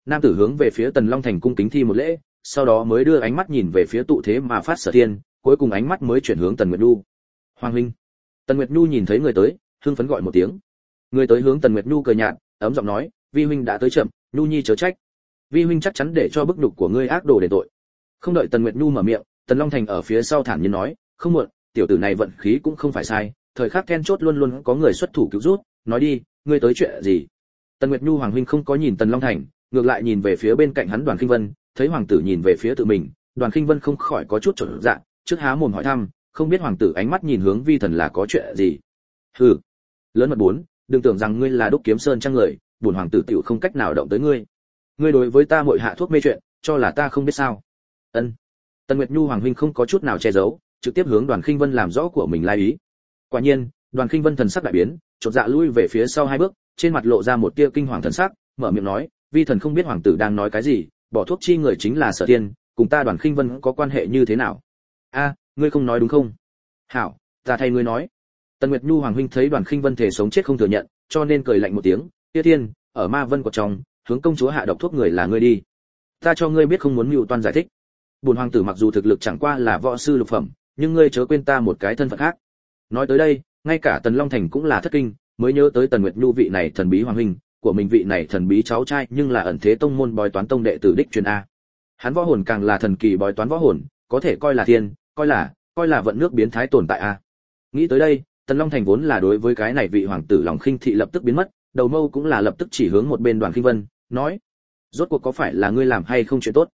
Nam tử hướng về phía Tần Long Thành cung kính thi một lễ, sau đó mới đưa ánh mắt nhìn về phía tụ thế mà phát Sở Thiên, cuối cùng ánh mắt mới chuyển hướng Tần Nguyệt Nhu. Hoàng huynh. Tần Nguyệt Nhu nhìn thấy người tới, hưng phấn gọi một tiếng. Người tới hướng Tần Nguyệt Nhu cười nhạt, ấm giọng nói, vi huynh đã tới chậm, Nhu nhi chớ trách. Vi huynh chắc chắn để cho bức nhục của ngươi ác đồ để tội. Không đợi Tần Nguyệt Nhu mở miệng, Tần Long Thành ở phía sau thản nhiên nói, không muộn, tiểu tử này vận khí cũng không phải sai, thời khắc then chốt luôn luôn có người xuất thủ cứu rút, nói đi, ngươi tới chuyện gì? Tần Nguyệt Nhu hoàng huynh không có nhìn Tần Long Thành, ngược lại nhìn về phía bên cạnh hắn Đoàn Khinh Vân, thấy hoàng tử nhìn về phía tự mình, Đoàn Khinh Vân không khỏi có chút chột dạ, trước há mồm hỏi thăm, không biết hoàng tử ánh mắt nhìn hướng vi thần là có chuyện gì? Hừ, lớn mật bốn, đừng tưởng rằng ngươi là Đúc Kiếm Sơn trang người, bổn hoàng tử tiểu không cách nào động tới ngươi. Ngươi đối với ta muội hạ thuốc mê chuyện, cho là ta không biết sao? Ân. Tần Nguyệt Nhu hoàng huynh không có chút nào che giấu, trực tiếp hướng Đoàn Khinh Vân làm rõ của mình lai ý. Quả nhiên, Đoàn Khinh Vân thần sắc đại biến, chột dạ lui về phía sau hai bước, trên mặt lộ ra một tia kinh hoàng thần sắc, mở miệng nói, vi thần không biết hoàng tử đang nói cái gì, bỏ thuốc chi người chính là Sở Thiên, cùng ta Đoàn Khinh Vân có quan hệ như thế nào? A, ngươi không nói đúng không? Hảo, ta thay ngươi nói. Tần Nguyệt Nhu hoàng huynh thấy Đoàn Khinh Vân thể sống chết không thừa nhận, cho nên cười lạnh một tiếng, "Tia Thiên, ở Ma Vân của trong, hướng công chúa hạ độc thuốc người là ngươi đi. Ta cho ngươi biết không muốn mưu toan giải thích. Bổn hoàng tử mặc dù thực lực chẳng qua là võ sư lục phẩm, nhưng ngươi chớ quên ta một cái thân phận khác." Nói tới đây, ngay cả Tần Long Thành cũng là thất kinh, mới nhớ tới Tần Nguyệt Nhu vị này thần bí hoàng huynh, của mình vị này thần bí cháu trai nhưng là ẩn thế tông môn bói toán tông đệ tử đích truyền a. Hắn võ hồn càng là thần kỳ bói toán võ hồn, có thể coi là thiên, coi là vận nước biến thái tồn tại a. Nghĩ tới đây, Tần Long Thành vốn là đối với cái này vị hoàng tử lòng khinh thị lập tức biến mất, đầu mâu cũng là lập tức chỉ hướng một bên Đoàn Khinh Vân, nói: "Rốt cuộc có phải là ngươi làm hay không chuyện tốt?"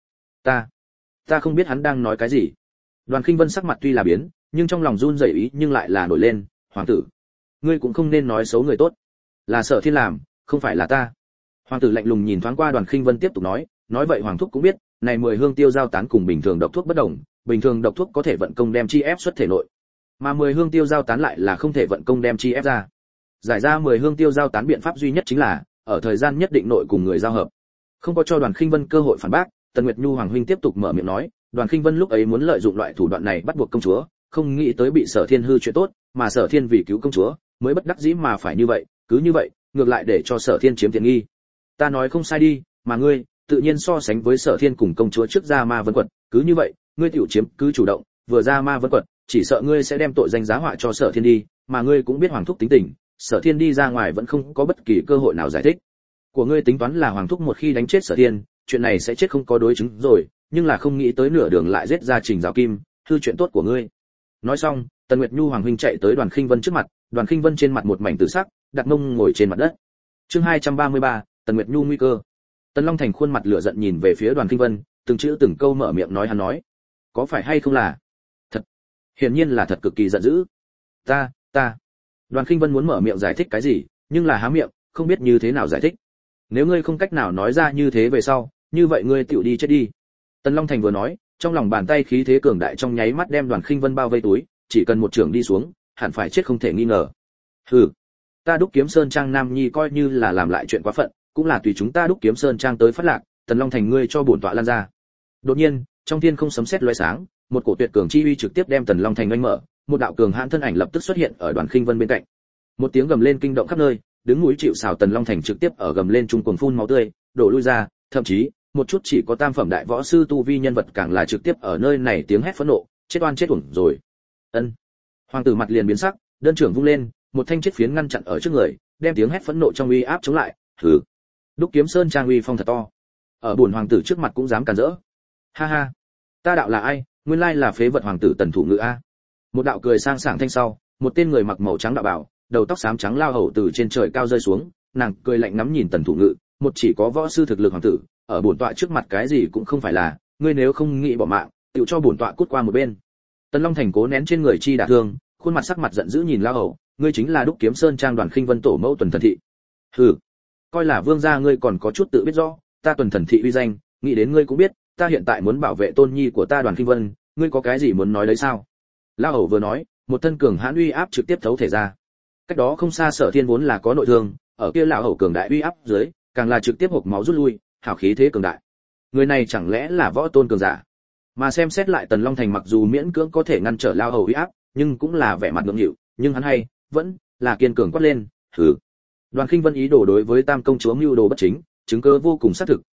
Ta không biết hắn đang nói cái gì. Đoàn Khinh Vân sắc mặt tuy là biến, nhưng trong lòng run rẩy ý nhưng lại là nổi lên, "Hoàng tử, ngươi cũng không nên nói xấu người tốt. Là Sở Thiên làm, không phải là ta." Hoàng tử lạnh lùng nhìn thoáng qua Đoàn Khinh Vân tiếp tục nói vậy hoàng thúc cũng biết, này 10 hương tiêu giao tán cùng bình thường độc thuốc bất đồng, bình thường độc thuốc có thể vận công đem chi ép xuất thể nội, mà 10 hương tiêu giao tán lại là không thể vận công đem chi ép ra. Giải ra 10 hương tiêu giao tán biện pháp duy nhất chính là ở thời gian nhất định nội cùng người giao hợp. Không có cho Đoàn Khinh Vân cơ hội phản bác, Tần Nguyệt Nhu hoàng huynh tiếp tục mở miệng nói, Đoàn Khinh Vân lúc ấy muốn lợi dụng loại thủ đoạn này bắt buộc công chúa, không nghĩ tới bị Sở Thiên hư chuyện tốt, mà Sở Thiên vì cứu công chúa, mới bất đắc dĩ mà phải như vậy, cứ như vậy, ngược lại để cho Sở Thiên chiếm tiện nghi. Ta nói không sai đi, mà ngươi, tự nhiên so sánh với Sở Thiên cùng công chúa trước ra Ma Vân Quật, cứ như vậy, ngươi tiểu chiếm cứ chủ động, vừa ra Ma Vân Quật, chỉ sợ ngươi sẽ đem tội danh giá họa cho Sở Thiên đi, mà ngươi cũng biết hoàng thúc tính tình, Sở Thiên đi ra ngoài vẫn không có bất kỳ cơ hội nào giải thích. Của ngươi tính toán là hoàng thúc một khi đánh chết Sở Thiên, chuyện này sẽ chết không có đối chứng rồi, nhưng là không nghĩ tới nửa đường lại giết ra Trình Giảo Kim, hư chuyện tốt của ngươi. Nói xong, Tần Nguyệt Nhu hoàng huynh chạy tới Đoàn Khinh Vân trước mặt, Đoàn Khinh Vân trên mặt một mảnh tử sắc, đặt mông ngồi trên mặt đất. Chương 233, Tần Nguyệt Nhu nguy cơ. Tần Long Thành khuôn mặt lửa giận nhìn về phía Đoàn Khinh Vân, từng chữ từng câu mở miệng nói, hắn nói: "Có phải hay không là?" "Thật." Hiển nhiên là thật, cực kỳ giận dữ. Ta. Đoàn Khinh Vân muốn mở miệng giải thích cái gì, nhưng là há miệng, không biết như thế nào giải thích. "Nếu ngươi không cách nào nói ra như thế về sau, như vậy ngươi tựu đi chết đi." Tần Long Thành vừa nói, trong lòng bàn tay khí thế cường đại trong nháy mắt đem Đoàn Khinh Vân bao vây túi, chỉ cần một chưởng đi xuống, hẳn phải chết không thể nghi ngờ. "Hừ, ta Đúc Kiếm Sơn trang Nam Nhi coi như là làm lại chuyện quá phận, cũng là tùy chúng ta Đúc Kiếm Sơn trang tới phát lạc, Tần Long Thành ngươi cho bổn tọa lan ra." Đột nhiên, trong thiên không sấm sét lóe sáng, một cổ tuyệt cường chi uy trực tiếp đem Tần Long Thành oanh mở, một đạo cường hãn thân ảnh lập tức xuất hiện ở Đoàn Khinh Vân bên cạnh. Một tiếng gầm lên kinh động khắp nơi, đứng núi chịu sào Tần Long Thành trực tiếp ở gầm lên trung cuồng phun máu tươi, đổ lui ra, thậm chí, một chút chỉ có tam phẩm đại võ sư tu vi nhân vật càng là trực tiếp ở nơi này tiếng hét phẫn nộ, chết oan chết uổng rồi. Ân. Hoàng tử mặt liền biến sắc, đơn trưởng vung lên, một thanh chiết phiến ngăn chặn ở trước người, đem tiếng hét phẫn nộ trong uy áp chống lại. Hừ. Đúc Kiếm Sơn trang uy phong thật to. Ở bổn hoàng tử trước mặt cũng dám cản rỡ. Ha ha. Ta đạo là ai, nguyên lai là phế vật hoàng tử Tần Thủ Ngự a. Một đạo cười sang sảng thanh sau, một tên người mặc màu trắng đạo bào, đầu tóc xám trắng lao hầu từ trên trời cao rơi xuống, nàng cười lạnh ngắm nhìn Tần Thủ Ngự, một chỉ có võ sư thực lực hoàng tử, ở bổn tọa trước mặt cái gì cũng không phải là, ngươi nếu không nghĩ bỏ mạng, tự cho bổn tọa cút qua một bên. Tần Long Thành cố nén trên người chi đả thương, khuôn mặt sắc mặt giận dữ nhìn lao hầu, ngươi chính là Đúc Kiếm Sơn trang Đoàn Khinh Vân tổ mẫu Tuần Thần Thị. Hừ, coi là vương gia ngươi còn có chút tự biết rõ, ta Tuần Thần Thị uy danh, nghĩ đến ngươi cũng biết, ta hiện tại muốn bảo vệ tôn nhi của ta Đoàn Khinh Vân, ngươi có cái gì muốn nói đấy sao? Lao hầu vừa nói, một thân cường hãn uy áp trực tiếp thấu thể ra. Cách đó không xa Sở Thiên vốn là có nội thương, ở kia lão hầu cường đại uy áp dưới, càng là trực tiếp hộc máu rút lui, hảo khí thế cường đại. Người này chẳng lẽ là võ tôn cường giả? Mà xem xét lại Tần Long Thành mặc dù miễn cưỡng có thể ngăn trở lao hầu uy áp, nhưng cũng là vẻ mặt ngượng nghịu, nhưng hắn hay vẫn là kiên cường quát lên, "Hừ." Đoàn Khinh Vân ý đồ đối với Tam công chúa mưu đồ bất chính, chứng cứ vô cùng xác thực,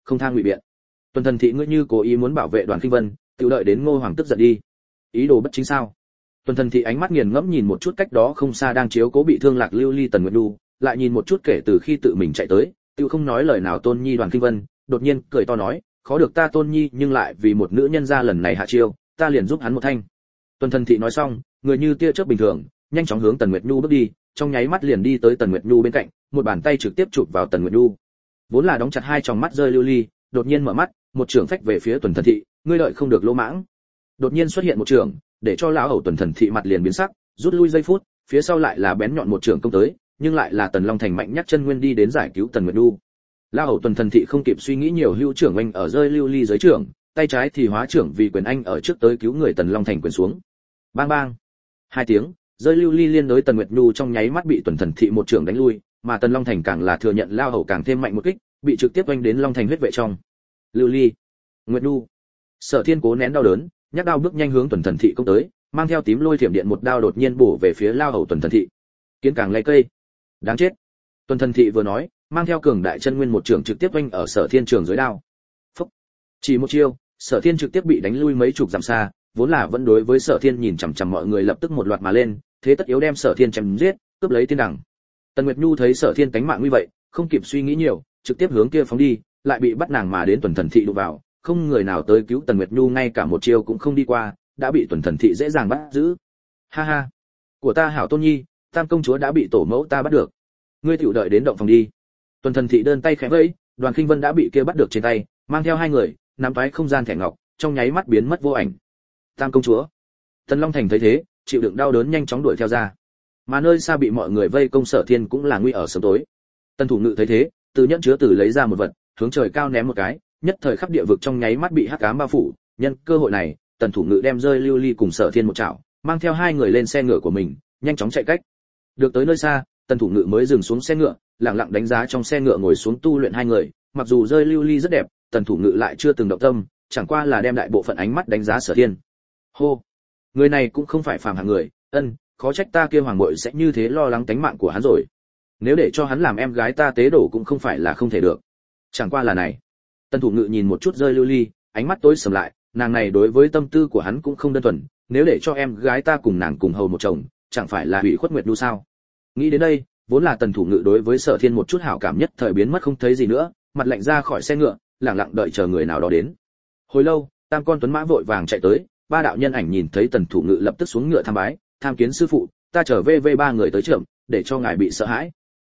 không thang ngụy biện. Tuần Thần Thị ngươi như cố ý muốn bảo vệ Đoàn Kinh Vân, tự đợi đến Ngô Hoàng tức giận đi. Ý đồ bất chính sao? Tuần Thần Thị ánh mắt nghiền ngẫm nhìn một chút cách đó không xa đang chiếu cố bị thương Lạc Lưu Ly Tần Nguyệt Nhu, lại nhìn một chút kể từ khi tự mình chạy tới, tự không nói lời nào Tôn Nhi Đoàn Kinh Vân, đột nhiên cười to nói, khó được ta Tôn Nhi nhưng lại vì một nữ nhân gia lần này hạ chiêu, ta liền giúp hắn một thanh. Tuần Thần Thị nói xong, người như tia chớp bình thường, nhanh chóng hướng Tần Nguyệt Nhu bước đi, trong nháy mắt liền đi tới Tần Nguyệt Nhu bên cạnh, một bàn tay trực tiếp chụp vào Tần Nguyệt Nhu. Vốn là đóng chặt hai tròng mắt rơi Lưu Ly, đột nhiên mở mắt, một trường phách về phía Tuần Thần Thị, ngươi đợi không được lỗ mãng. Đột nhiên xuất hiện một trường, để cho lão hầu Tuần Thần Thị mặt liền biến sắc, rút lui giây phút, phía sau lại là bén nhọn một trường công tới, nhưng lại là Tần Long Thành mạnh nhất chân nguyên đi đến giải cứu Tần Nguyệt Nhu. Lão hầu Tuần Thần Thị không kịp suy nghĩ nhiều, hữu trưởng anh ở rơi Lưu Ly dưới trưởng, tay trái thì hóa trưởng vì quyền anh ở trước tới cứu người Tần Long Thành quyền xuống. Bang bang. Hai tiếng, rơi Lưu Ly liên đối Tần Nguyệt Nhu trong nháy mắt bị Tuần Thần Thị một trưởng đánh lui, mà Tần Long Thành càng là thừa nhận lão hầu càng thêm mạnh một kích, bị trực tiếp oanh đến Long Thành huyết vệ trong. Lưu Ly, Nguyệt Nhu. Sở Thiên cố nén đau đớn, nhắc đao bước nhanh hướng Tuần Thần Thị công tới, mang theo tím lôi thiểm điện một đao đột nhiên bổ về phía lao hầu Tuần Thần Thị. Kiến càng lấy cây, đáng chết. Tuần Thần Thị vừa nói, mang theo cường đại chân nguyên một trường trực tiếp oanh ở Sở Thiên trường dưới đao. Phúc. Chỉ một chiêu, Sở Thiên trực tiếp bị đánh lui mấy chục dặm xa, vốn là vẫn đối với Sở Thiên nhìn chằm chằm mọi người lập tức một loạt mà lên, thế tất yếu đem Sở Thiên chém giết, cướp lấy tiên đẳng. Tần Nguyệt Nhu thấy Sở Thiên cánh mạng như vậy, không kịp suy nghĩ nhiều, trực tiếp hướng kia phóng đi, lại bị bắt nàng mà đến Tuần Thần Thị đụng vào, không người nào tới cứu Tần Nguyệt Nhu, ngay cả một chiêu cũng không đi qua, đã bị Tuần Thần Thị dễ dàng bắt giữ. Ha ha, của ta hảo Tôn Nhi, Tam công chúa đã bị tổ mẫu ta bắt được, ngươi tiểu đợi đến động phòng đi. Tuần Thần Thị đơn tay khẽ vẫy, Đoàn Kinh Vân đã bị kia bắt được trên tay, mang theo hai người, nắm toái không gian thẻ ngọc, trong nháy mắt biến mất vô ảnh. Tam công chúa. Tần Long Thành thấy thế, chịu đựng đau đớn nhanh chóng đuổi theo ra. Mà nơi xa bị mọi người vây công Sở Thiên cũng là nguy ở sớm tối. Tần Thủ Ngự thấy thế, từ nhẫn chứa từ lấy ra một vật, hướng trời cao ném một cái, nhất thời khắp địa vực trong nháy mắt bị hắc ám bao phủ. Nhân cơ hội này, Tần Thủ Ngự đem rơi Lưu Ly cùng Sở Thiên một chảo, mang theo hai người lên xe ngựa của mình, nhanh chóng chạy cách. Được tới nơi xa, Tần Thủ Ngự mới dừng xuống xe ngựa, lặng lặng đánh giá trong xe ngựa ngồi xuống tu luyện hai người. Mặc dù rơi Lưu Ly rất đẹp, Tần Thủ Ngự lại chưa từng động tâm, chẳng qua là đem đại bộ phận ánh mắt đánh giá Sở Thiên. Hô, người này cũng không phải phàm hạng người, khó trách ta kia hoàng muội sẽ như thế lo lắng tính mạng của hắn rồi. Nếu để cho hắn làm em gái ta tế đổ cũng không phải là không thể được. Chẳng qua là này. Tần Thủ Ngự nhìn một chút rơi Lưu Ly, ánh mắt tối sầm lại, nàng này đối với tâm tư của hắn cũng không đơn thuần, nếu để cho em gái ta cùng nàng cùng hầu một chồng, chẳng phải là hủy khuất Nguyệt Nhu sao? Nghĩ đến đây, vốn là Tần Thủ Ngự đối với Sở Thiên một chút hảo cảm nhất thời biến mất không thấy gì nữa, mặt lạnh ra khỏi xe ngựa, lặng lặng đợi chờ người nào đó đến. Hồi lâu, tam con tuấn mã vội vàng chạy tới, ba đạo nhân ảnh nhìn thấy Tần Thủ Ngự lập tức xuống ngựa tham bái, tham kiến sư phụ, ta trở về ba người tới trưởng, để cho ngài bị sợ hãi.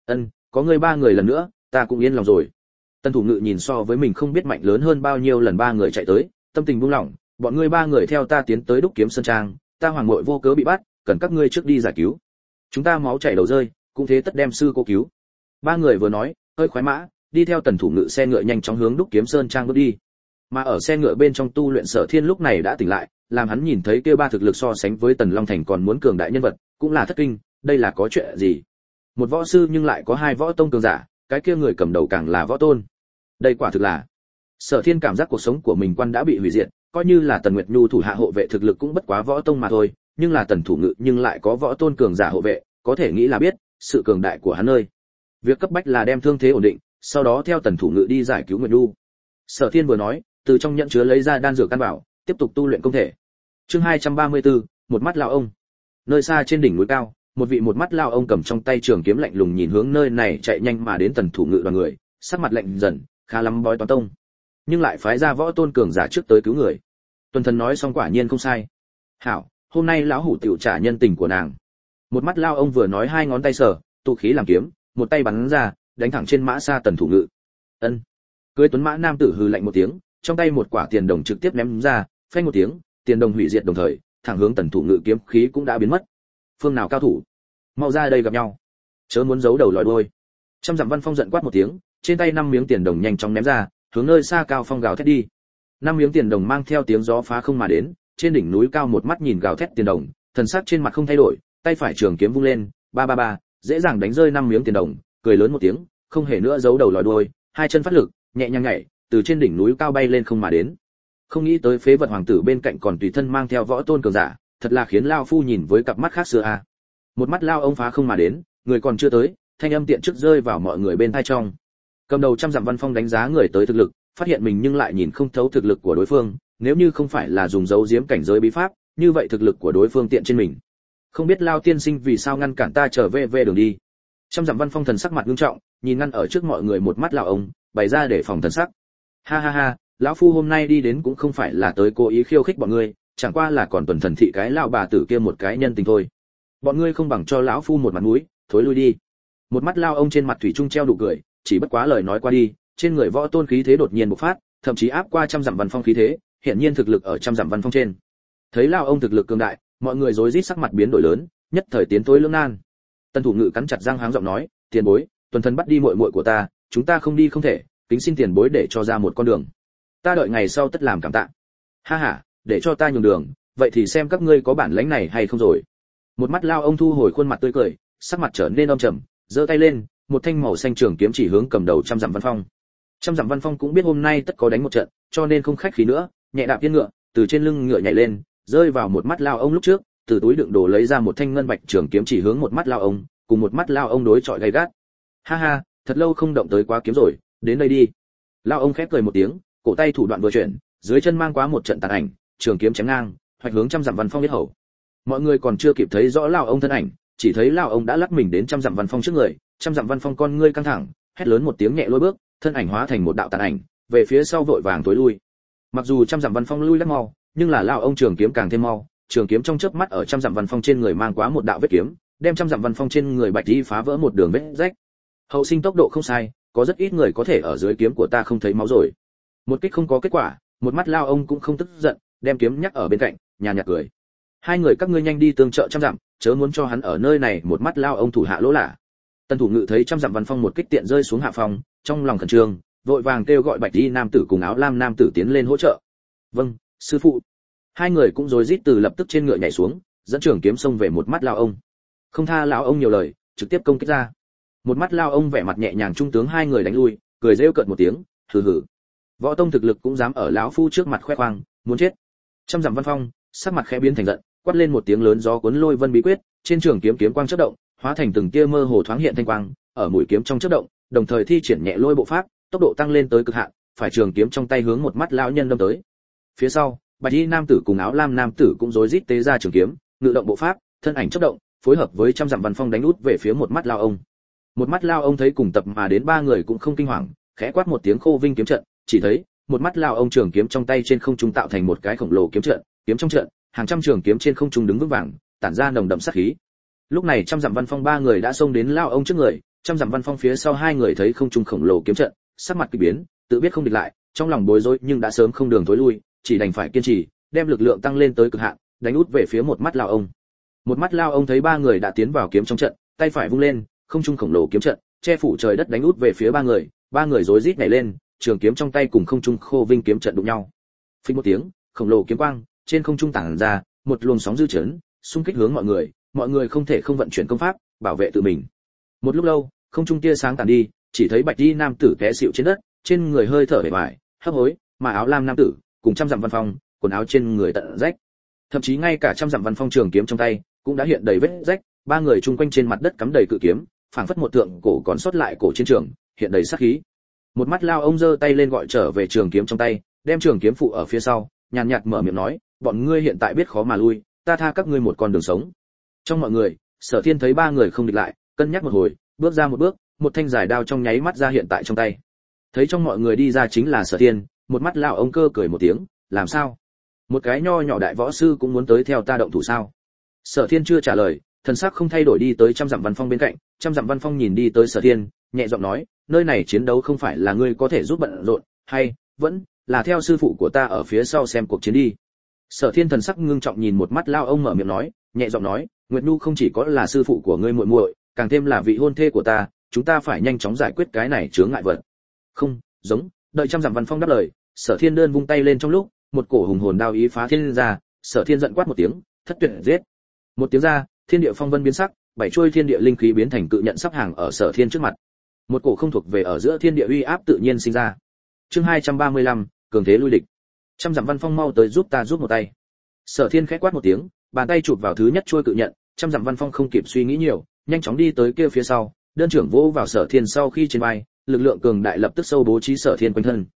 Có người ba người lần nữa, ta cũng yên lòng rồi. Tần Thủ Ngự nhìn so với mình không biết mạnh lớn hơn bao nhiêu lần ba người chạy tới, tâm tình buông lỏng, bọn ngươi ba người theo ta tiến tới Đúc Kiếm Sơn Trang, ta hoàng muội vô cớ bị bắt, cần các ngươi trước đi giải cứu. Chúng ta máu chảy đầu rơi, cũng thế tất đem sư cô cứu. Ba người vừa nói, hơi khoái mã, đi theo Tần Thủ Ngự xe ngựa nhanh chóng hướng Đúc Kiếm Sơn Trang bước đi. Mà ở xe ngựa bên trong tu luyện Sở Thiên lúc này đã tỉnh lại, làm hắn nhìn thấy kia ba thực lực so sánh với Tần Long Thành còn muốn cường đại nhân vật, cũng là thất kinh, đây là có chuyện gì? Một võ sư nhưng lại có hai võ tông cường giả, cái kia người cầm đầu càng là võ tôn. Đây quả thực là. Sở Thiên cảm giác cuộc sống của mình quan đã bị hủy diệt, coi như là Tần Nguyệt Nhu thủ hạ hộ vệ thực lực cũng bất quá võ tông mà thôi, nhưng là Tần Thủ Ngự nhưng lại có võ tôn cường giả hộ vệ, có thể nghĩ là biết sự cường đại của hắn ơi. Việc cấp bách là đem thương thế ổn định, sau đó theo Tần Thủ Ngự đi giải cứu Nguyệt Nhu. Sở Thiên vừa nói, từ trong nhẫn chứa lấy ra đan dược căn bảo, tiếp tục tu luyện công thể. Chương 234, một mắt lão ông. Nơi xa trên đỉnh núi cao, một vị một mắt lão ông cầm trong tay trường kiếm lạnh lùng nhìn hướng nơi này chạy nhanh mà đến Tần Thủ Ngự đoàn người, sắc mặt lạnh dần, khá lắm bói toán tông, nhưng lại phái ra võ tôn cường giả trước tới cứu người. Tuần Thần nói xong quả nhiên không sai. Hảo, hôm nay lão hủ tiểu trả nhân tình của nàng. Một mắt lão ông vừa nói hai ngón tay sở, tụ khí làm kiếm, một tay bắn ra, đánh thẳng trên mã xa Tần Thủ Ngự. Cưỡi tuấn mã nam tử hừ lạnh một tiếng, trong tay một quả tiền đồng trực tiếp ném ra, phanh một tiếng, tiền đồng hủy diệt đồng thời, thẳng hướng Tần Thủ Ngự kiếm khí cũng đã biến mất. Phương nào cao thủ, mau ra đây gặp nhau, chớ muốn giấu đầu lòi đuôi. Trăm dặm văn phong giận quát một tiếng, trên tay 5 miếng tiền đồng nhanh chóng ném ra, hướng nơi xa cao phong gào thét đi. 5 miếng tiền đồng mang theo tiếng gió phá không mà đến, trên đỉnh núi cao một mắt nhìn gào thét tiền đồng, thần sắc trên mặt không thay đổi, tay phải trường kiếm vung lên, ba ba ba, dễ dàng đánh rơi 5 miếng tiền đồng, cười lớn một tiếng, không hề nữa giấu đầu lòi đuôi, hai chân phát lực, nhẹ nhàng nhảy, từ trên đỉnh núi cao bay lên không mà đến. Không nghĩ tới phế vật hoàng tử bên cạnh còn tùy thân mang theo võ tôn cường giả, thật là khiến lão phu nhìn với cặp mắt khác xưa a. Một mắt lao ông phá không mà đến, người còn chưa tới, thanh âm tiện trước rơi vào mọi người bên tai trong. Cầm đầu trăm dặm văn phong đánh giá người tới thực lực, phát hiện mình nhưng lại nhìn không thấu thực lực của đối phương, nếu như không phải là dùng dấu giếm cảnh giới bí pháp, như vậy thực lực của đối phương tiện trên mình. Không biết Lao tiên sinh vì sao ngăn cản ta trở về đường đi. Trăm Dặm Văn Phong thần sắc mặt nghiêm trọng, nhìn ngăn ở trước mọi người một mắt lão ông, bày ra để phòng thần sắc. Ha ha ha, lão phu hôm nay đi đến cũng không phải là tới cố ý khiêu khích bọn ngươi, chẳng qua là còn tuần thần thị cái lão bà tử kia một cái nhân tình thôi. Bọn ngươi không bằng cho lão phu một mặt mũi, thối lui đi. Một mắt lão ông trên mặt thủy chung treo đủ cười, chỉ bất quá lời nói qua đi, trên người võ tôn khí thế đột nhiên bộc phát, thậm chí áp qua Trăm Dặm Văn Phong khí thế, hiện nhiên thực lực ở Trăm Dặm Văn Phong trên. Thấy lão ông thực lực cường đại, mọi người rối rít sắc mặt biến đổi lớn, nhất thời tiến tối lưỡng nan. Tân Thủ Ngự cắn chặt răng háng giọng nói, tiền bối, tuần thần bắt đi muội muội của ta, chúng ta không đi không thể, kính xin tiền bối để cho ra một con đường. Ta đợi ngày sau tất làm cảm tạ. Ha ha, để cho ta nhường đường, vậy thì xem các ngươi có bản lĩnh này hay không rồi. Một mắt lao ông thu hồi khuôn mặt tươi cười, sắc mặt trở nên âm trầm, giơ tay lên, một thanh màu xanh trường kiếm chỉ hướng cầm đầu Trăm Dặm Văn Phong. Trăm Dặm Văn Phong cũng biết hôm nay tất có đánh một trận, cho nên không khách khí nữa, nhẹ đạp yên ngựa, từ trên lưng ngựa nhảy lên, rơi vào một mắt lao ông lúc trước, từ túi đựng đồ lấy ra một thanh ngân bạch trường kiếm chỉ hướng một mắt lao ông, cùng một mắt lao ông đối chọi gay gắt. Ha ha, thật lâu không động tới quá kiếm rồi, đến đây đi. Lao ông khép cười một tiếng, cổ tay thủ đoạn vừa chuyển, dưới chân mang quá một trận tàn ảnh, trường kiếm chém ngang, hoạch hướng Trăm Dặm Văn Phong biết hầu. Mọi người còn chưa kịp thấy rõ lao ông thân ảnh, chỉ thấy lao ông đã lắc mình đến Trăm Dặm Văn Phong trước người, Trăm Dặm Văn Phong con ngươi căng thẳng, hét lớn một tiếng nhẹ lôi bước, thân ảnh hóa thành một đạo tàn ảnh, về phía sau vội vàng tối lui. Mặc dù Trăm Dặm Văn Phong lui lắc mau, nhưng là lao ông trường kiếm càng thêm mau, trường kiếm trong chớp mắt ở Trăm Dặm Văn Phong trên người mang quá một đạo vết kiếm, đem Trăm Dặm Văn Phong trên người bạch y phá vỡ một đường vết rách. Hậu sinh tốc độ không sai, có rất ít người có thể ở dưới kiếm của ta không thấy máu rồi. Một kích không có kết quả, một mắt lao ông cũng không tức giận, đem kiếm nhắc ở bên cạnh, nhàn nhạt cười. Hai người các ngươi nhanh đi tương trợ Trăm Dặm, chớ muốn cho hắn ở nơi này một mắt lao ông thủ hạ lỗ lạ. Tân Thủ Ngự thấy Trăm Dặm Văn Phong một kích tiện rơi xuống hạ phòng, trong lòng khẩn trương, vội vàng kêu gọi bạch y nam tử cùng áo lam nam tử tiến lên hỗ trợ. Vâng, sư phụ. Hai người cũng rối rít từ lập tức trên ngựa nhảy xuống, dẫn trường kiếm xông về một mắt lao ông. Không tha lão ông nhiều lời, trực tiếp công kích ra. Một mắt lao ông vẻ mặt nhẹ nhàng trung tướng hai người đánh lui, cười rêu cợt một tiếng, hừ hừ. Võ tông thực lực cũng dám ở lão phu trước mặt khoe khoang, muốn chết. Trăm Dặm Văn Phong, sắc mặt khẽ biến thành giận, quát lên một tiếng lớn gió cuốn lôi vân bí quyết, trên trường kiếm kiếm quang chớp động, hóa thành từng tia mơ hồ thoáng hiện thanh quang, ở mũi kiếm trong chớp động, đồng thời thi triển nhẹ lôi bộ pháp, tốc độ tăng lên tới cực hạn, phải trường kiếm trong tay hướng một mắt lão nhân đâm tới. Phía sau, bạch y nam tử cùng áo lam nam tử cũng rối rít tế ra trường kiếm, ngự động bộ pháp, thân ảnh chớp động, phối hợp với Trăm Dặm Văn Phong đánh út về phía một mắt lao ông. Một mắt lao ông thấy cùng tập mà đến ba người cũng không kinh hoàng, khẽ quát một tiếng khô vinh kiếm trận, chỉ thấy một mắt lao ông trường kiếm trong tay trên không trung tạo thành một cái khổng lồ kiếm trận, kiếm trong trận, hàng trăm trường kiếm trên không trung đứng vững vàng, tản ra nồng đậm sát khí. Lúc này Trăm Dặm Văn Phong ba người đã xông đến lao ông trước người, Trăm Dặm Văn Phong phía sau hai người thấy không trung khổng lồ kiếm trận, sắc mặt kỳ biến, tự biết không địch lại, trong lòng bối rối nhưng đã sớm không đường tối lui, chỉ đành phải kiên trì, đem lực lượng tăng lên tới cực hạn, đánh út về phía một mắt lao ông. Một mắt lao ông thấy ba người đã tiến vào kiếm trong trận, tay phải vung lên, không trung khổng lồ kiếm trận, che phủ trời đất đánh út về phía ba người rối rít nhảy lên, trường kiếm trong tay cùng không trung khô vinh kiếm trận đụng nhau. Phình một tiếng, khổng lồ kiếm quang trên không trung tản ra, một luồng sóng dư chấn, xung kích hướng mọi người không thể không vận chuyển công pháp, bảo vệ tự mình. Một lúc lâu, không trung tia sáng tàn đi, chỉ thấy bạch y nam tử té xỉu trên đất, trên người hơi thở bề bại, hấp hối, mà áo lam nam tử cùng Trăm Dặm Văn Phong, quần áo trên người tận rách. Thậm chí ngay cả Trăm Dặm Văn Phong trường kiếm trong tay cũng đã hiện đầy vết rách, ba người chung quanh trên mặt đất cắm đầy cự kiếm, phảng phất một tượng cổ còn sót lại cổ chiến trường, hiện đầy sát khí. Một mắt lao ông giơ tay lên gọi trở về trường kiếm trong tay, đem trường kiếm phụ ở phía sau, nhàn nhạt mở miệng nói, bọn ngươi hiện tại biết khó mà lui, ta tha các ngươi một con đường sống. Trong mọi người, Sở Thiên thấy ba người không địch lại, cân nhắc một hồi, bước ra một bước, một thanh giải đao trong nháy mắt ra hiện tại trong tay. Thấy trong mọi người đi ra chính là Sở Thiên, một mắt lao ông cơ cười một tiếng, làm sao? Một cái nho nhỏ đại võ sư cũng muốn tới theo ta động thủ sao? Sở Thiên chưa trả lời, thần sắc không thay đổi đi tới Trăm Dặm Văn Phong bên cạnh, Trăm Dặm Văn Phong nhìn đi tới Sở Thiên, nhẹ giọng nói, nơi này chiến đấu không phải là ngươi có thể giúp bận rộn, hay vẫn là theo sư phụ của ta ở phía sau xem cuộc chiến đi. Sở Thiên thần sắc ngưng trọng nhìn một mắt lao ông mở miệng nói, nhẹ giọng nói, Nguyệt Nhu không chỉ có là sư phụ của ngươi muội muội, càng thêm là vị hôn thê của ta, chúng ta phải nhanh chóng giải quyết cái này chướng ngại vật. Không, giống, đợi Trăm Dặm Văn Phong đáp lời, Sở Thiên đơn vung tay lên trong lúc, một cổ hùng hồn đao ý phá thiên ra, Sở Thiên giận quát một tiếng, thất tuyệt giết. Một tiếng ra, thiên địa phong vân biến sắc, bảy chuôi thiên địa linh khí biến thành cự nhận sắp hàng ở Sở Thiên trước mặt. Một cổ không thuộc về ở giữa thiên địa uy áp tự nhiên sinh ra. Chương 235, cường thế lui địch. Trăm Dặm Văn Phong mau tới giúp ta giúp một tay. Sở Thiên khẽ quát một tiếng, bàn tay chụp vào thứ nhất chuôi cự nhận, Trăm Dặm Văn Phong không kịp suy nghĩ nhiều, nhanh chóng đi tới kia phía sau, đơn trưởng vỗ vào Sở Thiên sau khi trên vai, lực lượng cường đại lập tức sâu bố trí Sở Thiên quanh thân.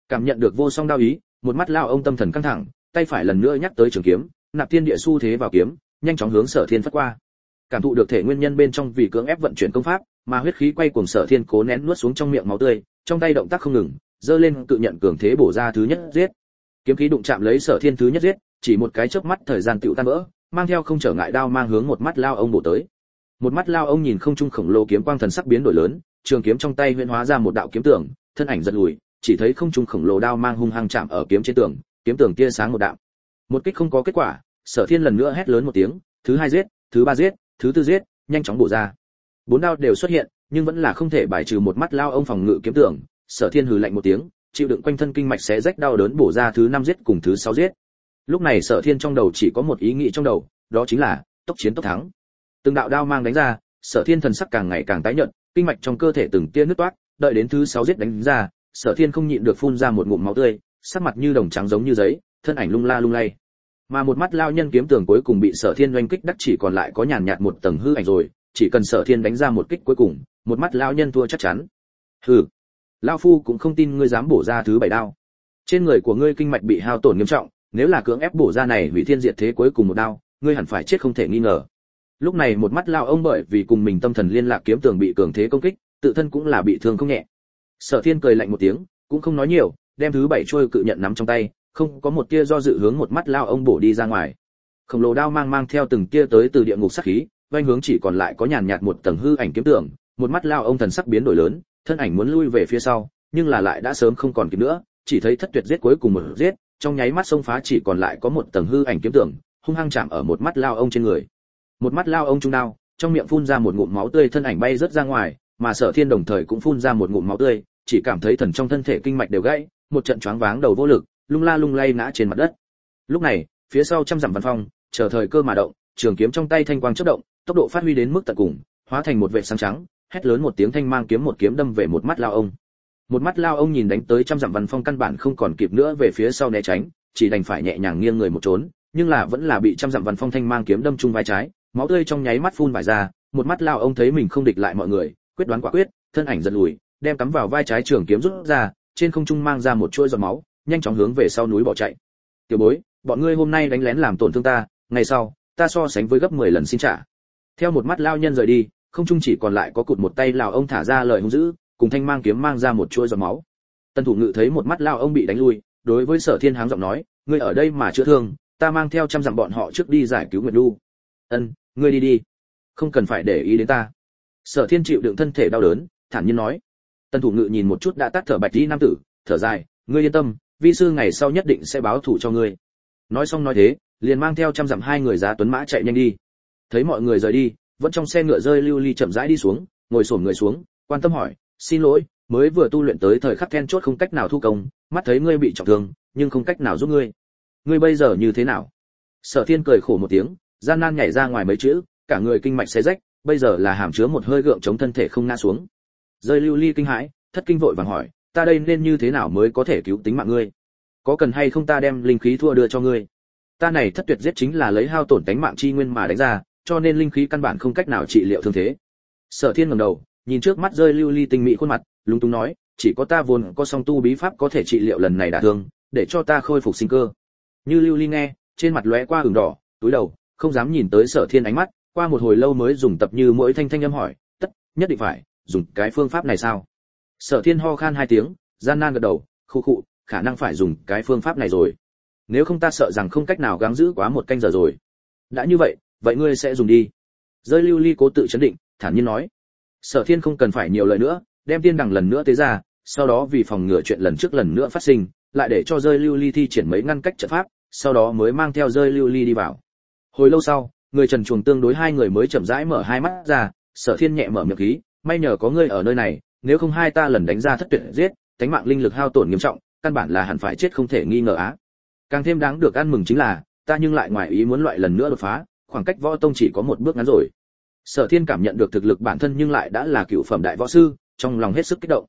Cảm nhận được vô song đao ý, một mắt lao ông tâm thần căng thẳng, tay phải lần nữa nhắc tới trường kiếm, nạp thiên địa xu thế vào kiếm, nhanh chóng hướng Sở Thiên phất qua. Cảm thụ được thể nguyên nhân bên trong vì cưỡng ép vận chuyển công pháp, mà huyết khí quay cuồng, Sở Thiên cố nén nuốt xuống trong miệng máu tươi, trong tay động tác không ngừng, giơ lên cự nhận cường thế bổ ra thứ nhất giết. Kiếm khí đụng chạm lấy Sở Thiên thứ nhất giết, chỉ một cái chớp mắt thời gian tựu tan vỡ, mang theo không trở ngại đao mang hướng một mắt lao ông bổ tới. Một mắt lao ông nhìn không trung khổng lồ kiếm quang thần sắc biến đổi lớn, trường kiếm trong tay huyễn hóa ra một đạo kiếm tường, thân ảnh giật lùi, chỉ thấy không trung khổng lồ đao mang hung hăng chạm ở kiếm trên tường, kiếm tường tia sáng một đạo. Một kích không có kết quả, Sở Thiên lần nữa hét lớn một tiếng, thứ hai giết, thứ ba giết, thứ tư giết, nhanh chóng bổ ra. Bốn đao đều xuất hiện, nhưng vẫn là không thể bài trừ một mắt lao ông phòng ngự kiếm tường. Sở Thiên hừ lạnh một tiếng, chịu đựng quanh thân kinh mạch xé rách đau đớn bổ ra thứ năm giết cùng thứ sáu giết. Lúc này Sở Thiên trong đầu chỉ có một ý nghĩ trong đầu, đó chính là tốc chiến tốc thắng. Từng đạo đao mang đánh ra, Sở Thiên thần sắc càng ngày càng tái nhợt, kinh mạch trong cơ thể từng tia nứt toát, đợi đến thứ sáu giết đánh ra, Sở Thiên không nhịn được phun ra một ngụm máu tươi, sắc mặt như đồng trắng giống như giấy, thân ảnh lung la lung lay. Mà một mắt lao nhân kiếm tường cuối cùng bị Sở Thiên oanh kích đắc chỉ còn lại có nhàn nhạt một tầng hư ảnh rồi, chỉ cần Sở Thiên đánh ra một kích cuối cùng, một mắt lao nhân thua chắc chắn. Hừ, lão phu cũng không tin ngươi dám bổ ra thứ bảy đao. Trên người của ngươi kinh mạch bị hao tổn nghiêm trọng, nếu là cưỡng ép bổ ra này hủy thiên diệt thế cuối cùng một đao, ngươi hẳn phải chết không thể nghi ngờ. Lúc này một mắt lao ông bởi vì cùng mình tâm thần liên lạc kiếm tường bị cường thế công kích, tự thân cũng là bị thương không nhẹ. Sở Thiên cười lạnh một tiếng, cũng không nói nhiều, đem thứ bảy trôi cự nhận nắm trong tay, không có một tia do dự hướng một mắt lao ông bổ đi ra ngoài. Khổng lồ đao mang theo từng tia tới từ địa ngục sát khí, vành hướng chỉ còn lại có nhàn nhạt một tầng hư ảnh kiếm tường, một mắt lao ông thần sắc biến đổi lớn, thân ảnh muốn lui về phía sau, nhưng là lại đã sớm không còn kịp nữa, chỉ thấy thất tuyệt giết cuối cùng một giết, trong nháy mắt xông phá chỉ còn lại có một tầng hư ảnh kiếm tường, hung hăng chạm ở một mắt lao ông trên người. Một mắt lao ông trung đao, trong miệng phun ra một ngụm máu tươi, thân ảnh bay rất ra ngoài, mà Sở Thiên đồng thời cũng phun ra một ngụm máu tươi, chỉ cảm thấy thần trong thân thể kinh mạch đều gãy, một trận choáng váng đầu vô lực, lung la lung lay ngã trên mặt đất. Lúc này, phía sau trăm dặm văn phong, chờ thời cơ mà động, trường kiếm trong tay thanh quang chớp động, tốc độ phát huy đến mức tận cùng, hóa thành một vệt sáng trắng, hét lớn một tiếng thanh mang kiếm một kiếm đâm về một mắt lao ông. Một mắt lao ông nhìn đánh tới trăm dặm văn phong căn bản không còn kịp nữa về phía sau né tránh, chỉ đành phải nhẹ nhàng nghiêng người một trốn, nhưng là vẫn là bị trăm dặm văn phong thanh mang kiếm đâm trúng vai trái, máu tươi trong nháy mắt phun vải ra. Một mắt lao ông thấy mình không địch lại mọi người, quyết đoán quả quyết, thân ảnh giật lùi, đem cắm vào vai trái trường kiếm rút ra, trên không trung mang ra một chuỗi giọt máu, nhanh chóng hướng về sau núi bỏ chạy. Tiểu bối, bọn ngươi hôm nay đánh lén làm tổn thương ta, ngày sau ta so sánh với gấp 10 lần xin trả. Theo một mắt lao nhân rời đi, không trung chỉ còn lại có cụt một tay lao ông thả ra lời hung dữ, cùng thanh mang kiếm mang ra một chuỗi giọt máu. Tân thủ ngự thấy một mắt lao ông bị đánh lui, đối với Sở Thiên háng giọng nói, ngươi ở đây mà chữa thương, ta mang theo trăm dặm bọn họ trước đi giải cứu Nguyệt Nhu. Ân, ngươi đi đi, không cần phải để ý đến ta. Sở Thiên chịu đựng thân thể đau đớn, thản nhiên nói. Tân thủ ngự nhìn một chút đã tắt thở bạch y nam tử, thở dài, ngươi yên tâm, vi sư ngày sau nhất định sẽ báo thù cho ngươi. Nói xong nói thế, liền mang theo trăm dặm hai người giá tuấn mã chạy nhanh đi. Thấy mọi người rời đi, vẫn trong xe ngựa rơi lưu ly chậm rãi đi xuống, ngồi xổm người xuống, quan tâm hỏi, xin lỗi, mới vừa tu luyện tới thời khắc then chốt không cách nào thu công, mắt thấy ngươi bị trọng thương, nhưng không cách nào giúp ngươi. Ngươi bây giờ như thế nào? Sở Thiên cười khổ một tiếng, gian nan nhảy ra ngoài mấy chữ, cả người kinh mạch xé rách, bây giờ là hàm chứa một hơi gượng chống thân thể không ngã xuống. Rơi lưu ly kinh hãi, thất kinh vội vàng hỏi, ta đây nên như thế nào mới có thể cứu tính mạng ngươi? Có cần hay không ta đem linh khí thua đưa cho ngươi? Ta này thất tuyệt giết chính là lấy hao tổn tánh mạng chi nguyên mà đánh ra, cho nên linh khí căn bản không cách nào trị liệu thương thế. Sở Thiên ngẩng đầu, nhìn trước mắt rơi lưu ly tinh mỹ khuôn mặt, lúng túng nói, chỉ có ta vốn có song tu bí pháp có thể trị liệu lần này đả thương, để cho ta khôi phục sinh cơ. Như lưu ly nghe, trên mặt lóe qua ửng đỏ, túi đầu, không dám nhìn tới Sở Thiên ánh mắt, qua một hồi lâu mới dùng tập như mỗi thanh âm hỏi, tất, nhất định phải dùng cái phương pháp này sao? Sở Thiên ho khan hai tiếng, gian nan gật đầu, khụ khụ, khả năng phải dùng cái phương pháp này rồi. Nếu không ta sợ rằng không cách nào gắng giữ quá một canh giờ rồi. Đã như vậy, vậy ngươi sẽ dùng đi. Rơi lưu ly cố tự chấn định, thản nhiên nói. Sở Thiên không cần phải nhiều lời nữa, đem tiên đằng lần nữa tế ra, sau đó vì phòng ngừa chuyện lần trước lần nữa phát sinh, lại để cho rơi lưu ly thi triển mấy ngăn cách trận pháp, sau đó mới mang theo rơi lưu ly đi vào. Hồi lâu sau, người trần truồng tương đối hai người mới chậm rãi mở hai mắt ra. Sở Thiên nhẹ mở miệng khí, may nhờ có ngươi ở nơi này, nếu không hai ta lần đánh ra thất tuyệt giết, tánh mạng linh lực hao tổn nghiêm trọng, căn bản là hẳn phải chết không thể nghi ngờ á. Càng thêm đáng được ăn mừng chính là, ta nhưng lại ngoài ý muốn loại lần nữa đột phá, khoảng cách võ tông chỉ có một bước ngắn rồi. Sở Thiên cảm nhận được thực lực bản thân nhưng lại đã là cựu phẩm đại võ sư, trong lòng hết sức kích động.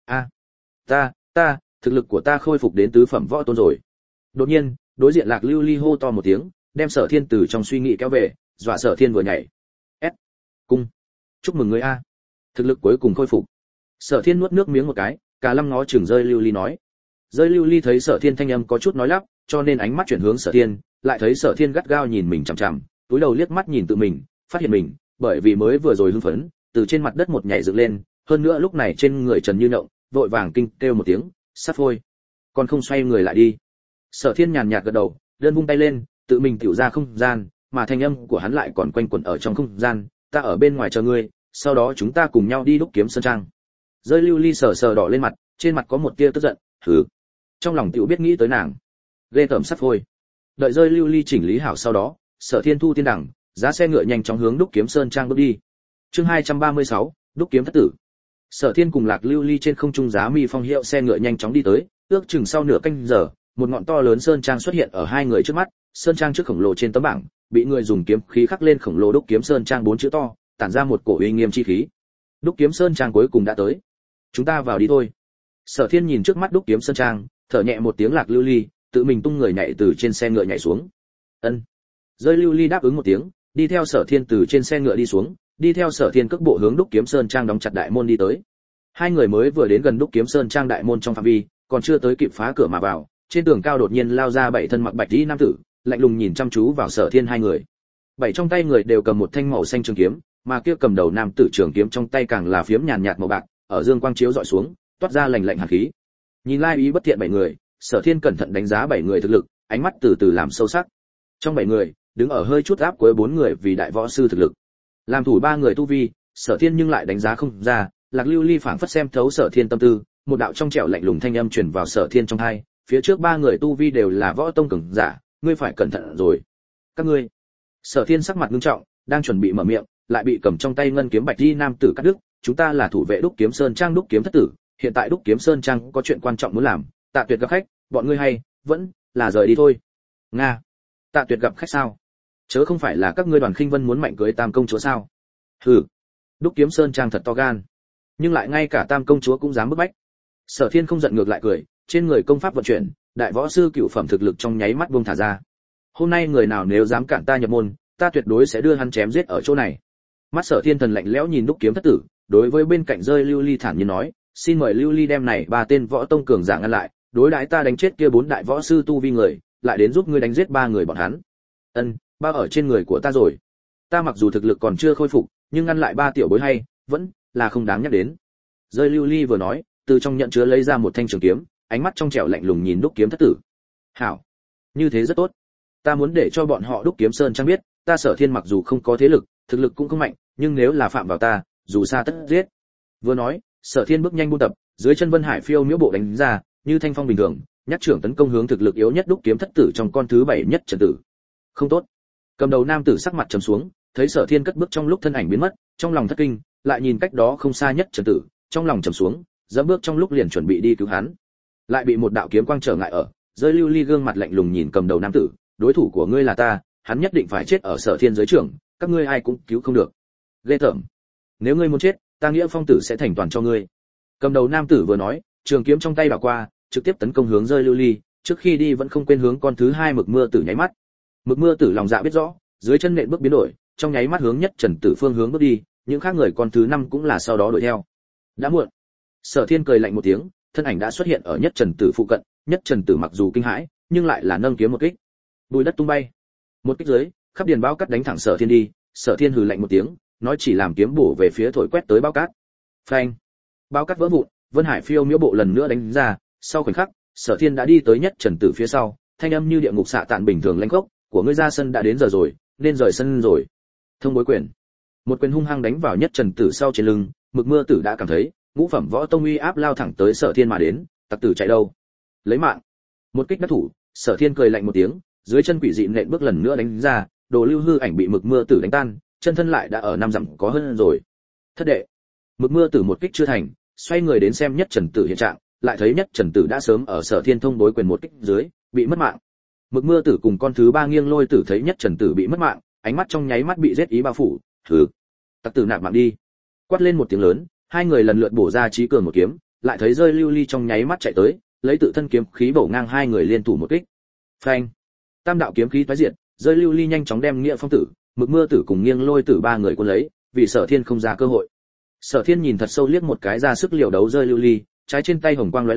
Ta, thực lực của ta khôi phục đến tứ phẩm võ tôn rồi. Đột nhiên, đối diện Lạc Lưu Ly hô to một tiếng, đem Sở Thiên từ trong suy nghĩ kéo về, dọa Sở Thiên vừa nhảy. Cung, chúc mừng ngươi a, thực lực cuối cùng khôi phục. Sở Thiên nuốt nước miếng một cái, cả lâm ngó chừng rơi lưu ly nói, Rơi lưu ly thấy Sở Thiên thanh âm có chút nói lắp, cho nên ánh mắt chuyển hướng Sở Thiên, lại thấy Sở Thiên gắt gao nhìn mình chằm chằm, túi đầu liếc mắt nhìn tự mình, phát hiện mình, bởi vì mới vừa rồi hưng phấn, từ trên mặt đất một nhảy dựng lên, hơn nữa lúc này trên người Trần Như Nhộng, vội vàng kinh kêu một tiếng, sắp phôi. Còn không xoay người lại đi. Sở Thiên nhàn nhạt gật đầu, đơn vung tay lên, tự mình tiểu ra không gian, mà thanh âm của hắn lại còn quanh quẩn ở trong không gian, ta ở bên ngoài chờ ngươi, sau đó chúng ta cùng nhau đi Đúc Kiếm Sơn Trang. Rơi lưu ly sờ sờ đỏ lên mặt, trên mặt có một tia tức giận, hừ. Trong lòng tiểu biết nghĩ tới nàng. Ghê tởm sắp phôi. Đợi Rơi lưu ly chỉnh lý hảo sau đó, Sở Thiên thu tiên đẳng, giá xe ngựa nhanh chóng hướng Đúc Kiếm Sơn Trang bước đi. Chương 236, Đúc Kiếm thất tử. Sở Thiên cùng Lạc Lưu Ly trên không trung giá mi phong hiệu xe ngựa nhanh chóng đi tới, ước chừng sau nửa canh giờ, một ngọn to lớn sơn trang xuất hiện ở hai người trước mắt, sơn trang trước khổng lồ trên tấm bảng, bị người dùng kiếm khí khắc lên khổng lồ Đúc Kiếm Sơn Trang 4 chữ to, tản ra một cổ uy nghiêm chi khí. Đúc Kiếm Sơn Trang cuối cùng đã tới. Chúng ta vào đi thôi. Sở Thiên nhìn trước mắt Đúc Kiếm Sơn Trang, thở nhẹ một tiếng. Lạc Lưu Ly tự mình tung người nhảy từ trên xe ngựa nhảy xuống. Ân. Rơi Lưu Ly đáp ứng một tiếng, đi theo Sở Thiên từ trên xe ngựa đi xuống, đi theo Sở Thiên cước bộ hướng Đúc Kiếm Sơn Trang đóng chặt đại môn đi tới. Hai người mới vừa đến gần Đúc Kiếm Sơn Trang đại môn trong phạm vi, còn chưa tới kịp phá cửa mà vào, trên tường cao đột nhiên lao ra bảy thân mặc bạch y nam tử, lạnh lùng nhìn chăm chú vào Sở Thiên hai người. Bảy trong tay người đều cầm một thanh màu xanh trường kiếm, mà kia cầm đầu nam tử trường kiếm trong tay càng là phiếm nhàn nhạt màu bạc, ở dương quang chiếu dọi xuống, toát ra lạnh lạnh hàn khí. Nhìn lai ý bất thiện bảy người, Sở Thiên cẩn thận đánh giá bảy người thực lực, ánh mắt từ từ làm sâu sắc. Trong bảy người, đứng ở hơi chút áp cuối bốn người vì đại võ sư thực lực. Làm thủ ba người tu vi, Sở Thiên nhưng lại đánh giá không ra. Lạc Lưu Ly phảng phất xem thấu Sở Thiên tâm tư, một đạo trong trẻo lạnh lùng thanh âm truyền vào Sở Thiên trong tai, phía trước ba người tu vi đều là võ tông cường giả, ngươi phải cẩn thận rồi. Các ngươi. Sở Thiên sắc mặt nghiêm trọng, đang chuẩn bị mở miệng, lại bị cầm trong tay ngân kiếm bạch y nam tử cắt đứt, chúng ta là thủ vệ Đúc Kiếm Sơn Trang Đúc Kiếm thất tử, hiện tại Đúc Kiếm Sơn Trang có chuyện quan trọng muốn làm, Tạ Tuyệt gặp khách, bọn ngươi hay vẫn là rời đi thôi. Nga. Tạ Tuyệt gặp khách sao? Chớ không phải là các ngươi Đoàn Khinh Vân muốn mạnh cưới Tam công chúa sao? Hừ. Đúc Kiếm Sơn Trang thật to gan, nhưng lại ngay cả Tam công chúa cũng dám bức bách. Sở Thiên không giận ngược lại cười, trên người công pháp vận chuyển, đại võ sư cửu phẩm thực lực trong nháy mắt buông thả ra. Hôm nay người nào nếu dám cản ta nhập môn, ta tuyệt đối sẽ đưa hắn chém giết ở chỗ này. Mắt Sở Thiên thần lạnh lẽo nhìn Đúc Kiếm thất tử, đối với bên cạnh Rơi Lưu Ly thản nhiên nói, xin mời Lưu Ly đem này ba tên võ tông cường giả ngăn lại, đối đãi ta đánh chết kia bốn đại võ sư tu vi người, lại đến giúp ngươi đánh giết ba người bọn hắn. Ân, bao ở trên người của ta rồi. Ta mặc dù thực lực còn chưa khôi phục, nhưng ngăn lại ba tiểu bối hay vẫn là không đáng nhắc đến. Rơi Lưu Ly vừa nói, từ trong nhận chứa lấy ra một thanh trường kiếm, ánh mắt trong trẻo lạnh lùng nhìn Đúc Kiếm thất tử. Hảo, như thế rất tốt. Ta muốn để cho bọn họ Đúc Kiếm Sơn Trang biết, ta Sở Thiên mặc dù không có thế lực, thực lực cũng không mạnh, nhưng nếu là phạm vào ta, dù xa tất giết. Vừa nói, Sở Thiên bước nhanh buôn tập, dưới chân Vân Hải phiêu miễu bộ đánh ra, như thanh phong bình thường, nhắc trưởng tấn công hướng thực lực yếu nhất Đúc Kiếm thất tử trong con thứ bảy nhất Trần tử. Không tốt. Cầm đầu nam tử sắc mặt trầm xuống, thấy Sở Thiên cất bước trong lúc thân ảnh biến mất, trong lòng thất kinh, lại nhìn cách đó không xa nhất Trần tử, trong lòng trầm xuống, dẫm bước trong lúc liền chuẩn bị đi cứu hắn, lại bị một đạo kiếm quang trở ngại ở. Rơi Lưu Ly gương mặt lạnh lùng nhìn cầm đầu nam tử, đối thủ của ngươi là ta, hắn nhất định phải chết ở Sở Thiên dưới trưởng, các ngươi ai cũng cứu không được. Ghê tởm. Nếu ngươi muốn chết, ta Nghĩa Phong tử sẽ thành toàn cho ngươi. Cầm đầu nam tử vừa nói, trường kiếm trong tay đảo qua, trực tiếp tấn công hướng Rơi Lưu Ly, trước khi đi vẫn không quên hướng con thứ hai Mực Mưa Tử nháy mắt. Mực Mưa Tử lòng dạ biết rõ, dưới chân nện bước biến đổi, trong nháy mắt hướng nhất Trần Tử phương hướng bước đi, những khác người con thứ năm cũng là sau đó đuổi theo. Đã muộn. Sở Thiên cười lạnh một tiếng, thân ảnh đã xuất hiện ở nhất Trần Tử phụ cận, nhất Trần Tử mặc dù kinh hãi, nhưng lại là nâng kiếm một kích. Bùi đất tung bay. Một kích dưới, khắp điền bao cát đánh thẳng Sở Thiên đi, Sở Thiên hừ lạnh một tiếng, nói chỉ làm kiếm bổ về phía thổi quét tới bao cát. Phanh. Bao cát vỡ vụn, Vân Hải phiêu miễu bộ lần nữa đánh ra, sau khoảnh khắc, Sở Thiên đã đi tới nhất Trần Tử phía sau, thanh âm như địa ngục xạ tạn bình thường lãnh gốc, của ngươi ra sân đã đến giờ rồi, nên rời sân rồi. Thông bối quyền. Một quyền hung hăng đánh vào nhất Trần Tử sau trên lưng, Mực Mưa Tử đã cảm thấy, ngũ phẩm võ tông uy áp lao thẳng tới Sở Thiên mà đến, tặc tử chạy đâu? Lấy mạng. Một kích đắc thủ, Sở Thiên cười lạnh một tiếng, dưới chân quỷ dị nện bước lần nữa đánh ra, đồ lưu hư ảnh bị Mực Mưa Tử đánh tan, chân thân lại đã ở 5 dặm có hơn rồi. Thất đệ. Mực Mưa Tử một kích chưa thành, xoay người đến xem nhất Trần Tử hiện trạng, lại thấy nhất Trần Tử đã sớm ở Sở Thiên thông đối quyền một kích dưới, bị mất mạng. Mực Mưa Tử cùng con thứ ba Nghiêng Lôi Tử thấy nhất Trần Tử bị mất mạng, ánh mắt trong nháy mắt bị giết ý bao phủ, "Hừ, tặc tử nạp mạng đi." Quát lên một tiếng lớn, hai người lần lượt bổ ra chí cường một kiếm, lại thấy Rơi Lưu Ly trong nháy mắt chạy tới, lấy tự thân kiếm khí bổ ngang hai người liên thủ một kích. Phanh! Tam đạo kiếm khí phá diệt, Rơi Lưu Ly nhanh chóng đem Nghĩa Phong Tử, Mực Mưa Tử cùng Nghiêng Lôi Tử ba người cuốn lấy, vì Sở Thiên không ra cơ hội. Sở Thiên nhìn thật sâu liếc một cái ra sức liều đấu Rơi Lưu Ly, trái trên tay hồng quang lóe lên,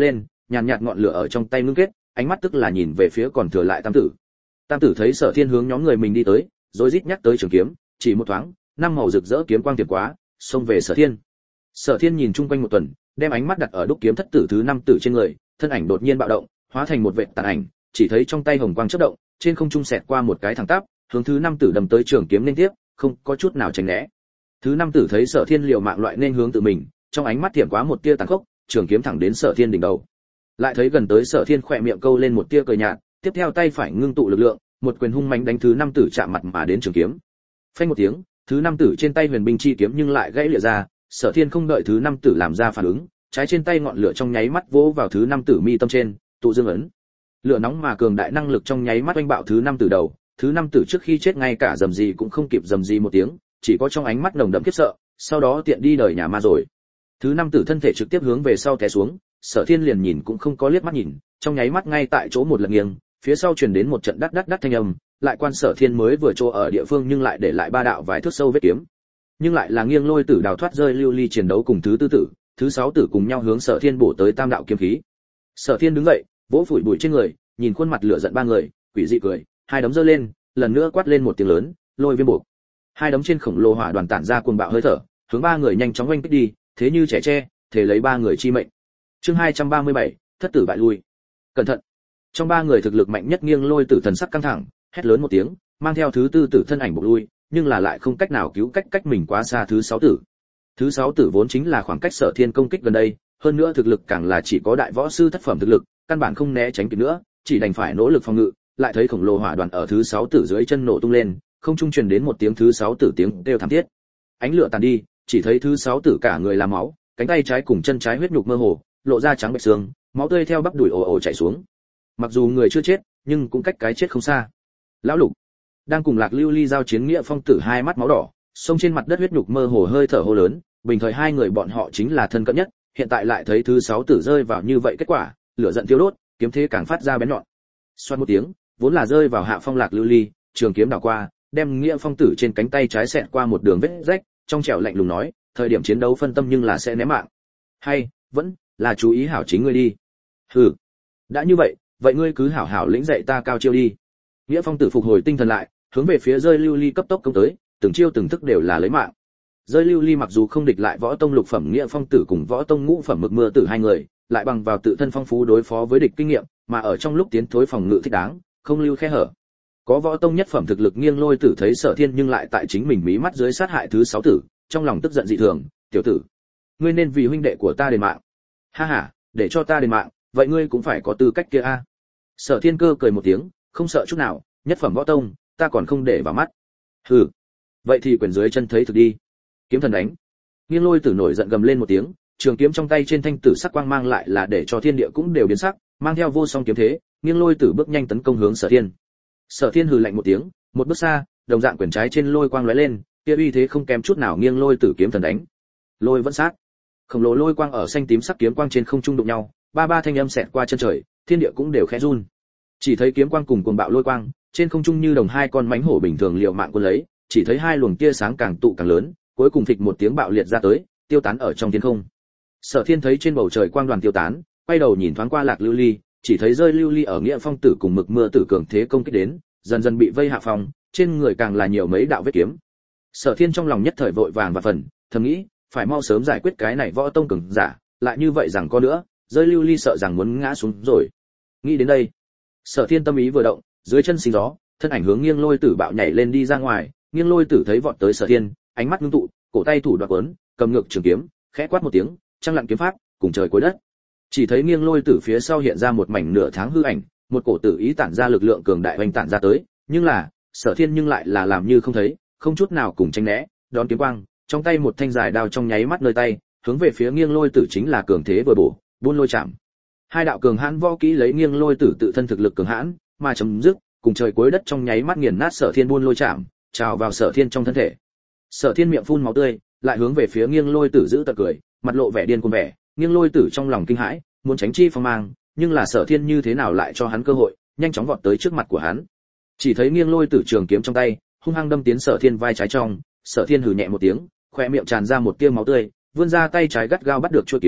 nhàn nhạt ngọn lửa ở trong tay ngưng kết, ánh mắt tức là nhìn về phía còn thừa lại tam tử. Tam tử thấy Sở Thiên hướng nhóm người mình đi tới, rồi rít nhắc tới trường kiếm, chỉ một thoáng, năm màu rực rỡ kiếm quang tiệm quá, xông về Sở Thiên. Sở Thiên nhìn chung quanh một tuần, đem ánh mắt đặt ở đúc kiếm thất tử thứ 5 tử trên người, thân ảnh đột nhiên bạo động, hóa thành một vệt tàn ảnh, chỉ thấy trong tay hồng quang chớp động, trên không trung xẹt qua một cái thẳng tắp, hướng thứ 5 tử đâm tới trường kiếm liên tiếp, không có chút nào tránh né. Thứ 5 tử thấy Sở Thiên liều mạng loại nên hướng tự mình, trong ánh mắt tiệm quá một tia tàn khốc, trường kiếm thẳng đến Sở Thiên đỉnh đầu. Lại thấy gần tới Sở Thiên khỏe miệng câu lên một tia cười nhạt, tiếp theo tay phải ngưng tụ lực lượng, một quyền hung mãnh đánh thứ 5 tử chạm mặt mà đến trường kiếm. Phanh một tiếng, thứ 5 tử trên tay huyền binh chi kiếm nhưng lại gãy lìa ra, Sở Thiên không đợi thứ 5 tử làm ra phản ứng, trái trên tay ngọn lửa trong nháy mắt vỗ vào thứ 5 tử mi tâm trên, tụ dương ấn. Lửa nóng mà cường đại năng lực trong nháy mắt oanh bạo thứ 5 tử đầu, thứ 5 tử trước khi chết ngay cả rầm rì cũng không kịp rầm rì một tiếng, chỉ có trong ánh mắt nồng đậm khiếp sợ, sau đó tiện đi đời nhà ma rồi. Thứ 5 tử thân thể trực tiếp hướng về sau té xuống, Sở Thiên liền nhìn cũng không có liếc mắt nhìn, trong nháy mắt ngay tại chỗ một lần nghiêng, phía sau truyền đến một trận đắt đắt đắt thanh âm, lại quan Sở Thiên mới vừa chỗ ở địa phương nhưng lại để lại ba đạo vài thước sâu vết kiếm. Nhưng lại là nghiêng lôi tử đào thoát rơi lưu ly chiến đấu cùng thứ tư tử, thứ 6 tử cùng nhau hướng Sở Thiên bổ tới tam đạo kiếm khí. Sở Thiên đứng dậy, vỗ phủi bụi trên người, nhìn khuôn mặt lửa giận ba người, quỷ dị cười, hai đấm giơ lên, lần nữa quát lên một tiếng lớn, lôi viêm buộc. Hai đấm trên khổng lồ hỏa đoàn tản ra cuồng bạo hơi thở, hướng ba người nhanh chóng oanh kích đi, thế như trẻ tre, thể lấy ba người chi mệnh. Chương 237, thất tử bại lui. Cẩn thận. Trong ba người thực lực mạnh nhất nghiêng lôi tử thần sắc căng thẳng, hét lớn một tiếng, mang theo thứ tư tử thân ảnh bộc lui, nhưng là lại không cách nào cứu cách mình quá xa thứ 6 tử. Thứ 6 tử vốn chính là khoảng cách Sở Thiên công kích gần đây, hơn nữa thực lực càng là chỉ có đại võ sư thất phẩm thực lực, căn bản không né tránh kịp nữa, chỉ đành phải nỗ lực phòng ngự, lại thấy khổng lồ hỏa đoàn ở thứ 6 tử dưới chân nổ tung lên, không trung truyền đến một tiếng thứ 6 tử tiếng kêu thảm thiết. Ánh lửa tàn đi, chỉ thấy thứ 6 tử cả người là máu, cánh tay trái cùng chân trái huyết nhục mơ hồ, lộ ra trắng bệch xương, máu tươi theo bắp đùi ồ ồ chảy xuống. Mặc dù người chưa chết, nhưng cũng cách cái chết không xa. Lão Lục đang cùng Lạc Lưu Ly giao chiến, Nghĩa Phong tử hai mắt máu đỏ, xông trên mặt đất huyết nhục mơ hồ hơi thở hô lớn, bình thời hai người bọn họ chính là thân cận nhất, hiện tại lại thấy thứ 6 tử rơi vào như vậy kết quả, lửa giận thiêu đốt, kiếm thế càng phát ra bén nhọn. Xoát một tiếng, vốn là rơi vào hạ phong Lạc Lưu Ly, trường kiếm đảo qua, đem Nghĩa Phong tử trên cánh tay trái xẹt qua một đường vết rách, trong trẻo lạnh lùng nói, thời điểm chiến đấu phân tâm nhưng là sẽ ném mạng. Hay, vẫn là chú ý hảo chính ngươi đi. Hừ, đã như vậy, vậy ngươi cứ hảo hảo lĩnh dạy ta cao chiêu đi. Nghĩa Phong tử phục hồi tinh thần lại, hướng về phía rơi lưu ly cấp tốc công tới, từng chiêu từng thức đều là lấy mạng. Rơi lưu ly mặc dù không địch lại võ tông lục phẩm Nghĩa Phong tử cùng võ tông ngũ phẩm Mực Mưa tử hai người, lại bằng vào tự thân phong phú đối phó với địch kinh nghiệm, mà ở trong lúc tiến thối phòng ngự thích đáng, không lưu khe hở. Có võ tông nhất phẩm thực lực nghiêng lôi tử thấy Sở Thiên nhưng lại tại chính mình mí mắt dưới sát hại thứ 6 tử, trong lòng tức giận dị thường, tiểu tử, ngươi nên vì huynh đệ của ta đền mạng. Ha ha, để cho ta đền mạng, vậy ngươi cũng phải có tư cách kia a. Sở Thiên Cơ cười một tiếng, không sợ chút nào, nhất phẩm võ tông, ta còn không để vào mắt. Hừ, vậy thì quyền dưới chân thấy thực đi. Kiếm thần đánh. Nghiêng lôi tử nổi giận gầm lên một tiếng, trường kiếm trong tay trên thanh tử sắc quang mang lại là để cho thiên địa cũng đều biến sắc, mang theo vô song kiếm thế, nghiêng lôi tử bước nhanh tấn công hướng Sở Thiên. Sở Thiên hừ lạnh một tiếng, một bước xa, đồng dạng quyền trái trên lôi quang lóe lên, kia uy thế không kém chút nào nghiêng lôi tử kiếm thần đánh. Lôi vẫn sát. Khổng lồ lôi quang ở xanh tím sắc kiếm quang trên không trung đụng nhau, ba ba thanh âm xẹt qua chân trời, thiên địa cũng đều khẽ run. Chỉ thấy kiếm quang cùng cuồng bạo lôi quang, trên không trung như đồng hai con mãnh hổ bình thường liều mạng cuốn lấy, chỉ thấy hai luồng tia sáng càng tụ càng lớn, cuối cùng phịch một tiếng bạo liệt ra tới, tiêu tán ở trong thiên không. Sở Thiên thấy trên bầu trời quang đoàn tiêu tán, quay đầu nhìn thoáng qua Lạc Lưu Ly, chỉ thấy rơi lưu ly ở Nghĩa Phong tử cùng Mực Mưa tử cường thế công kích đến, dần dần bị vây hạ phòng, trên người càng là nhiều mấy đạo vết kiếm. Sở Thiên trong lòng nhất thời vội vàng và phần, thầm nghĩ, phải mau sớm giải quyết cái này võ tông cường giả, lại như vậy rằng có nữa, rơi lưu ly sợ rằng muốn ngã xuống rồi. Nghĩ đến đây, Sở Thiên tâm ý vừa động, dưới chân sinh gió, thân ảnh hướng nghiêng lôi tử bạo nhảy lên đi ra ngoài, nghiêng lôi tử thấy vọt tới Sở Thiên, ánh mắt ngưng tụ, cổ tay thủ đoạt quấn, cầm ngược trường kiếm, khẽ quát một tiếng, trăng lặn kiếm pháp, cùng trời cuối đất. Chỉ thấy nghiêng lôi tử phía sau hiện ra một mảnh nửa tháng hư ảnh, một cổ tử ý tản ra lực lượng cường đại hoành tản ra tới, nhưng là, Sở Thiên nhưng lại là làm như không thấy, không chút nào cùng tránh né, đón kiếm quang, trong tay một thanh dài đao trong nháy mắt nơi tay, hướng về phía nghiêng lôi tử chính là cường thế vừa bổ, buôn lôi chạm. Hai đạo cường hãn võ kỹ lấy nghiêng lôi tử tự thân thực lực cường hãn, mà chấm dứt, cùng trời cuối đất trong nháy mắt nghiền nát Sở Thiên buôn lôi chạm, trào vào Sở Thiên trong thân thể. Sở Thiên miệng phun máu tươi, lại hướng về phía nghiêng lôi tử giữ tợn cười, mặt lộ vẻ điên cuồng vẻ, nghiêng lôi tử trong lòng kinh hãi, muốn tránh chi phong mang, nhưng là Sở Thiên như thế nào lại cho hắn cơ hội, nhanh chóng vọt tới trước mặt của hắn. Chỉ thấy nghiêng lôi tử trường kiếm trong tay, hung hăng đâm tiến Sở Thiên vai trái trong, Sở Thiên hừ nhẹ một tiếng, khóe miệng tràn ra một tia máu tươi, vươn ra tay trái gắt gao bắt được chuôi kiếm,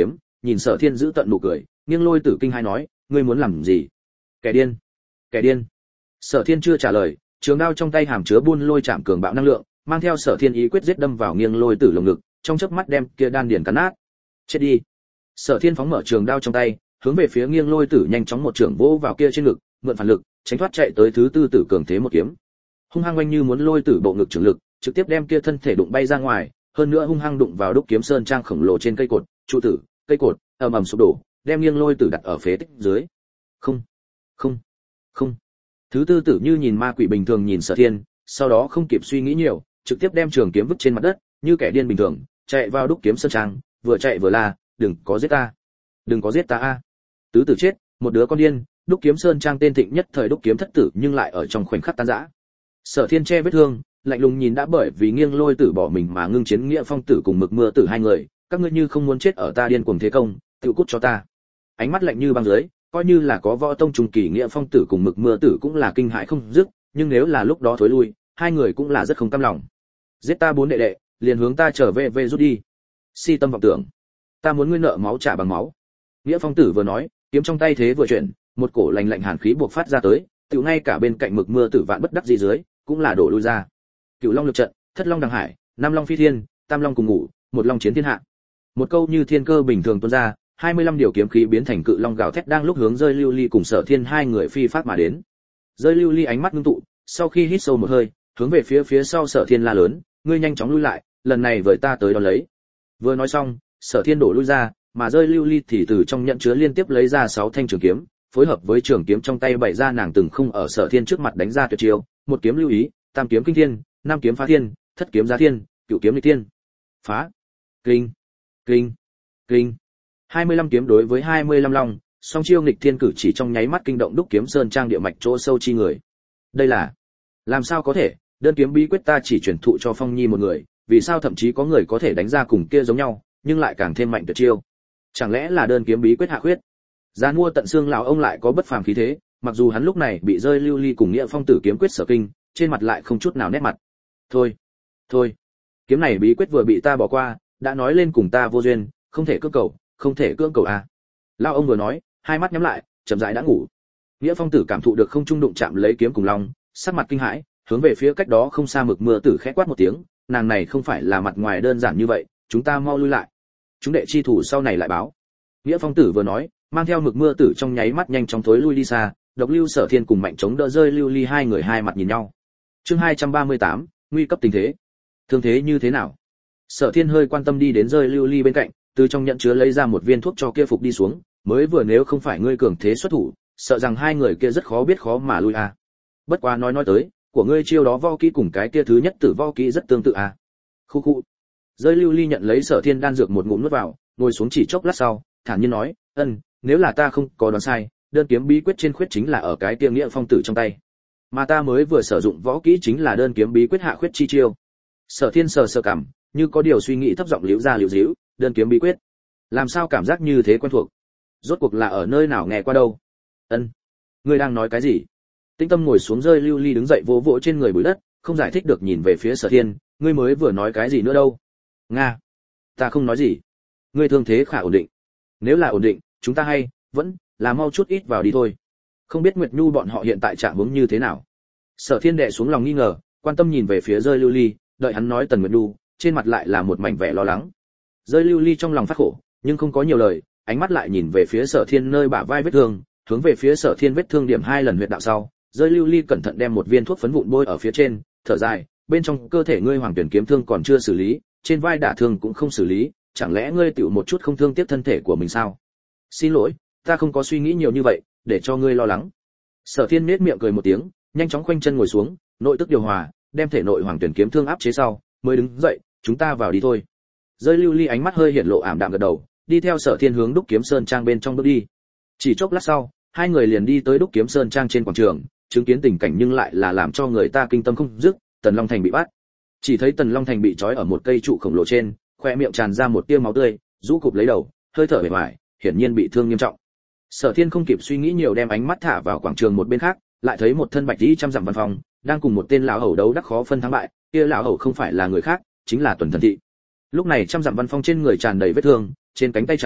nhìn Sở Thiên giữ tận nụ cười, nghiêng Lôi Tử kinh hai nói, ngươi muốn làm gì? Kẻ điên, kẻ điên. Sở Thiên chưa trả lời, trường đao trong tay hàm chứa buôn lôi chạm cường bạo năng lượng, mang theo Sở Thiên ý quyết giết đâm vào nghiêng Lôi Tử lồng ngực, trong chớp mắt đem kia đan điền cắn nát. Chết đi. Sở Thiên phóng mở trường đao trong tay, hướng về phía nghiêng Lôi Tử nhanh chóng một trường vỗ vào kia trên ngực, mượn phản lực, tránh thoát chạy tới thứ tư tử cường thế một kiếm. Hung hăng oanh như muốn Lôi Tử bộ ngực trường lực, trực tiếp đem kia thân thể đụng bay ra ngoài, hơn nữa hung hăng đụng vào đúc kiếm sơn trang khổng lồ trên cây cột, trụ tử, cây cột ầm ầm sụp đổ, đem nghiêng Lôi Tử đặt ở phế tích dưới. Không, không, không. Thứ tư tử như nhìn ma quỷ bình thường nhìn Sở Thiên, sau đó không kịp suy nghĩ nhiều, trực tiếp đem trường kiếm vứt trên mặt đất, như kẻ điên bình thường, chạy vào đúc kiếm sơn trang, vừa chạy vừa la, đừng có giết ta, đừng có giết ta a. Tứ tử chết, một đứa con điên, đúc kiếm sơn trang tên thịnh nhất thời đúc kiếm thất tử nhưng lại ở trong khoảnh khắc tan rã. Sở Thiên che vết thương, lạnh lùng nhìn đã bởi vì nghiêng Lôi Tử bỏ mình mà ngưng chiến Nghĩa Phong tử cùng Mực Mưa tử hai người, các ngươi như không muốn chết ở ta điên cuồng thế công, tự cút cho ta. Ánh mắt lạnh như băng dưới, coi như là có võ tông trung kỳ Nghĩa Phong tử cùng Mực Mưa tử cũng là kinh hãi không dứt, nhưng nếu là lúc đó thối lui, hai người cũng là rất không cam lòng. Giết ta bốn đệ đệ, liền hướng ta trở về rút đi. Si tâm vọng tưởng, ta muốn ngươi nợ máu trả bằng máu. Nghĩa Phong tử vừa nói, kiếm trong tay thế vừa chuyển, một cổ lạnh lạnh hàn khí buộc phát ra tới, tiểu ngay cả bên cạnh Mực Mưa tử vạn bất đắc dĩ dưới, cũng là đổ lui ra. Cửu Long lực trận, Thất Long đằng hải, Nam Long phi thiên, Tam Long cùng ngủ, một long chiến thiên hạ. Một câu như thiên cơ bình thường tuôn ra, 25 điều kiếm khí biến thành cự long gào thét đang lúc hướng Rơi Lưu Ly cùng Sở Thiên hai người phi phát mà đến. Rơi Lưu Ly ánh mắt ngưng tụ, sau khi hít sâu một hơi, hướng về phía sau Sở Thiên la lớn, ngươi nhanh chóng lui lại, lần này với ta tới đón lấy. Vừa nói xong, Sở Thiên đổ lui ra, mà Rơi Lưu Ly thì từ trong nhận chứa liên tiếp lấy ra 6 thanh trường kiếm, phối hợp với trường kiếm trong tay bày ra nàng từng không ở Sở Thiên trước mặt đánh ra tuyệt chiêu, một kiếm lưu ý, tam kiếm kinh thiên, năm kiếm phá thiên, thất kiếm giá thiên, cửu kiếm nghịch thiên. Phá, kinh, kinh, kinh. 25 kiếm đối với 25 long, song chiêu nghịch thiên cử chỉ trong nháy mắt kinh động đúc kiếm sơn trang địa mạch chỗ sâu chi người. Đây là, làm sao có thể, đơn kiếm bí quyết ta chỉ truyền thụ cho Phong Nhi một người, vì sao thậm chí có người có thể đánh ra cùng kia giống nhau, nhưng lại càng thêm mạnh tuyệt chiêu. Chẳng lẽ là đơn kiếm bí quyết hạ khuyết? Giàn mua tận xương lão ông lại có bất phàm khí thế, mặc dù hắn lúc này bị Rơi Lưu Ly cùng Nghĩa Phong tử kiếm quyết sở kinh, trên mặt lại không chút nào nét mặt. Thôi, thôi, kiếm này bí quyết vừa bị ta bỏ qua, đã nói lên cùng ta vô duyên, không thể cưỡng cầu, không thể cưỡng cầu à. Lão ông vừa nói, hai mắt nhắm lại, chậm rãi đã ngủ. Nghĩa Phong tử cảm thụ được không trung đụng chạm lấy kiếm cùng long, sắc mặt kinh hãi, hướng về phía cách đó không xa Mực Mưa tử khẽ quát một tiếng, nàng này không phải là mặt ngoài đơn giản như vậy, chúng ta mau lui lại. Chúng đệ chi thủ sau này lại báo. Nghĩa Phong tử vừa nói, mang theo Mực Mưa tử trong nháy mắt nhanh chóng thối lui đi xa, Độc Lưu Sở Thiên cùng Mạnh chống đỡ Rơi Lưu Ly hai người hai mặt nhìn nhau. Chương 238, nguy cấp tình thế. Thương thế như thế nào? Sở Thiên hơi quan tâm đi đến Rơi Lưu Ly bên cạnh, từ trong nhận chứa lấy ra một viên thuốc cho kia phục đi xuống, mới vừa nếu không phải ngươi cường thế xuất thủ, sợ rằng hai người kia rất khó biết khó mà lui à. Bất quá nói tới, của ngươi chiêu đó võ kỹ cùng cái kia thứ nhất tử võ kỹ rất tương tự à. Khu khu. Rơi Lưu Ly nhận lấy Sở Thiên đan dược một ngụm nuốt vào, ngồi xuống chỉ chốc lát sau, thản nhiên nói, nếu là ta không có đoán sai, đơn kiếm bí quyết trên khuyết chính là ở cái kia Nghĩa Phong tử trong tay. Mà ta mới vừa sử dụng võ kỹ chính là đơn kiếm bí quyết hạ khuyết chi chiêu. Sở Thiên sờ cằm, như có điều suy nghĩ thấp giọng liễu ra liễu díu, đơn kiếm bí quyết. Làm sao cảm giác như thế quen thuộc? Rốt cuộc là ở nơi nào nghe qua đâu? Ngươi đang nói cái gì? Tĩnh Tâm ngồi xuống Rơi Lưu Ly đứng dậy vỗ vỗ trên người bụi đất, không giải thích được nhìn về phía Sở Thiên, ngươi mới vừa nói cái gì nữa đâu? Nga, ta không nói gì. Ngươi thương thế khả ổn định. Nếu là ổn định, chúng ta vẫn là mau chút ít vào đi thôi. Không biết Nguyệt Nhu bọn họ hiện tại trạng huống như thế nào? Sở Thiên đệ xuống lòng nghi ngờ, quan tâm nhìn về phía Rơi Lưu Ly, đợi hắn nói Tần Nguyệt Nhu, trên mặt lại là một mảnh vẻ lo lắng. Rơi Lưu Ly trong lòng phát khổ, nhưng không có nhiều lời, ánh mắt lại nhìn về phía Sở Thiên nơi bả vai vết thương, hướng về phía Sở Thiên vết thương điểm 2 lần huyệt đạo sau, Rơi Lưu Ly cẩn thận đem một viên thuốc phấn vụn bôi ở phía trên, thở dài, bên trong cơ thể ngươi Hoàng Tuyển kiếm thương còn chưa xử lý, trên vai đả thương cũng không xử lý, chẳng lẽ ngươi tiểu một chút không thương tiếc thân thể của mình sao? Xin lỗi, ta không có suy nghĩ nhiều như vậy, để cho ngươi lo lắng. Sở Thiên nhếch miệng cười một tiếng, nhanh chóng khoanh chân ngồi xuống, nội tức điều hòa, đem thể nội Hoàng Tuyển kiếm thương áp chế sau, mới đứng dậy, chúng ta vào đi thôi. Rơi Lưu Ly ánh mắt hơi hiện lộ ảm đạm gật đầu, đi theo Sở Thiên hướng Đúc Kiếm Sơn trang bên trong bước đi. Chỉ chốc lát sau, hai người liền đi tới Đúc Kiếm Sơn trang trên quảng trường, chứng kiến tình cảnh nhưng lại là làm cho người ta kinh tâm không dứt, Tần Long Thành bị bắt. Chỉ thấy Tần Long Thành bị trói ở một cây trụ khổng lồ trên, khoe miệng tràn ra một tia máu tươi, rũ cụp lấy đầu, hơi thở bề ngoài, hiển nhiên bị thương nghiêm trọng. Sở Thiên không kịp suy nghĩ nhiều đem ánh mắt thả vào quảng trường một bên khác, lại thấy một thân bạch y trăm dặm văn phòng, đang cùng một tên lão hầu đấu đắc khó phân thắng bại, kia lão hầu không phải là người khác, chính là Tuần Thần Thị. Lúc này trăm dặm văn phong trên người tràn đầy vết thương, trên cánh tay trái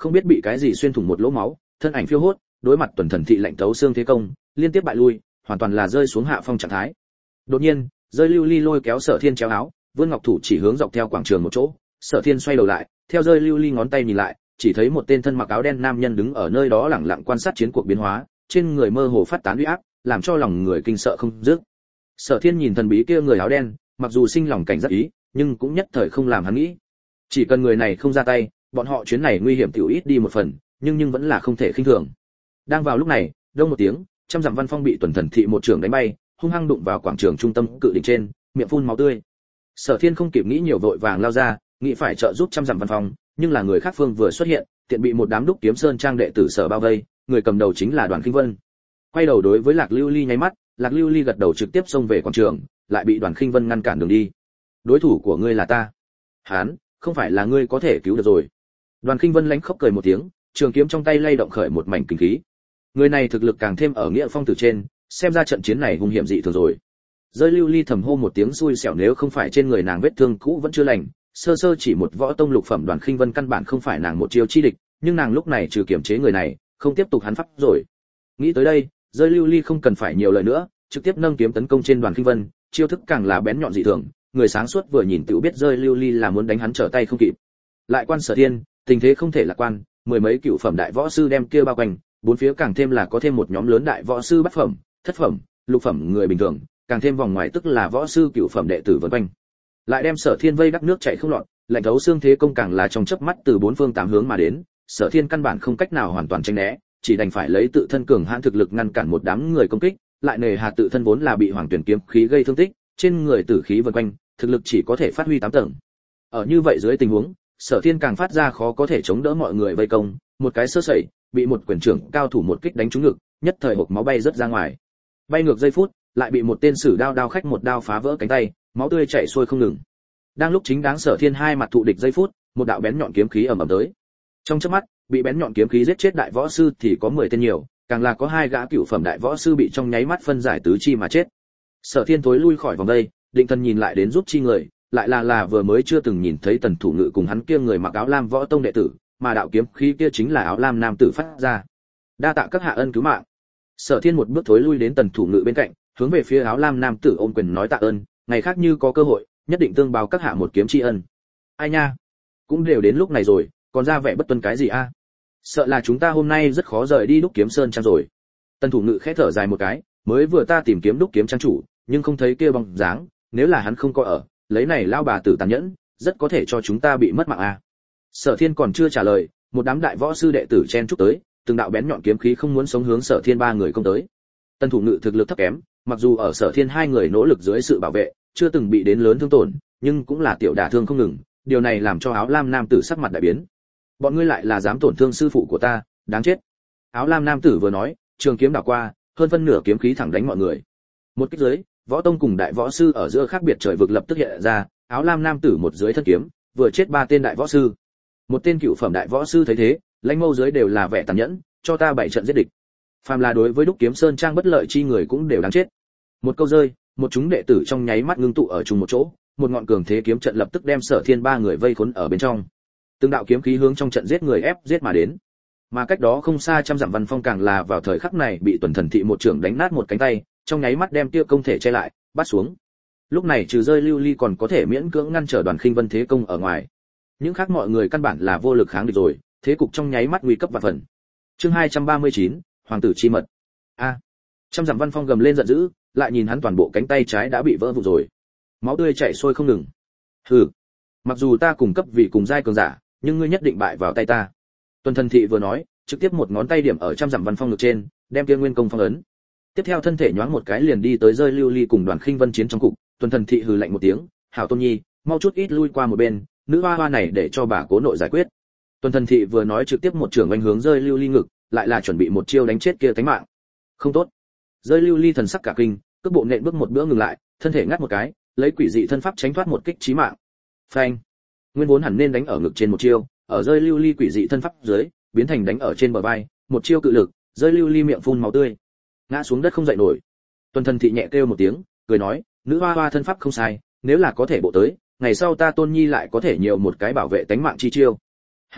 không biết bị cái gì xuyên thủng một lỗ máu, thân ảnh phiêu hốt, đối mặt tuần thần thị lạnh tấu xương thế công, liên tiếp bại lui, hoàn toàn là rơi xuống hạ phong trạng thái. Đột nhiên, rơi lưu ly lôi kéo Sở Thiên chéo áo, vươn ngọc thủ chỉ hướng dọc theo quảng trường một chỗ. Sở Thiên xoay đầu lại, theo rơi lưu ly ngón tay nhìn lại, chỉ thấy một tên thân mặc áo đen nam nhân đứng ở nơi đó lẳng lặng quan sát chiến cuộc biến hóa, trên người mơ hồ phát tán uy áp, làm cho lòng người kinh sợ không dứt. Sở Thiên nhìn thần bí kia người áo đen, mặc dù sinh lòng cảnh giác ý, nhưng cũng nhất thời không làm hắn nghĩ. Chỉ cần người này không ra tay, bọn họ chuyến này nguy hiểm tiểu ít đi một phần, nhưng vẫn là không thể khinh thường. Đang vào lúc này, đông một tiếng, trăm dặm văn phong bị tuần thần thị một trường đánh bay, hung hăng đụng vào quảng trường trung tâm cự đỉnh trên, miệng phun máu tươi. Sở Thiên không kịp nghĩ nhiều vội vàng lao ra, nghĩ phải trợ giúp trăm dặm văn phong, nhưng là người khác phương vừa xuất hiện, tiện bị một đám đúc kiếm sơn trang đệ tử sở bao vây, người cầm đầu chính là Đoàn Khinh Vân. Quay đầu đối với Lạc Lưu Ly nháy mắt, Lạc Lưu Ly gật đầu trực tiếp xông về quảng trường, lại bị Đoàn Khinh Vân ngăn cản đường đi. Đối thủ của ngươi là ta. Hán, không phải là ngươi có thể cứu được rồi. Đoàn Khinh Vân lánh khóc cười một tiếng, trường kiếm trong tay lay động khởi một mảnh kinh khí. Người này thực lực càng thêm ở nghĩa phong tử trên, xem ra trận chiến này hung hiểm dị thường rồi. Rơi Lưu Ly thầm hô một tiếng xui xẻo, nếu không phải trên người nàng vết thương cũ vẫn chưa lành, sơ sơ chỉ một võ tông lục phẩm Đoàn Khinh Vân căn bản không phải nàng một chiêu chi địch, nhưng nàng lúc này trừ kiểm chế người này, không tiếp tục hắn pháp rồi. Nghĩ tới đây, Rơi Lưu Ly không cần phải nhiều lời nữa, trực tiếp nâng kiếm tấn công trên Đoàn Khinh Vân, chiêu thức càng là bén nhọn dị thường, người sáng suốt vừa nhìn tự biết Rơi Lưu Ly là muốn đánh hắn trở tay không kịp. Lại quan Sở Thiên, tình thế không thể lạc quan, mười mấy cựu phẩm đại võ sư đem kia bao quanh, bốn phía càng thêm là có thêm một nhóm lớn đại võ sư bát phẩm, thất phẩm, lục phẩm người bình thường, càng thêm vòng ngoài tức là võ sư cựu phẩm đệ tử vây quanh. Lại đem Sở Thiên vây đắc nước chảy không lọt, lạnh thấu xương thế công càng là trong chớp mắt từ bốn phương tám hướng mà đến, Sở Thiên căn bản không cách nào hoàn toàn tránh né, chỉ đành phải lấy tự thân cường hãn thực lực ngăn cản một đám người công kích, lại nề hà tự thân vốn là bị Hoàng Tuyển kiếm khí gây thương tích, trên người tử khí vần quanh, thực lực chỉ có thể phát huy 8 tầng. Ở như vậy dưới tình huống, Sở Thiên càng phát ra khó có thể chống đỡ mọi người vây công, một cái sơ sẩy, bị một quyền trưởng cao thủ một kích đánh trúng ngực, nhất thời hộc máu bay rất ra ngoài. Bay ngược giây phút, lại bị một tên sử đao khách một đao phá vỡ cánh tay, máu tươi chảy xuôi không ngừng. Đang lúc chính đáng Sở Thiên hai mặt thụ địch giây phút, một đạo bén nhọn kiếm khí ầm ầm tới. Trong chớp mắt, bị bén nhọn kiếm khí giết chết đại võ sư thì có 10 tên nhiều, càng là có hai gã cửu phẩm đại võ sư bị trong nháy mắt phân giải tứ chi mà chết. Sở Thiên tối lui khỏi vòng đây, định thần nhìn lại đến giúp chi người, lại là vừa mới chưa từng nhìn thấy Tần Thủ Ngự cùng hắn kia người mặc áo lam võ tông đệ tử, mà đạo kiếm khí kia chính là áo lam nam tử phát ra. Đa tạ các hạ ân cứu mạng. Sở Thiên một bước thối lui đến Tần Thủ Ngự bên cạnh, hướng về phía áo lam nam tử ôm quyền nói tạ ơn, ngày khác như có cơ hội, nhất định tương báo các hạ một kiếm tri ân. Ai nha, cũng đều đến lúc này rồi, còn ra vẻ bất tuân cái gì a? Sợ là chúng ta hôm nay rất khó rời đi Đúc Kiếm Sơn trang rồi. Tần Thủ Ngự khẽ thở dài một cái, mới vừa ta tìm kiếm Đúc Kiếm trang chủ, nhưng không thấy kia bóng dáng, nếu là hắn không có ở, lấy này lao bà tử tàn nhẫn, rất có thể cho chúng ta bị mất mạng a. Sở Thiên còn chưa trả lời, một đám đại võ sư đệ tử chen chúc tới, từng đạo bén nhọn kiếm khí không muốn sống hướng Sở Thiên ba người công tới. Tần Thủ Ngự thực lực thấp kém, mặc dù ở Sở Thiên hai người nỗ lực dưới sự bảo vệ, chưa từng bị đến lớn thương tổn, nhưng cũng là tiểu đả thương không ngừng, điều này làm cho áo lam nam tử sắc mặt đại biến. Bọn ngươi lại là dám tổn thương sư phụ của ta, đáng chết. Áo lam nam tử vừa nói, trường kiếm đảo qua, hơn phân nửa kiếm khí thẳng đánh mọi người. Một kích dưới, võ tông cùng đại võ sư ở giữa khác biệt trời vực lập tức hiện ra, áo lam nam tử một dưới thân kiếm, vừa chết ba tên đại võ sư. Một tên cựu phẩm đại võ sư thấy thế, lãnh mâu dưới đều là vẻ tàn nhẫn, cho ta bảy trận giết địch. Phàm là đối với Đúc Kiếm Sơn trang bất lợi chi người cũng đều đáng chết. Một câu rơi, một chúng đệ tử trong nháy mắt ngưng tụ ở chung một chỗ, một ngọn cường thế kiếm trận lập tức đem Sở Thiên ba người vây khốn ở bên trong. Từng đạo kiếm khí hướng trong trận giết người ép giết mà đến. Mà cách đó không xa trăm dặm Văn Phong càng là vào thời khắc này bị tuần thần thị một trưởng đánh nát một cánh tay, trong nháy mắt đem kia công thể che lại, bắt xuống. Lúc này trừ rơi lưu ly còn có thể miễn cưỡng ngăn trở Đoàn Khinh Vân thế công ở ngoài. Những khác mọi người căn bản là vô lực kháng địch rồi, thế cục trong nháy mắt nguy cấp vạn phần. Chương 239, Hoàng tử chi mật. A. Trăm dặm Văn Phong gầm lên giận dữ, lại nhìn hắn toàn bộ cánh tay trái đã bị vỡ vụn rồi. Máu tươi chảy xuôi không ngừng. Hừ, mặc dù ta cùng cấp vị cùng giai cường giả, nhưng ngươi nhất định bại vào tay ta. Tuần thần thị vừa nói, trực tiếp một ngón tay điểm ở trăm dặm Văn Phong ngực trên, đem kia nguyên công phong ấn. Tiếp theo thân thể nhoáng một cái liền đi tới rơi lưu ly cùng Đoàn Khinh Vân chiến trong cục. Tuần thần thị hừ lạnh một tiếng, hảo Tôn Nhi, mau chút ít lui qua một bên, nữ hoa hoa này để cho bà cố nội giải quyết. Tuần thần thị vừa nói trực tiếp một trường oanh hướng rơi lưu ly ngực, lại là chuẩn bị một chiêu đánh chết kia tánh mạng. Không tốt. Rơi lưu ly thần sắc cả kinh, cước bộ nện bước một bữa ngừng lại, thân thể ngắt một cái, lấy quỷ dị thân pháp tránh thoát một kích chí mạng. Phanh. Nguyên vốn hẳn nên đánh ở ngực trên một chiêu, ở rơi lưu ly quỷ dị thân pháp dưới, biến thành đánh ở trên bờ vai, một chiêu cự lực, rơi lưu ly miệng phun máu tươi, ngã xuống đất không dậy nổi. Tuần thần thị nhẹ kêu một tiếng, cười nói, nữ hoa hoa thân pháp không sai, nếu là có thể bộ tới, ngày sau ta Tôn Nhi lại có thể nhiều một cái bảo vệ tánh mạng chi chiêu. Hảo,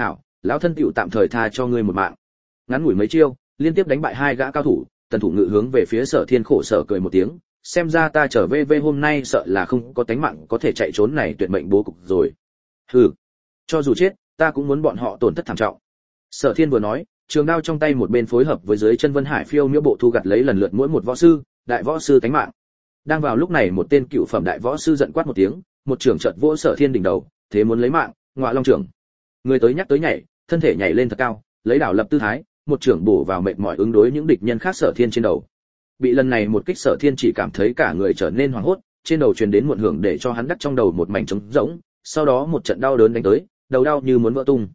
lão thân tựu tạm thời tha cho ngươi một mạng. Ngắn ngủi mấy chiêu, liên tiếp đánh bại hai gã cao thủ, Tần Thủ Ngự hướng về phía Sở Thiên khổ sở cười một tiếng, xem ra ta trở về hôm nay sợ là không có tánh mạng có thể chạy trốn này tuyệt mệnh bố cục rồi. Hừ, cho dù chết, ta cũng muốn bọn họ tổn thất thảm trọng. Sở Thiên vừa nói, trường đao trong tay một bên phối hợp với dưới chân Vân Hải phiêu miễu bộ thu gặt lấy lần lượt mỗi một võ sư, đại võ sư tánh mạng. Đang vào lúc này một tên cựu phẩm đại võ sư giận quát một tiếng, một trường chợt vỗ Sở Thiên đỉnh đầu, thế muốn lấy mạng, Ngọa Long trưởng. Người tới nhắc tới nhảy, thân thể nhảy lên thật cao, lấy đảo lập tư thái, một trường bổ vào mệt mỏi ứng đối những địch nhân khác Sở Thiên trên đầu. Bị lần này một kích Sở Thiên chỉ cảm thấy cả người trở nên hoảng hốt, trên đầu truyền đến muộn hưởng để cho hắn đắc trong đầu một mảnh trống rỗng, sau đó một trận đau đớn đánh tới, đầu đau như muốn vỡ tung.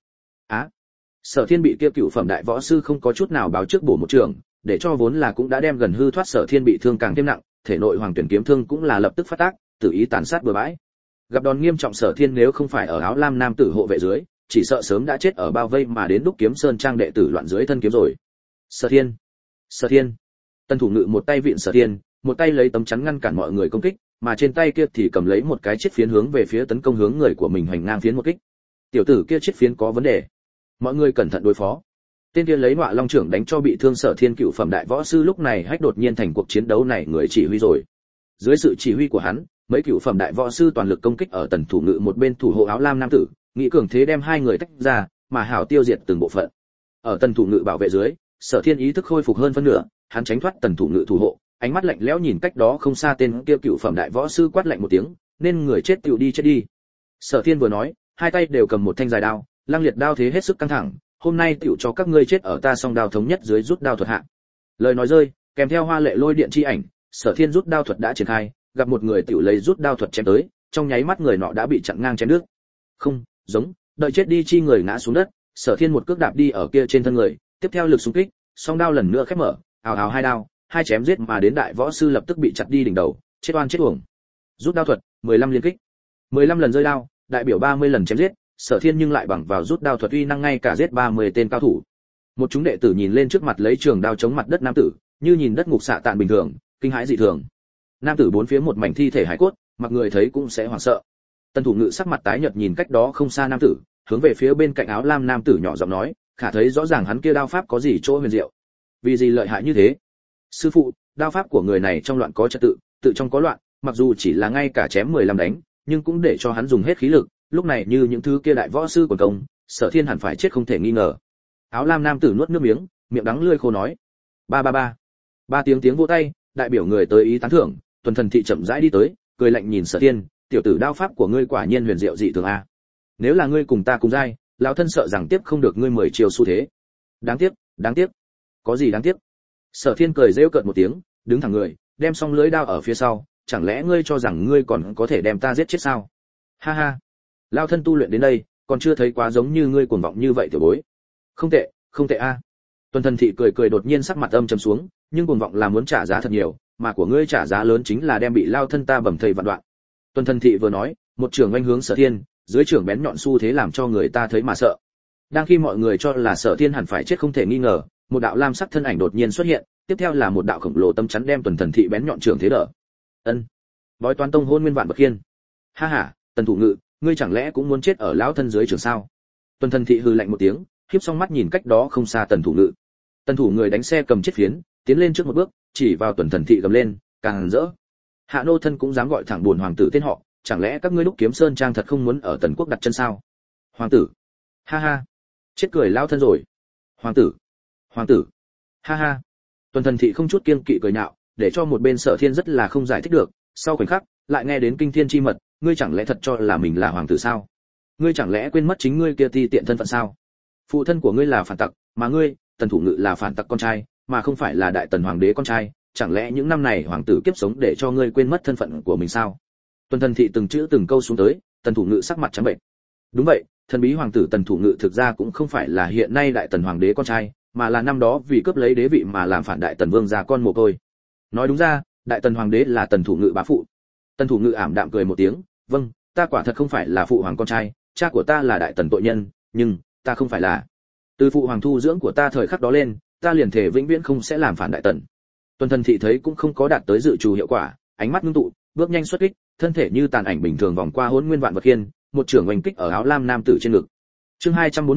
Sở Thiên bị kia cựu phẩm đại võ sư không có chút nào báo trước bổ một trường, để cho vốn là cũng đã đem gần hư thoát Sở Thiên bị thương càng thêm nặng, thể nội hoàng tuyển kiếm thương cũng là lập tức phát tác, tự ý tàn sát bừa bãi. Gặp đòn nghiêm trọng Sở Thiên nếu không phải ở áo lam nam tử hộ vệ dưới, chỉ sợ sớm đã chết ở bao vây mà đến Đúc Kiếm Sơn trang đệ tử loạn dưới thân kiếm rồi. Sở Thiên. Tần Thủ Ngự một tay vịn Sở Thiên, một tay lấy tấm chắn ngăn cản mọi người công kích, mà trên tay kia thì cầm lấy một cái chiếc phiến hướng về phía tấn công hướng người của mình hoành ngang phiến một kích. Tiểu tử kia chiếc phiến có vấn đề, mọi người cẩn thận đối phó. Tên kia lấy Ngọa Long trưởng đánh cho bị thương Sở Thiên cựu phẩm đại võ sư lúc này hách đột nhiên thành cuộc chiến đấu này người chỉ huy rồi. Dưới sự chỉ huy của hắn, mấy cựu phẩm đại võ sư toàn lực công kích ở Tần Thủ Ngự một bên thủ hộ áo lam nam tử, nghĩ cường thế đem hai người tách ra, mà hảo tiêu diệt từng bộ phận. Ở Tần Thủ Ngự bảo vệ dưới, Sở Thiên ý thức khôi phục hơn phân nửa, hắn tránh thoát Tần Thủ Ngự thủ hộ, ánh mắt lạnh lẽo nhìn cách đó không xa tên kia cựu phẩm đại võ sư quát lạnh một tiếng, nên người chết tựu đi chết đi. Sở Thiên vừa nói, hai tay đều cầm một thanh dài đao, lăng liệt đao thế hết sức căng thẳng, hôm nay tựu cho các ngươi chết ở ta song đao thống nhất dưới rút đao thuật hạ. Lời nói rơi, kèm theo hoa lệ lôi điện chi ảnh, Sở Thiên rút đao thuật đã triển khai, gặp một người tựu lấy rút đao thuật chém tới, trong nháy mắt người nọ đã bị chặn ngang chém đứt. Không, giống, đợi chết đi chi người ngã xuống đất, Sở Thiên một cước đạp đi ở kia trên thân người, tiếp theo lực xung kích, song đao lần nữa khép mở, ào ào hai đao, hai chém giết mà đến đại võ sư lập tức bị chặt đi đỉnh đầu, chết oan chết uổng. Rút đao thuật, 15 liên kích. 15 lần rơi đao, đại biểu 30 lần chém giết, Sở Thiên nhưng lại bằng vào rút đao thuật uy năng ngay cả giết 30 tên cao thủ. Một chúng đệ tử nhìn lên trước mặt lấy trường đao chống mặt đất nam tử, như nhìn đất ngục xạ tạn bình thường, kinh hãi dị thường. Nam tử bốn phía một mảnh thi thể hải cốt, mặc người thấy cũng sẽ hoảng sợ. Tần Thủ Ngự sắc mặt tái nhợt nhìn cách đó không xa nam tử, hướng về phía bên cạnh áo lam nam tử nhỏ giọng nói, khả thấy rõ ràng hắn kia đao pháp có gì chỗ huyền diệu. Vì gì lợi hại như thế? Sư phụ, đao pháp của người này trong loạn có trật tự, tự trong có loạn, mặc dù chỉ là ngay cả chém 15 đánh, nhưng cũng để cho hắn dùng hết khí lực, lúc này như những thứ kia đại võ sư quần công, Sở Thiên hẳn phải chết không thể nghi ngờ. Áo lam nam tử nuốt nước miếng, miệng đắng lưỡi khô nói, ba tiếng vỗ tay, đại biểu người tới ý tán thưởng. Tuần Thần Thị chậm rãi đi tới, cười lạnh nhìn Sở Thiên, tiểu tử đao pháp của ngươi quả nhiên huyền diệu dị thường a. Nếu là ngươi cùng ta cùng giai, lão thân sợ rằng tiếp không được ngươi 10 chiều xu thế. Đáng tiếc. Có gì đáng tiếc? Sở Thiên cười rêu cợt một tiếng, đứng thẳng người, đem song lưỡi đao ở phía sau, chẳng lẽ ngươi cho rằng ngươi còn có thể đem ta giết chết sao? Ha ha. Lão thân tu luyện đến đây, còn chưa thấy quá giống như ngươi cuồng vọng như vậy tiểu bối. Không tệ a. Tuần Thần Thị cười đột nhiên sắc mặt âm trầm xuống, nhưng cuồng vọng là muốn trả giá thật nhiều, mà của ngươi trả giá lớn chính là đem bị lao thân ta bầm thây vạn đoạn. Tuần Thần Thị vừa nói, một trường oanh hướng Sở Thiên, dưới trường bén nhọn xu thế làm cho người ta thấy mà sợ. Đang khi mọi người cho là Sở Thiên hẳn phải chết không thể nghi ngờ, một đạo lam sắc thân ảnh đột nhiên xuất hiện, tiếp theo là một đạo khổng lồ tâm chắn đem Tuần Thần Thị bén nhọn trường thế đỡ. Ân, Bói Toán Tông hôn nguyên vạn bậc khiên. Ha ha, Tần Thủ Ngự, ngươi chẳng lẽ cũng muốn chết ở lão thân dưới trường sao? Tuần Thần Thị hừ lạnh một tiếng, híp song mắt nhìn cách đó không xa Tần Thủ Ngự. Tần Thủ người đánh xe cầm chiếc phiến, tiến lên trước một bước, chỉ vào Tuần Thần Thị gầm lên, càng rỡ. Hạ nô thân cũng dám gọi thẳng buồn hoàng tử tên họ, chẳng lẽ các ngươi Đúc Kiếm Sơn trang thật không muốn ở Tần quốc đặt chân sao? Hoàng tử. Ha ha. Chết cười lao thân rồi. Hoàng tử. Ha ha. Tuần Thần Thị không chút kiêng kỵ cười nhạo, để cho một bên Sở Thiên rất là không giải thích được, sau khoảnh khắc, lại nghe đến kinh thiên chi mật, ngươi chẳng lẽ thật cho là mình là hoàng tử sao? Ngươi chẳng lẽ quên mất chính ngươi kia ti tiện thân phận sao? Phụ thân của ngươi là phản tặc, mà ngươi, Tần Thủ Ngự là phản tặc con trai, mà không phải là đại tần hoàng đế con trai, chẳng lẽ những năm này hoàng tử kiếp sống để cho ngươi quên mất thân phận của mình sao? Tuần Thần Thị từng chữ từng câu xuống tới, Tần Thủ Ngự sắc mặt trắng bệch. Đúng vậy, thần bí hoàng tử Tần Thủ Ngự thực ra cũng không phải là hiện nay đại tần hoàng đế con trai, mà là năm đó vì cướp lấy đế vị mà làm phản đại tần vương gia con mồ côi. Nói đúng ra, đại tần hoàng đế là Tần Thủ Ngự bá phụ. Tần Thủ Ngự ảm đạm cười một tiếng, vâng, ta quả thật không phải là phụ hoàng con trai, cha của ta là đại tần tội nhân, nhưng ta không phải là. Từ phụ hoàng thu dưỡng của ta thời khắc đó lên, ta liền thể vĩnh viễn không sẽ làm phản đại tần. Tuần Thần Thị thấy cũng không có đạt tới dự trù hiệu quả, ánh mắt ngưng tụ, bước nhanh xuất kích, thân thể như tàn ảnh bình thường vòng qua hỗn nguyên vạn vật khiên, một trường oanh kích ở áo lam nam tử trên ngực. Chương 240,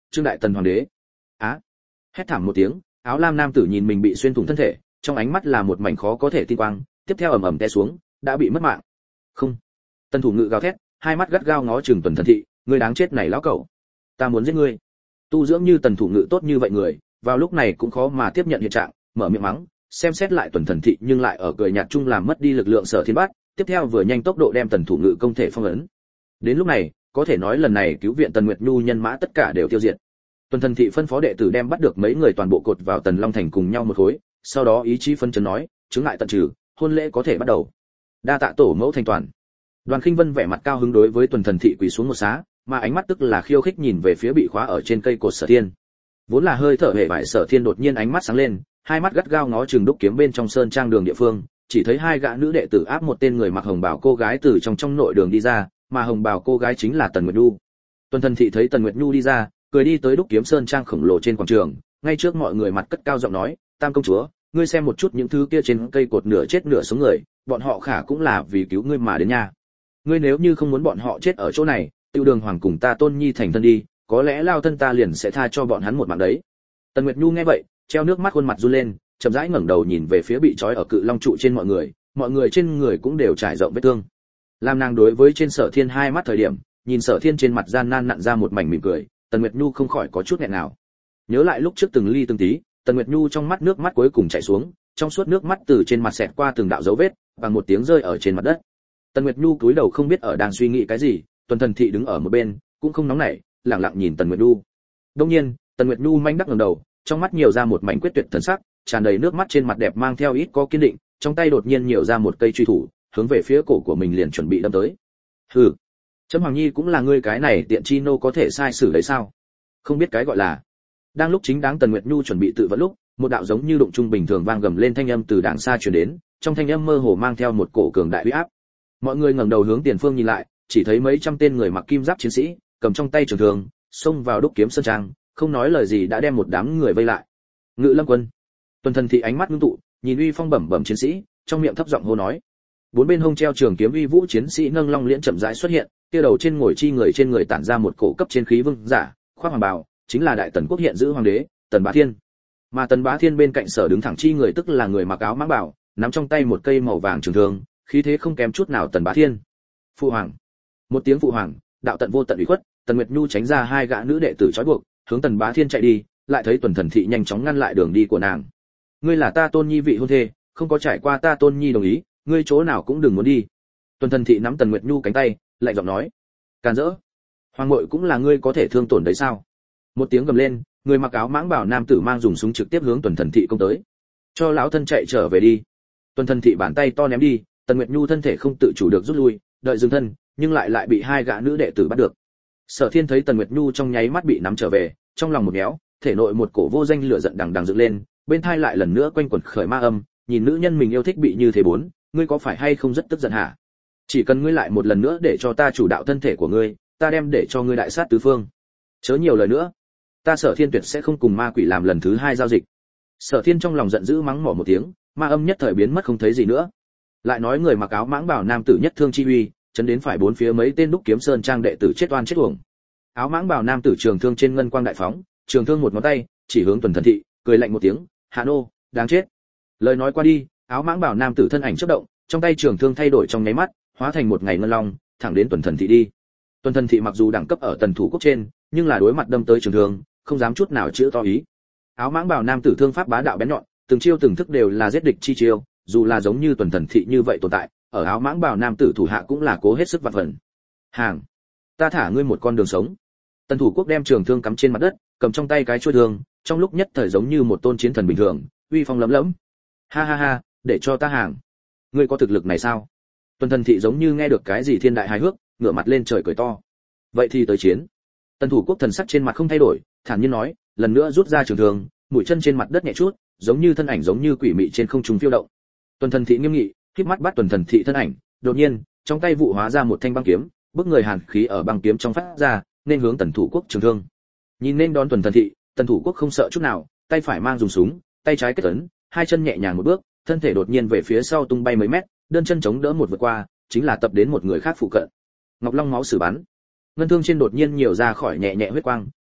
Trương đại tần hoàng đế. Á! Hét thảm một tiếng, áo lam nam tử nhìn mình bị xuyên thủng thân thể, trong ánh mắt là một mảnh khó có thể tin quang, tiếp theo ầm ầm té xuống, đã bị mất mạng. Không! Tần Thủ Ngự gào thét, hai mắt gắt gao ngó chừng Tuần Thần Thị, ngươi đáng chết này lão cẩu, ta muốn giết ngươi. Tu dưỡng như Tần Thủ Ngự tốt như vậy người, vào lúc này cũng khó mà tiếp nhận hiện trạng, mở miệng mắng, xem xét lại Tuần Thần Thị nhưng lại ở cười nhạt chung làm mất đi lực lượng Sở Thiên Bát, tiếp theo vừa nhanh tốc độ đem Tần Thủ Ngự công thể phong ấn. Đến lúc này, có thể nói lần này cứu viện Tần Nguyệt Nhu nhân mã tất cả đều tiêu diệt. Tuần Thần Thị phân phó đệ tử đem bắt được mấy người toàn bộ cột vào Tần Long Thành cùng nhau một khối, sau đó ý chí phân chấn nói, chứng ngại tận trừ, hôn lễ có thể bắt đầu. Đa tạ tổ mẫu thành toàn. Đoàn Khinh Vân vẻ mặt cao hứng đối với Tuần Thần Thị quỳ xuống một xá, mà ánh mắt tức là khiêu khích nhìn về phía bị khóa ở trên cây cột Sở Thiên. Vốn là hơi thở hệ bại Sở Thiên đột nhiên ánh mắt sáng lên, hai mắt gắt gao ngó chừng đúc kiếm bên trong sơn trang đường địa phương, chỉ thấy hai gã nữ đệ tử áp một tên người mặc hồng bào cô gái từ trong nội đường đi ra, mà hồng bào cô gái chính là Tần Nguyệt Nhu. Tuần Thần Thị thấy Tần Nguyệt Nhu đi ra, cười đi tới đúc kiếm sơn trang khổng lồ trên quảng trường, ngay trước mọi người mặt cất cao giọng nói, Tam công chúa, ngươi xem một chút những thứ kia trên cây cột nửa chết nửa sống người, bọn họ khả cũng là vì cứu ngươi mà đến nha. Ngươi nếu như không muốn bọn họ chết ở chỗ này, Tiêu Đường Hoàng cùng ta Tôn Nhi thành thân đi, có lẽ lao thân ta liền sẽ tha cho bọn hắn một mạng đấy. Tần Nguyệt Nhu nghe vậy, treo nước mắt khuôn mặt run lên, chậm rãi ngẩng đầu nhìn về phía bị trói ở cự long trụ trên mọi người trên người cũng đều trải rộng vết thương. Làm nàng đối với trên Sở Thiên hai mắt thời điểm, nhìn Sở Thiên trên mặt gian nan nặn ra một mảnh mỉm cười, Tần Nguyệt Nhu không khỏi có chút nghẹn nào. Nhớ lại lúc trước từng ly từng tí, Tần Nguyệt Nhu trong mắt nước mắt cuối cùng chảy xuống, trong suốt nước mắt từ trên mặt xẹt qua từng đạo dấu vết, bằng một tiếng rơi ở trên mặt đất. Tần Nguyệt Nhu cúi đầu không biết ở đang suy nghĩ cái gì, Tuần Thần Thị đứng ở một bên, cũng không nóng nảy, lặng lặng nhìn Tần Nguyệt Nhu. Đương nhiên, Tần Nguyệt Nhu manh đắc ngẩng đầu, trong mắt nhiều ra một mảnh quyết tuyệt thần sắc, tràn đầy nước mắt trên mặt đẹp mang theo ít có kiên định, trong tay đột nhiên nhiều ra một cây truy thủ, hướng về phía cổ của mình liền chuẩn bị đâm tới. Hừ, Trẫm Hoàng Nhi cũng là ngươi cái này tiện chi nô có thể sai xử đấy sao? Không biết cái gọi là. Đang lúc chính đáng Tần Nguyệt Nhu chuẩn bị tự vẫn lúc, một đạo giống như đụng trung bình thường vang gầm lên thanh âm từ đàng xa truyền đến, trong thanh âm mơ hồ mang theo một cổ cường đại uy áp. Mọi người ngẩng đầu hướng tiền phương nhìn lại, chỉ thấy mấy trăm tên người mặc kim giáp chiến sĩ, cầm trong tay trường thương, xông vào đúc kiếm sơn trang, không nói lời gì đã đem một đám người vây lại. Ngự Lâm quân. Tuần Thần Thị ánh mắt ngưng tụ, nhìn uy phong bẩm bẩm chiến sĩ, trong miệng thấp giọng hô nói. Bốn bên hông treo trường kiếm uy vũ chiến sĩ nâng long liễn chậm rãi xuất hiện, kia đầu trên ngồi chi người trên người tản ra một cổ cấp trên khí vương giả, khoác hoàng bào, chính là đại tần quốc hiện giữ hoàng đế, Tần Bá Thiên. Mà Tần Bá Thiên bên cạnh sở đứng thẳng chi người tức là người mặc áo mãng bảo, nắm trong tay một cây màu vàng trường thương, khí thế không kém chút nào Tần Bá Thiên. Phụ hoàng. Một tiếng phụ hoàng, đạo tận vô tận ủy khuất, Tần Nguyệt Nhu tránh ra hai gã nữ đệ tử trói buộc, hướng Tần Bá Thiên chạy đi, lại thấy Tuần Thần Thị nhanh chóng ngăn lại đường đi của nàng. Ngươi là ta Tôn Nhi vị hôn thê, không có trải qua ta Tôn Nhi đồng ý, ngươi chỗ nào cũng đừng muốn đi. Tuần Thần Thị nắm Tần Nguyệt Nhu cánh tay, lạnh giọng nói. Càn rỡ. Hoàng muội cũng là ngươi có thể thương tổn đấy sao? Một tiếng gầm lên, người mặc áo mãng bảo nam tử mang dùng súng trực tiếp hướng Tuần Thần Thị công tới. Cho lão thân chạy trở về đi. Tuần Thần Thị bàn tay to ném đi, Tần Nguyệt Nhu thân thể không tự chủ được rút lui, đợi dừng thân, nhưng lại bị hai gã nữ đệ tử bắt được. Sở Thiên thấy Tần Nguyệt Nhu trong nháy mắt bị nắm trở về, trong lòng một méo, thể nội một cổ vô danh lửa giận đằng đằng dựng lên, bên tai lại lần nữa quanh quẩn khởi ma âm, nhìn nữ nhân mình yêu thích bị như thế bốn, ngươi có phải hay không rất tức giận hả? Chỉ cần ngươi lại một lần nữa để cho ta chủ đạo thân thể của ngươi, ta đem để cho ngươi đại sát tứ phương. Chớ nhiều lời nữa, ta Sở Thiên tuyệt sẽ không cùng ma quỷ làm lần thứ hai giao dịch. Sở Thiên trong lòng giận dữ mắng mỏ một tiếng, ma âm nhất thời biến mất không thấy gì nữa. Lại nói người mặc áo mãng bảo nam tử nhất thương chi uy, chấn đến phải bốn phía mấy tên đúc kiếm sơn trang đệ tử chết oan chết uổng. Áo mãng bảo nam tử trường thương trên ngân quang đại phóng, trường thương một ngón tay chỉ hướng Tuần Thần Thị, cười lạnh một tiếng, hạ nô, đáng chết. Lời nói qua đi, áo mãng bảo nam tử thân ảnh chớp động, trong tay trường thương thay đổi trong nháy mắt, hóa thành một ngày ngân long, thẳng đến Tuần Thần Thị đi. Tuần Thần Thị mặc dù đẳng cấp ở Tần Thủ quốc trên, nhưng là đối mặt đâm tới trường thương, không dám chút nào chữa to ý. Áo mãng bảo nam tử thương pháp bá đạo bén nhọn, từng chiêu từng thức đều là giết địch chi chiêu, dù là giống như Tuần Thần Thị như vậy tồn tại, ở áo mãng bảo nam tử thủ hạ cũng là cố hết sức vạn phần. Hàng, ta thả ngươi một con đường sống. Tần Thủ quốc đem trường thương cắm trên mặt đất, cầm trong tay cái chuôi thương, trong lúc nhất thời giống như một tôn chiến thần bình thường, uy phong lẫm lẫm. Ha ha ha, để cho ta hàng. Ngươi có thực lực này sao? Tuần Thần Thị giống như nghe được cái gì thiên đại hài hước, ngửa mặt lên trời cười to. Vậy thì tới chiến. Tần Thủ quốc thần sắc trên mặt không thay đổi, thản nhiên nói, lần nữa rút ra trường thương, mũi chân trên mặt đất nhẹ chút, giống như thân ảnh giống như quỷ mị trên không trung phiêu động. Tuần Thần Thị nghiêm nghị, khép mắt bắt Tuần Thần Thị thân ảnh, đột nhiên, trong tay vụ hóa ra một thanh băng kiếm, bức người hàn khí ở băng kiếm trong phát ra, nên hướng Tần Thủ quốc trường thương. Nhìn nên đón Tuần Thần Thị, Tần Thủ quốc không sợ chút nào, tay phải mang dùng súng, tay trái kết ấn, hai chân nhẹ nhàng một bước, thân thể đột nhiên về phía sau tung bay mấy mét, đơn chân chống đỡ một vượt qua, chính là tập đến một người khác phụ cận. Ngọc Long máu sử bắn, ngân thương trên đột nhiên nhiều ra khỏi nhẹ nhẹ huyết quang,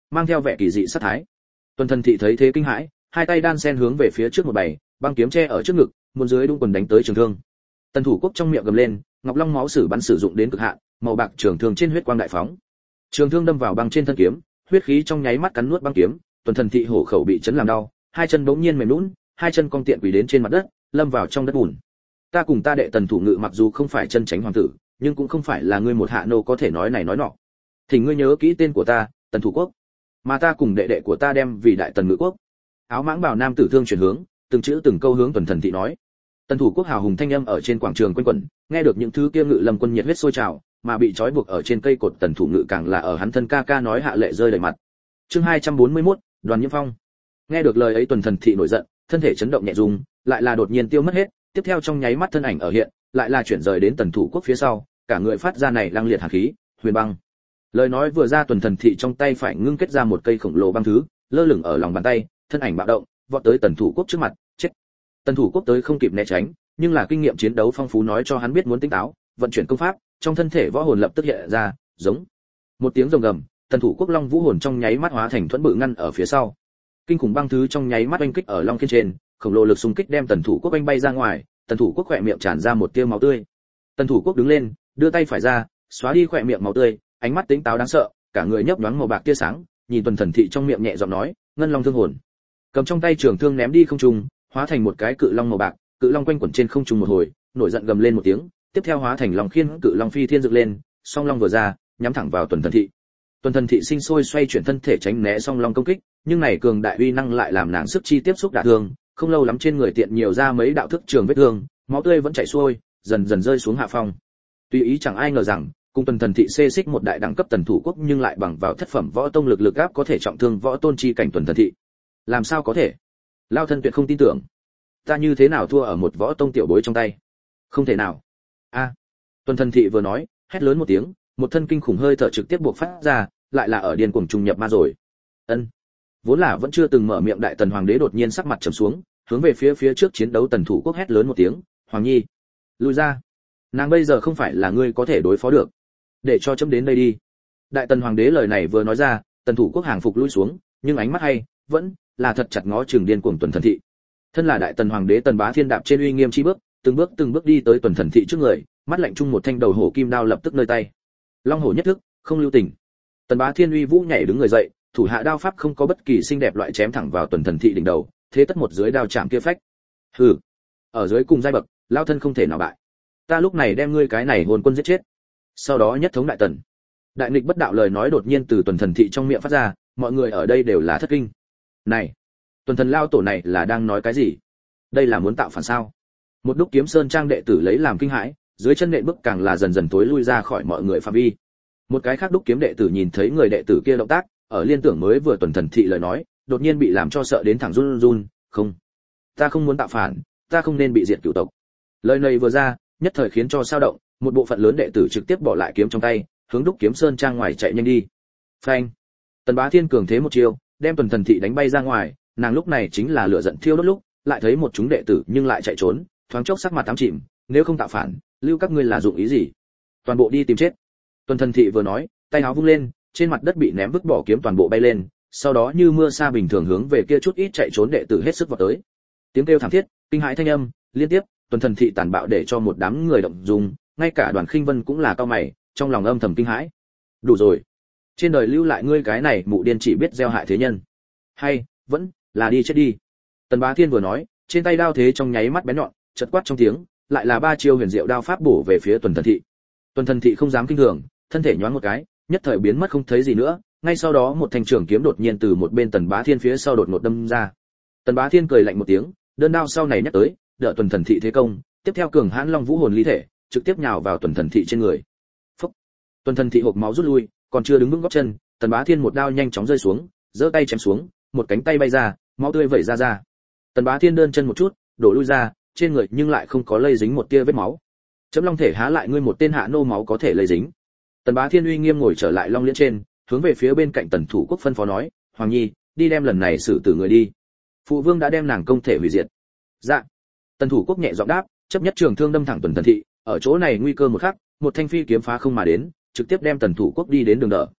mang theo vẻ kỳ dị sát thái. Tuần Thần Thị thấy thế kinh hãi, hai tay đan sen hướng về phía trước một bày, băng kiếm che ở trước ngực, muốn dưới đung quần đánh tới trường thương. Tần Thủ Quốc trong miệng gầm lên, ngọc long máu sử bắn sử dụng đến cực hạn, màu bạc trường thương trên huyết quang đại phóng. Trường thương đâm vào băng trên thân kiếm, huyết khí trong nháy mắt cắn nuốt băng kiếm, Tuần Thần Thị hổ khẩu bị chấn làm đau, hai chân bỗng nhiên mềm nhũn, hai chân cong tiện quỳ đến trên mặt đất, lâm vào trong đất bùn. Ta cùng ta đệ Tần Thủ Ngự mặc dù không phải chân chánh hoàng tử, nhưng cũng không phải là ngươi một hạ nô có thể nói này nói nọ. Thì ngươi nhớ kỹ tên của ta, Tần Thủ Quốc, mà ta cùng đệ đệ của ta đem vì đại Tần Ngự Quốc. Áo mãng bào nam tử thương chuyển hướng, từng chữ từng câu hướng Tuần Thần Thị nói. Tần Thủ Quốc hào hùng thanh âm ở trên quảng trường quanh quẩn, nghe được những thứ kia ngự lâm quân nhiệt huyết sôi trào, mà bị trói buộc ở trên cây cột Tần Thủ Ngự càng là ở hắn thân ca ca nói hạ lệ rơi đầy mặt. Chương 241, Đoàn Nhiễm Phong. Nghe được lời ấy Tuần Thần Thị nổi giận, thân thể chấn động nhẹ rung, lại là đột nhiên tiêu mất hết, tiếp theo trong nháy mắt thân ảnh ở hiện, lại là chuyển rời đến Tần Thủ Quốc phía sau, cả người phát ra này lăng liệt hàn khí, huyền băng. Lời nói vừa ra Tuần Thần Thị trong tay phải ngưng kết ra một cây khổng lồ băng thứ, lơ lửng ở lòng bàn tay, thân ảnh bạo động, vọt tới Tần Thủ Quốc trước mặt, chết. Tần Thủ Quốc tới không kịp né tránh, nhưng là kinh nghiệm chiến đấu phong phú nói cho hắn biết muốn tinh táo, vận chuyển công pháp, trong thân thể võ hồn lập tức hiện ra, giống một tiếng rồng gầm, Tần Thủ Quốc long vũ hồn trong nháy mắt hóa thành thuẫn bự ngăn ở phía sau. Kinh khủng băng thứ trong nháy mắt oanh kích ở long khiên trên, khổng lồ lực xung kích đem Tần Thủ Quốc oanh bay ra ngoài, Tần Thủ Quốc khỏe miệng tràn ra một tia máu tươi. Tần Thủ Quốc đứng lên, đưa tay phải ra, xóa đi khỏe miệng máu tươi, ánh mắt tỉnh táo đáng sợ, cả người nhấp nhoáng màu bạc tia sáng, nhìn Tuần Thần Thị trong miệng nhẹ giọng nói, ngân long thương hồn. Cầm trong tay trường thương ném đi không trung, hóa thành một cái cự long màu bạc, cự long quanh quẩn trên không trung một hồi, nổi giận gầm lên một tiếng, tiếp theo hóa thành long khiên, cự long phi thiên dựng lên, song long vừa ra, nhắm thẳng vào Tuần Thần Thị. Tuần Thần Thị sinh sôi xoay chuyển thân thể tránh né song long công kích, nhưng này cường đại uy năng lại làm nàng sức chi tiếp xúc đả thương, không lâu lắm trên người tiện nhiều ra mấy đạo thức trường vết thương, máu tươi vẫn chảy xuôi, dần dần rơi xuống hạ phong. Tuy ý chẳng ai ngờ rằng, cùng Tuần Thần Thị xê xích một đại đẳng cấp Tần Thủ Quốc nhưng lại bằng vào thất phẩm võ tông lực áp có thể trọng thương võ tôn chi cảnh Tuần Thần Thị. Làm sao có thể? Lao thân tuyệt không tin tưởng. Ta như thế nào thua ở một võ tông tiểu bối trong tay? Không thể nào. A. Tuần Thần Thị vừa nói, hét lớn một tiếng, một thân kinh khủng hơi thở trực tiếp buộc phát ra, lại là ở điên cuồng trùng nhập ma rồi. Ân. Vốn là vẫn chưa từng mở miệng đại Tần hoàng đế đột nhiên sắc mặt trầm xuống, hướng về phía trước chiến đấu Tần Thủ Quốc hét lớn một tiếng, "Hoàng nhi, lui ra. Nàng bây giờ không phải là ngươi có thể đối phó được. Để cho chấm đến đây đi." Đại Tần hoàng đế lời này vừa nói ra, Tần Thủ Quốc hàng phục lui xuống, nhưng ánh mắt hay, vẫn là thật chặt ngó chừng điên cuồng Tuần Thần Thị. Thân là đại Tần hoàng đế Tần Bá Thiên đạp trên uy nghiêm chi bước, từng bước đi tới Tuần Thần Thị trước người, mắt lạnh chung một thanh đầu hổ kim đao lập tức nơi tay. Long hổ nhất thức, không lưu tình. Tần Bá Thiên uy vũ nhảy đứng người dậy, thủ hạ đao pháp không có bất kỳ xinh đẹp loại chém thẳng vào Tuần Thần Thị đỉnh đầu, thế tất một dưới đao chạm kia phách. Hừ, ở dưới cùng giai bậc, lao thân không thể nào bại. Ta lúc này đem ngươi cái này hồn quân giết chết. Sau đó nhất thống đại Tần. Đại nghịch bất đạo lời nói đột nhiên từ Tuần Thần Thị trong miệng phát ra, mọi người ở đây đều là thất kinh. Này, Tuần Thần lao tổ này là đang nói cái gì? Đây là muốn tạo phản sao? Một đúc kiếm sơn trang đệ tử lấy làm kinh hãi, dưới chân nện bước càng là dần dần tối lui ra khỏi mọi người phạm vi. Một cái khác đúc kiếm đệ tử nhìn thấy người đệ tử kia động tác, ở liên tưởng mới vừa Tuần Thần Thị lời nói, đột nhiên bị làm cho sợ đến thẳng run run, "Không, ta không muốn tạo phản, ta không nên bị diệt cửu tộc." Lời này vừa ra, nhất thời khiến cho sao động, một bộ phận lớn đệ tử trực tiếp bỏ lại kiếm trong tay, hướng đúc kiếm sơn trang ngoài chạy nhanh đi. Phanh! Tần Bá Thiên cường thế một chiêu, đem Tuần Thần Thị đánh bay ra ngoài, nàng lúc này chính là lửa giận thiêu đốt lúc, lại thấy một chúng đệ tử nhưng lại chạy trốn, thoáng chốc sắc mặt ám chìm, "Nếu không tạo phản, lưu các ngươi là dụng ý gì? Toàn bộ đi tìm chết." Tuần Thần Thị vừa nói, tay áo vung lên, trên mặt đất bị ném vứt bỏ kiếm toàn bộ bay lên, sau đó như mưa sa bình thường hướng về kia chút ít chạy trốn đệ tử hết sức vọt tới. Tiếng kêu thảm thiết, kinh hãi thanh âm liên tiếp, Tuần Thần Thị tàn bạo để cho một đám người động dung, ngay cả Đoàn Khinh Vân cũng là cau mày, trong lòng âm thầm kinh hãi. Đủ rồi, trên đời lưu lại ngươi cái này mụ điên chỉ biết gieo hại thế nhân, hay vẫn là đi chết đi. Tần Bá Thiên vừa nói, trên tay đao thế trong nháy mắt bén nhọn, chợt quát trong tiếng, lại là ba chiêu huyền diệu đao pháp bổ về phía Tuần Thần Thị. Tuần Thần Thị không dám kinh thường, thân thể nhoáng một cái, nhất thời biến mất không thấy gì nữa, ngay sau đó một thanh trường kiếm đột nhiên từ một bên Tần Bá Thiên phía sau đột ngột đâm ra. Tần Bá Thiên cười lạnh một tiếng, đơn đao sau này nhắc tới, đỡ Tuần Thần Thị thế công, tiếp theo cường hãn long vũ hồn ly thể, trực tiếp nhào vào Tuần Thần Thị trên người. Phốc! Tuần Thần Thị hộc máu rút lui, còn chưa đứng vững gót chân, Tần Bá Thiên một đao nhanh chóng rơi xuống, giơ tay chém xuống, một cánh tay bay ra, máu tươi vẩy ra. Tần Bá Thiên đơn chân một chút, đổ lui ra, trên người nhưng lại không có lây dính một tia vết máu. Chấm long thể há lại ngươi một tên hạ nô máu có thể lây dính. Tần Bá Thiên uy nghiêm ngồi trở lại long liễn trên, hướng về phía bên cạnh Tần Thủ Quốc phân phó nói, "Hoàng nhi, đi đem lần này xử tử người đi. Phụ vương đã đem nàng công thể hủy diệt." Dạ. Tần Thủ Quốc nhẹ giọng đáp, chấp nhất trường thương đâm thẳng Tuần Thần Thị, ở chỗ này nguy cơ một khắc, một thanh phi kiếm phá không mà đến, trực tiếp đem Tần Thủ Quốc đi đến đường đỡ.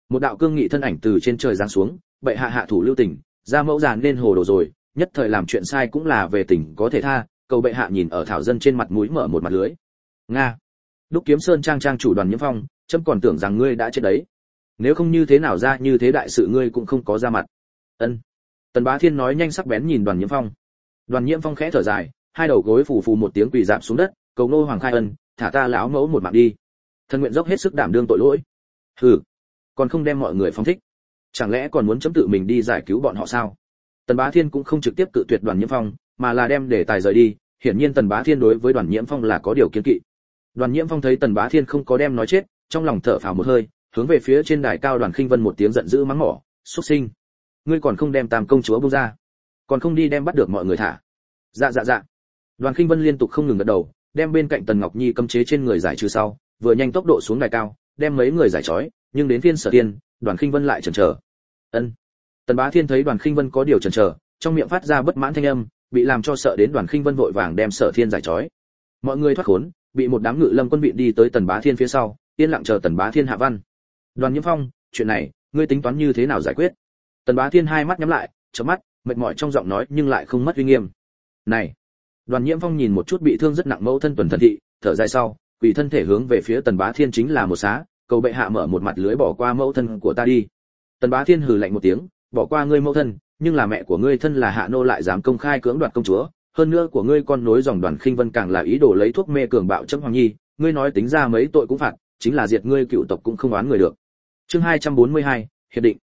Một đạo cương nghị thân ảnh từ trên trời giáng xuống, bệ hạ hạ thủ lưu tình, ra mẫu giàn nên hồ đồ rồi, nhất thời làm chuyện sai cũng là về tình có thể tha, cầu bệ hạ nhìn ở thảo dân trên mặt mũi mở một mặt lưới. Nga. Đúc Kiếm Sơn trang trang chủ Đoàn Nhiễm Phong, chấm còn tưởng rằng ngươi đã chết đấy. Nếu không như thế nào ra như thế đại sự ngươi cũng không có ra mặt. Ân. Tần Bá Thiên nói nhanh sắc bén nhìn Đoàn Nhiễm Phong. Đoàn Nhiễm Phong khẽ thở dài, hai đầu gối phù phù một tiếng quỳ rạp xuống đất, cầu nô hoàng khai ân, thả ta lão mẫu một mạng đi. Thần nguyện dốc hết sức đảm đương tội lỗi. Hừ, còn không đem mọi người phóng thích, chẳng lẽ còn muốn chấm tự mình đi giải cứu bọn họ sao? Tần Bá Thiên cũng không trực tiếp cự tuyệt Đoàn Nhiễm Phong, mà là đem đề tài rời đi, hiển nhiên Tần Bá Thiên đối với Đoàn Nhiễm Phong là có điều kiêng kỵ. Đoàn Nhiễm Phong thấy Tần Bá Thiên không có đem nói chết, trong lòng thở phào một hơi, hướng về phía trên đài cao Đoàn Khinh Vân một tiếng giận dữ mắng mỏ, "Xuất sinh, ngươi còn không đem Tam công chúa buông ra, còn không đi đem bắt được mọi người thả." Dạ dạ dạ. Đoàn Khinh Vân liên tục không ngừng gật đầu, đem bên cạnh Tần Ngọc Nhi cấm chế trên người giải trừ sau, vừa nhanh tốc độ xuống đài cao, đem mấy người giải trói, nhưng đến phiên Sở Thiên, Đoàn Khinh Vân lại chần chờ. Ân. Tần Bá Thiên thấy Đoàn Khinh Vân có điều chần chờ, trong miệng phát ra bất mãn thanh âm, bị làm cho sợ đến Đoàn Khinh Vân vội vàng đem Sở Thiên giải trói. Mọi người thoát khốn, bị một đám ngự lâm quân viện đi tới Tần Bá Thiên phía sau, yên lặng chờ Tần Bá Thiên hạ văn. Đoàn Nhiễm Phong, chuyện này, ngươi tính toán như thế nào giải quyết? Tần Bá Thiên hai mắt nhắm lại, chớp mắt, mệt mỏi trong giọng nói nhưng lại không mất uy nghiêm. Này. Đoàn Nhiễm Phong nhìn một chút bị thương rất nặng mẫu thân Tuần Thần thị, thở dài sau, quỳ thân thể hướng về phía Tần Bá Thiên chính là một xá, cầu bệ hạ mở một mặt lưới bỏ qua mẫu thân của ta đi. Tần Bá Thiên hừ lạnh một tiếng, bỏ qua ngươi mẫu thân, nhưng là mẹ của ngươi thân là hạ nô lại dám công khai cưỡng đoạt công chúa, hơn nữa của ngươi con nối dòng Đoàn Khinh Vân càng là ý đồ lấy thuốc mê cường bạo chấm Hoàng Nhi, ngươi nói tính ra mấy tội cũng phạt, chính là diệt ngươi cựu tộc cũng không oán người được. Chương 242, hiệp định.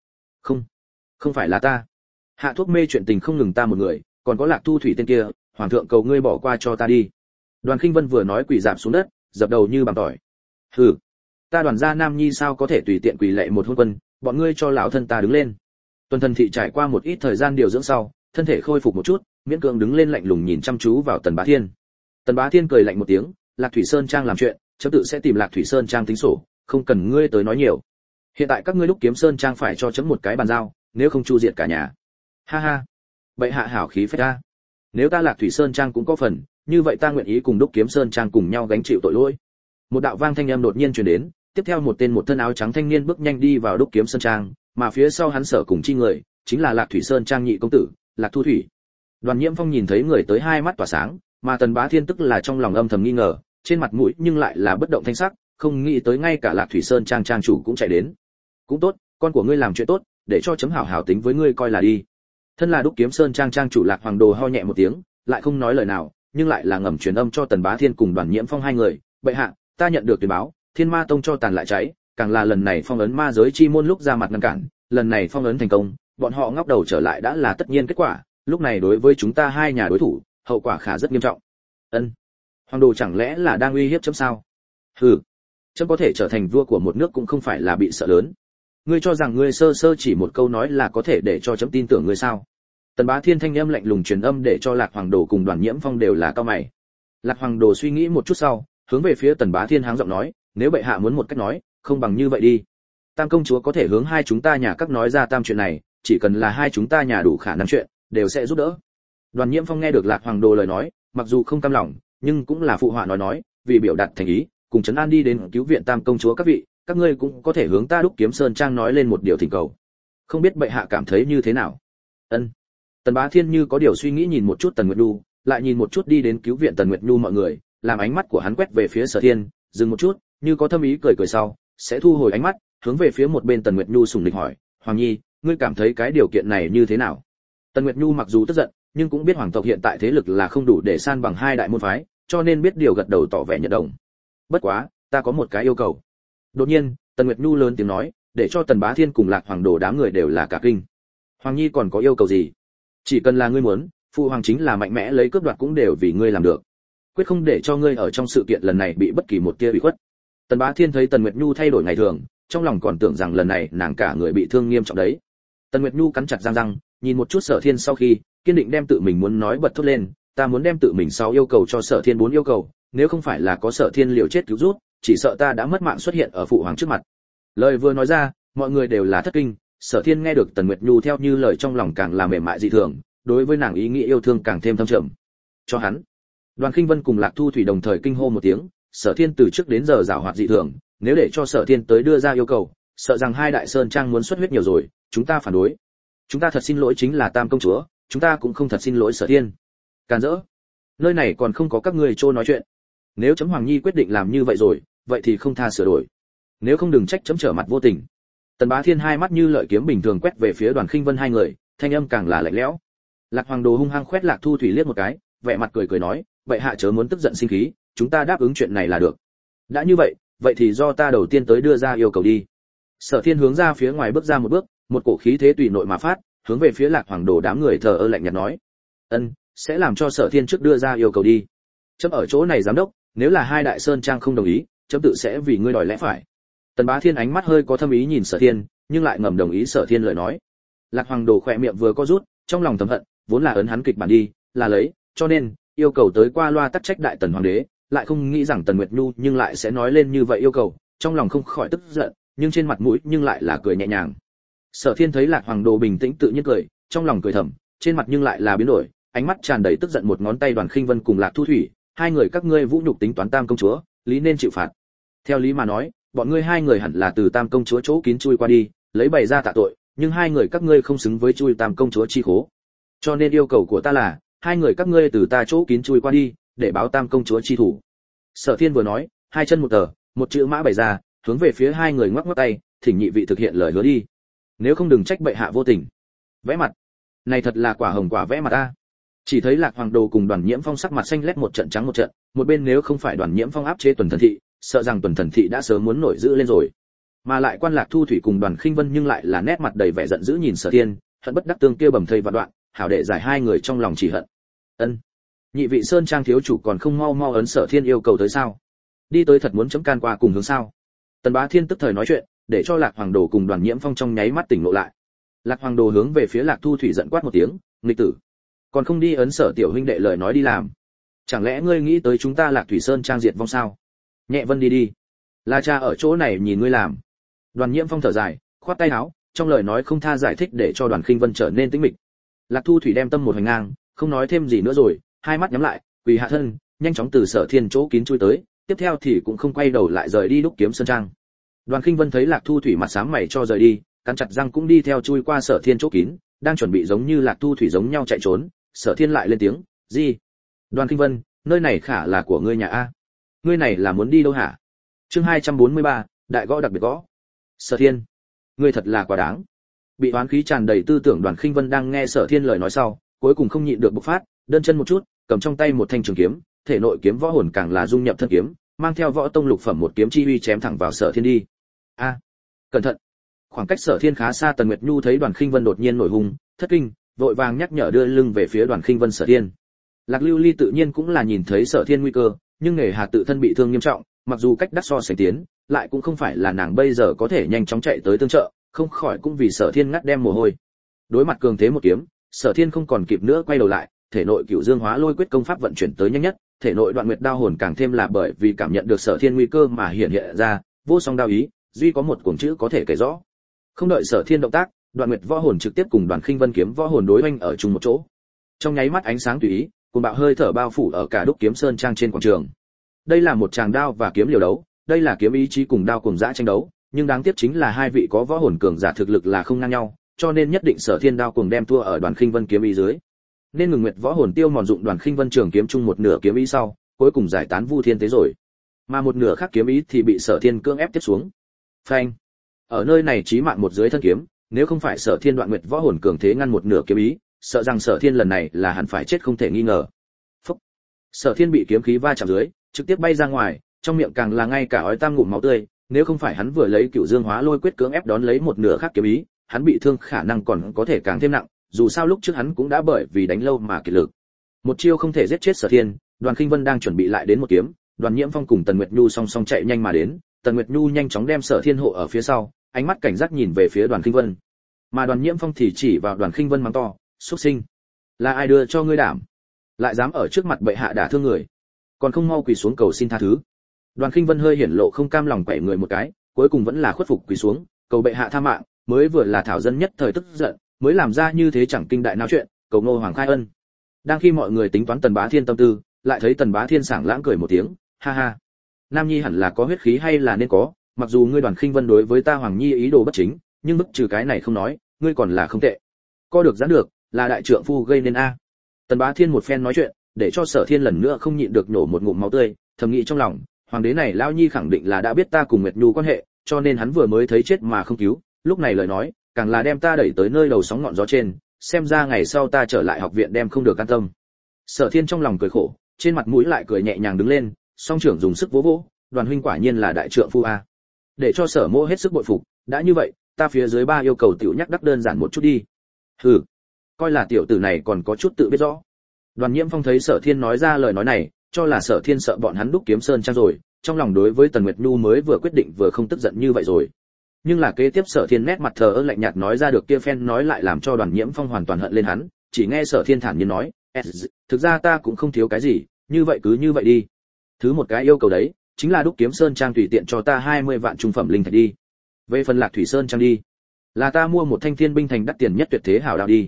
Không phải là ta. Hạ thuốc mê chuyện tình không ngừng ta một người, còn có Lạc Thu Thủy tên kia, hoàng thượng cầu ngươi bỏ qua cho ta đi. Đoàn Khinh Vân vừa nói quỳ rạp xuống đất, dập đầu như bằng tỏi. Hừ, ta Đoàn gia nam nhi sao có thể tùy tiện quỳ lạy một hôn quân, bọn ngươi cho lão thân ta đứng lên. Tuần Thần thị trải qua một ít thời gian điều dưỡng sau, thân thể khôi phục một chút, miễn cưỡng đứng lên lạnh lùng nhìn chăm chú vào Tần Bá Thiên. Tần Bá Thiên cười lạnh một tiếng, Lạc Thủy Sơn trang làm chuyện, chấm tự sẽ tìm Lạc Thủy Sơn trang tính sổ, không cần ngươi tới nói nhiều. Hiện tại các ngươi Đúc Kiếm Sơn trang phải cho chấm một cái bàn giao, nếu không chu diệt cả nhà. Ha ha, bệ hạ hảo khí phách ta. Nếu ta Lạc Thủy Sơn trang cũng có phần, như vậy ta nguyện ý cùng Đúc Kiếm Sơn trang cùng nhau gánh chịu tội lỗi. Một đạo vang thanh âm đột nhiên truyền đến, tiếp theo một tên một thân áo trắng thanh niên bước nhanh đi vào Đúc Kiếm Sơn trang, mà phía sau hắn sở cùng chi người, chính là Lạc Thủy Sơn trang nhị công tử, Lạc Thu Thủy. Đoàn Nhiễm Phong nhìn thấy người tới hai mắt tỏa sáng, mà Tần Bá Thiên tức là trong lòng âm thầm nghi ngờ, trên mặt mũi nhưng lại là bất động thanh sắc, không nghĩ tới ngay cả Lạc Thủy Sơn trang trang chủ cũng chạy đến. Cũng tốt, con của ngươi làm chuyện tốt, để cho chấm hảo hảo tính với ngươi coi là đi. Thân là Đúc Kiếm Sơn trang trang chủ Lạc Hoàng Đồ ho nhẹ một tiếng, lại không nói lời nào, nhưng lại là ngầm truyền âm cho Tần Bá Thiên cùng Đoàn Nhiễm Phong hai người, bệ hạ, ta nhận được tuyên báo, Thiên Ma Tông cho tàn lại cháy, càng là lần này phong ấn ma giới chi môn lúc ra mặt ngăn cản, lần này phong ấn thành công, bọn họ ngóc đầu trở lại đã là tất nhiên kết quả, lúc này đối với chúng ta hai nhà đối thủ, hậu quả khả rất nghiêm trọng. Ân, Hoàng Đồ chẳng lẽ là đang uy hiếp chấm sao? Hừ, chấm có thể trở thành vua của một nước cũng không phải là bị sợ lớn. Ngươi cho rằng ngươi sơ sơ chỉ một câu nói là có thể để cho chấm tin tưởng ngươi sao? Tần Bá Thiên thanh âm lạnh lùng truyền âm để cho Lạc Hoàng Đồ cùng Đoàn Nhiễm Phong đều là cao mày. Lạc Hoàng Đồ suy nghĩ một chút sau, hướng về phía Tần Bá Thiên háng giọng nói, nếu bệ hạ muốn một cách nói, không bằng như vậy đi. Tam công chúa có thể hướng hai chúng ta nhà các nói ra tam chuyện này, chỉ cần là hai chúng ta nhà đủ khả năng chuyện, đều sẽ giúp đỡ. Đoàn Nhiễm Phong nghe được Lạc Hoàng Đồ lời nói, mặc dù không cam lòng, nhưng cũng là phụ họa nói, vì biểu đạt thành ý, cùng trấn an đi đến cứu viện tam công chúa các vị, các ngươi cũng có thể hướng ta Đúc Kiếm Sơn trang nói lên một điều thỉnh cầu. Không biết bệ hạ cảm thấy như thế nào? Ân. Tần Bá Thiên như có điều suy nghĩ nhìn một chút Tần Nguyệt Nhu, lại nhìn một chút đi đến cứu viện Tần Nguyệt Nhu mọi người, làm ánh mắt của hắn quét về phía Sở Thiên, dừng một chút, như có thâm ý cười cười sau, sẽ thu hồi ánh mắt, hướng về phía một bên Tần Nguyệt Nhu sủng lịch hỏi, Hoàng Nhi, ngươi cảm thấy cái điều kiện này như thế nào? Tần Nguyệt Nhu mặc dù tức giận, nhưng cũng biết hoàng tộc hiện tại thế lực là không đủ để san bằng hai đại môn phái, cho nên biết điều gật đầu tỏ vẻ nhận đồng. Bất quá, ta có một cái yêu cầu. Đột nhiên, Tần Nguyệt Nhu lớn tiếng nói, để cho Tần Bá Thiên cùng Lạc Hoàng Đồ đám người đều là cả kinh. Hoàng Nhi còn có yêu cầu gì? Chỉ cần là ngươi muốn, phụ hoàng chính là mạnh mẽ lấy cướp đoạt cũng đều vì ngươi làm được. Quyết không để cho ngươi ở trong sự kiện lần này bị bất kỳ một tia bị khuất. Tần Bá Thiên thấy Tần Nguyệt Nhu thay đổi ngày thường, trong lòng còn tưởng rằng lần này nàng cả người bị thương nghiêm trọng đấy. Tần Nguyệt Nhu cắn chặt răng, nhìn một chút Sở Thiên sau khi, kiên định đem tự mình muốn nói bật thốt lên, ta muốn đem tự mình 6 yêu cầu cho Sở Thiên 4 yêu cầu, nếu không phải là có Sở Thiên liều chết cứu rút, chỉ sợ ta đã mất mạng xuất hiện ở phụ hoàng trước mặt. Lời vừa nói ra, mọi người đều là thất kinh, Sở Thiên nghe được Tần Nguyệt Nhu theo như lời trong lòng càng là mềm mại dị thường, đối với nàng ý nghĩa yêu thương càng thêm thâm trầm. Cho hắn. Đoàn Khinh Vân cùng Lạc Thu Thủy đồng thời kinh hô một tiếng, Sở Thiên từ trước đến giờ giảo hoạt dị thường, nếu để cho Sở Thiên tới đưa ra yêu cầu, sợ rằng hai đại sơn trang muốn xuất huyết nhiều rồi, chúng ta phản đối. Chúng ta thật xin lỗi chính là Tam công chúa, chúng ta cũng không thật xin lỗi Sở Thiên. Càn rỡ, nơi này còn không có các ngươi trô nói chuyện. Nếu chấm Hoàng Nhi quyết định làm như vậy rồi, vậy thì không tha sửa đổi. Nếu không đừng trách chấm trở mặt vô tình. Tần Bá Thiên hai mắt như lợi kiếm bình thường quét về phía Đoàn Khinh Vân hai người, thanh âm càng là lạnh lẽo. Lạc Hoàng Đồ hung hăng quét Lạc Thu Thủy liếc một cái, vẻ mặt cười cười nói, vậy hạ chớ muốn tức giận sinh khí, chúng ta đáp ứng chuyện này là được. Đã như vậy, vậy thì do ta đầu tiên tới đưa ra yêu cầu đi. Sở Thiên hướng ra phía ngoài bước ra một bước, một cổ khí thế tùy nội mà phát, hướng về phía Lạc Hoàng Đồ đám người thờ ơ lạnh nhạt nói, ân, sẽ làm cho Sở Thiên trước đưa ra yêu cầu đi. Chấm ở chỗ này giám đốc, nếu là hai đại sơn trang không đồng ý, chấm tự sẽ vì ngươi đòi lẽ phải. Tần Bá Thiên ánh mắt hơi có thâm ý nhìn Sở Thiên, nhưng lại ngầm đồng ý Sở Thiên lời nói. Lạc Hoàng Đồ khỏe miệng vừa co rút, trong lòng thầm hận, vốn là ấn hắn kịch bản đi, là lấy, cho nên yêu cầu tới qua loa tắc trách đại tần hoàng đế, lại không nghĩ rằng Tần Nguyệt Nhu nhưng lại sẽ nói lên như vậy yêu cầu, trong lòng không khỏi tức giận, nhưng trên mặt mũi nhưng lại là cười nhẹ nhàng. Sở Thiên thấy Lạc Hoàng Đồ bình tĩnh tự nhiên cười, trong lòng cười thầm, trên mặt nhưng lại là biến đổi, ánh mắt tràn đầy tức giận, một ngón tay Đoàn Khinh Vân cùng Lạc Thu Thủy, hai người các ngươi vũ nhục tính toán Tam công chúa, lý nên chịu phạt. Theo lý mà nói, bọn ngươi hai người hẳn là từ Tam công chúa chỗ kín chui qua đi, lấy bày ra tạ tội, nhưng hai người các ngươi không xứng với chui Tam công chúa chi khố. Cho nên yêu cầu của ta là, hai người các ngươi từ ta chỗ kín chui qua đi, để báo Tam công chúa chi thủ. Sở Thiên vừa nói, hai chân một tờ, một chữ mã bày ra, hướng về phía hai người ngoắc ngoắc tay, thỉnh nhị vị thực hiện lời hứa đi. Nếu không đừng trách bệ hạ vô tình. Vẽ mặt, này thật là quả hồng quả vẽ mặt a. Chỉ thấy Lạc Hoàng Đồ cùng Đoàn Nhiễm Phong sắc mặt xanh lét một trận trắng một trận, một bên nếu không phải Đoàn Nhiễm Phong áp chế Tuần Thần Thị, sợ rằng Tuần Thần Thị đã sớm muốn nổi dữ lên rồi. Mà lại quan Lạc Thu Thủy cùng Đoàn Khinh Vân nhưng lại là nét mặt đầy vẻ giận dữ nhìn Sở Thiên, hận bất đắc tương kia bầm thây vạn đoạn, hảo để giải hai người trong lòng chỉ hận. Ân, nhị vị sơn trang thiếu chủ còn không mau mau ấn Sở Thiên yêu cầu tới sao? Đi tới thật muốn chấm can qua cùng hướng sao? Tần Bá Thiên tức thời nói chuyện, để cho Lạc Hoàng Đồ cùng Đoàn Nhiễm Phong trong nháy mắt tỉnh ngộ lại. Lạc Hoàng Đồ hướng về phía Lạc Thu Thủy giận quát một tiếng, nghịch tử, còn không đi ấn Sở tiểu huynh đệ lời nói đi làm. Chẳng lẽ ngươi nghĩ tới chúng ta Lạc Thủy Sơn trang diệt vong sao? Nhẹ Vân đi đi, là cha ở chỗ này nhìn ngươi làm. Đoàn Nhiễm Phong thở dài, khoát tay áo, trong lời nói không tha giải thích để cho Đoàn Khinh Vân trở nên tĩnh mịch. Lạc Thu Thủy đem tâm một hành ngang, không nói thêm gì nữa rồi, hai mắt nhắm lại, quỳ hạ thân, nhanh chóng từ Sở Thiên chỗ kín chui tới, tiếp theo thì cũng không quay đầu lại rời đi Đúc Kiếm Sơn trang. Đoàn Khinh Vân thấy Lạc Thu Thủy mặt xám mày cho rời đi, cắn chặt răng cũng đi theo chui qua Sở Thiên chỗ kín, đang chuẩn bị giống như Lạc Thu Thủy giống nhau chạy trốn, Sở Thiên lại lên tiếng, "Gì? Đoàn Khinh Vân, nơi này khả là của ngươi nhà a? Ngươi này là muốn đi đâu hả?" Chương 243, đại gõ đặc biệt gõ. Sở Thiên, ngươi thật là quá đáng. Bị oán khí tràn đầy tư tưởng Đoàn Khinh Vân đang nghe Sở Thiên lời nói sau, cuối cùng không nhịn được bộc phát, đơn chân một chút, cầm trong tay một thanh trường kiếm, thể nội kiếm võ hồn càng là dung nhập thân kiếm, mang theo võ tông lục phẩm một kiếm chi uy chém thẳng vào Sở Thiên đi. A, cẩn thận. Khoảng cách Sở Thiên khá xa, Tần Nguyệt Nhu thấy Đoàn Khinh Vân đột nhiên nổi hung, thất kinh, vội vàng nhắc nhở đưa lưng về phía Đoàn Khinh Vân. Sở Thiên, Lạc Lưu Ly tự nhiên cũng là nhìn thấy Sở Thiên nguy cơ, nhưng nghề hà tự thân bị thương nghiêm trọng, mặc dù cách đắc so sánh tiến, lại cũng không phải là nàng bây giờ có thể nhanh chóng chạy tới tương trợ, không khỏi cũng vì Sở Thiên ngắt đem mồ hôi. Đối mặt cường thế một kiếm, Sở Thiên không còn kịp nữa quay đầu lại, thể nội Cửu Dương Hóa Lôi quyết công pháp vận chuyển tới nhanh nhất, thể nội Đoạn Nguyệt đao hồn càng thêm là bởi vì cảm nhận được Sở Thiên nguy cơ mà hiện ra, vô song đao ý, duy có một cuồng chữ có thể kể rõ. Không đợi Sở Thiên động tác, Đoạn Nguyệt võ hồn trực tiếp cùng Đoàn Khinh Vân kiếm võ hồn đối oanh ở chung một chỗ. Trong nháy mắt ánh sáng tùy ý, cuồng bạo hơi thở bao phủ ở cả Đúc Kiếm Sơn trang trên quảng trường. Đây là một tràng đao và kiếm liều đấu, đây là kiếm ý chí cùng đao cùng dã tranh đấu, nhưng đáng tiếc chính là hai vị có võ hồn cường giả thực lực là không ngang nhau, cho nên nhất định Sở Thiên đao cùng đem thua ở Đoàn Khinh Vân kiếm ý dưới. Nên Ngừng Nguyệt võ hồn tiêu mòn dụng Đoàn Khinh Vân trường kiếm chung một nửa kiếm ý sau, cuối cùng giải tán vu thiên tế rồi. Mà một nửa khác kiếm ý thì bị Sở Thiên cưỡng ép tiếp xuống. Phanh. Ở nơi này chí mạng một dưới thân kiếm, nếu không phải Sở Thiên Đoạn Nguyệt võ hồn cường thế ngăn một nửa kiếm ý, sợ rằng Sở Thiên lần này là hẳn phải chết không thể nghi ngờ. Phốc. Sở Thiên bị kiếm khí va chạm dưới, trực tiếp bay ra ngoài, trong miệng càng là ngay cả ói tam ngụm máu tươi, nếu không phải hắn vừa lấy Cửu Dương Hóa Lôi quyết cưỡng ép đón lấy một nửa khác kiếm ý, hắn bị thương khả năng còn có thể càng thêm nặng, dù sao lúc trước hắn cũng đã bởi vì đánh lâu mà kiệt lực. Một chiêu không thể giết chết Sở Thiên, Đoàn Khinh Vân đang chuẩn bị lại đến một kiếm, Đoàn Nhiễm Phong cùng Tần Nguyệt Nhu song song chạy nhanh mà đến, Tần Nguyệt Nhu nhanh chóng đem Sở Thiên hộ ở phía sau, ánh mắt cảnh giác nhìn về phía Đoàn Khinh Vân. Mà Đoàn Nhiễm Phong thì chỉ vào Đoàn Khinh Vân mắng to, "Súc sinh, là ai đưa cho ngươi đảm? Lại dám ở trước mặt bệ hạ đả thương người, còn không mau quỳ xuống cầu xin tha thứ." Đoàn Khinh Vân hơi hiển lộ không cam lòng quẩy người một cái, cuối cùng vẫn là khuất phục quỳ xuống, cầu bệ hạ tha mạng, mới vừa là thảo dân nhất thời tức giận, mới làm ra như thế chẳng kinh đại náo chuyện, cầu Ngô Hoàng khai ân. Đang khi mọi người tính toán Tần Bá Thiên tâm tư, lại thấy Tần Bá Thiên sảng lãng cười một tiếng, "Ha ha, Nam Nhi hẳn là có huyết khí hay là nên có, mặc dù ngươi Đoàn Khinh Vân đối với ta Hoàng Nhi ý đồ bất chính, nhưng bức trừ cái này không nói, ngươi còn là không tệ. Co được giãn được, là đại trượng phu gây nên a. Tần Bá Thiên một phen nói chuyện, để cho Sở Thiên lần nữa không nhịn được nổ một ngụm máu tươi, thầm nghĩ trong lòng, hoàng đế này lão nhi khẳng định là đã biết ta cùng Nguyệt Nhu quan hệ, cho nên hắn vừa mới thấy chết mà không cứu, lúc này lời nói, càng là đem ta đẩy tới nơi đầu sóng ngọn gió trên, xem ra ngày sau ta trở lại học viện đem không được an tâm. Sở Thiên trong lòng cười khổ, trên mặt mũi lại cười nhẹ nhàng đứng lên, song trưởng dùng sức vỗ vỗ, Đoàn huynh quả nhiên là đại trượng phu a. Để cho Sở Mỗ hết sức bội phục, đã như vậy, ta phía dưới ba yêu cầu tiểu nhắc đắc đơn giản một chút đi. Hừ, coi là tiểu tử này còn có chút tự biết rõ. Đoàn Nhiễm Phong thấy Sở Thiên nói ra lời nói này, cho là Sở Thiên sợ bọn hắn đúc kiếm sơn trang rồi, trong lòng đối với Tần Nguyệt Nhu mới vừa quyết định vừa không tức giận như vậy rồi. Nhưng là kế tiếp Sở Thiên nét mặt thờ ơ lạnh nhạt nói ra được kia phen nói lại làm cho Đoàn Nhiễm Phong hoàn toàn hận lên hắn, chỉ nghe Sở Thiên thản nhiên nói, thực ra ta cũng không thiếu cái gì, như vậy cứ như vậy đi. Thứ một cái yêu cầu đấy, chính là đúc kiếm sơn trang tùy tiện cho ta 20 vạn trung phẩm linh thạch đi. Về phần Lạc Thủy Sơn trang đi, là ta mua một thanh thiên binh thành đắt tiền nhất tuyệt thế hảo đạo đi.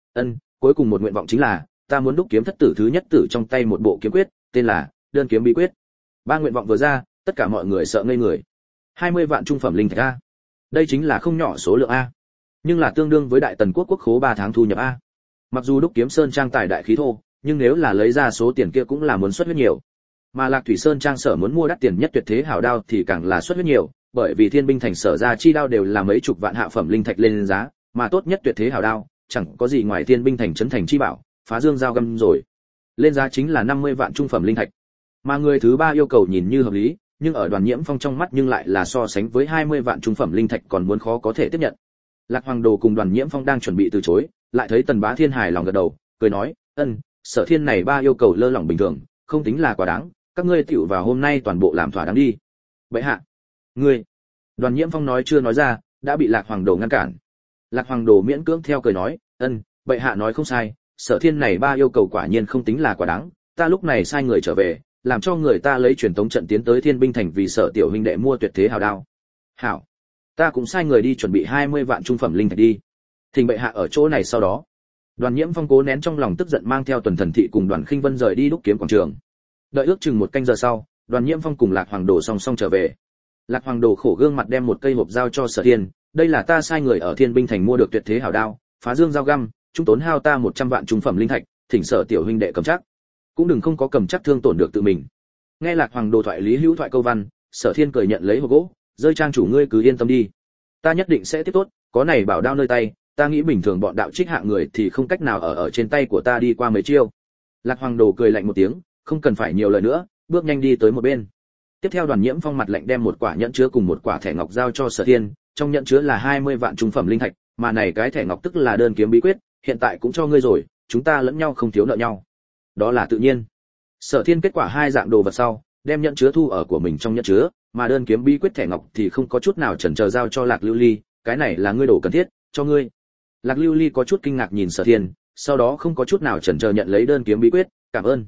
Cuối cùng một nguyện vọng chính là ta muốn đúc kiếm thất tử thứ nhất tử trong tay một bộ kiếm quyết, tên là Đơn kiếm bí quyết. Ba nguyện vọng vừa ra, tất cả mọi người sợ ngây người. 20 vạn trung phẩm linh thạch a. Đây chính là không nhỏ số lượng a. Nhưng là tương đương với Đại Tần quốc quốc khố 3 tháng thu nhập a. Mặc dù đúc kiếm sơn trang tài đại khí thô, nhưng nếu là lấy ra số tiền kia cũng là muốn xuất huyết nhiều. Mà Lạc Thủy Sơn trang sở muốn mua đắt tiền nhất tuyệt thế hảo đao thì càng là xuất huyết nhiều, bởi vì thiên binh thành sở ra chi đao đều là mấy chục vạn hạ phẩm linh thạch lên giá, mà tốt nhất tuyệt thế hảo đao, chẳng có gì ngoài thiên binh thành trấn thành chi bảo, phá dương dao găm rồi. Lên giá chính là 50 vạn trung phẩm linh thạch. Mà người thứ ba yêu cầu nhìn như hợp lý, nhưng ở Đoàn Nhiễm Phong trong mắt nhưng lại là so sánh với 20 vạn trung phẩm linh thạch còn muốn khó có thể tiếp nhận. Lạc Hoàng Đồ cùng Đoàn Nhiễm Phong đang chuẩn bị từ chối, lại thấy Tần Bá Thiên hài lòng gật đầu, cười nói, Sở Thiên này ba yêu cầu lơ lỏng bình thường, không tính là quá đáng, các ngươi tiểu vào hôm nay toàn bộ làm thỏa đáng đi. Vậy hạ, ngươi. Đoàn Nhiễm Phong nói chưa nói ra, đã bị Lạc Hoàng Đồ ngăn cản. Lạc Hoàng Đồ miễn cưỡng theo cười nói, bệ hạ nói không sai, Sở Thiên này ba yêu cầu quả nhiên không tính là quá đáng, ta lúc này sai người trở về, làm cho người ta lấy truyền tống trận tiến tới Thiên binh thành vì Sở tiểu huynh đệ mua tuyệt thế hào đao. Hảo, ta cũng sai người đi chuẩn bị 20 vạn trung phẩm linh thạch đi. Thỉnh bệ hạ ở chỗ này sau đó. Đoàn Nhiễm Phong cố nén trong lòng tức giận mang theo Tuần Thần thị cùng Đoàn Khinh Vân rời đi đúc kiếm quảng trường. Đợi ước chừng một canh giờ sau, Đoàn Nhiễm Phong cùng Lạc Hoàng Đồ song song trở về. Lạc Hoàng Đồ khổ gương mặt đem một cây hộp giao cho Sở Thiên, đây là ta sai người ở Thiên binh thành mua được tuyệt thế hảo đao, phá dương dao găm, chúng tốn hao ta 100 vạn trung phẩm linh thạch, thỉnh Sở tiểu huynh đệ cầm chắc. Cũng đừng không có cầm chắc thương tổn được tự mình. Nghe Lạc Hoàng Đồ thoại lý hữu thoại câu văn, Sở Thiên cười nhận lấy hộp gỗ, rơi trang chủ ngươi cứ yên tâm đi, ta nhất định sẽ tiếp tốt, có này bảo đao nơi tay, ta nghĩ bình thường bọn đạo trích hạng người thì không cách nào ở trên tay của ta đi qua mấy chiêu. Lạc Hoàng Đồ cười lạnh một tiếng, không cần phải nhiều lời nữa, bước nhanh đi tới một bên. Tiếp theo Đoàn Nhiễm Phong mặt lạnh đem một quả nhẫn chứa cùng một quả thẻ ngọc giao cho Sở Thiên, trong nhẫn chứa là 20 vạn trung phẩm linh thạch, mà này cái thẻ ngọc tức là đơn kiếm bí quyết, hiện tại cũng cho ngươi rồi, chúng ta lẫn nhau không thiếu nợ nhau. Đó là tự nhiên. Sở Thiên kết quả hai dạng đồ vật sau, đem nhẫn chứa thu ở của mình trong nhẫn chứa, mà đơn kiếm bí quyết thẻ ngọc thì không có chút nào chần chờ giao cho Lạc Lưu Ly, cái này là ngươi đồ cần thiết, cho ngươi. Lạc Lưu Ly có chút kinh ngạc nhìn Sở Thiên, sau đó không có chút nào chần chờ nhận lấy đơn kiếm bí quyết, cảm ơn.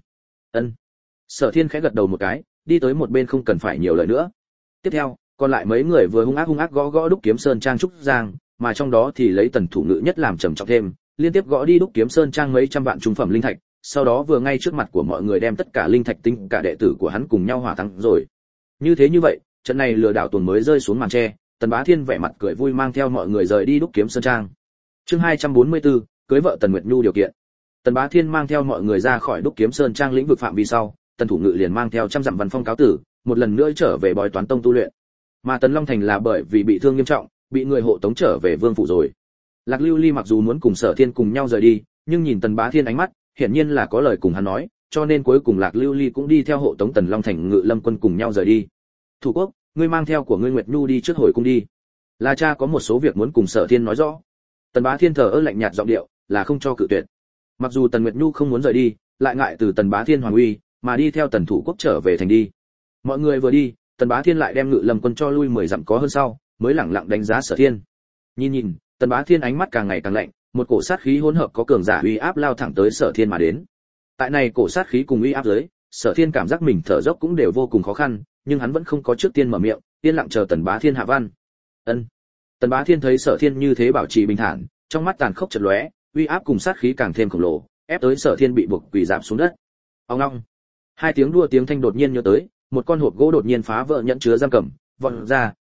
Sở Thiên khẽ gật đầu một cái, đi tới một bên không cần phải nhiều lời nữa. Tiếp theo, còn lại mấy người vừa hung ác gõ gõ đúc kiếm sơn trang trúc giang, mà trong đó thì lấy Tần thủ ngữ nhất làm trầm trọng thêm, liên tiếp gõ đi đúc kiếm sơn trang mấy trăm vạn trung phẩm linh thạch, sau đó vừa ngay trước mặt của mọi người đem tất cả linh thạch tinh cả đệ tử của hắn cùng nhau hỏa thắng rồi. Như vậy, trận này lừa đảo tuần mới rơi xuống màn che, Tần Bá Thiên vẻ mặt cười vui mang theo mọi người rời đi đúc kiếm sơn trang. Chương 244, cưới vợ Tần Nguyệt Nhu điều kiện. Tần Bá Thiên mang theo mọi người ra khỏi đúc kiếm sơn trang lĩnh vực phạm vi sau, Tần thủ ngự liền mang theo trăm dặm văn phong cáo tử, một lần nữa trở về bói toán tông tu luyện. Mà Tần Long Thành là bởi vì bị thương nghiêm trọng, bị người hộ tống trở về vương phủ rồi. Lạc Lưu Ly mặc dù muốn cùng Sở Thiên cùng nhau rời đi, nhưng nhìn Tần Bá Thiên ánh mắt, hiển nhiên là có lời cùng hắn nói, cho nên cuối cùng Lạc Lưu Ly cũng đi theo hộ tống Tần Long Thành Ngự Lâm quân cùng nhau rời đi. Thủ quốc, ngươi mang theo của ngươi Nguyệt Nhu đi trước hồi cung đi. Là cha có một số việc muốn cùng Sở Thiên nói rõ. Tần Bá Thiên thờ ơ lạnh nhạt giọng điệu, là không cho cự tuyệt. Mặc dù Tần Nguyệt Nhu không muốn rời đi, lại ngại từ Tần Bá Thiên hoàng uy, mà đi theo Tần thủ quốc trở về thành đi. Mọi người vừa đi, Tần Bá Thiên lại đem Ngự Lâm quân cho lui 10 dặm có hơn sau, mới lẳng lặng đánh giá Sở Thiên. Nhìn, Tần Bá Thiên ánh mắt càng ngày càng lạnh, một cổ sát khí hỗn hợp có cường giả uy áp lao thẳng tới Sở Thiên mà đến. Tại này cổ sát khí cùng uy áp dưới, Sở Thiên cảm giác mình thở dốc cũng đều vô cùng khó khăn, nhưng hắn vẫn không có trước tiên mở miệng, yên lặng chờ Tần Bá Thiên hạ văn. Tần Bá Thiên thấy Sở Thiên như thế bảo trì bình thản, trong mắt tàn khốc chợt lóe, uy áp cùng sát khí càng thêm khổng lồ, ép tới Sở Thiên bị buộc quỳ rạp xuống đất. Ong ong. Hai tiếng đua tiếng thanh đột nhiên nhớ tới, một con hộp gỗ đột nhiên phá vỡ nhẫn chứa giam cầm, vọt ra,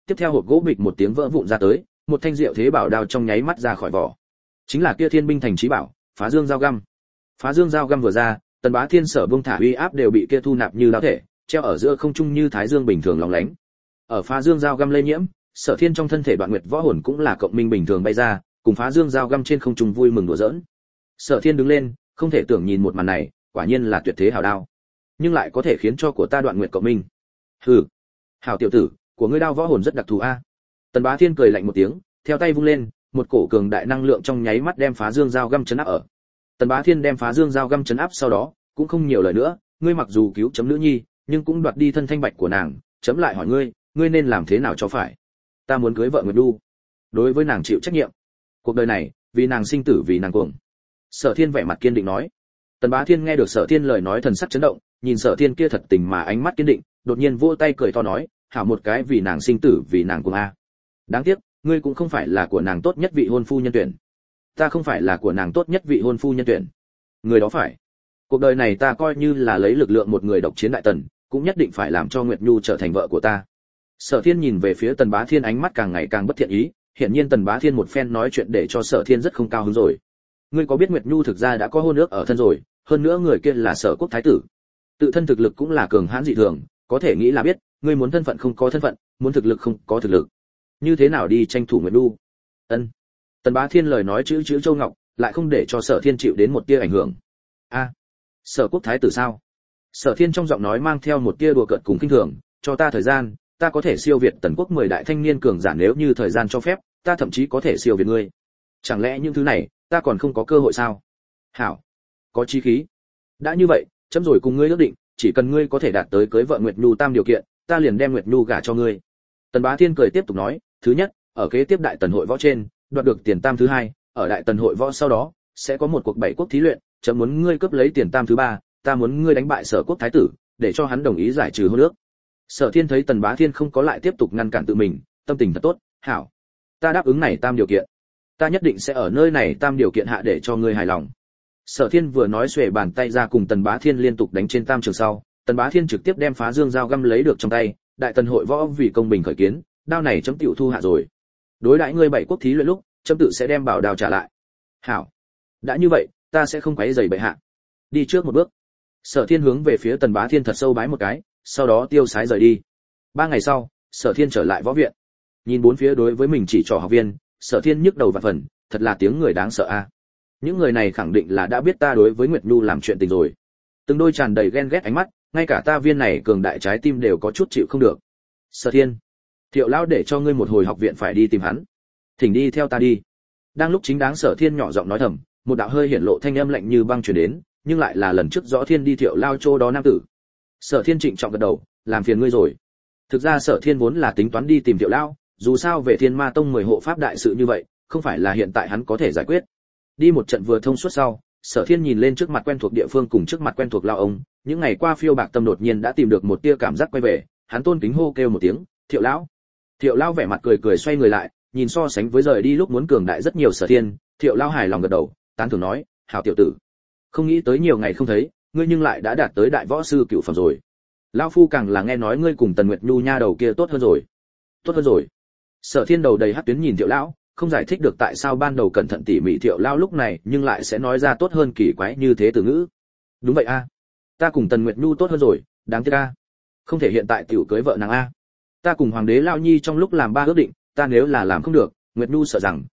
tiếp theo hộp gỗ bịch một tiếng vỡ vụn ra tới, một thanh diệu thế bảo đao trong nháy mắt ra khỏi vỏ. Chính là kia thiên binh thành chí bảo, Phá Dương dao găm. Phá Dương dao găm vừa ra, Tần Bá Thiên sở bung thả uy áp đều bị kia thu nạp như đao thể, treo ở giữa không trung như thái dương bình thường lóng lánh. Ở Phá Dương dao găm lây nhiễm, Sở Thiên trong thân thể Đoạn Nguyệt võ hồn cũng là cộng minh bình thường bay ra, cùng Phá Dương dao găm trên không trung vui mừng đùa giỡn. Sở Thiên đứng lên, không thể tưởng nhìn một màn này, quả nhiên là tuyệt thế hào đao, nhưng lại có thể khiến cho của ta Đoạn Nguyệt cộng minh. Hừ, hảo tiểu tử, của ngươi đao võ hồn rất đặc thù a. Tần Bá Thiên cười lạnh một tiếng, theo tay vung lên, một cổ cường đại năng lượng trong nháy mắt đem Phá Dương dao găm chấn áp ở. Tần Bá Thiên đem Phá Dương dao găm chấn áp sau đó, cũng không nhiều lời nữa, ngươi mặc dù cứu chấm nữ nhi, nhưng cũng đoạt đi thân thanh bạch của nàng, chấm lại hỏi ngươi, ngươi nên làm thế nào cho phải? Ta muốn cưới vợ Nguyệt Nhu, đối với nàng chịu trách nhiệm. Cuộc đời này, vì nàng sinh tử vì nàng cuồng. Sở Thiên vẻ mặt kiên định nói. Tần Bá Thiên nghe được Sở Thiên lời nói thần sắc chấn động, nhìn Sở Thiên kia thật tình mà ánh mắt kiên định, đột nhiên vỗ tay cười to nói, hảo một cái vì nàng sinh tử vì nàng cuồng a. Đáng tiếc, ngươi cũng không phải là của nàng tốt nhất vị hôn phu nhân tuyển. Ta không phải là của nàng tốt nhất vị hôn phu nhân tuyển. Người đó phải. Cuộc đời này ta coi như là lấy lực lượng một người độc chiến đại tần, cũng nhất định phải làm cho Nguyệt Nhu trở thành vợ của ta. Sở Thiên nhìn về phía Tần Bá Thiên ánh mắt càng ngày càng bất thiện ý, hiển nhiên Tần Bá Thiên một phen nói chuyện để cho Sở Thiên rất không cao hứng rồi. Ngươi có biết Nguyệt Nhu thực ra đã có hôn ước ở thân rồi, hơn nữa người kia là Sở Quốc thái tử. Tự thân thực lực cũng là cường hãn dị thường, có thể nghĩ là biết, ngươi muốn thân phận không có thân phận, muốn thực lực không có thực lực. Như thế nào đi tranh thủ Nguyệt Nhu? Ân. Tần Bá Thiên lời nói chữ chữ châu ngọc, lại không để cho Sở Thiên chịu đến một tia ảnh hưởng. A, Sở Quốc thái tử sao? Sở Thiên trong giọng nói mang theo một tia đùa cợt cùng khinh thường, cho ta thời gian, ta có thể siêu việt Tần Quốc 10 đại thanh niên cường giả, nếu như thời gian cho phép, ta thậm chí có thể siêu việt ngươi. Chẳng lẽ những thứ này, ta còn không có cơ hội sao? Hảo, có chí khí. Đã như vậy, chấm rồi cùng ngươi ước định, chỉ cần ngươi có thể đạt tới cưới vợ Nguyệt Nhu tam điều kiện, ta liền đem Nguyệt Nhu gả cho ngươi. Tần Bá Thiên cười tiếp tục nói, thứ nhất, ở kế tiếp đại tần hội võ trên, đoạt được tiền tam thứ hai, ở đại tần hội võ sau đó, sẽ có một cuộc bảy quốc thí luyện, chấm muốn ngươi cướp lấy tiền tam thứ ba, ta muốn ngươi đánh bại Sở Quốc thái tử, để cho hắn đồng ý giải trừ hôn ước. Sở Thiên thấy Tần Bá Thiên không có lại tiếp tục ngăn cản tự mình, tâm tình thật tốt, hảo, ta đáp ứng này tam điều kiện, ta nhất định sẽ ở nơi này tam điều kiện hạ để cho ngươi hài lòng. Sở Thiên vừa nói xuề bàn tay ra cùng Tần Bá Thiên liên tục đánh trên tam trường sau, Tần Bá Thiên trực tiếp đem Phá Dương dao găm lấy được trong tay, đại tần hội võ vì công bình khởi kiến, đao này chấm tiểu thu hạ rồi. Đối đãi ngươi bảy quốc thí luyện lúc, chấm tự sẽ đem bảo đao trả lại. Hảo, đã như vậy, ta sẽ không quấy rầy bệ hạ. Đi trước một bước. Sở Thiên hướng về phía Tần Bá Thiên thật sâu bái một cái, sau đó tiêu sái rời đi. 3 ngày sau, Sở Thiên trở lại võ viện. Nhìn bốn phía đối với mình chỉ trỏ học viên, Sở Thiên nhức đầu vạn phần, thật là tiếng người đáng sợ a. Những người này khẳng định là đã biết ta đối với Nguyệt Nhu làm chuyện tình rồi. Từng đôi tràn đầy ghen ghét ánh mắt, ngay cả ta viên này cường đại trái tim đều có chút chịu không được. Sở Thiên, Thiệu lão để cho ngươi một hồi học viện phải đi tìm hắn. Thỉnh đi theo ta đi. Đang lúc chính đáng Sở Thiên nhỏ giọng nói thầm, một đạo hơi hiển lộ thanh âm lạnh như băng truyền đến, nhưng lại là lần trước rõ Thiên đi Thiệu lao chỗ đó nam tử. Sở Thiên trịnh trọng gật đầu, làm phiền ngươi rồi. Thực ra Sở Thiên vốn là tính toán đi tìm Thiệu lao, dù sao về Thiên Ma Tông 10 hộ pháp đại sự như vậy, không phải là hiện tại hắn có thể giải quyết. Đi một trận vừa thông suốt sau, Sở Thiên nhìn lên trước mặt quen thuộc địa phương cùng trước mặt quen thuộc lao ông, những ngày qua phiêu bạc tâm đột nhiên đã tìm được một tia cảm giác quay về, hắn tôn kính hô kêu một tiếng, Thiệu lão. Thiệu lão vẻ mặt cười cười xoay người lại, nhìn so sánh với rời đi lúc muốn cường đại rất nhiều Sở Thiên, Thiệu lão hài lòng gật đầu, tán thưởng nói, hảo tiểu tử, không nghĩ tới nhiều ngày không thấy, ngươi nhưng lại đã đạt tới đại võ sư cửu phẩm rồi. Lão phu càng là nghe nói ngươi cùng Tần Nguyệt Nhu nha đầu kia tốt hơn rồi. Tốt hơn rồi. Sở Thiên đầu đầy hắc tuyến nhìn Thiệu lão, không giải thích được tại sao ban đầu cẩn thận tỉ mỉ Thiệu lão lúc này nhưng lại sẽ nói ra tốt hơn kỳ quái như thế từ ngữ. Đúng vậy a, ta cùng Tần Nguyệt Nhu tốt hơn rồi, đáng tiếc a, không thể hiện tại tiểu cưới vợ nàng a. Ta cùng hoàng đế lão nhi trong lúc làm 3 ước định, ta nếu là làm không được, Nguyệt Nhu sợ rằng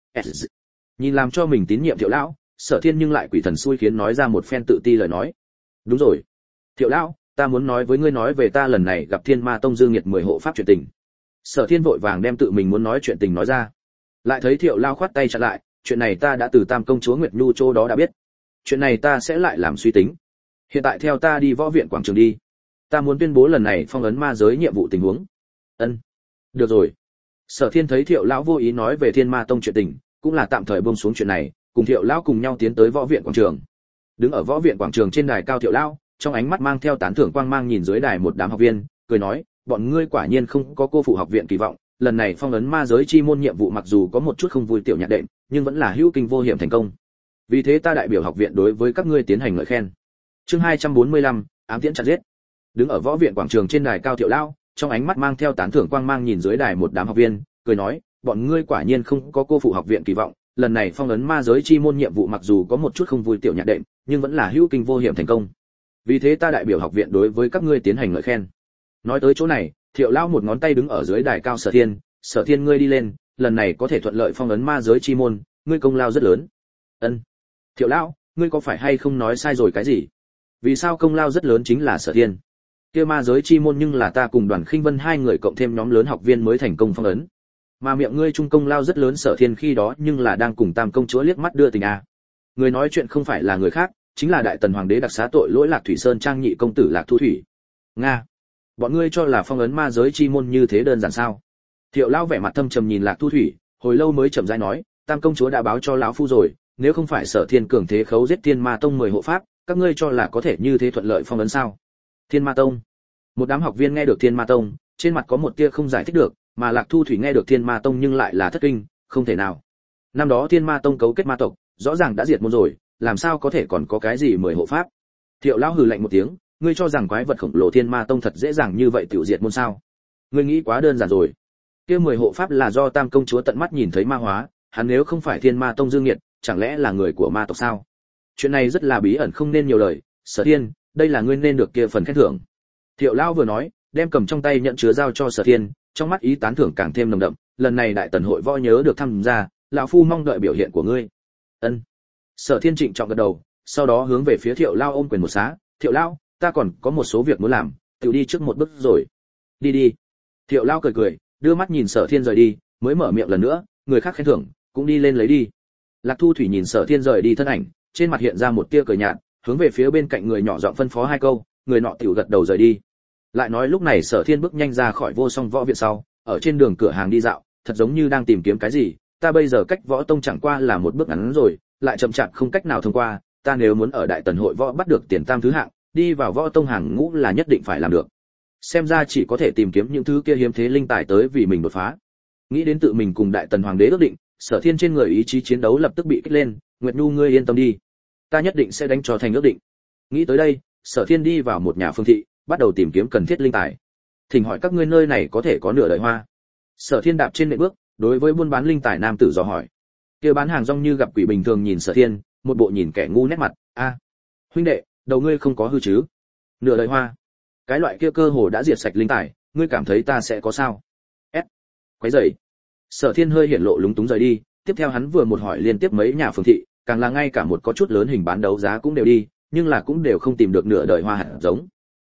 nhìn làm cho mình tín nhiệm Thiệu lão, Sở Thiên nhưng lại quỷ thần xui khiến nói ra một phen tự ti lời nói. Đúng rồi, Thiệu lão, ta muốn nói với ngươi nói về ta lần này gặp Thiên Ma Tông Dương Nghiệt 10 hộ pháp chuyện tình. Sở Thiên vội vàng đem tự mình muốn nói chuyện tình nói ra. Lại thấy Thiệu lão khoát tay chặn lại, chuyện này ta đã từ Tam công chúa Nguyệt Nhu chỗ đó đã biết. Chuyện này ta sẽ lại làm suy tính. Hiện tại theo ta đi võ viện quảng trường đi. Ta muốn tuyên bố lần này phong ấn ma giới nhiệm vụ tình huống. Ân. Được rồi. Sở Thiên thấy Thiệu lão vô ý nói về Thiên Ma Tông chuyện tình, cũng là tạm thời buông xuống chuyện này, cùng Thiệu lão cùng nhau tiến tới võ viện quảng trường. Đứng ở võ viện quảng trường trên đài cao Thiệu lão, trong ánh mắt mang theo tán thưởng quang mang nhìn dưới đài một đám học viên, cười nói, bọn ngươi quả nhiên không có cô phụ học viện kỳ vọng, lần này phong ấn ma giới chi môn nhiệm vụ mặc dù có một chút không vui tiểu nhạc đệm, nhưng vẫn là hữu kinh vô hiểm thành công. Vì thế ta đại biểu học viện đối với các ngươi tiến hành ngợi khen. Chương 245, ám tiễn chặt giết. Đứng ở võ viện quảng trường trên đài cao Thiệu lão, trong ánh mắt mang theo tán thưởng quang mang nhìn dưới đài một đám học viên, cười nói, bọn ngươi quả nhiên không có cô phụ học viện kỳ vọng, lần này phong ấn ma giới chi môn nhiệm vụ mặc dù có một chút không vui tiểu nhạc đệm, nhưng vẫn là hữu kinh vô hiểm thành công. Vì thế ta đại biểu học viện đối với các ngươi tiến hành ngợi khen. Nói tới chỗ này, Thiệu lão một ngón tay đứng ở dưới đài cao Sở Thiên ngươi đi lên, lần này có thể thuận lợi phong ấn ma giới chi môn, ngươi công lao rất lớn. Ân. Thiệu lão, ngươi có phải hay không nói sai rồi cái gì? Vì sao công lao rất lớn chính là Sở Thiên? Kia ma giới chi môn nhưng là ta cùng Đoàn Khinh Vân hai người cộng thêm nhóm lớn học viên mới thành công phong ấn. Mà miệng ngươi trung công lao rất lớn Sở Thiên khi đó nhưng là đang cùng Tam công chúa liếc mắt đưa tình à. Người nói chuyện không phải là người khác, chính là đại tần hoàng đế đặc xá tội lỗi Lạc Thủy Sơn trang nhị công tử Lạc Thu Thủy. Nga. Bọn ngươi cho là phong ấn ma giới chi môn như thế đơn giản sao? Thiệu lão vẻ mặt thâm trầm nhìn Lạc Thu Thủy, hồi lâu mới chậm rãi nói, Tam công chúa đã báo cho lão phu rồi, nếu không phải Sở Thiên cường thế khấu giết Thiên Ma Tông 10 hộ pháp, các ngươi cho là có thể như thế thuận lợi phong ấn sao? Thiên Ma Tông. Một đám học viên nghe được Thiên Ma Tông, trên mặt có một tia không giải thích được, mà Lạc Thu Thủy nghe được Thiên Ma Tông nhưng lại là thất kinh, không thể nào. Năm đó Thiên Ma Tông cấu kết ma tộc, rõ ràng đã diệt môn rồi, làm sao có thể còn có cái gì 10 hộ pháp? Thiệu lão hừ lạnh một tiếng, ngươi cho rằng quái vật khổng lồ Thiên Ma Tông thật dễ dàng như vậy tiêu diệt môn sao? Ngươi nghĩ quá đơn giản rồi. Kia 10 hộ pháp là do Tam công chúa tận mắt nhìn thấy ma hóa, hắn nếu không phải Thiên Ma Tông dương nghiệt, chẳng lẽ là người của ma tộc sao? Chuyện này rất là bí ẩn không nên nhiều lời, Sở Thiên, đây là ngươi nên được kia phần khen thưởng. Thiệu lão vừa nói, đem cầm trong tay nhận chứa giao cho Sở Thiên, trong mắt ý tán thưởng càng thêm nồng đậm, lần này đại tần hội võ nhớ được tham gia, lão phu mong đợi biểu hiện của ngươi. Ân. Sở Thiên trịnh trọng gật đầu, sau đó hướng về phía Thiệu lão ôm quyền một xá, Thiệu lão, ta còn có một số việc muốn làm, tự đi trước một bước rồi. Đi đi. Thiệu lão cười cười, đưa mắt nhìn Sở Thiên rời đi, mới mở miệng lần nữa, người khác khen thưởng, cũng đi lên lấy đi. Lạc Thu Thủy nhìn Sở Thiên rời đi thân ảnh, trên mặt hiện ra một tia cười nhạt, hướng về phía bên cạnh người nhỏ giọng phân phó hai câu, người nọ tiểu gật đầu rời đi. Lại nói lúc này Sở Thiên bước nhanh ra khỏi Vô Song Võ viện sau, ở trên đường cửa hàng đi dạo, thật giống như đang tìm kiếm cái gì, ta bây giờ cách Võ Tông chẳng qua là một bước ngắn rồi, lại chậm chạp không cách nào thông qua, ta nếu muốn ở Đại Tần hội võ bắt được tiền tam thứ hạng, đi vào Võ Tông hàng ngũ là nhất định phải làm được. Xem ra chỉ có thể tìm kiếm những thứ kia hiếm thế linh tài tới vì mình đột phá. Nghĩ đến tự mình cùng Đại Tần hoàng đế ước định, Sở Thiên trên người ý chí chiến đấu lập tức bị kích lên, Nguyệt Nhu ngươi yên tâm đi, ta nhất định sẽ đánh cho thành ước định. Nghĩ tới đây, Sở Thiên đi vào một nhà phương thị, bắt đầu tìm kiếm cần thiết linh tài. Thỉnh hỏi các ngươi nơi này có thể có nửa đời hoa? Sở Thiên đạp trên nệm bước, đối với buôn bán linh tài nam tử dò hỏi. Kia bán hàng rong như gặp quỷ bình thường nhìn Sở Thiên, một bộ nhìn kẻ ngu nét mặt, a, huynh đệ, đầu ngươi không có hư chứ? Nửa đời hoa, cái loại kia cơ hồ đã diệt sạch linh tài, ngươi cảm thấy ta sẽ có sao? Quấy rầy. Sở Thiên hơi hiển lộ lúng túng rời đi, tiếp theo hắn vừa một hỏi liên tiếp mấy nhà phương thị, càng là ngay cả một có chút lớn hình bán đấu giá cũng đều đi, nhưng là cũng đều không tìm được nửa đời hoa hạt giống.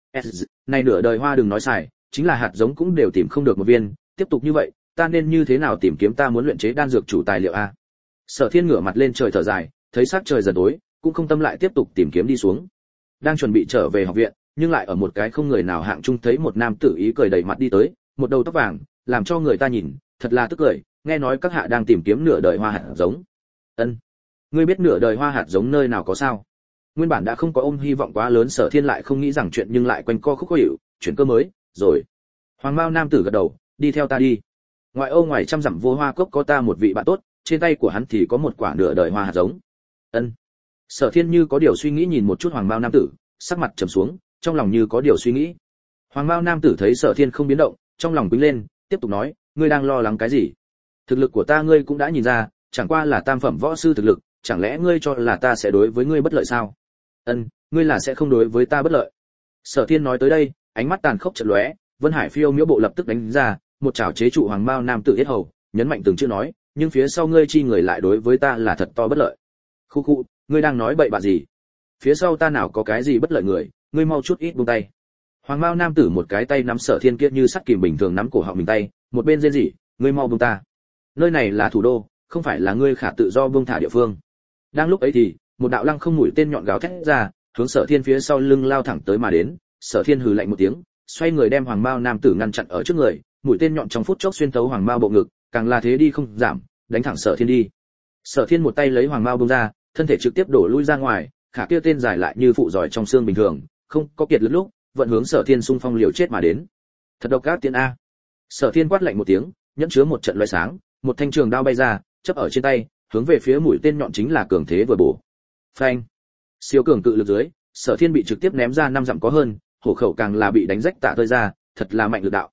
Này nửa đời hoa đừng nói xài, chính là hạt giống cũng đều tìm không được một viên, tiếp tục như vậy, ta nên như thế nào tìm kiếm ta muốn luyện chế đan dược chủ tài liệu a? Sở Thiên ngửa mặt lên trời thở dài, thấy sắc trời dần tối, cũng không tâm lại tiếp tục tìm kiếm đi xuống. Đang chuẩn bị trở về học viện, nhưng lại ở một cái không người nào hạng trung thấy một nam tử ý cười đầy mặt đi tới, một đầu tóc vàng, làm cho người ta nhìn, thật là tức cười, nghe nói các hạ đang tìm kiếm nửa đời hoa hạt giống. Ân, ngươi biết nửa đời hoa hạt giống nơi nào có sao? Nguyên bản đã không có ôm hy vọng quá lớn Sở Thiên lại không nghĩ rằng chuyện nhưng lại quanh co khúc khó hiểu, chuyển cơ mới, rồi. Hoàng Mao nam tử gật đầu, đi theo ta đi. Ngoại ô ngoài trăm dặm vô hoa cốc có ta một vị bạn tốt, trên tay của hắn thì có một quả nửa đời hoa hạt giống. Ân. Sở Thiên như có điều suy nghĩ nhìn một chút Hoàng Mao nam tử, sắc mặt trầm xuống, trong lòng như có điều suy nghĩ. Hoàng Mao nam tử thấy Sở Thiên không biến động, trong lòng quýnh lên, tiếp tục nói, ngươi đang lo lắng cái gì? Thực lực của ta ngươi cũng đã nhìn ra, chẳng qua là tam phẩm võ sư thực lực, chẳng lẽ ngươi cho là ta sẽ đối với ngươi bất lợi sao? Ân, ngươi là sẽ không đối với ta bất lợi. Sở Thiên nói tới đây, ánh mắt tàn khốc chợt lóe, Vân Hải Phiêu miễu bộ lập tức đánh ra, một chảo chế trụ Hoàng Mao nam tử yết hầu, nhấn mạnh từng chữ nói, nhưng phía sau ngươi chi người lại đối với ta là thật to bất lợi. Khu khu, ngươi đang nói bậy bạ gì? Phía sau ta nào có cái gì bất lợi người, ngươi mau chút ít buông tay. Hoàng Mao nam tử một cái tay nắm Sở Thiên kia như sắt kìm bình thường nắm cổ họng mình tay, một bên rên rỉ, ngươi mau buông ta. Nơi này là thủ đô, không phải là ngươi khả tự do buông thả địa phương. Đang lúc ấy thì, một đạo lăng không mũi tên nhọn gào thét ra, hướng Sở Thiên phía sau lưng lao thẳng tới mà đến. Sở Thiên hừ lạnh một tiếng, xoay người đem Hoàng Mao nam tử ngăn chặn ở trước người, mũi tên nhọn trong phút chốc xuyên thấu Hoàng Mao bộ ngực, càng là thế đi không giảm, đánh thẳng Sở Thiên đi. Sở Thiên một tay lấy Hoàng Mao bung ra, thân thể trực tiếp đổ lui ra ngoài, khả kia tên dài lại như phụ giỏi trong xương bình thường, không có kiệt lực lúc, vận hướng Sở Thiên xung phong liều chết mà đến. Thật độc ác tiên a! Sở Thiên quát lạnh một tiếng, nhẫn chứa một trận loé sáng, một thanh trường đao bay ra, chấp ở trên tay, hướng về phía mũi tên nhọn chính là cường thế vừa bổ. Phanh! Siêu cường cự lực dưới, Sở Thiên bị trực tiếp ném ra 5 dặm có hơn, hổ khẩu càng là bị đánh rách tả tơi ra, thật là mạnh lực đạo.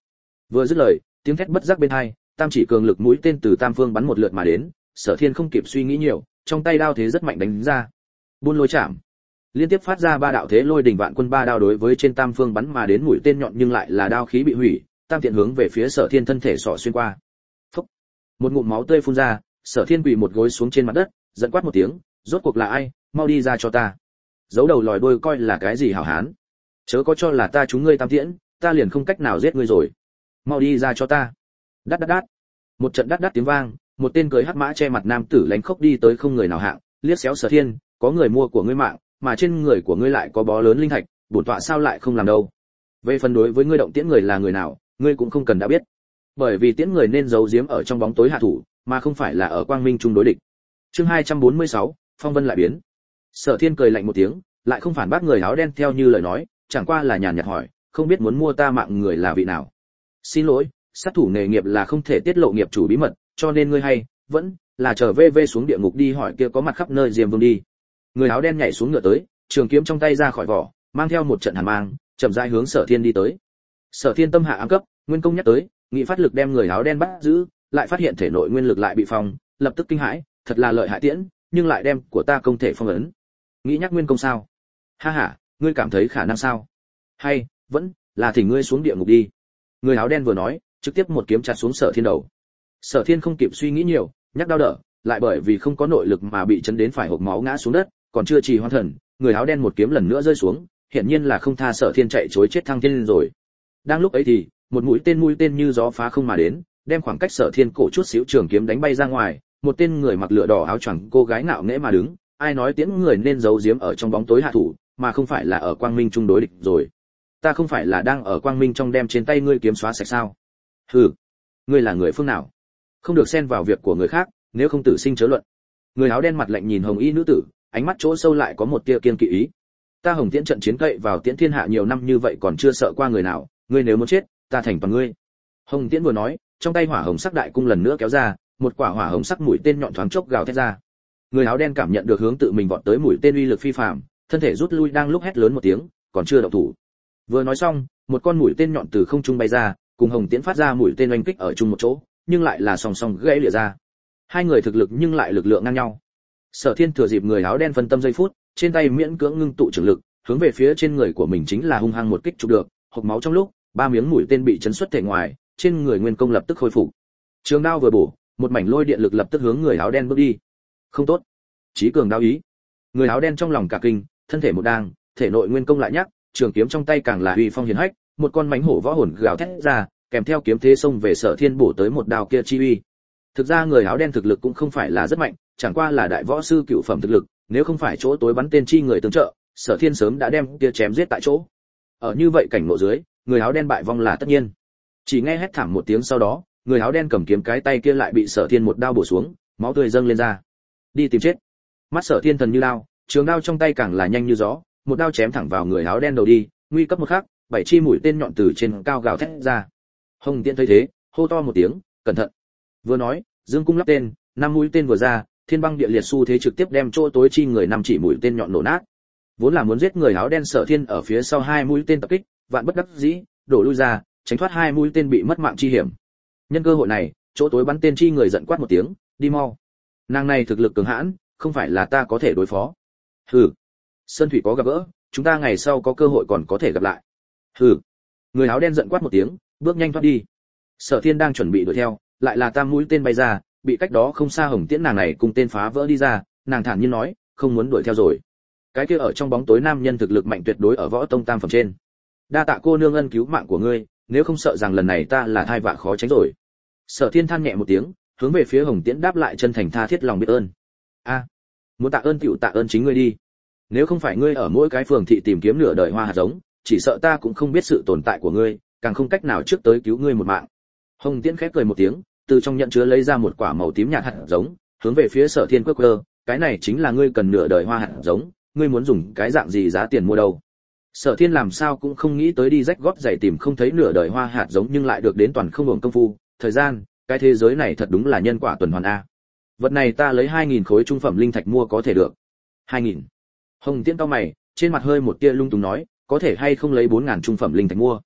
Vừa dứt lời, tiếng thét bất giác bên tai, tam chỉ cường lực mũi tên từ tam phương bắn một lượt mà đến, Sở Thiên không kịp suy nghĩ nhiều, trong tay đao thế rất mạnh đánh ra. Buôn lôi chạm. Liên tiếp phát ra ba đạo thế lôi đỉnh vạn quân ba đao đối với trên tam phương bắn mà đến mũi tên nhọn nhưng lại là đao khí bị hủy, tam tiện hướng về phía Sở Thiên thân thể xỏ xuyên qua. Phốc. Một ngụm máu tươi phun ra, Sở Thiên quỳ một gối xuống trên mặt đất, giận quát một tiếng, rốt cuộc là ai, mau đi ra cho ta. Giấu đầu lòi đuôi coi là cái gì hảo hán? Chớ có cho là ta trúng ngươi tam tiễn, ta liền không cách nào giết ngươi rồi. Mau đi ra cho ta. Đát đát đát. Một trận đát đát tiếng vang, một tên cưỡi hắc mã che mặt nam tử lánh khốc đi tới không người nào hạng, liếc xéo Sở Thiên, có người mua của ngươi mạng, mà trên người của ngươi lại có bó lớn linh thạch, bổn tọa sao lại không làm đâu. Về phần đối với ngươi động tiễn người là người nào, ngươi cũng không cần đã biết. Bởi vì tiễn người nên giấu giếm ở trong bóng tối hạ thủ, mà không phải là ở quang minh chung đối địch. Chương 246, phong vân lại biến. Sở Thiên cười lạnh một tiếng, lại không phản bác người áo đen theo như lời nói, chẳng qua là nhàn nhạt hỏi, không biết muốn mua ta mạng người là vị nào. Xin lỗi, sát thủ nghề nghiệp là không thể tiết lộ nghiệp chủ bí mật, cho nên ngươi hay vẫn là trở về xuống địa ngục đi hỏi kia có mặt khắp nơi Diêm Vương đi. Người áo đen nhảy xuống ngựa tới, trường kiếm trong tay ra khỏi vỏ, mang theo một trận hàn mang, chậm rãi hướng Sở Thiên đi tới. Sở Thiên tâm hạ ám cấp, nguyên công nhắc tới, nghị phát lực đem người áo đen bắt giữ, lại phát hiện thể nội nguyên lực lại bị phong, lập tức kinh hãi, thật là lợi hại tiễn, nhưng lại đem của ta công thể phong ấn. Nghĩ nhắc nguyên công sao? Ha ha, ngươi cảm thấy khả năng sao? Hay vẫn là thỉnh ngươi xuống địa ngục đi. Người áo đen vừa nói, trực tiếp một kiếm chặt xuống Sở Thiên đầu. Sở Thiên không kịp suy nghĩ nhiều, nhắc đau đỡ, lại bởi vì không có nội lực mà bị chấn đến phải hộc máu ngã xuống đất, còn chưa trì hoãn thần, người áo đen một kiếm lần nữa rơi xuống, hiển nhiên là không tha Sở Thiên chạy trối chết thăng thiên rồi. Đang lúc ấy thì, một mũi tên như gió phá không mà đến, đem khoảng cách Sở Thiên cổ chút xíu trường kiếm đánh bay ra ngoài, một tên người mặc lửa đỏ áo choàng cô gái ngạo nghễ mà đứng, ai nói tiễn người nên giấu giếm ở trong bóng tối hạ thủ, mà không phải là ở quang minh chung đối địch rồi. Ta không phải là đang ở quang minh trong đem trên tay ngươi kiếm xóa sạch sao? Hừ, ngươi là người phương nào? Không được xen vào việc của người khác, nếu không tử sinh chớ luận. Người áo đen mặt lạnh nhìn hồng y nữ tử, ánh mắt chỗ sâu lại có một tia kiên kỵ ý. Ta Hồng Tiễn trận chiến cậy vào Tiễn thiên hạ nhiều năm như vậy còn chưa sợ qua người nào, ngươi nếu muốn chết, ta thành toàn ngươi. Hồng Tiễn vừa nói, trong tay hỏa hồng sắc đại cung lần nữa kéo ra, một quả hỏa hồng sắc mũi tên nhọn thoáng chốc gào thét ra. Người áo đen cảm nhận được hướng tự mình vọt tới mũi tên uy lực phi phàm, thân thể rút lui đang lúc hét lớn một tiếng, còn chưa động thủ. Vừa nói xong, một con mũi tên nhọn từ không trung bay ra, cùng Hồng Tiễn phát ra mũi tên oanh kích ở chung một chỗ, nhưng lại là song song gãy lìa ra. Hai người thực lực nhưng lại lực lượng ngang nhau. Sở Thiên thừa dịp người áo đen phân tâm giây phút, trên tay miễn cưỡng ngưng tụ trường lực, hướng về phía trên người của mình chính là hung hăng một kích chụp được, hộc máu trong lúc, ba miếng mũi tên bị chấn xuất thể ngoài, trên người nguyên công lập tức khôi phục. Trường đao vừa bổ, một mảnh lôi điện lực lập tức hướng người áo đen bước đi. Không tốt, chí cường đao ý. Người áo đen trong lòng cả kinh, thân thể một đang, thể nội nguyên công lại nhắc, trường kiếm trong tay càng là uy phong hiển hách, một con mãnh hổ võ hồn gào thét ra, kèm theo kiếm thế xông về Sở Thiên bổ tới một đao kia chi uy. Thực ra người áo đen thực lực cũng không phải là rất mạnh, chẳng qua là đại võ sư cựu phẩm thực lực, nếu không phải chỗ tối bắn tên chi người tương trợ, Sở Thiên sớm đã đem kia chém giết tại chỗ. Ở như vậy cảnh ngộ dưới, người áo đen bại vong là tất nhiên. Chỉ nghe hét thảm một tiếng sau đó, người áo đen cầm kiếm cái tay kia lại bị Sở Thiên một đao bổ xuống, máu tươi dâng lên ra. Đi tìm chết. Mắt Sở Thiên thần như lao, trường đao trong tay càng là nhanh như gió, một đao chém thẳng vào người áo đen đầu đi, nguy cấp một khắc, bảy chi mũi tên nhọn từ trên cao gào thét ra. Hồng Tiễn thấy thế, hô to một tiếng, cẩn thận. Vừa nói, dương cung lắp tên, năm mũi tên vừa ra, thiên băng địa liệt xu thế trực tiếp đem chỗ tối chi người năm chỉ mũi tên nhọn nổ nát. Vốn là muốn giết người áo đen Sở Thiên ở phía sau hai mũi tên tập kích, vạn bất đắc dĩ, đổ lui ra, tránh thoát hai mũi tên bị mất mạng chi hiểm. Nhân cơ hội này, chỗ tối bắn tên chi người giận quát một tiếng, đi mau. Nàng này thực lực cường hãn, không phải là ta có thể đối phó. Hừ, sơn thủy có gặp gỡ, chúng ta ngày sau có cơ hội còn có thể gặp lại. Hừ. Người áo đen giận quát một tiếng, bước nhanh thoát đi. Sở Thiên đang chuẩn bị đuổi theo, lại là tam mũi tên bay ra, bị cách đó không xa Hồng Tiễn nàng này cùng tên phá vỡ đi ra, nàng thản nhiên nói, không muốn đuổi theo rồi. Cái kia ở trong bóng tối nam nhân thực lực mạnh tuyệt đối ở võ tông tam phẩm trên. Đa tạ cô nương ân cứu mạng của ngươi, nếu không sợ rằng lần này ta là thai vạ khó tránh rồi. Sở Thiên than nhẹ một tiếng, hướng về phía Hồng Tiễn đáp lại chân thành tha thiết lòng biết ơn. A, muốn tạ ơn tiểu tạ ơn chính ngươi đi. Nếu không phải ngươi ở mỗi cái phường thị tìm kiếm nửa đời hoa hạt giống, chỉ sợ ta cũng không biết sự tồn tại của ngươi, càng không cách nào trước tới cứu ngươi một mạng. Hồng Tiễn khép cười một tiếng, từ trong nhận chứa lấy ra một quả màu tím nhạt hạt giống, hướng về phía Sở Thiên quơ, cái này chính là ngươi cần nửa đời hoa hạt giống, ngươi muốn dùng cái dạng gì giá tiền mua đâu? Sở Thiên làm sao cũng không nghĩ tới đi rách gót giày tìm không thấy nửa đời hoa hạt giống nhưng lại được đến toàn không hưởng công phu, thời gian, cái thế giới này thật đúng là nhân quả tuần hoàn a. Vật này ta lấy 2000 khối trung phẩm linh thạch mua có thể được. 2000. Hồng Tiễn cau mày, trên mặt hơi một tia lung tung nói, có thể hay không lấy 4000 trung phẩm linh thạch mua?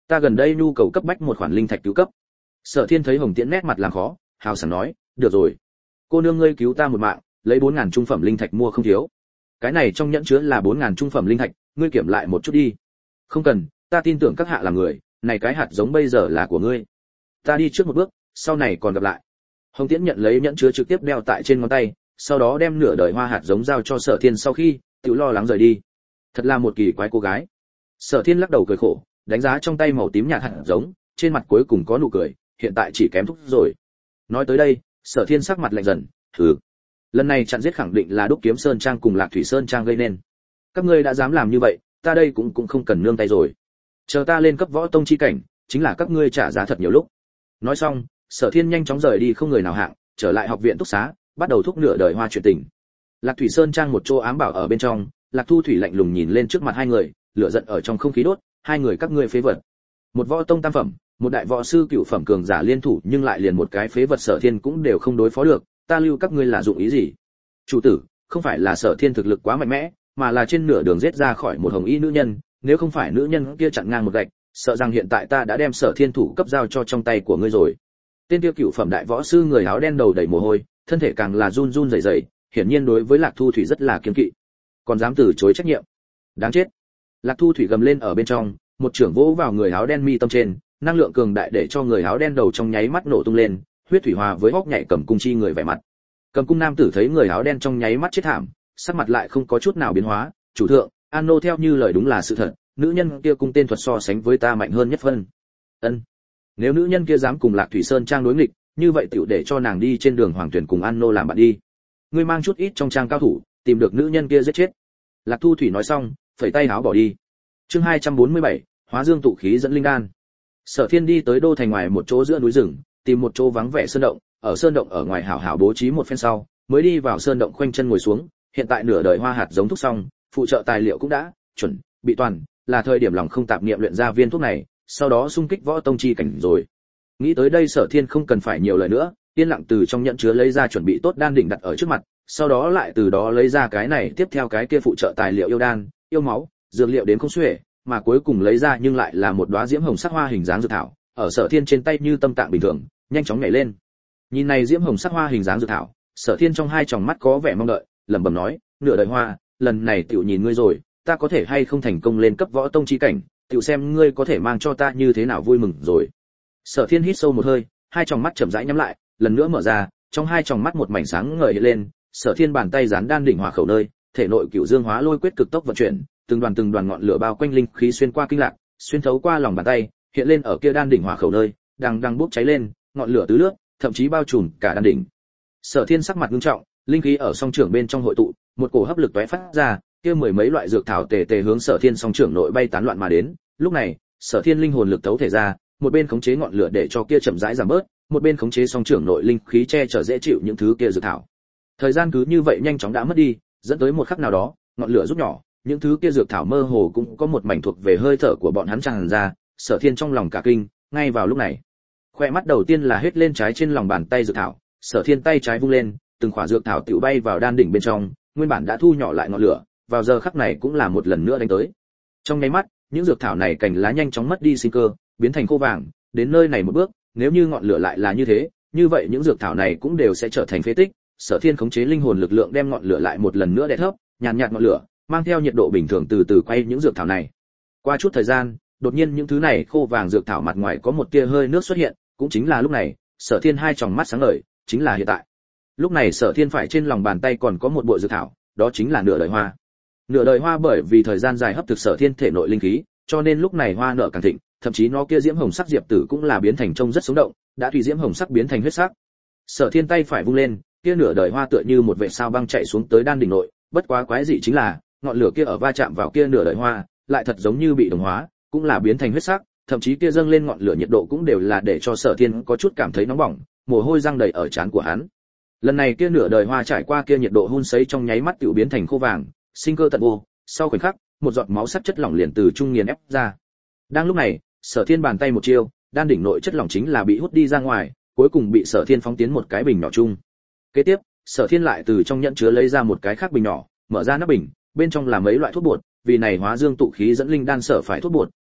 Ta gần đây nhu cầu cấp bách một khoản linh thạch cứu cấp. Sở Thiên thấy Hồng Tiễn nét mặt làm khó, hào sảng nói, được rồi, cô nương ngươi cứu ta một mạng, lấy 4000 trung phẩm linh thạch mua không thiếu. Cái này trong nhẫn chứa là 4000 trung phẩm linh thạch, ngươi kiểm lại một chút đi. Không cần, ta tin tưởng các hạ là người, này cái hạt giống bây giờ là của ngươi. Ta đi trước một bước, sau này còn gặp lại. Hồng Tiễn nhận lấy nhẫn chứa trực tiếp đeo tại trên ngón tay, sau đó đem nửa đời hoa hạt giống giao cho Sở Thiên sau khi, tự lo lắng rời đi. Thật là một kỳ quái cô gái. Sở Thiên lắc đầu cười khổ, đánh giá trong tay màu tím nhạt hạt giống, trên mặt cuối cùng có nụ cười, hiện tại chỉ kém thúc rồi. Nói tới đây, Sở Thiên sắc mặt lạnh dần, thử. Lần này chặn giết khẳng định là Đúc Kiếm Sơn Trang cùng Lạc Thủy Sơn Trang gây nên. Các ngươi đã dám làm như vậy, ta đây cũng không cần nương tay rồi. Chờ ta lên cấp võ tông chi cảnh, chính là các ngươi trả giá thật nhiều lúc. Nói xong, Sở Thiên nhanh chóng rời đi không người nào hạng, trở lại học viện túc xá, bắt đầu thúc nửa đời hoa chuyện tình. Lạc Thủy Sơn Trang một chỗ ám bảo ở bên trong, Lạc Thu Thủy lạnh lùng nhìn lên trước mặt hai người, lửa giận ở trong không khí đốt, hai người các ngươi phế vật. Một võ tông tam phẩm, một đại võ sư cửu phẩm cường giả liên thủ, nhưng lại liền một cái phế vật Sở Thiên cũng đều không đối phó được, ta lưu các ngươi là dụng ý gì? Chủ tử, không phải là Sở Thiên thực lực quá mạnh mẽ, mà là trên nửa đường giết ra khỏi một hồng y nữ nhân, nếu không phải nữ nhân kia chặn ngang một gạch, sợ rằng hiện tại ta đã đem Sở Thiên thủ cấp giao cho trong tay của ngươi rồi. Tên kia cửu phẩm đại võ sư người áo đen đầu đầy mồ hôi, thân thể càng là run run rẩy rẩy, hiển nhiên đối với Lạc Thu Thủy rất là kiêng kỵ. Còn dám từ chối trách nhiệm. Đáng chết. Lạc Thu Thủy gầm lên ở bên trong, một chưởng vỗ vào người áo đen mi tâm trên, năng lượng cường đại để cho người áo đen đầu trong nháy mắt nổ tung lên, huyết thủy hòa với hốc nhảy cầm cung chi người vẻ mặt. Cầm cung nam tử thấy người áo đen trong nháy mắt chết thảm, sắc mặt lại không có chút nào biến hóa, chủ thượng, An nô theo như lời đúng là sự thật, nữ nhân kia cung tên thuật so sánh với ta mạnh hơn nhất phân. Ân. Nếu nữ nhân kia dám cùng Lạc Thủy Sơn Trang đối nghịch, như vậy tiểu để cho nàng đi trên đường hoàng tuyển cùng An nô làm bạn đi. Ngươi mang chút ít trong trang cao thủ, tìm được nữ nhân kia giết chết. Lạc Thu Thủy nói xong, phẩy tay áo bỏ đi. Chương 247, Hóa Dương tụ khí dẫn linh đan. Sở Thiên đi tới đô thành ngoài một chỗ giữa núi rừng, tìm một chỗ vắng vẻ sơn động, ở sơn động ở ngoài hảo hảo bố trí một phen sau, mới đi vào sơn động khoanh chân ngồi xuống, hiện tại nửa đời hoa hạt giống thuốc xong, phụ trợ tài liệu cũng đã chuẩn bị toàn, là thời điểm lòng không tạp niệm luyện ra viên thuốc này, sau đó xung kích võ tông chi cảnh rồi. Nghĩ tới đây Sở Thiên không cần phải nhiều lời nữa, yên lặng từ trong nhẫn chứa lấy ra chuẩn bị tốt đan đỉnh đặt ở trước mặt, sau đó lại từ đó lấy ra cái này tiếp theo cái kia phụ trợ tài liệu yêu đan, yêu máu, dược liệu đến không xuể, mà cuối cùng lấy ra nhưng lại là một đóa diễm hồng sắc hoa hình dáng dược thảo, ở Sở Thiên trên tay như tâm tạng bình thường, nhanh chóng nhảy lên. Nhìn này diễm hồng sắc hoa hình dáng dược thảo, Sở Thiên trong hai tròng mắt có vẻ mong đợi, lẩm bẩm nói, nửa đời hoa, lần này tiểu nhìn ngươi rồi, ta có thể hay không thành công lên cấp võ tông chi cảnh, tiểu xem ngươi có thể mang cho ta như thế nào vui mừng rồi. Sở Thiên hít sâu một hơi, hai tròng mắt chậm rãi nhắm lại, lần nữa mở ra, trong hai tròng mắt một mảnh sáng ngời hiện lên, Sở Thiên bàn tay gián đan đỉnh hỏa khẩu nơi, thể nội cửu dương hóa lôi quyết cực tốc vận chuyển, từng đoàn ngọn lửa bao quanh linh khí xuyên qua kinh lạc, xuyên thấu qua lòng bàn tay, hiện lên ở kia đan đỉnh hỏa khẩu nơi, đang bốc cháy lên, ngọn lửa tứ lướt, thậm chí bao trùm cả đan đỉnh. Sở Thiên sắc mặt nghiêm trọng, linh khí ở song trưởng bên trong hội tụ, một cổ hấp lực tóe phát ra, kia mười mấy loại dược thảo tề hướng Sở Thiên song trưởng nội bay tán loạn mà đến. Lúc này, Sở Thiên linh hồn lực tấu thể ra, một bên khống chế ngọn lửa để cho kia chậm rãi giảm bớt, một bên khống chế song trưởng nội linh khí che chở dễ chịu những thứ kia dược thảo. Thời gian cứ như vậy nhanh chóng đã mất đi, dẫn tới một khắc nào đó, ngọn lửa rút nhỏ, những thứ kia dược thảo mơ hồ cũng có một mảnh thuộc về hơi thở của bọn hắn tràn ra. Sở Thiên trong lòng cả kinh, ngay vào lúc này, khoe mắt đầu tiên là hết lên trái trên lòng bàn tay dược thảo, Sở Thiên tay trái vung lên, từng quả dược thảo tiểu bay vào đan đỉnh bên trong, nguyên bản đã thu nhỏ lại ngọn lửa, vào giờ khắc này cũng là một lần nữa đánh tới. Trong nháy mắt, những dược thảo này cành lá nhanh chóng mất đi sinh cơ, biến thành khô vàng, đến nơi này một bước, nếu như ngọn lửa lại là như thế, như vậy những dược thảo này cũng đều sẽ trở thành phế tích. Sở Thiên khống chế linh hồn lực lượng đem ngọn lửa lại một lần nữa đè thấp, nhàn nhạt ngọn lửa, mang theo nhiệt độ bình thường từ từ quay những dược thảo này. Qua chút thời gian, đột nhiên những thứ này khô vàng dược thảo mặt ngoài có một tia hơi nước xuất hiện, cũng chính là lúc này, Sở Thiên hai tròng mắt sáng ngời, chính là hiện tại. Lúc này Sở Thiên phải trên lòng bàn tay còn có một bộ dược thảo, đó chính là nửa đời hoa. Nửa đời hoa bởi vì thời gian dài hấp thực Sở Thiên thể nội linh khí, cho nên lúc này hoa nở càng thịnh, thậm chí nó kia diễm hồng sắc diệp tử cũng là biến thành trông rất sống động, đã tùy diễm hồng sắc biến thành huyết sắc. Sở Thiên tay phải vung lên, kia nửa đời hoa tựa như một vệt sao băng chạy xuống tới đan đỉnh nội, bất quá quái dị chính là, ngọn lửa kia ở va chạm vào kia nửa đời hoa, lại thật giống như bị đồng hóa, cũng là biến thành huyết sắc, thậm chí kia dâng lên ngọn lửa nhiệt độ cũng đều là để cho Sở Thiên có chút cảm thấy nóng bỏng, mồ hôi răng đầy ở trán của hắn. Lần này kia nửa đời hoa trải qua kia nhiệt độ hun sấy trong nháy mắt tiểu biến thành khô vàng, sinh cơ tận vô, sau khoảnh khắc, một giọt máu sắc chất lỏng liền từ trung nghiền ép ra. Đang lúc này, Sở Thiên bàn tay một chiêu, đan đỉnh nội chất lỏng chính là bị hút đi ra ngoài, cuối cùng bị Sở Thiên phóng tiến một cái bình nhỏ chung. Kế tiếp, Sở Thiên lại từ trong nhẫn chứa lấy ra một cái khác bình nhỏ, mở ra nắp bình, bên trong là mấy loại thuốc bột, vì này hóa dương tụ khí dẫn linh đan sở phải thuốc bột,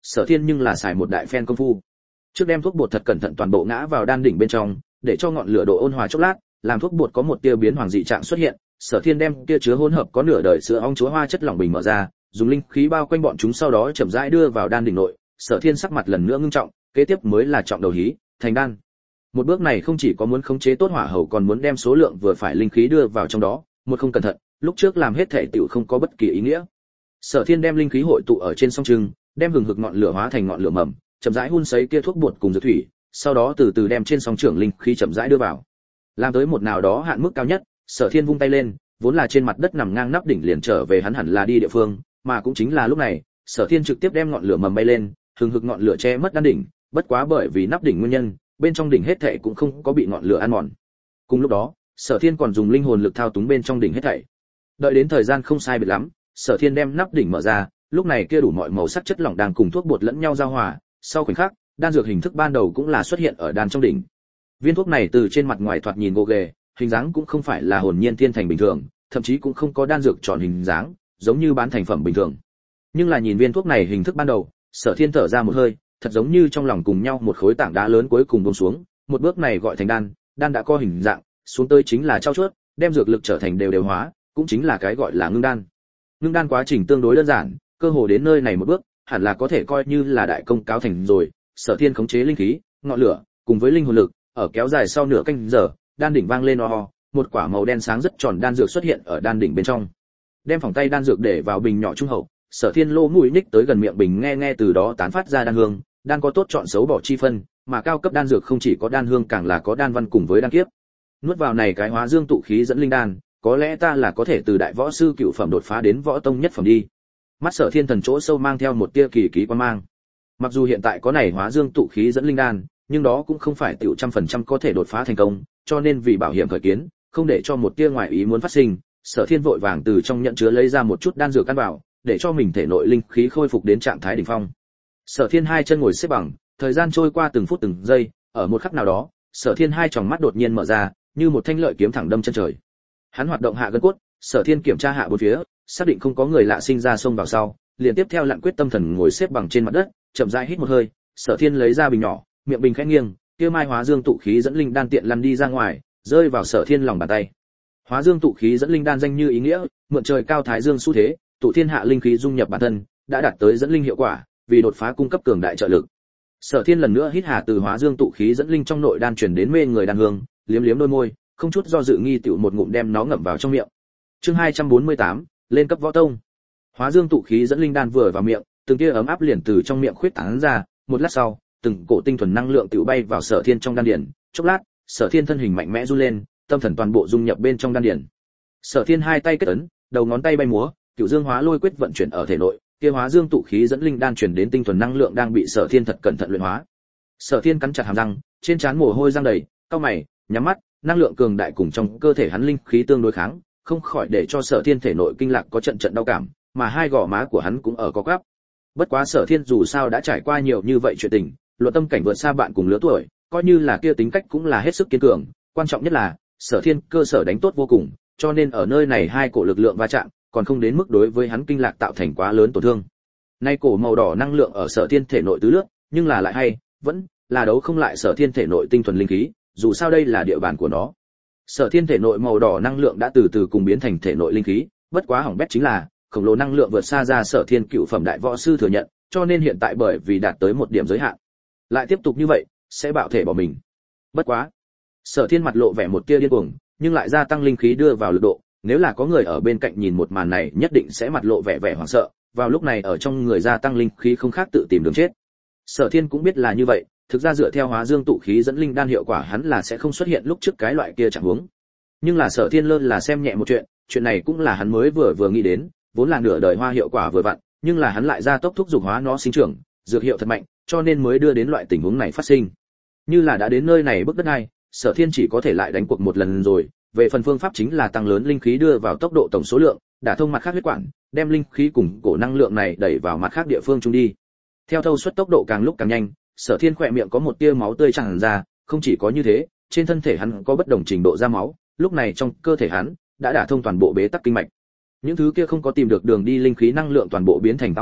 Sở Thiên nhưng là xài một đại phen công phu. Trước đem thuốc bột thật cẩn thận toàn bộ ngã vào đan đỉnh bên trong, để cho ngọn lửa độ ôn hòa chốc lát, làm thuốc bột có một tia biến hoàng dị trạng xuất hiện. Sở Thiên đem tia chứa hỗn hợp có nửa đời sữa ong chúa hoa chất lỏng bình mở ra, dùng linh khí bao quanh bọn chúng, sau đó chậm rãi đưa vào đan đỉnh nội. Sở Thiên sắc mặt lần nữa ngưng trọng, kế tiếp mới là trọng đầu hí, thành đan. Một bước này không chỉ có muốn khống chế tốt hỏa hầu, còn muốn đem số lượng vừa phải linh khí đưa vào trong đó, một không cẩn thận, lúc trước làm hết thể tiểu không có bất kỳ ý nghĩa. Sở Thiên đem linh khí hội tụ ở trên song trưng, đem hừng hực ngọn lửa hóa thành ngọn lửa mầm, chậm rãi hun sấy kia thuốc bột cùng dược thủy, sau đó từ từ đem trên song trưởng linh khí chậm rãi đưa vào. Làm tới một nào đó hạn mức cao nhất, Sở Thiên vung tay lên, vốn là trên mặt đất nằm ngang nắp đỉnh liền trở về hắn hẳn là đi địa phương, mà cũng chính là lúc này, Sở Thiên trực tiếp đem ngọn lửa mầm bay lên, hừng hực ngọn lửa che mất đan đỉnh, bất quá bởi vì nắp đỉnh nguyên nhân, bên trong đỉnh hết thảy cũng không có bị ngọn lửa ăn mòn. Cùng lúc đó, Sở Thiên còn dùng linh hồn lực thao túng bên trong đỉnh hết thảy. Đợi đến thời gian không sai biệt lắm, Sở Thiên đem nắp đỉnh mở ra, lúc này kia đủ mọi màu sắc chất lỏng đang cùng thuốc bột lẫn nhau giao hòa, sau khoảnh khắc, đan dược hình thức ban đầu cũng là xuất hiện ở đan trong đỉnh. Viên thuốc này từ trên mặt ngoài thoạt nhìn gồ ghề, hình dáng cũng không phải là hồn nhiên thiên thành bình thường, thậm chí cũng không có đan dược tròn hình dáng, giống như bán thành phẩm bình thường. Nhưng là nhìn viên thuốc này hình thức ban đầu, Sở Thiên thở ra một hơi, thật giống như trong lòng cùng nhau một khối tảng đá lớn cuối cùng buông xuống, một bước này gọi thành đan, đan đã có hình dạng, xuống tới chính là trao chuốt, đem dược lực trở thành đều đều hóa, cũng chính là cái gọi là ngưng đan. Ngưng đan quá trình tương đối đơn giản, cơ hồ đến nơi này một bước, hẳn là có thể coi như là đại công cáo thành rồi. Sở Thiên khống chế linh khí, ngọn lửa, cùng với linh hồn lực, ở kéo dài sau nửa canh giờ, đan đỉnh vang lên o, một quả màu đen sáng rất tròn đan dược xuất hiện ở đan đỉnh bên trong. Đem phòng tay đan dược để vào bình nhỏ trung hậu, Sở Thiên lô mũi nhích tới gần miệng bình nghe từ đó tán phát ra đan hương, đan có tốt chọn xấu bỏ chi phân, mà cao cấp đan dược không chỉ có đan hương càng là có đan văn cùng với đan kiếp. Nuốt vào này cái hóa dương tụ khí dẫn linh đan, có lẽ ta là có thể từ đại võ sư cựu phẩm đột phá đến võ tông nhất phẩm đi. Mắt Sở Thiên thần chỗ sâu mang theo một tia kỳ ký quan mang. Mặc dù hiện tại có này hóa dương tụ khí dẫn linh đan, nhưng đó cũng không phải tiểu 100% có thể đột phá thành công, cho nên vì bảo hiểm khởi kiến, không để cho một tia ngoại ý muốn phát sinh, Sở Thiên vội vàng từ trong nhận chứa lấy ra một chút đan dược căn vào, để cho mình thể nội linh khí khôi phục đến trạng thái đỉnh phong. Sở Thiên hai chân ngồi xếp bằng, thời gian trôi qua từng phút từng giây, ở một khắc nào đó, Sở Thiên hai tròng mắt đột nhiên mở ra, như một thanh lợi kiếm thẳng đâm chân trời. Hắn hoạt động hạ gân cốt, Sở Thiên kiểm tra hạ bốn phía, xác định không có người lạ sinh ra xông vào sau, liền tiếp theo lặn quyết tâm thần ngồi xếp bằng trên mặt đất, chậm rãi hít một hơi, Sở Thiên lấy ra bình nhỏ, miệng bình khẽ nghiêng, kia mai hóa dương tụ khí dẫn linh đan tiện lăn đi ra ngoài, rơi vào Sở Thiên lòng bàn tay. Hóa dương tụ khí dẫn linh đan danh như ý nghĩa, mượn trời cao thái dương xu thế, tụ thiên hạ linh khí dung nhập bản thân, đã đạt tới dẫn linh hiệu quả, vì đột phá cung cấp cường đại trợ lực. Sở Thiên lần nữa hít hà từ hóa dương tụ khí dẫn linh trong nội đan truyền đến mê người đan hương, liếm liếm đôi môi, không chút do dự nghi tiểu một ngụm đem nó ngậm vào trong miệng. Chương 248, lên cấp võ tông. Hóa dương tụ khí dẫn linh đan vừa vào miệng, từng tia ấm áp liền từ trong miệng khuyết tán ra, một lát sau, từng cổ tinh thuần năng lượng tiểu bay vào Sở Thiên trong đan điền, chốc lát, Sở Thiên thân hình mạnh mẽ run lên, tâm thần toàn bộ dung nhập bên trong đan điền. Sở Thiên hai tay kết ấn, đầu ngón tay bay múa, Cửu Dương Hóa Lôi quyết vận chuyển ở thể nội, kia hóa dương tụ khí dẫn linh đan truyền đến tinh thuần năng lượng đang bị Sở Thiên thật cẩn thận luyện hóa. Sở Thiên cắn chặt hàm răng, trên trán mồ hôi răng đầy, cau mày, nhắm mắt, năng lượng cường đại cùng trong cơ thể hắn linh khí tương đối kháng, không khỏi để cho Sở Thiên thể nội kinh lạc có trận trận đau cảm, mà hai gò má của hắn cũng ở có gắp. Bất quá Sở Thiên dù sao đã trải qua nhiều như vậy chuyện tình, luận tâm cảnh vượt xa bạn cùng lứa tuổi, coi như là kia tính cách cũng là hết sức kiên cường, quan trọng nhất là Sở Thiên cơ sở đánh tốt vô cùng, cho nên ở nơi này hai cổ lực lượng va chạm, còn không đến mức đối với hắn kinh lạc tạo thành quá lớn tổn thương. Nay cổ màu đỏ năng lượng ở Sở Thiên thể nội tứ lướt, nhưng là lại hay, vẫn là đấu không lại Sở Thiên thể nội tinh thuần linh khí, dù sao đây là địa bàn của nó. Sở Thiên thể nội màu đỏ năng lượng đã từ từ cùng biến thành thể nội linh khí, bất quá hỏng bét chính là, khổng lồ năng lượng vượt xa ra Sở Thiên cựu phẩm đại võ sư thừa nhận, cho nên hiện tại bởi vì đạt tới một điểm giới hạn, lại tiếp tục như vậy, sẽ bạo thể bỏ mình. Bất quá, Sở Thiên mặt lộ vẻ một tia điên cuồng, nhưng lại gia tăng linh khí đưa vào lực độ, nếu là có người ở bên cạnh nhìn một màn này, nhất định sẽ mặt lộ vẻ vẻ hoảng sợ, vào lúc này ở trong người gia tăng linh khí không khác tự tìm đường chết. Sở Thiên cũng biết là như vậy, thực ra dựa theo hóa dương tụ khí dẫn linh đan hiệu quả hắn là sẽ không xuất hiện lúc trước cái loại kia trạng huống. Nhưng là Sở Thiên lơ là xem nhẹ một chuyện này cũng là hắn mới vừa nghĩ đến, vốn là nửa đời hoa hiệu quả vừa vặn, nhưng là hắn lại ra tốc thúc dục hóa nó sinh trưởng, dược hiệu thật mạnh, cho nên mới đưa đến loại tình huống này phát sinh. Như là đã đến nơi này bước đất này, Sở Thiên chỉ có thể lại đánh cuộc một lần rồi, về phần phương pháp chính là tăng lớn linh khí đưa vào tốc độ tổng số lượng, đả thông mặt khác huyết quản, đem linh khí cùng cổ năng lượng này đẩy vào mặt khác địa phương chung đi. Theo thâu suất tốc độ càng lúc càng nhanh, Sở Thiên khỏe miệng có một tia máu tươi tràn ra, không chỉ có như thế, trên thân thể hắn có bất đồng trình độ ra máu, lúc này trong cơ thể hắn đã đả thông toàn bộ bế tắc kinh mạch. Những thứ kia không có tìm được đường đi linh khí năng lượng toàn bộ biến thành táo bạo,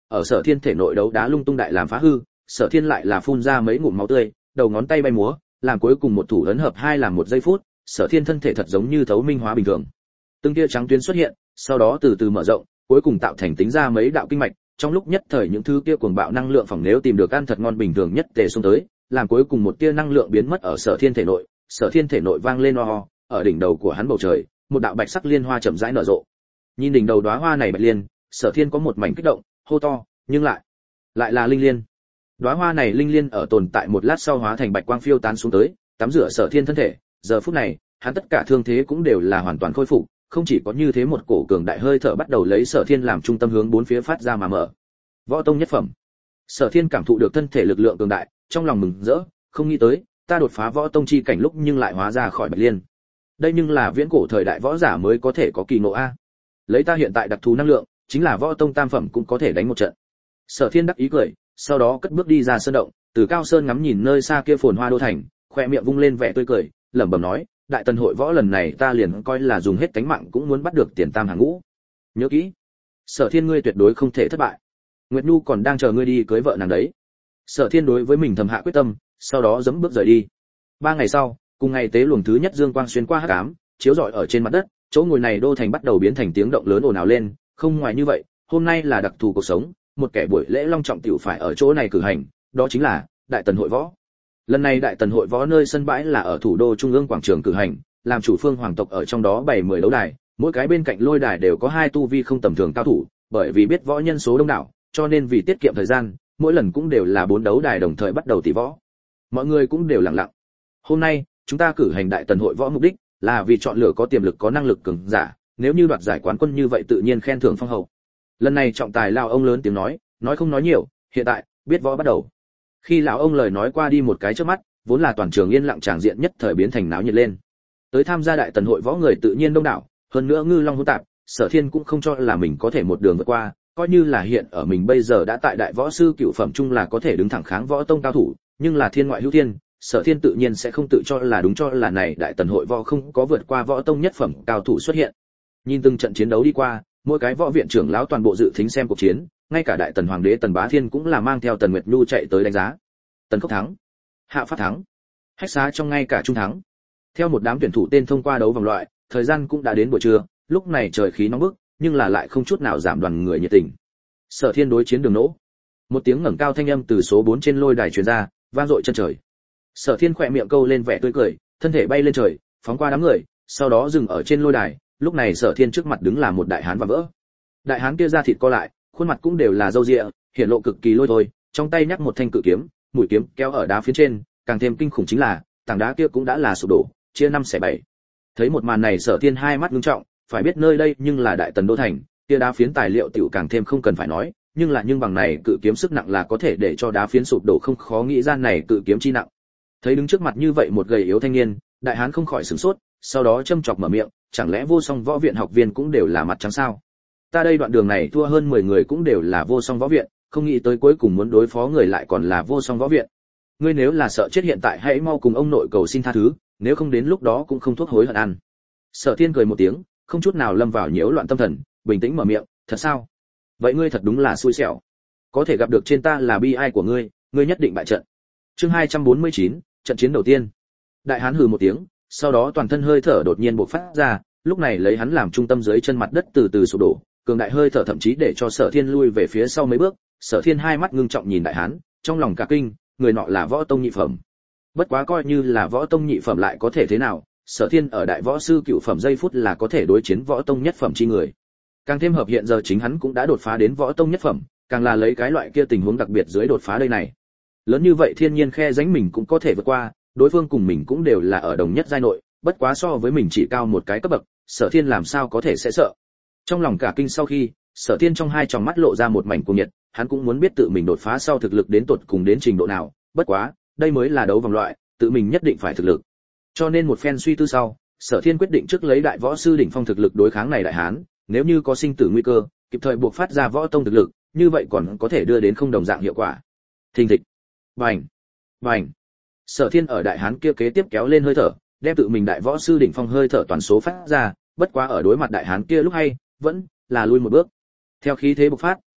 ở Sở Thiên thể nội đấu đá lung tung đại làm phá hư, Sở Thiên lại là phun ra mấy ngụm máu tươi, đầu ngón tay bay múa, làm cuối cùng một thủ ấn hợp hai làm một giây phút, Sở Thiên thân thể thật giống như thấu minh hóa bình thường. Từng tia trắng tuyến xuất hiện, sau đó từ từ mở rộng, cuối cùng tạo thành tính ra mấy đạo kinh mạch, trong lúc nhất thời những thứ kia cuồng bạo năng lượng phỏng nếu tìm được ăn thật ngon bình thường nhất tề xông tới, làm cuối cùng một tia năng lượng biến mất ở Sở Thiên thể nội, Sở Thiên thể nội vang lên o, ở đỉnh đầu của hắn bầu trời, một đạo bạch sắc liên hoa chậm rãi nở rộ. Nhìn đỉnh đầu đóa hoa này bạch liên, Sở Thiên có một mảnh kích động, hô to, nhưng lại là linh liên. Đóa hoa này linh liên ở tồn tại một lát sau hóa thành bạch quang phiêu tán xuống tới, tắm rửa Sở Thiên thân thể, giờ phút này, hắn tất cả thương thế cũng đều là hoàn toàn khôi phục, không chỉ có như thế, một cổ cường đại hơi thở bắt đầu lấy Sở Thiên làm trung tâm hướng bốn phía phát ra mà mở. Võ tông nhất phẩm. Sở Thiên cảm thụ được thân thể lực lượng cường đại, trong lòng mừng rỡ, không nghĩ tới, ta đột phá võ tông chi cảnh lúc nhưng lại hóa ra khỏi bạch liên. Đây nhưng là viễn cổ thời đại võ giả mới có thể có kỳ ngộ a. Lấy ta hiện tại đặc thù năng lượng, chính là võ tông tam phẩm cũng có thể đánh một trận. Sở Thiên đắc ý cười, sau đó cất bước đi ra sơn động, từ cao sơn ngắm nhìn nơi xa kia phồn hoa đô thành, khoe miệng vung lên vẻ tươi cười, lẩm bẩm nói, đại tần hội võ lần này ta liền coi là dùng hết cánh mạng cũng muốn bắt được tiền tam hàng ngũ. Nhớ kỹ, Sở Thiên ngươi tuyệt đối không thể thất bại. Nguyệt Nhu còn đang chờ ngươi đi cưới vợ nàng đấy. Sở Thiên đối với mình thầm hạ quyết tâm, sau đó giẫm bước rời đi. 3 ngày sau, cùng ngày tế luồng thứ nhất dương quang xuyên qua hắc ám, chiếu rọi ở trên mặt đất, chỗ ngồi này đô thành bắt đầu biến thành tiếng động lớn ồn ào lên, không ngoài như vậy, hôm nay là đặc thù cuộc sống, một kẻ buổi lễ long trọng tiểu phải ở chỗ này cử hành, đó chính là Đại Tần hội võ. Lần này Đại Tần hội võ nơi sân bãi là ở thủ đô trung ương quảng trường cử hành, làm chủ phương hoàng tộc ở trong đó bày 10 đấu đài, mỗi cái bên cạnh lôi đài đều có 2 tu vi không tầm thường cao thủ, bởi vì biết võ nhân số đông đảo, cho nên vì tiết kiệm thời gian, mỗi lần cũng đều là 4 đấu đài đồng thời bắt đầu tỷ võ. Mọi người cũng đều lặng lặng. Hôm nay, chúng ta cử hành Đại Tần hội võ mục đích là vì chọn lựa có tiềm lực có năng lực cường giả, nếu như đoạt giải quán quân như vậy tự nhiên khen thưởng phong hậu. Lần này trọng tài lão ông lớn tiếng nói không nói nhiều, hiện tại, biết võ bắt đầu. Khi lão ông lời nói qua đi một cái chớp mắt, vốn là toàn trường yên lặng tràng diện nhất thời biến thành náo nhiệt lên. Tới tham gia Đại Tần hội võ người tự nhiên đông đảo, hơn nữa ngư long hỗn tạp, Sở Thiên cũng không cho là mình có thể một đường vượt qua, coi như là hiện ở mình bây giờ đã tại đại võ sư cửu phẩm trung là có thể đứng thẳng kháng võ tông cao thủ, nhưng là thiên ngoại hữu thiên, Sở Thiên tự nhiên sẽ không tự cho là đúng, cho là này Đại Tần hội võ không có vượt qua võ tông nhất phẩm cao thủ xuất hiện. Nhìn từng trận chiến đấu đi qua, mỗi cái võ viện trưởng lão toàn bộ dự thính xem cuộc chiến, ngay cả Đại Tần hoàng đế Tần Bá Thiên cũng là mang theo Tần Nguyệt Nhu chạy tới đánh giá. Tần Khốc thắng, Hạ Phát thắng, Hách Xá trong ngay cả trung thắng. Theo một đám tuyển thủ tên thông qua đấu vòng loại, thời gian cũng đã đến buổi trưa, lúc này trời khí nóng bức, nhưng là lại không chút nào giảm đoàn người nhiệt tình. Sở Thiên đối chiến đường nỗ. Một tiếng ngẩng cao thanh âm từ số 4 trên lôi đài truyền ra, vang dội chân trời. Sở Thiên khẽ miệng câu lên vẻ tươi cười, thân thể bay lên trời, phóng qua đám người, sau đó dừng ở trên lôi đài. Lúc này Sở Thiên trước mặt đứng là một đại hán và vỡ. Đại hán kia da thịt co lại, khuôn mặt cũng đều là râu ria, hiện lộ cực kỳ lôi thôi, trong tay nhắc một thanh cự kiếm, mũi kiếm kéo ở đá phía trên, càng thêm kinh khủng chính là, tảng đá kia cũng đã là sụp đổ, chia 5 xẻ 7. Thấy một màn này Sở Thiên hai mắt ngưng trọng, phải biết nơi đây nhưng là Đại Tần đô thành, kia đá phiến tài liệu tiểu càng thêm không cần phải nói, nhưng bằng này cự kiếm sức nặng là có thể để cho đá phiến sụp đổ, không khó nghĩ ra này cự kiếm chi nặng. Thấy đứng trước mặt như vậy một gầy yếu thanh niên, đại hán không khỏi sửng sốt, sau đó châm chọc mở miệng, chẳng lẽ vô song võ viện học viên cũng đều là mặt trắng sao? Ta đây đoạn đường này thua hơn 10 người cũng đều là vô song võ viện, không nghĩ tới cuối cùng muốn đối phó người lại còn là vô song võ viện. Ngươi nếu là sợ chết hiện tại hãy mau cùng ông nội cầu xin tha thứ, nếu không đến lúc đó cũng không thuốc hối hận ăn. Sở Thiên cười một tiếng, không chút nào lâm vào nhiễu loạn tâm thần, bình tĩnh mở miệng, thật sao? Vậy ngươi thật đúng là xui xẻo. Có thể gặp được trên ta là bi ai của ngươi, ngươi nhất định bại trận. Chương 249, trận chiến đầu tiên. Đại hán hừ một tiếng, sau đó toàn thân hơi thở đột nhiên bộc phát ra, lúc này lấy hắn làm trung tâm dưới chân mặt đất từ từ sụp đổ, cường đại hơi thở thậm chí để cho Sở Thiên lui về phía sau mấy bước. Sở Thiên hai mắt ngưng trọng nhìn đại hán, trong lòng cả kinh, người nọ là võ tông nhị phẩm. Bất quá coi như là võ tông nhị phẩm lại có thể thế nào, Sở Thiên ở đại võ sư cửu phẩm giây phút là có thể đối chiến võ tông nhất phẩm chi người. Càng thêm hợp hiện giờ chính hắn cũng đã đột phá đến võ tông nhất phẩm, càng là lấy cái loại kia tình huống đặc biệt dưới đột phá đây này. Lớn như vậy thiên nhiên khe rãnh mình cũng có thể vượt qua, đối phương cùng mình cũng đều là ở đồng nhất giai nội, bất quá so với mình chỉ cao một cái cấp bậc, Sở Thiên làm sao có thể sẽ sợ. Trong lòng cả kinh sau khi, Sở Thiên trong hai tròng mắt lộ ra một mảnh cuồng nhiệt, hắn cũng muốn biết tự mình đột phá sau thực lực đến tột cùng đến trình độ nào, bất quá, đây mới là đấu vòng loại, tự mình nhất định phải thực lực. Cho nên một phen suy tư sau, Sở Thiên quyết định trước lấy đại võ sư đỉnh phong thực lực đối kháng này đại hán, nếu như có sinh tử nguy cơ, kịp thời buộc phát ra võ tông thực lực, như vậy còn có thể đưa đến không đồng dạng hiệu quả. Thình thịch, bành, bành. Sở Thiên ở đại hán kia kế tiếp kéo lên hơi thở, đem tự mình đại võ sư đỉnh phong hơi thở toàn số phát ra, bất quá ở đối mặt đại hán kia lúc hay, vẫn là lui một bước. Theo khí thế bộc phát,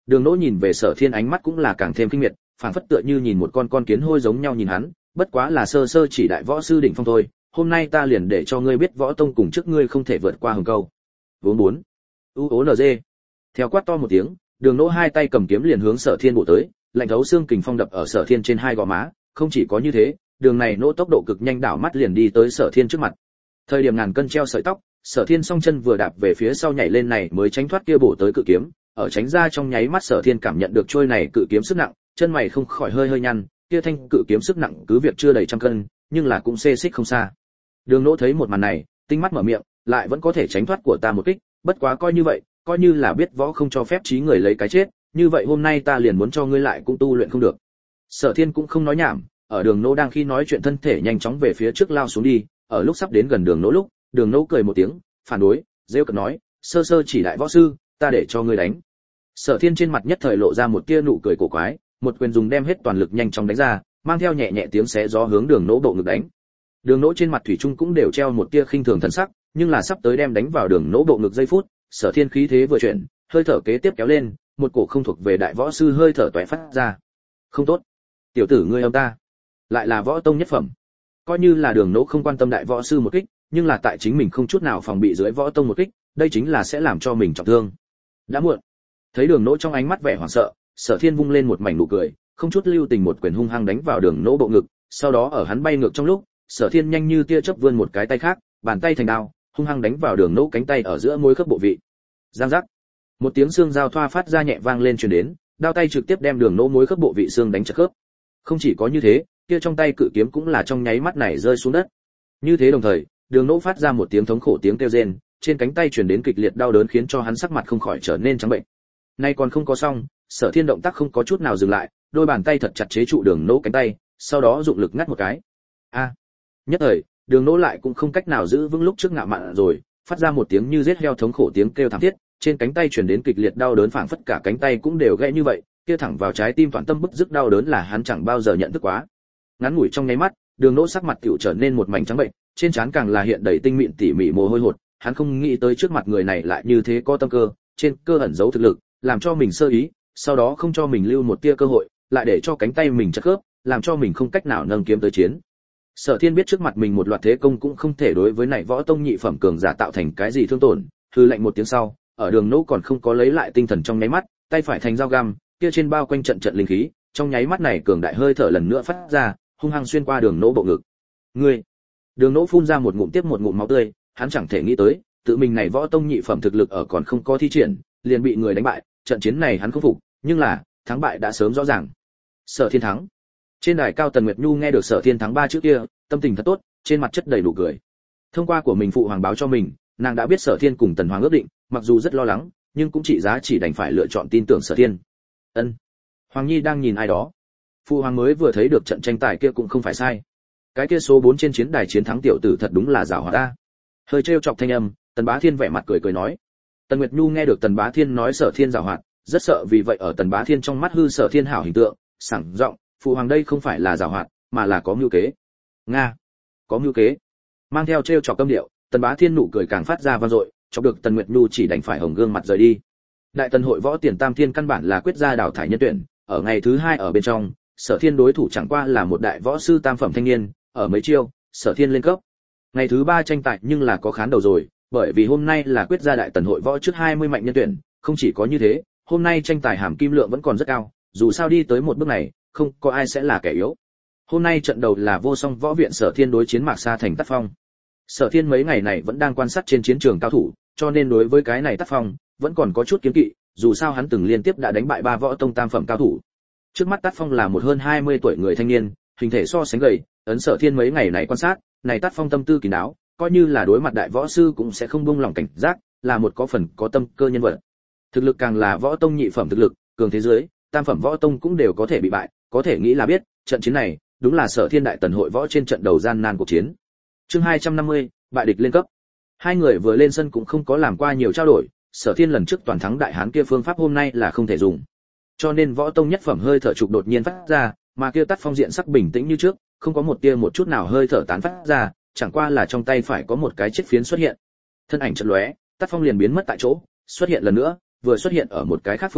Đường Nỗ nhìn về Sở Thiên ánh mắt cũng là càng thêm kinh miệt, phảng phất tựa như nhìn một con kiến hôi giống nhau nhìn hắn, bất quá là sơ sơ chỉ đại võ sư đỉnh phong thôi, hôm nay ta liền để cho ngươi biết võ tông cùng trước ngươi không thể vượt qua hừng câu. Vốn 4. UONG. Theo quát to một tiếng, Đường Nỗ hai tay cầm kiếm liền hướng Sở Thiên bổ tới, lạnh thấu xương kình phong đập ở Sở Thiên trên hai gò má, không chỉ có như thế, đường này Nỗ tốc độ cực nhanh đảo mắt liền đi tới Sở Thiên trước mặt. Thời điểm ngàn cân treo sợi tóc, Sở Thiên song chân vừa đạp về phía sau nhảy lên này mới tránh thoát kia bổ tới cự kiếm, ở tránh ra trong nháy mắt Sở Thiên cảm nhận được trôi này cự kiếm sức nặng, chân mày không khỏi hơi nhăn, kia thanh cự kiếm sức nặng cứ việc chưa đầy trăm cân, nhưng là cũng xê xích không xa. Đường Nỗ thấy một màn này, tinh mắt mở miệng, lại vẫn có thể tránh thoát của ta một kích, bất quá coi như vậy, coi như là biết võ không cho phép trí người lấy cái chết, như vậy hôm nay ta liền muốn cho ngươi lại cũng tu luyện không được. Sở Thiên cũng không nói nhảm, ở Đường Nỗ đang khi nói chuyện thân thể nhanh chóng về phía trước lao xuống đi, ở lúc sắp đến gần Đường Nỗ lúc, Đường Nỗ cười một tiếng, phản đối, rêu cợt nói, sơ sơ chỉ đại võ sư, ta để cho ngươi đánh. Sở Thiên trên mặt nhất thời lộ ra một tia nụ cười cổ quái, một quyền dùng đem hết toàn lực nhanh chóng đánh ra, mang theo nhẹ nhẹ tiếng xé gió hướng Đường Nỗ bộ ngực đánh. Đường Nỗ trên mặt thủy chung cũng đều treo một tia khinh thường thần sắc, nhưng là sắp tới đem đánh vào Đường Nỗ bộ ngực giây phút, Sở Thiên khí thế vừa chuyển, hơi thở kế tiếp kéo lên, một cổ không thuộc về đại võ sư hơi thở toé phát ra. Không tốt, tiểu tử ngươi âm ta, lại là võ tông nhất phẩm. Coi như là Đường Nỗ không quan tâm đại võ sư một kích, nhưng là tại chính mình không chút nào phòng bị dưới võ tông một kích, đây chính là sẽ làm cho mình trọng thương. Đã muộn. Thấy Đường Nỗ trong ánh mắt vẻ hoảng sợ, Sở Thiên vung lên một mảnh nụ cười, không chút lưu tình một quyền hung hăng đánh vào Đường Nỗ bộ ngực, sau đó ở hắn bay ngược trong lúc, Sở Thiên nhanh như tia chớp vươn một cái tay khác, bàn tay thành đao, hung hăng đánh vào Đường Nỗ cánh tay ở giữa môi khớp bộ vị. Giang giác. Một tiếng xương dao thoa phát ra nhẹ vang lên truyền đến, đao tay trực tiếp đem Đường Nỗ môi khớp bộ vị xương đánh chật khớp. Không chỉ có như thế, kia trong tay cự kiếm cũng là trong nháy mắt này rơi xuống đất. Như thế đồng thời, Đường Nỗ phát ra một tiếng thống khổ tiếng kêu rên, trên cánh tay truyền đến kịch liệt đau đớn khiến cho hắn sắc mặt không khỏi trở nên trắng bệnh. Nay còn không có xong, Sở Thiên động tác không có chút nào dừng lại, đôi bàn tay thật chặt chế trụ Đường Nỗ cánh tay, sau đó dụng lực ngắt một cái. A! Nhất thời, Đường Nỗ lại cũng không cách nào giữ vững lúc trước ngạo mạn rồi, phát ra một tiếng như giết heo thống khổ tiếng kêu thảm thiết, trên cánh tay truyền đến kịch liệt đau đớn phảng phất cả cánh tay cũng đều gãy như vậy, kia thẳng vào trái tim toàn tâm bức rứt đau đớn là hắn chẳng bao giờ nhận thức quá. Ngắn ngủi trong nháy mắt, Đường Nỗ sắc mặt tựu trở nên một mảnh trắng bệnh, trên trán càng là hiện đầy tinh mịn tỉ mỉ mồ hôi hột, hắn không nghĩ tới trước mặt người này lại như thế có tâm cơ, trên cơ ẩn giấu thực lực, làm cho mình sơ ý, sau đó không cho mình lưu một tia cơ hội, lại để cho cánh tay mình chật khớp, làm cho mình không cách nào nâng kiếm tới chiến. Sở Thiên biết trước mặt mình một loạt thế công cũng không thể đối với này võ tông nhị phẩm cường giả tạo thành cái gì thương tổn, hư lệnh một tiếng sau, ở Đường Nỗ còn không có lấy lại tinh thần trong nháy mắt, tay phải thành dao găm, kia trên bao quanh trận linh khí, trong nháy mắt này cường đại hơi thở lần nữa phát ra, hung hăng xuyên qua Đường Nỗ bộ ngực. Ngươi! Đường Nỗ phun ra một ngụm tiếp một ngụm máu tươi, hắn chẳng thể nghĩ tới, tự mình này võ tông nhị phẩm thực lực ở còn không có thi triển, liền bị người đánh bại, trận chiến này hắn không phục, nhưng là, thắng bại đã sớm rõ ràng. Sở Thiên thắng. Trên đài cao Tần Nguyệt Nhu nghe được Sở Thiên thắng 3 chữ kia, tâm tình thật tốt, trên mặt chất đầy nụ cười. Thông qua của mình phụ hoàng báo cho mình, nàng đã biết Sở Thiên cùng Tần Hoàng ước định, mặc dù rất lo lắng, nhưng cũng chỉ giá chỉ đành phải lựa chọn tin tưởng Sở Thiên. Ân. Hoàng Nhi đang nhìn ai đó. Phụ hoàng mới vừa thấy được trận tranh tài kia cũng không phải sai. Cái kia số 4 trên chiến đài chiến thắng tiểu tử thật đúng là giàu hoạt ta. Hơi trêu chọc thanh âm, Tần Bá Thiên vẻ mặt cười cười nói. Tần Nguyệt Nhu nghe được Tần Bá Thiên nói Sở Thiên giàu hoạt, rất sợ vì vậy ở Tần Bá Thiên trong mắt hư Sở Thiên hảo hình tượng, sảng giọng, phụ hoàng đây không phải là giàu hoạt, mà là có mưu kế. Nga, có mưu kế. Mang theo trêu chọc câm điệu, Tần Bá Thiên nụ cười càng phát ra vang dội, chọc được Tần Nguyệt Nhu chỉ đành phải hồng gương mặt rời đi. Đại Tần hội võ tiền tam thiên căn bản là quyết ra đào thải nhân tuyển, ở ngày thứ 2 ở bên trong, Sở Thiên đối thủ chẳng qua là một đại võ sư tam phẩm thanh niên, ở mấy chiêu, Sở Thiên lên cấp. Ngày thứ 3 tranh tài nhưng là có khán đầu rồi, bởi vì hôm nay là quyết ra Đại Tần hội võ trước 20 mạnh nhân tuyển, không chỉ có như thế, hôm nay tranh tài hàm kim lượng vẫn còn rất cao, dù sao đi tới một bước này, không có ai sẽ là kẻ yếu. Hôm nay trận đầu là Vô Song Võ viện Sở Thiên đối chiến Mạc Sa Thành Tát Phong. Sở Thiên mấy ngày này vẫn đang quan sát trên chiến trường cao thủ, cho nên đối với cái này Tát Phong vẫn còn có chút kiêng kỵ, dù sao hắn từng liên tiếp đã đánh bại 3 võ tông tam phẩm cao thủ. Trước mắt Tát Phong là một hơn 20 tuổi người thanh niên, hình thể so sánh gầy, ấn Sở Thiên mấy ngày này quan sát, này Tát Phong tâm tư kín đáo, coi như là đối mặt đại võ sư cũng sẽ không buông lỏng cảnh giác, là một có phần có tâm cơ nhân vật. Thực lực càng là võ tông nhị phẩm thực lực, cường thế giới, tam phẩm võ tông cũng đều có thể bị bại, có thể nghĩ là biết, trận chiến này đúng là Sở Thiên Đại Tần hội võ trên trận đầu gian nan cuộc chiến. Chương 250, bại địch lên cấp. Hai người vừa lên sân cũng không có làm qua nhiều trao đổi, Sở Thiên lần trước toàn thắng đại hán kia phương pháp hôm nay là không thể dùng. Cho nên võ tông nhất phẩm hơi thở trục đột nhiên phát ra, mà kia Tát Phong diện sắc bình tĩnh như trước, không có một tia một chút nào hơi thở tán phát ra, chẳng qua là trong tay phải có một cái chiếc phiến xuất hiện. Thân ảnh chợt lóe, Tát Phong liền biến mất tại chỗ, xuất hiện lần nữa, vừa xuất hiện ở một cái khác phương vị,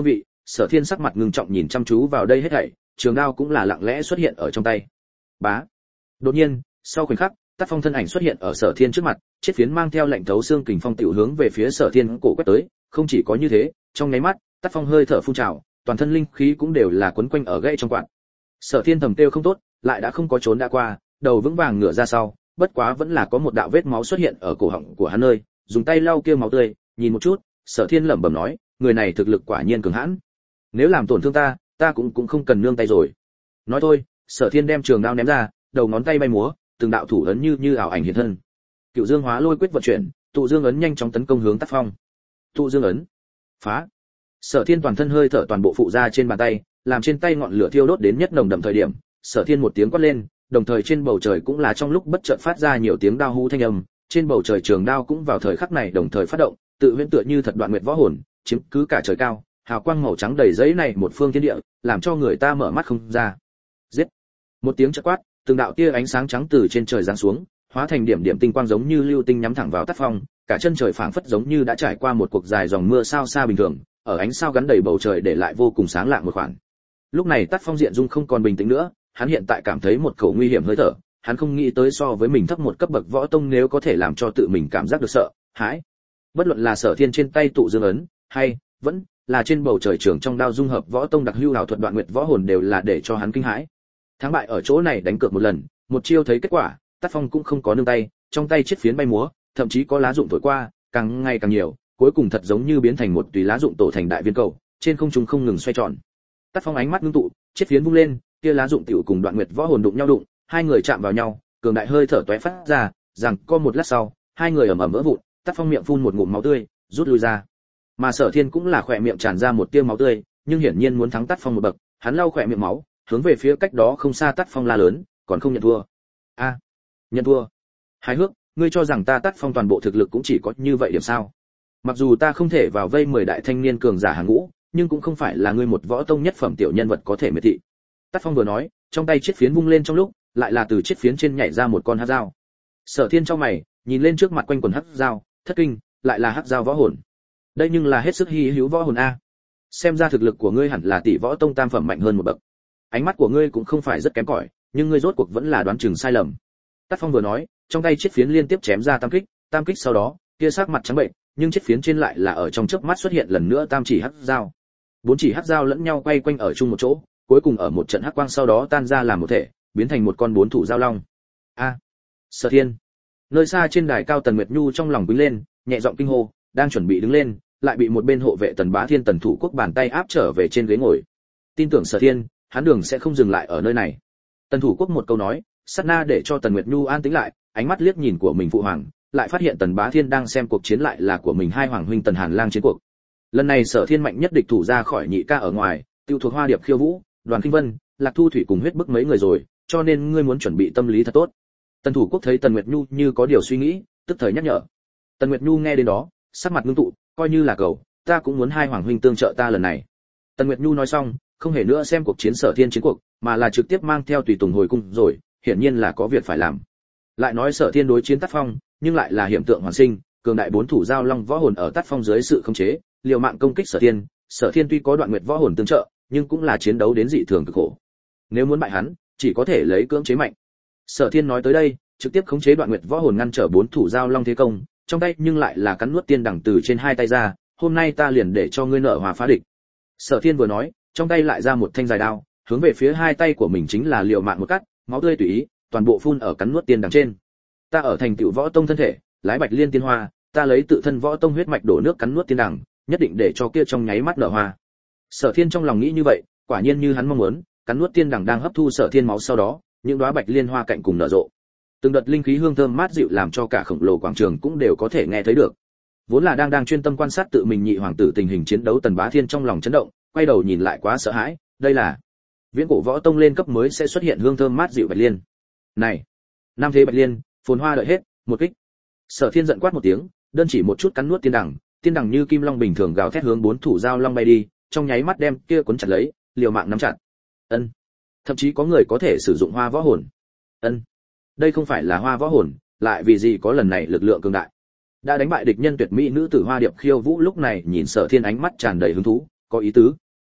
Sở Thiên sắc mặt ngưng trọng nhìn chăm chú vào đây hết thảy, trường đao cũng là lặng lẽ xuất hiện ở trong tay. Bá. Đột nhiên, sau khoảnh khắc, Tát Phong thân ảnh xuất hiện ở Sở Thiên trước mặt, chiếc phiến mang theo lạnh thấu xương kình phong tiểu hướng về phía Sở Thiên cổ quét tới, không chỉ có như thế, trong nháy mắt, Tát Phong hơi thở phun trào, toàn thân linh khí cũng đều là quấn quanh ở gãy trong quạt. Sở Thiên thầm tiêu không tốt, lại đã không có trốn đã qua, đầu vững vàng ngửa ra sau, bất quá vẫn là có một đạo vết máu xuất hiện ở cổ họng của hắn nơi, dùng tay lau kia máu tươi, nhìn một chút, Sở Thiên lẩm bẩm nói, người này thực lực quả nhiên cường hãn. Nếu làm tổn thương ta cũng không cần nương tay rồi. Nói thôi, Sở Thiên đem trường đao ném ra, đầu ngón tay bay múa, từng đạo thủ ấn như ảo ảnh hiện thân. Cựu Dương Hóa Lôi quyết vận chuyển, tụ dương ấn nhanh chóng tấn công hướng Tát Phong. Tụ dương ấn, phá. Sở Thiên toàn thân hơi thở toàn bộ phụ ra trên bàn tay, làm trên tay ngọn lửa thiêu đốt đến nhất nồng đậm thời điểm, Sở Thiên một tiếng quát lên, đồng thời trên bầu trời cũng là trong lúc bất chợt phát ra nhiều tiếng đao hú thanh âm, trên bầu trời trường đao cũng vào thời khắc này đồng thời phát động, tự huyễn tựa như thật đoạn nguyệt võ hồn, chiếm cứ cả trời cao, hào quang màu trắng đầy giấy này một phương thiên địa, làm cho người ta mở mắt không ra. Giết! Một tiếng chợt quát, từng đạo tia ánh sáng trắng từ trên trời giáng xuống, hóa thành điểm điểm tinh quang giống như lưu tinh nhắm thẳng vào Tát Phong, cả chân trời phảng phất giống như đã trải qua một cuộc dài dòng mưa sao xa bình thường, ở ánh sao gắn đầy bầu trời để lại vô cùng sáng lạng một khoảng. Lúc này Tát Phong diện dung không còn bình tĩnh nữa, hắn hiện tại cảm thấy một khẩu nguy hiểm hơi thở, hắn không nghĩ tới so với mình thấp một cấp bậc võ tông nếu có thể làm cho tự mình cảm giác được sợ, hãi. Bất luận là Sở Thiên trên tay tụ dương ấn, hay vẫn là trên bầu trời trường trong đao dung hợp võ tông đặc hữu ảo thuật đoạn nguyệt võ hồn đều là để cho hắn kinh hãi. Thắng bại ở chỗ này đánh cược một lần, một chiêu thấy kết quả, Tát Phong cũng không có nương tay, trong tay chiếc phiến bay múa, thậm chí có lá dụng thổi qua, càng ngày càng nhiều, cuối cùng thật giống như biến thành một tùy lá dụng tổ thành đại viên cầu, trên không trung không ngừng xoay tròn. Tát Phong ánh mắt ngưng tụ, chiếc phiến vung lên, kia lá dụng tiểu cùng đoạn nguyệt võ hồn đụng nhau đụng, hai người chạm vào nhau, cường đại hơi thở tóe phát ra, rằng có một lát sau, hai người ầm ầm vỡ vụn, Tát Phong miệng phun một ngụm máu tươi, rút lui ra. Mà Sở Thiên cũng là khỏe miệng tràn ra một tia máu tươi, nhưng hiển nhiên muốn thắng Tát Phong một bậc, hắn lau khỏe miệng máu, hướng về phía cách đó không xa Tát Phong la lớn, còn không nhận thua. A, nhận thua? Hài hước, ngươi cho rằng ta Tát Phong toàn bộ thực lực cũng chỉ có như vậy điểm sao? Mặc dù ta không thể vào vây 10 đại thanh niên cường giả hàng ngũ, nhưng cũng không phải là ngươi một võ tông nhất phẩm tiểu nhân vật có thể miệt thị. Tát Phong vừa nói, trong tay chiếc phiến vung lên trong lúc, lại là từ chiếc phiến trên nhảy ra một con hắc dao. Sở Thiên trong mày, nhìn lên trước mặt quanh quần hắc dao, thất kinh, lại là hắc dao võ hồn. Đây nhưng là hết sức hi hữu võ hồn a. Xem ra thực lực của ngươi hẳn là tỷ võ tông tam phẩm mạnh hơn một bậc. Ánh mắt của ngươi cũng không phải rất kém cỏi, nhưng ngươi rốt cuộc vẫn là đoán chừng sai lầm. Tát Phong vừa nói, trong tay chiếc phiến liên tiếp chém ra tam kích sau đó, kia sắc mặt trắng bệnh, nhưng chiếc phiến trên lại là ở trong chớp mắt xuất hiện lần nữa tam chỉ hắc dao. Bốn chỉ hắc dao lẫn nhau quay quanh ở chung một chỗ, cuối cùng ở một trận hắc quang sau đó tan ra làm một thể, biến thành một con bốn thủ dao long. A, Sở Thiên. Nơi xa trên đài cao Tần Nguyệt Nhu trong lòng quýnh lên, nhẹ giọng kinh hô, đang chuẩn bị đứng lên, lại bị một bên hộ vệ Tần Bá Thiên Tần Thủ Quốc bàn tay áp trở về trên ghế ngồi. Tin tưởng Sở Thiên, hắn đường sẽ không dừng lại ở nơi này. Tần Thủ Quốc một câu nói, sát na để cho Tần Nguyệt Nhu an tĩnh lại, ánh mắt liếc nhìn của mình phụ hoàng, lại phát hiện Tần Bá Thiên đang xem cuộc chiến lại là của mình hai hoàng huynh Tần Hàn Lang chiến cuộc. Lần này Sở Thiên mạnh nhất địch thủ ra khỏi nhị ca ở ngoài, tiêu thuộc Hoa Điệp Khiêu Vũ, Đoàn Kinh Vân, Lạc Thu Thủy cùng huyết bức mấy người rồi, cho nên ngươi muốn chuẩn bị tâm lý thật tốt. Tần Thủ Quốc thấy Tần Nguyệt Nhu như có điều suy nghĩ, tức thời nhắc nhở. Tần Nguyệt Nhu nghe đến đó, sắc mặt ngưng tụ, coi như là cầu, ta cũng muốn hai hoàng huynh tương trợ ta lần này. Tần Nguyệt Nhu nói xong, không hề nữa xem cuộc chiến Sở Thiên chiến cuộc, mà là trực tiếp mang theo tùy tùng hồi cung rồi, hiển nhiên là có việc phải làm. Lại nói Sở Thiên đối chiến Tát Phong, nhưng lại là hiểm tượng hoàn sinh, cường đại bốn thủ giao long võ hồn ở Tát Phong dưới sự khống chế, liều mạng công kích Sở Thiên. Sở Thiên tuy có đoạn nguyệt võ hồn tương trợ, nhưng cũng là chiến đấu đến dị thường cực khổ. Nếu muốn bại hắn, chỉ có thể lấy cưỡng chế mạnh. Sở Thiên nói tới đây, trực tiếp khống chế đoạn nguyệt võ hồn ngăn trở bốn thủ giao long thế công, trong tay nhưng lại là cắn nuốt tiên đẳng từ trên hai tay ra, hôm nay ta liền để cho ngươi nợ hòa phá địch. Sở Thiên vừa nói, trong tay lại ra một thanh dài đao, hướng về phía hai tay của mình chính là liều mạng một cắt, máu tươi tùy ý, toàn bộ phun ở cắn nuốt tiên đằng trên. Ta ở thành tựu võ tông thân thể, lái bạch liên tiên hoa, ta lấy tự thân võ tông huyết mạch đổ nước cắn nuốt tiên đằng, nhất định để cho kia trong nháy mắt nở hoa. Sở Thiên trong lòng nghĩ như vậy, quả nhiên như hắn mong muốn, cắn nuốt tiên đằng đang hấp thu Sở Thiên máu sau đó, những đóa bạch liên hoa cạnh cùng nở rộ. Từng đợt linh khí hương thơm mát dịu làm cho cả khổng lồ quảng trường cũng đều có thể nghe thấy được. Vốn là đang chuyên tâm quan sát tự mình nhị hoàng tử tình hình chiến đấu Tần Bá Thiên trong lòng chấn động, quay đầu nhìn lại quá sợ hãi, đây là Viễn Cổ Võ Tông lên cấp mới sẽ xuất hiện hương thơm mát dịu bạch liên. Này, nam thế bạch liên, phồn hoa đợi hết, một kích. Sở Thiên giận quát một tiếng, đơn chỉ một chút cắn nuốt tiên đằng như kim long bình thường gào thét hướng bốn thủ giao long bay đi, trong nháy mắt đem kia cuốn chặt lấy, liều mạng nắm chặt. Ân, thậm chí có người có thể sử dụng hoa võ hồn. Ân, đây không phải là hoa võ hồn, lại vì gì có lần này lực lượng cường đại. Đã đánh bại địch nhân tuyệt mỹ nữ tử Hoa Điệp Khiêu Vũ lúc này nhìn Sở Thiên ánh mắt tràn đầy hứng thú, có ý tứ.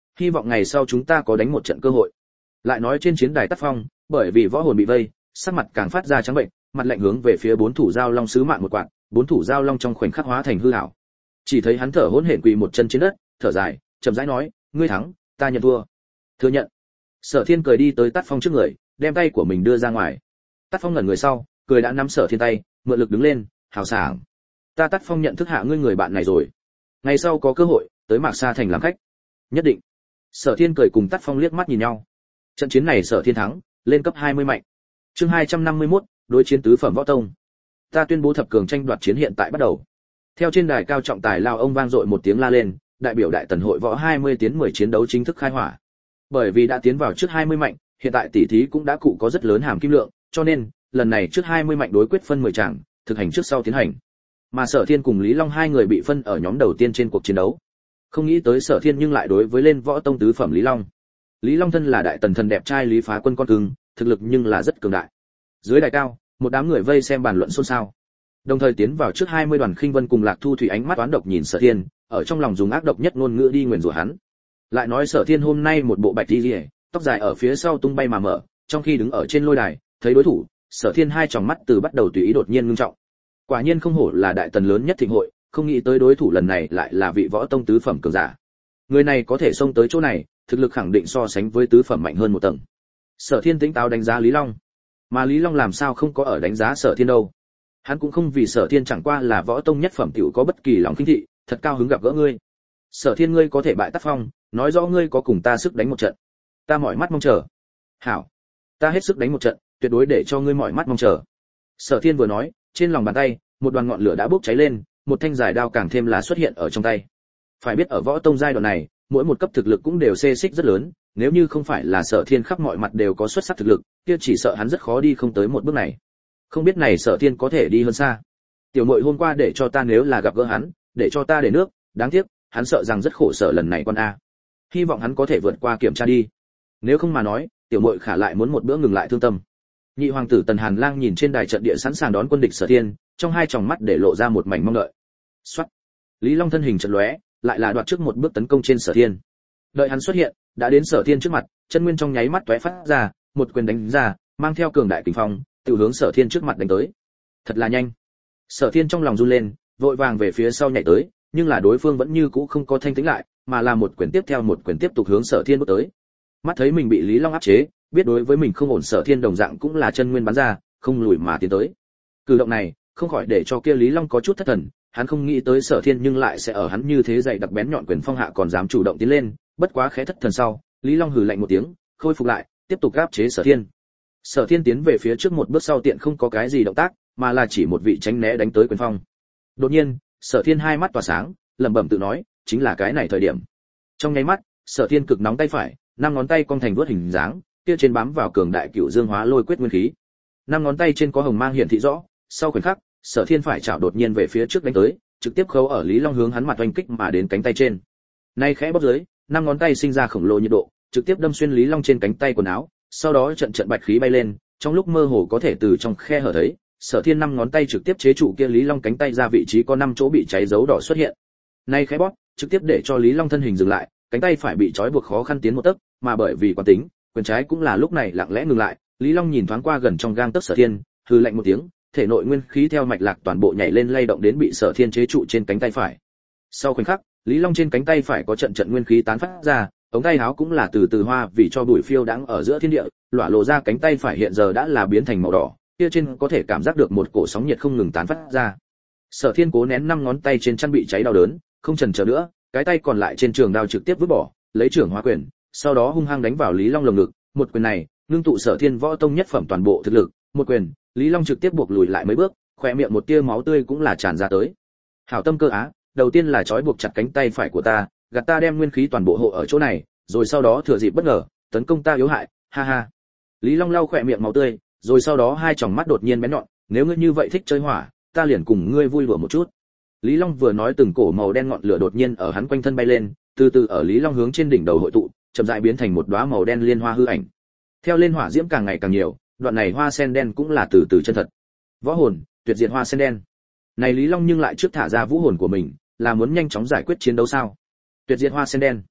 hy vọng ngày sau chúng ta có đánh một trận cơ hội. Lại nói trên chiến đài Tát Phong, bởi vì võ hồn bị vây, sắc mặt càng phát ra trắng bệnh, mặt lạnh hướng về phía bốn thủ giao long sứ mạng một quạt, bốn thủ giao long trong khoảnh khắc hóa thành hư ảo. Chỉ thấy hắn thở hổn hển quỳ một chân trên đất, thở dài, chậm rãi nói, ngươi thắng, ta nhận thua. Thừa nhận. Sở Thiên cười đi tới Tát Phong trước người, đem tay của mình đưa ra ngoài. Tát Phong ngẩn người sau, cười đã nắm Sở Thiên tay, mượn lực đứng lên, hào sảng. Ta Tát Phong nhận thức hạ ngươi người bạn này rồi. Ngày sau có cơ hội, tới Mạc Sa thành làm khách. Nhất định. Sở Thiên cười cùng Tát Phong liếc mắt nhìn nhau. Trận chiến này Sở Thiên thắng, lên cấp 20 mạnh. Chương 251, đối chiến tứ phẩm võ tông. Ta tuyên bố thập cường tranh đoạt chiến hiện tại bắt đầu. Theo trên đài cao trọng tài lao ông vang dội một tiếng la lên, đại biểu Đại Tần hội võ 20 tiến 10 chiến đấu chính thức khai hỏa. Bởi vì đã tiến vào trước 20 mạnh, hiện tại tỷ thí cũng đã cụ có rất lớn hàm kim lượng, cho nên lần này trước 20 mạnh đối quyết phân 10 trận, thực hành trước sau tiến hành. Mà Sở Thiên cùng Lý Long hai người bị phân ở nhóm đầu tiên trên cuộc chiến đấu. Không nghĩ tới Sở Thiên nhưng lại đối với lên võ tông tứ phẩm Lý Long. Lý Long thân là Đại Tần thần đẹp trai Lý Phá Quân con cưng, thực lực nhưng là rất cường đại. Dưới đài cao, một đám người vây xem bàn luận xôn xao. Đồng thời tiến vào trước 20 Đoàn Khinh Vân cùng Lạc Thu Thủy ánh mắt toán độc nhìn Sở Thiên, ở trong lòng dùng ác độc nhất ngôn ngữ đi nguyền rủa hắn. Lại nói Sở Thiên hôm nay một bộ bạch y liễu, tóc dài ở phía sau tung bay mà mở, trong khi đứng ở trên lôi đài, thấy đối thủ, Sở Thiên hai tròng mắt từ bắt đầu tùy ý đột nhiên ngưng trọng. Quả nhiên không hổ là Đại Tần lớn nhất thịnh hội, không nghĩ tới đối thủ lần này lại là vị võ tông tứ phẩm cường giả. Người này có thể xông tới chỗ này, thực lực khẳng định so sánh với tứ phẩm mạnh hơn một tầng. Sở Thiên tính táo đánh giá Lý Long, mà Lý Long làm sao không có ở đánh giá Sở Thiên đâu? Hắn cũng không vì Sở Thiên chẳng qua là võ tông nhất phẩm tiểu có bất kỳ lòng khinh thị, thật cao hứng gặp gỡ ngươi. Sở Thiên ngươi có thể bại Tát Phong, nói rõ ngươi có cùng ta sức đánh một trận. Ta mỏi mắt mong chờ. Hảo, ta hết sức đánh một trận, tuyệt đối để cho ngươi mỏi mắt mong chờ. Sở Thiên vừa nói, trên lòng bàn tay, một đoàn ngọn lửa đã bốc cháy lên, một thanh dài đao càng thêm là xuất hiện ở trong tay. Phải biết ở võ tông giai đoạn này, mỗi một cấp thực lực cũng đều xê xích rất lớn, nếu như không phải là Sở Thiên khắp mọi mặt đều có xuất sắc thực lực, kia chỉ sợ hắn rất khó đi không tới một bước này. Không biết này Sở Thiên có thể đi hơn xa. Tiểu muội hôm qua để cho ta nếu là gặp gỡ hắn, để cho ta để nước, đáng tiếc, hắn sợ rằng rất khổ sở lần này con a. Hy vọng hắn có thể vượt qua kiểm tra đi. Nếu không mà nói, tiểu muội khả lại muốn một bữa ngừng lại thương tâm. Nhị hoàng tử Tần Hàn Lang nhìn trên đài trận địa sẵn sàng đón quân địch Sở Thiên, trong hai tròng mắt để lộ ra một mảnh mong đợi. Soát. Lý Long thân hình chợt lóe, lại là đoạt trước một bước tấn công trên Sở Thiên. Đợi hắn xuất hiện, đã đến Sở Thiên trước mặt, chân nguyên trong nháy mắt tóe phát ra, một quyền đánh ra, mang theo cường đại kình phong, tự hướng Sở Thiên trước mặt đánh tới. Thật là nhanh. Sở Thiên trong lòng run lên, vội vàng về phía sau nhảy tới, nhưng là đối phương vẫn như cũ không có thanh tĩnh lại, mà là một quyền tiếp theo một quyền tiếp tục hướng Sở Thiên bước tới. Mắt thấy mình bị Lý Long áp chế, biết đối với mình không ổn, Sở Thiên đồng dạng cũng là chân nguyên bắn ra, không lùi mà tiến tới. Cử động này, không khỏi để cho kia Lý Long có chút thất thần, hắn không nghĩ tới Sở Thiên nhưng lại sẽ ở hắn như thế dày đặc bén nhọn quyền phong hạ còn dám chủ động tiến lên, bất quá khẽ thất thần sau, Lý Long hừ lạnh một tiếng, khôi phục lại, tiếp tục áp chế Sở Thiên. Sở Thiên tiến về phía trước một bước sau tiện không có cái gì động tác, mà là chỉ một vị tránh né đánh tới quyền phong. Đột nhiên, Sở Thiên hai mắt tỏa sáng, lẩm bẩm tự nói, chính là cái này thời điểm. Trong nháy mắt, Sở Thiên cực nóng tay phải, năm ngón tay cong thành vuốt hình dáng, kia trên bám vào cường đại cửu dương hóa lôi quyết nguyên khí. Năm ngón tay trên có hồng mang hiển thị rõ, sau khoảnh khắc, Sở Thiên phải chảo đột nhiên về phía trước đánh tới, trực tiếp khấu ở Lý Long hướng hắn mặt oanh kích mà đến cánh tay trên. Nay khẽ bóp dưới, năm ngón tay sinh ra khổng lồ nhiệt độ, trực tiếp đâm xuyên Lý Long trên cánh tay quần áo, sau đó trận trận bạch khí bay lên, trong lúc mơ hồ có thể từ trong khe hở thấy, Sở Thiên năm ngón tay trực tiếp chế trụ kia Lý Long cánh tay ra vị trí có 5 chỗ bị cháy dấu đỏ xuất hiện. Nay khẽ bóp, trực tiếp để cho Lý Long thân hình dừng lại, cánh tay phải bị trói buộc khó khăn tiến một tấc, mà bởi vì quán tính, quyền trái cũng là lúc này lặng lẽ ngừng lại, Lý Long nhìn thoáng qua gần trong gang tấc Sở Thiên, hừ lạnh một tiếng, thể nội nguyên khí theo mạch lạc toàn bộ nhảy lên lay động đến bị Sở Thiên chế trụ trên cánh tay phải. Sau khoảnh khắc, Lý Long trên cánh tay phải có trận trận nguyên khí tán phát ra, ống tay áo cũng là từ từ hoa vì cho bụi phiêu đãng ở giữa thiên địa, lỏa lộ ra cánh tay phải hiện giờ đã là biến thành màu đỏ, kia trên có thể cảm giác được một cổ sóng nhiệt không ngừng tán phát ra. Sở Thiên cố nén 5 ngón tay trên chăn bị cháy đau đớn, không chần chờ nữa, cái tay còn lại trên trường đao trực tiếp vứt bỏ, lấy trưởng hóa quyền, sau đó hung hăng đánh vào Lý Long lồng ngực, một quyền này, ngưng tụ Sở Thiên võ tông nhất phẩm toàn bộ thực lực, một quyền, Lý Long trực tiếp buộc lùi lại mấy bước, khóe miệng một tia máu tươi cũng là tràn ra tới. Hảo tâm cơ á, đầu tiên là trói buộc chặt cánh tay phải của ta, gạt ta đem nguyên khí toàn bộ hộ ở chỗ này, rồi sau đó thừa dịp bất ngờ, tấn công ta yếu hại, ha ha. Lý Long lau khóe miệng máu tươi, rồi sau đó hai tròng mắt đột nhiên bén nhọn, nếu ngươi như vậy thích chơi hỏa, ta liền cùng ngươi vui đùa một chút. Lý Long vừa nói từng cổ màu đen ngọn lửa đột nhiên ở hắn quanh thân bay lên, từ từ ở Lý Long hướng trên đỉnh đầu hội tụ, chậm rãi biến thành một đóa màu đen liên hoa hư ảnh. Theo lên hỏa diễm càng ngày càng nhiều, đoạn này hoa sen đen cũng là từ từ chân thật. Võ hồn, tuyệt diệt hoa sen đen. Này Lý Long nhưng lại trước thả ra vũ hồn của mình, là muốn nhanh chóng giải quyết chiến đấu sao? Tuyệt diệt hoa sen đen.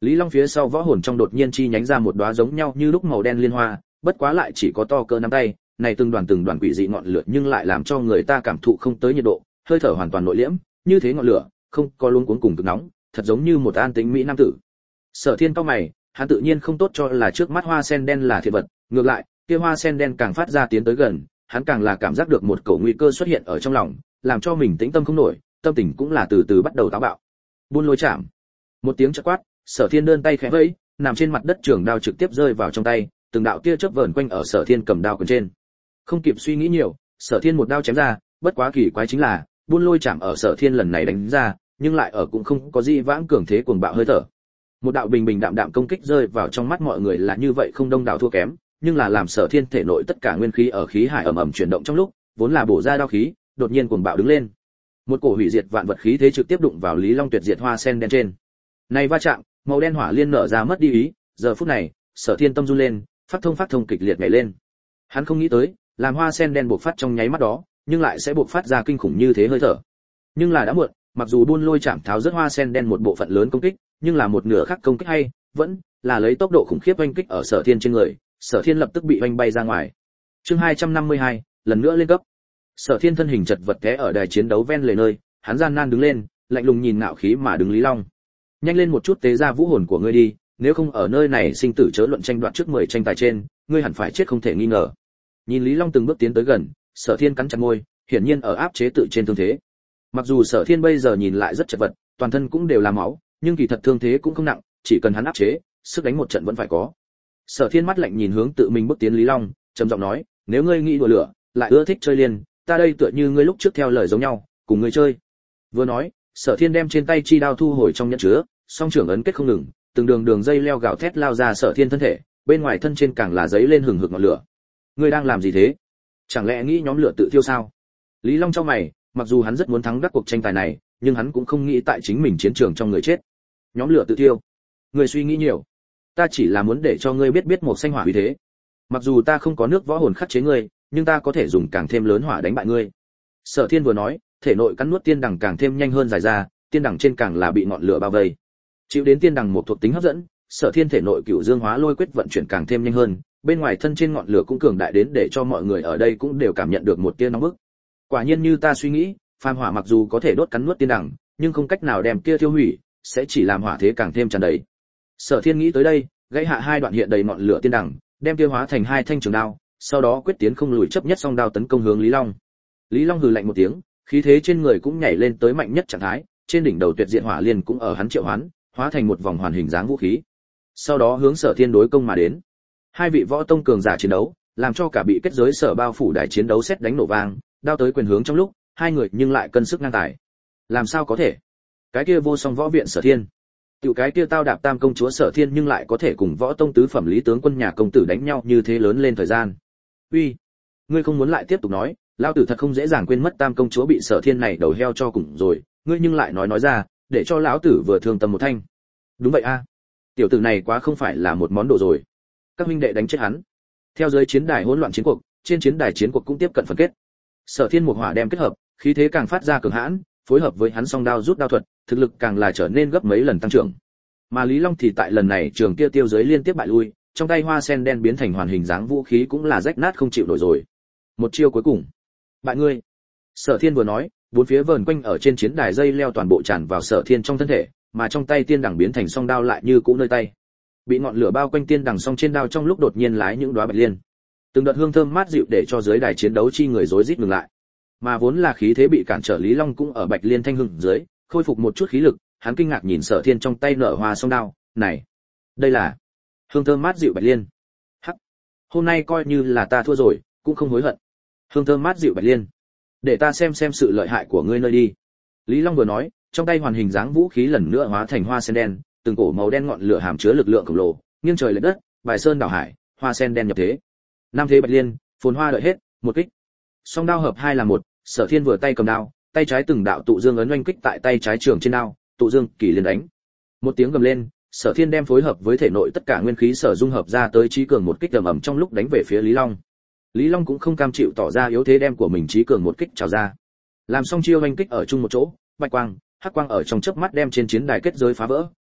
Lý Long phía sau võ hồn trong đột nhiên chi nhánh ra một đóa giống nhau như lúc màu đen liên hoa, bất quá lại chỉ có to cỡ nắm tay, này từng đoàn quỷ dị ngọn lửa nhưng lại làm cho người ta cảm thụ không tới nhiệt độ, hơi thở hoàn toàn nội liễm, như thế ngọn lửa, không có luống cuống cùng cực nóng, thật giống như một an tĩnh mỹ nam tử. Sở Thiên cau mày, hắn tự nhiên không tốt cho là trước mắt hoa sen đen là thiệt vật, ngược lại, kia hoa sen đen càng phát ra tiến tới gần, hắn càng là cảm giác được một cổ nguy cơ xuất hiện ở trong lòng, làm cho mình tĩnh tâm không nổi, tâm tình cũng là từ từ bắt đầu táo bạo. Buôn lôi chạm. Một tiếng chợt quát, Sở Thiên đơn tay khẽ vẫy, nằm trên mặt đất trường đao trực tiếp rơi vào trong tay, từng đạo tia chớp vờn quanh ở Sở Thiên cầm đao quyền trên. Không kịp suy nghĩ nhiều, Sở Thiên một đao chém ra, bất quá kỳ quái chính là, buôn lôi chạm ở Sở Thiên lần này đánh ra, nhưng lại ở cũng không có gì vãng cường thế cuồng bạo hơi thở. Một đạo bình bình đạm đạm công kích rơi vào trong mắt mọi người là như vậy không đông đảo thua kém, nhưng là làm Sở Thiên thể nội tất cả nguyên khí ở khí hải ầm ầm chuyển động trong lúc, vốn là bổ ra đao khí, đột nhiên cuồng bạo đứng lên. Một cổ hủy diệt vạn vật khí thế trực tiếp đụng vào Lý Long tuyệt diệt hoa sen đen trên. Này va chạm, màu đen hỏa liên nở ra mất đi ý, giờ phút này, Sở Thiên tâm run lên, phát thông kịch liệt nhảy lên. Hắn không nghĩ tới, làm hoa sen đen bộc phát trong nháy mắt đó, nhưng lại sẽ bộc phát ra kinh khủng như thế hơi thở. Nhưng là đã muộn, mặc dù buôn lôi chạm tháo rất hoa sen đen một bộ phận lớn công kích, nhưng là một nửa khác công kích hay vẫn là lấy tốc độ khủng khiếp oanh kích ở Sở Thiên trên người, Sở Thiên lập tức bị oanh bay ra ngoài. Chương 252, lần nữa lên cấp. Sở Thiên thân hình chật vật té ở đài chiến đấu ven lề nơi, hắn gian nan đứng lên, lạnh lùng nhìn ngạo khí mà đứng Lý Long. Nhanh lên một chút tế ra vũ hồn của ngươi đi, nếu không ở nơi này sinh tử chớ luận tranh đoạt trước 10 tranh tài trên, ngươi hẳn phải chết không thể nghi ngờ. Nhìn Lý Long từng bước tiến tới gần, Sở Thiên cắn chặt môi, hiển nhiên ở áp chế tự trên thương thế. Mặc dù Sở Thiên bây giờ nhìn lại rất chật vật, toàn thân cũng đều là máu, nhưng kỳ thật thương thế cũng không nặng, chỉ cần hắn áp chế, sức đánh một trận vẫn phải có. Sở Thiên mắt lạnh nhìn hướng tự mình bước tiến Lý Long, trầm giọng nói, nếu ngươi nghĩ đùa lửa, lại ưa thích chơi liền, ta đây tựa như ngươi lúc trước theo lời giống nhau, cùng ngươi chơi. Vừa nói, Sở Thiên đem trên tay chi đao thu hồi trong nhẫn chứa, song trưởng ấn kết không ngừng, từng đường dây leo gào thét lao ra Sở Thiên thân thể, bên ngoài thân trên càng là giấy lên hừng hực ngọn lửa. Ngươi đang làm gì thế? Chẳng lẽ nghĩ nhóm lửa tự thiêu sao? Lý Long chau mày, mặc dù hắn rất muốn thắng đắc cuộc tranh tài này, nhưng hắn cũng không nghĩ tại chính mình chiến trường trong người chết. Nhóm lửa tự thiêu? Ngươi suy nghĩ nhiều. Ta chỉ là muốn để cho ngươi biết một xanh hỏa uy thế. Mặc dù ta không có nước võ hồn khắc chế ngươi, nhưng ta có thể dùng càng thêm lớn hỏa đánh bại ngươi. Sở Thiên vừa nói, thể nội cắn nuốt tiên đằng càng thêm nhanh hơn dài ra, tiên đằng trên càng là bị ngọn lửa bao vây. Chịu đến tiên đằng một thuộc tính hấp dẫn, Sở Thiên thể nội cửu dương hóa lôi quyết vận chuyển càng thêm nhanh hơn, bên ngoài thân trên ngọn lửa cũng cường đại đến để cho mọi người ở đây cũng đều cảm nhận được một tia nóng bức. Quả nhiên như ta suy nghĩ, phàm hỏa mặc dù có thể đốt cắn nuốt tiên đằng, nhưng không cách nào đem kia thiêu hủy, sẽ chỉ làm hỏa thế càng thêm tràn đầy. Sở Thiên nghĩ tới đây, gãy hạ hai đoạn hiện đầy ngọn lửa tiên đằng, đem kia hóa thành hai thanh trường đao, sau đó quyết tiến không lùi chấp nhất song đao tấn công hướng Lý Long. Lý Long hừ lạnh một tiếng, khí thế trên người cũng nhảy lên tới mạnh nhất trạng thái, trên đỉnh đầu tuyệt diện hỏa liên cũng ở hắn triệu hoán, hóa thành một vòng hoàn hình dáng vũ khí. Sau đó hướng Sở Thiên đối công mà đến. Hai vị võ tông cường giả chiến đấu, làm cho cả bị kết giới sở bao phủ đài chiến đấu xét đánh nổ vang, đao tới quyền hướng trong lúc, hai người nhưng lại cân sức ngang tài. Làm sao có thể? Cái kia vô song võ viện Sở Thiên, tiểu cái kia tao đạp tam công chúa Sở Thiên nhưng lại có thể cùng võ tông tứ phẩm lý tướng quân nhà công tử đánh nhau như thế lớn lên thời gian. Uy, ngươi không muốn lại tiếp tục nói, lão tử thật không dễ dàng quên mất tam công chúa bị Sở Thiên này đầu heo cho cùng rồi, ngươi nhưng lại nói ra, để cho lão tử vừa thương tâm một thanh. Đúng vậy a, tiểu tử này quá không phải là một món đồ rồi. Các huynh đệ đánh chết hắn. Theo dưới chiến đài hỗn loạn chiến cuộc, trên chiến đài chiến cuộc cũng tiếp cận phân kết. Sở Thiên một hỏa đem kết hợp, khí thế càng phát ra cường hãn, phối hợp với hắn song đao rút đao thuật, thực lực càng là trở nên gấp mấy lần tăng trưởng. Mà Lý Long thì tại lần này trường kia tiêu giới liên tiếp bại lui, trong tay hoa sen đen biến thành hoàn hình dáng vũ khí cũng là rách nát không chịu nổi rồi. Một chiêu cuối cùng, bại ngươi. Sở Thiên vừa nói, bốn phía vờn quanh ở trên chiến đài dây leo toàn bộ tràn vào Sở Thiên trong thân thể, mà trong tay tiên đằng biến thành song đao lại như cũ nơi tay. Bị ngọn lửa bao quanh tiên đằng song trên đao trong lúc đột nhiên lái những đóa bạch liên. Từng đợt hương thơm mát dịu để cho dưới đài chiến đấu chi người rối rít ngừng lại. Mà vốn là khí thế bị cản trở Lý Long cũng ở bạch liên thanh hưng dưới, khôi phục một chút khí lực, hắn kinh ngạc nhìn Sở Thiên trong tay nở hoa song đao, này, đây là hương thơm mát dịu bạch liên. Hắc, hôm nay coi như là ta thua rồi, cũng không hối hận. Hương thơm mát dịu bạch liên, để ta xem sự lợi hại của ngươi nơi đi. Lý Long vừa nói, trong tay hoàn hình dáng vũ khí lần nữa hóa thành hoa sen đen, từng cổ màu đen ngọn lửa hàm chứa lực lượng khổng lồ, nghiêng trời lệch đất, bài sơn đảo hải, hoa sen đen nhập thế. Nam thế bạch liên, phồn hoa đợi hết, một kích. Song đao hợp hai là một, Sở Thiên vừa tay cầm đao, tay trái từng đạo tụ dương ấn oanh kích tại tay trái trường trên đao, tụ dương kỳ liền đánh. Một tiếng gầm lên, Sở Thiên đem phối hợp với thể nội tất cả nguyên khí sở dung hợp ra tới trí cường một kích ầm ầm trong lúc đánh về phía Lý Long. Lý Long cũng không cam chịu tỏ ra yếu thế đem của mình trí cường một kích trào ra. Làm xong chiêu oanh kích ở chung một chỗ, bạch quang, hắc quang ở trong chớp mắt đem trên chiến đài kết giới phá vỡ,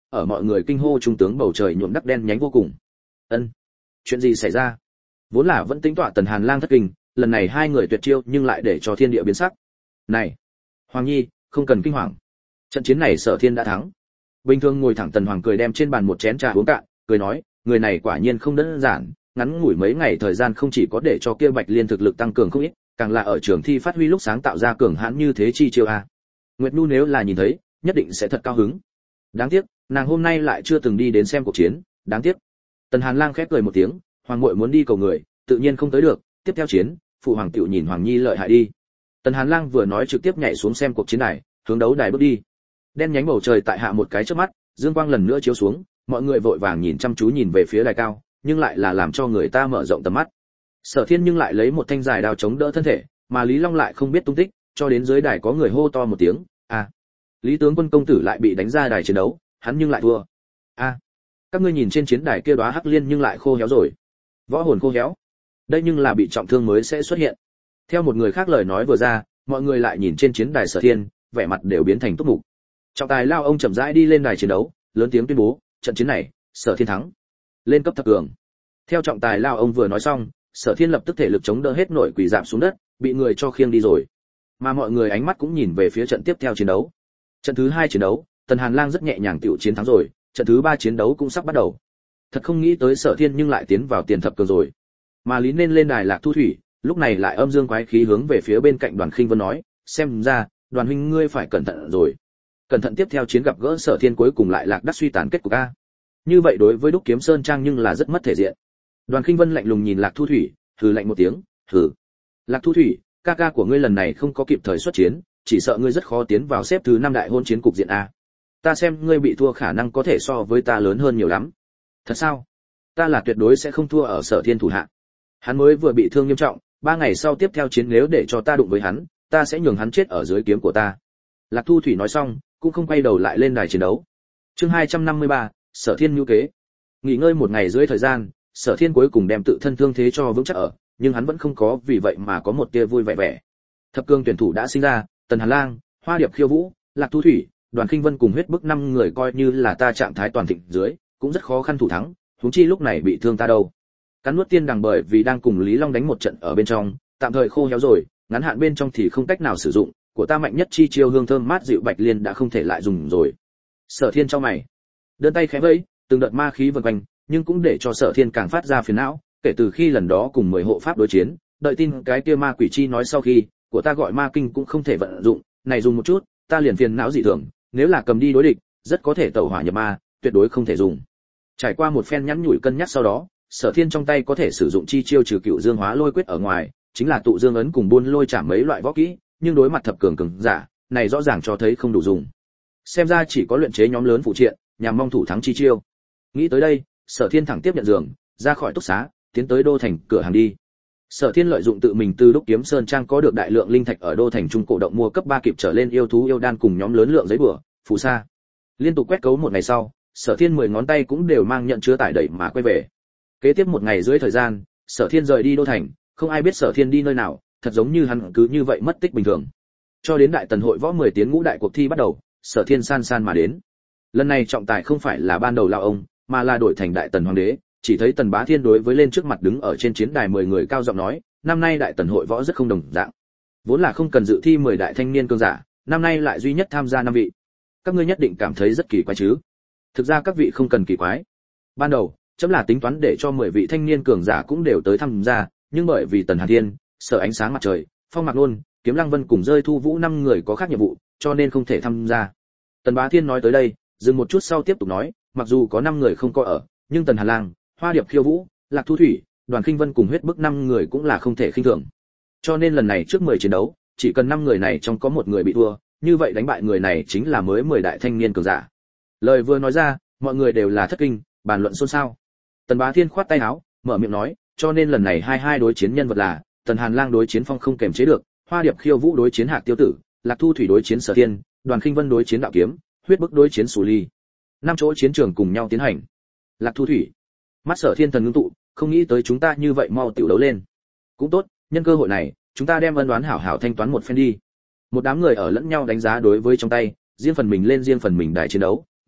ở mọi người kinh hô trung tướng bầu trời nhuộm đắc đen nhánh vô cùng. Ân, chuyện gì xảy ra? Vốn là vẫn tính tọa Tần Hàn Lang thất kinh, lần này hai người tuyệt chiêu nhưng lại để cho thiên địa biến sắc. Này, Hoàng Nhi, không cần kinh hoàng. Trận chiến này Sở Thiên đã thắng. Bình thường ngồi thẳng Tần Hoàng cười đem trên bàn một chén trà uống cạn, cười nói, người này quả nhiên không đơn giản, ngắn ngủi mấy ngày thời gian không chỉ có để cho kia Bạch Liên thực lực tăng cường không ít, càng là ở trường thi phát huy lúc sáng tạo ra cường hãn như thế chi chiêu a. Nguyệt Nhu nếu là nhìn thấy, nhất định sẽ thật cao hứng. Đáng tiếc, nàng hôm nay lại chưa từng đi đến xem cuộc chiến, đáng tiếc. Tần Hàn Lang khép cười một tiếng, hoàng muội muốn đi cầu người, tự nhiên không tới được, tiếp theo chiến, phụ hoàng tiểu nhìn Hoàng Nhi lợi hại đi. Tần Hàn Lang vừa nói trực tiếp nhảy xuống xem cuộc chiến này, hướng đấu đài bước đi. Đen nhánh bầu trời tại hạ một cái chớp mắt, dương quang lần nữa chiếu xuống, mọi người vội vàng nhìn chăm chú nhìn về phía đài cao, nhưng lại là làm cho người ta mở rộng tầm mắt. Sở Thiên nhưng lại lấy một thanh dài đao chống đỡ thân thể, mà Lý Long lại không biết tung tích, cho đến dưới đài có người hô to một tiếng, "A!" Lý tướng quân công tử lại bị đánh ra đài chiến đấu, hắn nhưng lại thua. "A! Các ngươi nhìn trên chiến đài kia đóa hắc liên nhưng lại khô héo rồi." Võ hồn khô héo. Đây nhưng là bị trọng thương mới sẽ xuất hiện. Theo một người khác lời nói vừa ra, mọi người lại nhìn trên chiến đài Sở Thiên, vẻ mặt đều biến thành túc mục. Trọng tài Lao ông chậm rãi đi lên đài chiến đấu, lớn tiếng tuyên bố, trận chiến này, Sở Thiên thắng. Lên cấp thập cường. Theo trọng tài Lao ông vừa nói xong, Sở Thiên lập tức thể lực chống đỡ hết nổi quỳ rạp xuống đất, bị người cho khiêng đi rồi. Mà mọi người ánh mắt cũng nhìn về phía trận tiếp theo chiến đấu. Trận thứ 2 chiến đấu, Tần Hàn Lang rất nhẹ nhàng tiểu chiến thắng rồi, trận thứ 3 chiến đấu cũng sắp bắt đầu. Thật không nghĩ tới Sở Thiên nhưng lại tiến vào tiền thập cường rồi. Mà lý nên lên đài Lạc Thu Thủy, lúc này lại âm dương quái khí hướng về phía bên cạnh Đoàn Khinh Vân nói, xem ra, Đoàn huynh ngươi phải cẩn thận rồi. Cẩn thận tiếp theo chiến gặp gỡ Sở Thiên cuối cùng lại lạc đắc suy tàn kết cục a. Như vậy đối với Đúc Kiếm Sơn Trang nhưng là rất mất thể diện. Đoàn Khinh Vân lạnh lùng nhìn Lạc Thu Thủy, hừ lạnh một tiếng, hừ. Lạc Thu Thủy, ca ca của ngươi lần này không có kịp thời xuất chiến, chỉ sợ ngươi rất khó tiến vào xếp thứ 5 đại hôn chiến cục diện a. Ta xem ngươi bị thua khả năng có thể so với ta lớn hơn nhiều lắm. Thật sao? Ta là tuyệt đối sẽ không thua ở Sở Thiên thủ hạ. Hắn mới vừa bị thương nghiêm trọng, 3 ngày sau tiếp theo chiến nếu để cho ta đụng với hắn, ta sẽ nhường hắn chết ở dưới kiếm của ta. Lạc Thu Thủy nói xong, cũng không quay đầu lại lên đài chiến đấu. Chương 253, Sở Thiên nhu kế. Nghỉ ngơi một ngày dưới thời gian, Sở Thiên cuối cùng đem tự thân thương thế cho vững chắc ở, nhưng hắn vẫn không có vì vậy mà có một tia vui vẻ vẻ. Thập cương tuyển thủ đã sinh ra, Tần Hàn Lang, Hoa Điệp Khiêu Vũ, Lạc Thu Thủy, Đoàn Khinh Vân cùng huyết bức 5 người coi như là ta trạng thái toàn thịnh dưới, cũng rất khó khăn thủ thắng, huống chi lúc này bị thương ta đâu. Cắn nuốt tiên đằng bởi vì đang cùng Lý Long đánh một trận ở bên trong, tạm thời khô héo rồi, ngắn hạn bên trong thì không cách nào sử dụng, của ta mạnh nhất chi chiêu hương thơm mát dịu Bạch Liên đã không thể lại dùng rồi. Sở Thiên trong mày, đơn tay khẽ vẫy, từng đợt ma khí vần quanh, nhưng cũng để cho Sở Thiên càng phát ra phiền não, kể từ khi lần đó cùng 10 hộ pháp đối chiến, đợi tin cái kia ma quỷ chi nói sau khi, của ta gọi ma kinh cũng không thể vận dụng, này dùng một chút, ta liền phiền não dị thường, nếu là cầm đi đối địch, rất có thể tẩu hỏa nhập ma, tuyệt đối không thể dùng. Trải qua một phen nhắn nhủi cân nhắc sau đó, Sở Thiên trong tay có thể sử dụng chi chiêu trừ Cựu Dương Hóa Lôi Quyết ở ngoài, chính là tụ dương ấn cùng buôn lôi chạm mấy loại võ kỹ, nhưng đối mặt thập cường cường giả, này rõ ràng cho thấy không đủ dùng. Xem ra chỉ có luyện chế nhóm lớn phụ triện, nhằm mong thủ thắng chi chiêu. Nghĩ tới đây, Sở Thiên thẳng tiếp nhận giường, ra khỏi túc xá, tiến tới đô thành cửa hàng đi. Sở Thiên lợi dụng tự mình từ Đúc Kiếm Sơn Trang có được đại lượng linh thạch ở đô thành trung cổ động mua cấp 3 kịp trở lên yêu thú yêu đan cùng nhóm lớn lượng giấy bừa, phù sa. Liên tục quét cấu một ngày sau, Sở Thiên 10 ngón tay cũng đều mang nhận chứa tải đẩy mà quay về. Kế tiếp một ngày dưới thời gian, Sở Thiên rời đi đô thành, không ai biết Sở Thiên đi nơi nào, thật giống như hắn cứ như vậy mất tích bình thường. Cho đến đại tần hội võ 10 tiến ngũ đại cuộc thi bắt đầu, Sở Thiên san san mà đến. Lần này trọng tài không phải là ban đầu lao ông, mà là đổi thành đại tần hoàng đế, chỉ thấy Tần Bá Thiên đối với lên trước mặt đứng ở trên chiến đài 10 người cao giọng nói, năm nay đại tần hội võ rất không đồng dạng. Vốn là không cần dự thi 10 đại thanh niên cường giả, năm nay lại duy nhất tham gia 5 vị. Các ngươi nhất định cảm thấy rất kỳ quái chứ? Thực ra các vị không cần kỳ quái. Ban đầu, chấm là tính toán để cho 10 vị thanh niên cường giả cũng đều tới tham gia, nhưng bởi vì Tần Hàn Thiên, Sở Ánh Sáng Mặt Trời, Phong Mạc Luân, Kiếm Lăng Vân cùng Rơi Thu Vũ 5 người có khác nhiệm vụ, cho nên không thể tham gia. Tần Bá Thiên nói tới đây, dừng một chút sau tiếp tục nói, mặc dù có 5 người không có ở, nhưng Tần Hàn Lang, Hoa Điệp Khiêu Vũ, Lạc Thu Thủy, Đoàn Khinh Vân cùng huyết bức 5 người cũng là không thể khinh thường. Cho nên lần này trước 10 chiến đấu, chỉ cần 5 người này trong có một người bị thua, như vậy đánh bại người này chính là mới 10 đại thanh niên cường giả. Lời vừa nói ra, mọi người đều là thất kinh, bàn luận xôn xao. Tần Bá Thiên khoát tay áo, mở miệng nói, cho nên lần này 22 đối chiến nhân vật là Tần Hàn Lang đối chiến Phong không kềm chế được, Hoa Điệp Khiêu Vũ đối chiến Hạc Tiêu Tử, Lạc Thu Thủy đối chiến Sở Thiên, Đoàn Khinh Vân đối chiến Đạo Kiếm, huyết bức đối chiến Sù Ly. 5 chỗ chiến trường cùng nhau tiến hành. Lạc Thu Thủy, mắt Sở Thiên thần ngưng tụ, không nghĩ tới chúng ta như vậy mau tiểu đấu lên. Cũng tốt, nhân cơ hội này, chúng ta đem ân đoán hảo hảo thanh toán một phen đi. Một đám người ở lẫn nhau đánh giá đối với trong tay, riêng phần mình lên riêng phần mình đài chiến đấu,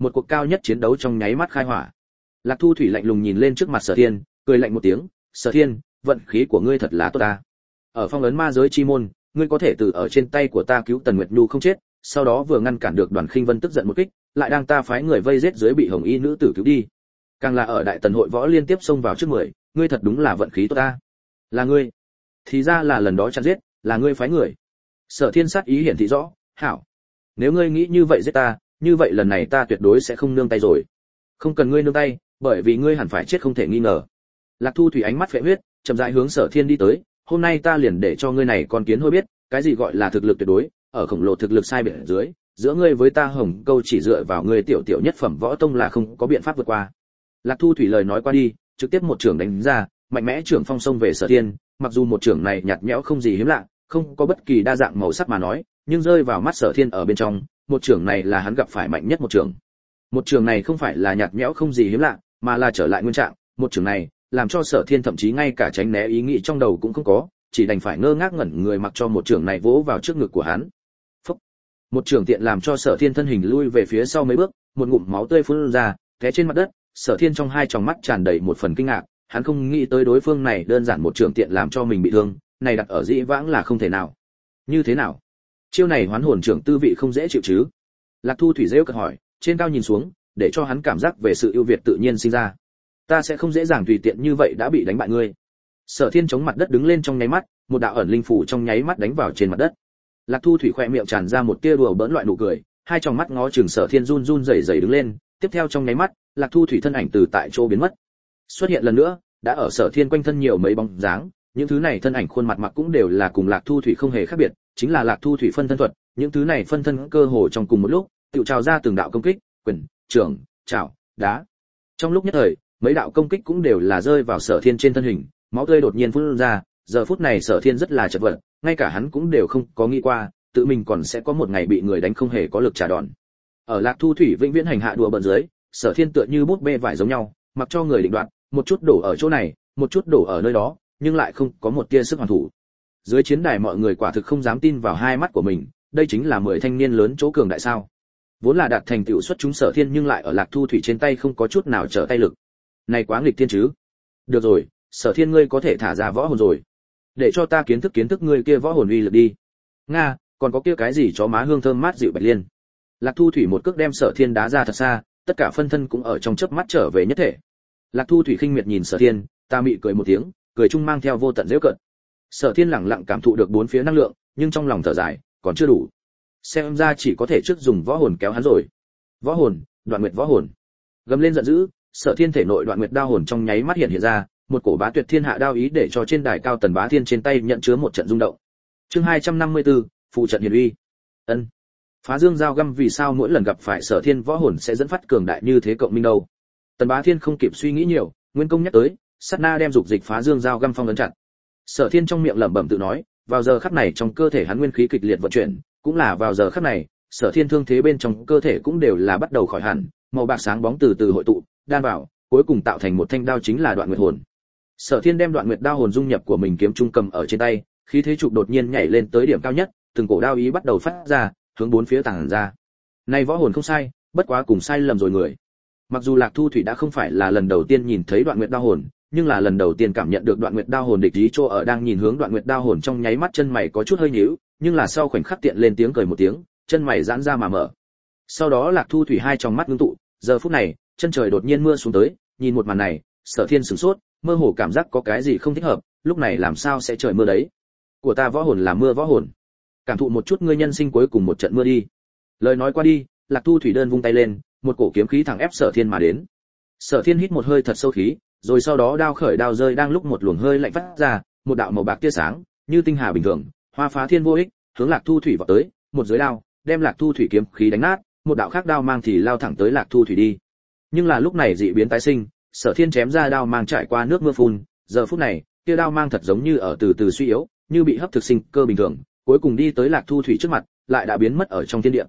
một cuộc cao nhất chiến đấu trong nháy mắt khai hỏa. Lạc Thu Thủy lạnh lùng nhìn lên trước mặt Sở Thiên, cười lạnh một tiếng, "Sở Thiên, vận khí của ngươi thật là tốt ta. Ở phong ấn ma giới chi môn, ngươi có thể từ ở trên tay của ta cứu Tần Nguyệt Nhu không chết, sau đó vừa ngăn cản được Đoàn Khinh Vân tức giận một kích, lại đang ta phái người vây giết dưới bị Hồng Y nữ tử cứu đi. Càng là ở Đại Tần hội võ liên tiếp xông vào trước 10, ngươi thật đúng là vận khí tốt ta. Là ngươi. Thì ra là lần đó chặn giết, là ngươi phái người." Sở Thiên sát ý hiển thị rõ, "Hảo, nếu ngươi nghĩ như vậy giết ta, như vậy lần này ta tuyệt đối sẽ không nương tay rồi." "Không cần ngươi nương tay, bởi vì ngươi hẳn phải chết không thể nghi ngờ." Lạc Thu Thủy ánh mắt phệ huyết, chậm rãi hướng Sở Thiên đi tới, "Hôm nay ta liền để cho ngươi này con kiến hôi biết, cái gì gọi là thực lực tuyệt đối, ở khổng lồ thực lực sai biệt dưới, giữa ngươi với ta Hồng Câu chỉ dựa vào ngươi tiểu tiểu nhất phẩm võ tông là không có biện pháp vượt qua." Lạc Thu Thủy lời nói qua đi, trực tiếp một trường đánh ra, mạnh mẽ trưởng phong xông về Sở Thiên, mặc dù một trường này nhạt nhẽo không gì hiếm lạ, không có bất kỳ đa dạng màu sắc mà nói, nhưng rơi vào mắt Sở Thiên ở bên trong, một trường này là hắn gặp phải mạnh nhất một trường. Một trường này không phải là nhạt nhẽo không gì hiếm lạ, mà là trở lại nguyên trạng, một trường này làm cho Sở Thiên thậm chí ngay cả tránh né ý nghĩ trong đầu cũng không có, chỉ đành phải ngơ ngác ngẩn người mặc cho một trường này vỗ vào trước ngực của hắn. Phốc. Một trường tiện làm cho Sở Thiên thân hình lui về phía sau mấy bước, một ngụm máu tươi phun ra, té trên mặt đất. Sở Thiên trong hai tròng mắt tràn đầy một phần kinh ngạc, hắn không nghĩ tới đối phương này đơn giản một trường tiện làm cho mình bị thương, này đặt ở dĩ vãng là không thể nào. Như thế nào? Chiêu này hoán hồn trưởng tư vị không dễ chịu chứ? Lạc Thu Thủy rêu cợt hỏi, trên cao nhìn xuống, để cho hắn cảm giác về sự ưu việt tự nhiên sinh ra. "Ta sẽ không dễ dàng tùy tiện như vậy đã bị đánh bại ngươi." Sở Thiên chống mặt đất đứng lên trong nháy mắt, một đạo ẩn linh phủ trong nháy mắt đánh vào trên mặt đất. Lạc Thu Thủy khẽ miệng tràn ra một tia đùa bỡn loại nụ cười, hai tròng mắt ngó chừng Sở Thiên run run rẩy rẩy đứng lên, tiếp theo trong nháy mắt, Lạc Thu Thủy thân ảnh từ tại chỗ biến mất. Xuất hiện lần nữa, đã ở Sở Thiên quanh thân nhiều mấy bóng dáng, những thứ này thân ảnh khuôn mặt mặc cũng đều là cùng Lạc Thu Thủy không hề khác biệt, chính là Lạc Thu Thủy phân thân thuật, những thứ này phân thân cơ hồ trong cùng một lúc, tự trào ra từng đạo công kích, quyền, trưởng, chảo, đá. Trong lúc nhất thời, mấy đạo công kích cũng đều là rơi vào Sở Thiên trên thân hình, máu tươi đột nhiên phun ra, giờ phút này Sở Thiên rất là chật vật, ngay cả hắn cũng đều không có nghĩ qua, tự mình còn sẽ có một ngày bị người đánh không hề có lực trả đòn. Ở Lạc Thu Thủy vĩnh viễn hành hạ đùa bỡn dưới, Sở Thiên tựa như bút bê vải giống nhau, mặc cho người định đoạt, một chút đổ ở chỗ này, một chút đổ ở nơi đó, nhưng lại không có một tia sức hoàn thủ. Dưới chiến đài mọi người quả thực không dám tin vào hai mắt của mình, đây chính là 10 thanh niên lớn chỗ cường đại sao? Vốn là đạt thành tựu xuất chúng Sở Thiên nhưng lại ở Lạc Thu Thủy trên tay không có chút nào trở tay lực. Này quá nghịch thiên chứ? Được rồi, Sở Thiên ngươi có thể thả ra võ hồn rồi. Để cho ta kiến thức ngươi kia võ hồn uy lực đi. Nga, còn có kia cái gì chó má hương thơm mát dịu bạch liên. Lạc Thu Thủy một cước đem Sở Thiên đá ra thật xa, tất cả phân thân cũng ở trong chớp mắt trở về nhất thể. Lạc Thu Thủy khinh miệt nhìn Sở Thiên, ta mị cười một tiếng, cười chung mang theo vô tận giễu cợt. Sở Thiên lẳng lặng cảm thụ được bốn phía năng lượng, nhưng trong lòng thở dài, còn chưa đủ. Xem ra chỉ có thể trước dùng võ hồn kéo hắn rồi. Võ hồn, Đoạn Nguyệt võ hồn. Gầm lên giận dữ, Sở Thiên thể nội Đoạn Nguyệt đao hồn trong nháy mắt hiện ra, một cổ bá tuyệt thiên hạ đao ý để cho trên đài cao Tần Bá Thiên trên tay nhận chứa một trận rung động. Chương 254, phụ trận hiển uy. Ân. Phá Dương dao găm vì sao mỗi lần gặp phải Sở Thiên võ hồn sẽ dẫn phát cường đại như thế cộng minh đâu? Tần Bá Thiên không kịp suy nghĩ nhiều, nguyên công nhắc tới, sát na đem dục dịch Phá Dương dao găm phong ấn chặt. Sở Thiên trong miệng lẩm bẩm tự nói, vào giờ khắc này trong cơ thể hắn nguyên khí kịch liệt vận chuyển, cũng là vào giờ khắc này, Sở Thiên thương thế bên trong cơ thể cũng đều là bắt đầu khỏi hẳn, màu bạc sáng bóng từ từ hội tụ, đan vào, cuối cùng tạo thành một thanh đao chính là Đoạn Nguyệt hồn. Sở Thiên đem Đoạn Nguyệt đao hồn dung nhập của mình kiếm trung cầm ở trên tay, khí thế trục đột nhiên nhảy lên tới điểm cao nhất, từng cổ đao ý bắt đầu phát ra, hướng bốn phía tàng ra. Này võ hồn không sai, bất quá cùng sai lầm rồi người. Mặc dù Lạc Thu Thủy đã không phải là lần đầu tiên nhìn thấy Đoạn Nguyệt đao hồn, nhưng là lần đầu tiên cảm nhận được Đoạn Nguyệt đao hồn địch ý chỗ ở đang nhìn hướng Đoạn Nguyệt đao hồn trong nháy mắt chân mày có chút hơi nhíu, nhưng là sau khoảnh khắc tiện lên tiếng cười một tiếng, chân mày giãn ra mà mở. Sau đó Lạc Thu Thủy hai tròng mắt ngưng tụ, giờ phút này, chân trời đột nhiên mưa xuống tới, nhìn một màn này, Sở Thiên sửng sốt, mơ hồ cảm giác có cái gì không thích hợp, lúc này làm sao sẽ trời mưa đấy? Của ta võ hồn là mưa võ hồn. Cảm thụ một chút ngươi nhân sinh cuối cùng một trận mưa đi. Lời nói qua đi, Lạc Thu Thủy đơn vung tay lên, một cổ kiếm khí thẳng ép Sở Thiên mà đến. Sở Thiên hít một hơi thật sâu khí, rồi sau đó đao khởi đao rơi đang lúc một luồng hơi lạnh phát ra, một đạo màu bạc tia sáng, như tinh hà bình thường, hoa phá thiên vô ích, hướng Lạc Thu Thủy vọt tới, một dưới đao, đem Lạc Thu Thủy kiếm khí đánh nát, một đạo khác đao mang thì lao thẳng tới Lạc Thu Thủy đi. Nhưng là lúc này dị biến tái sinh, Sở Thiên chém ra đao mang trải qua nước mưa phun, giờ phút này, kia đao mang thật giống như ở từ từ suy yếu, như bị hấp thực sinh cơ bình thường, cuối cùng đi tới Lạc Thu Thủy trước mặt, lại đã biến mất ở trong thiên địa.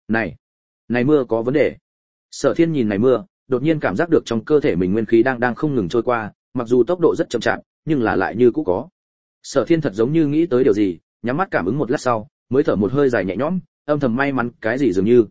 Này mưa có vấn đề. Sở Thiên nhìn này mưa, đột nhiên cảm giác được trong cơ thể mình nguyên khí đang không ngừng trôi qua, mặc dù tốc độ rất chậm chạp, nhưng là lại như cũ có. Sở Thiên thật giống như nghĩ tới điều gì, nhắm mắt cảm ứng một lát sau, mới thở một hơi dài nhẹ nhõm, âm thầm may mắn cái gì dường như.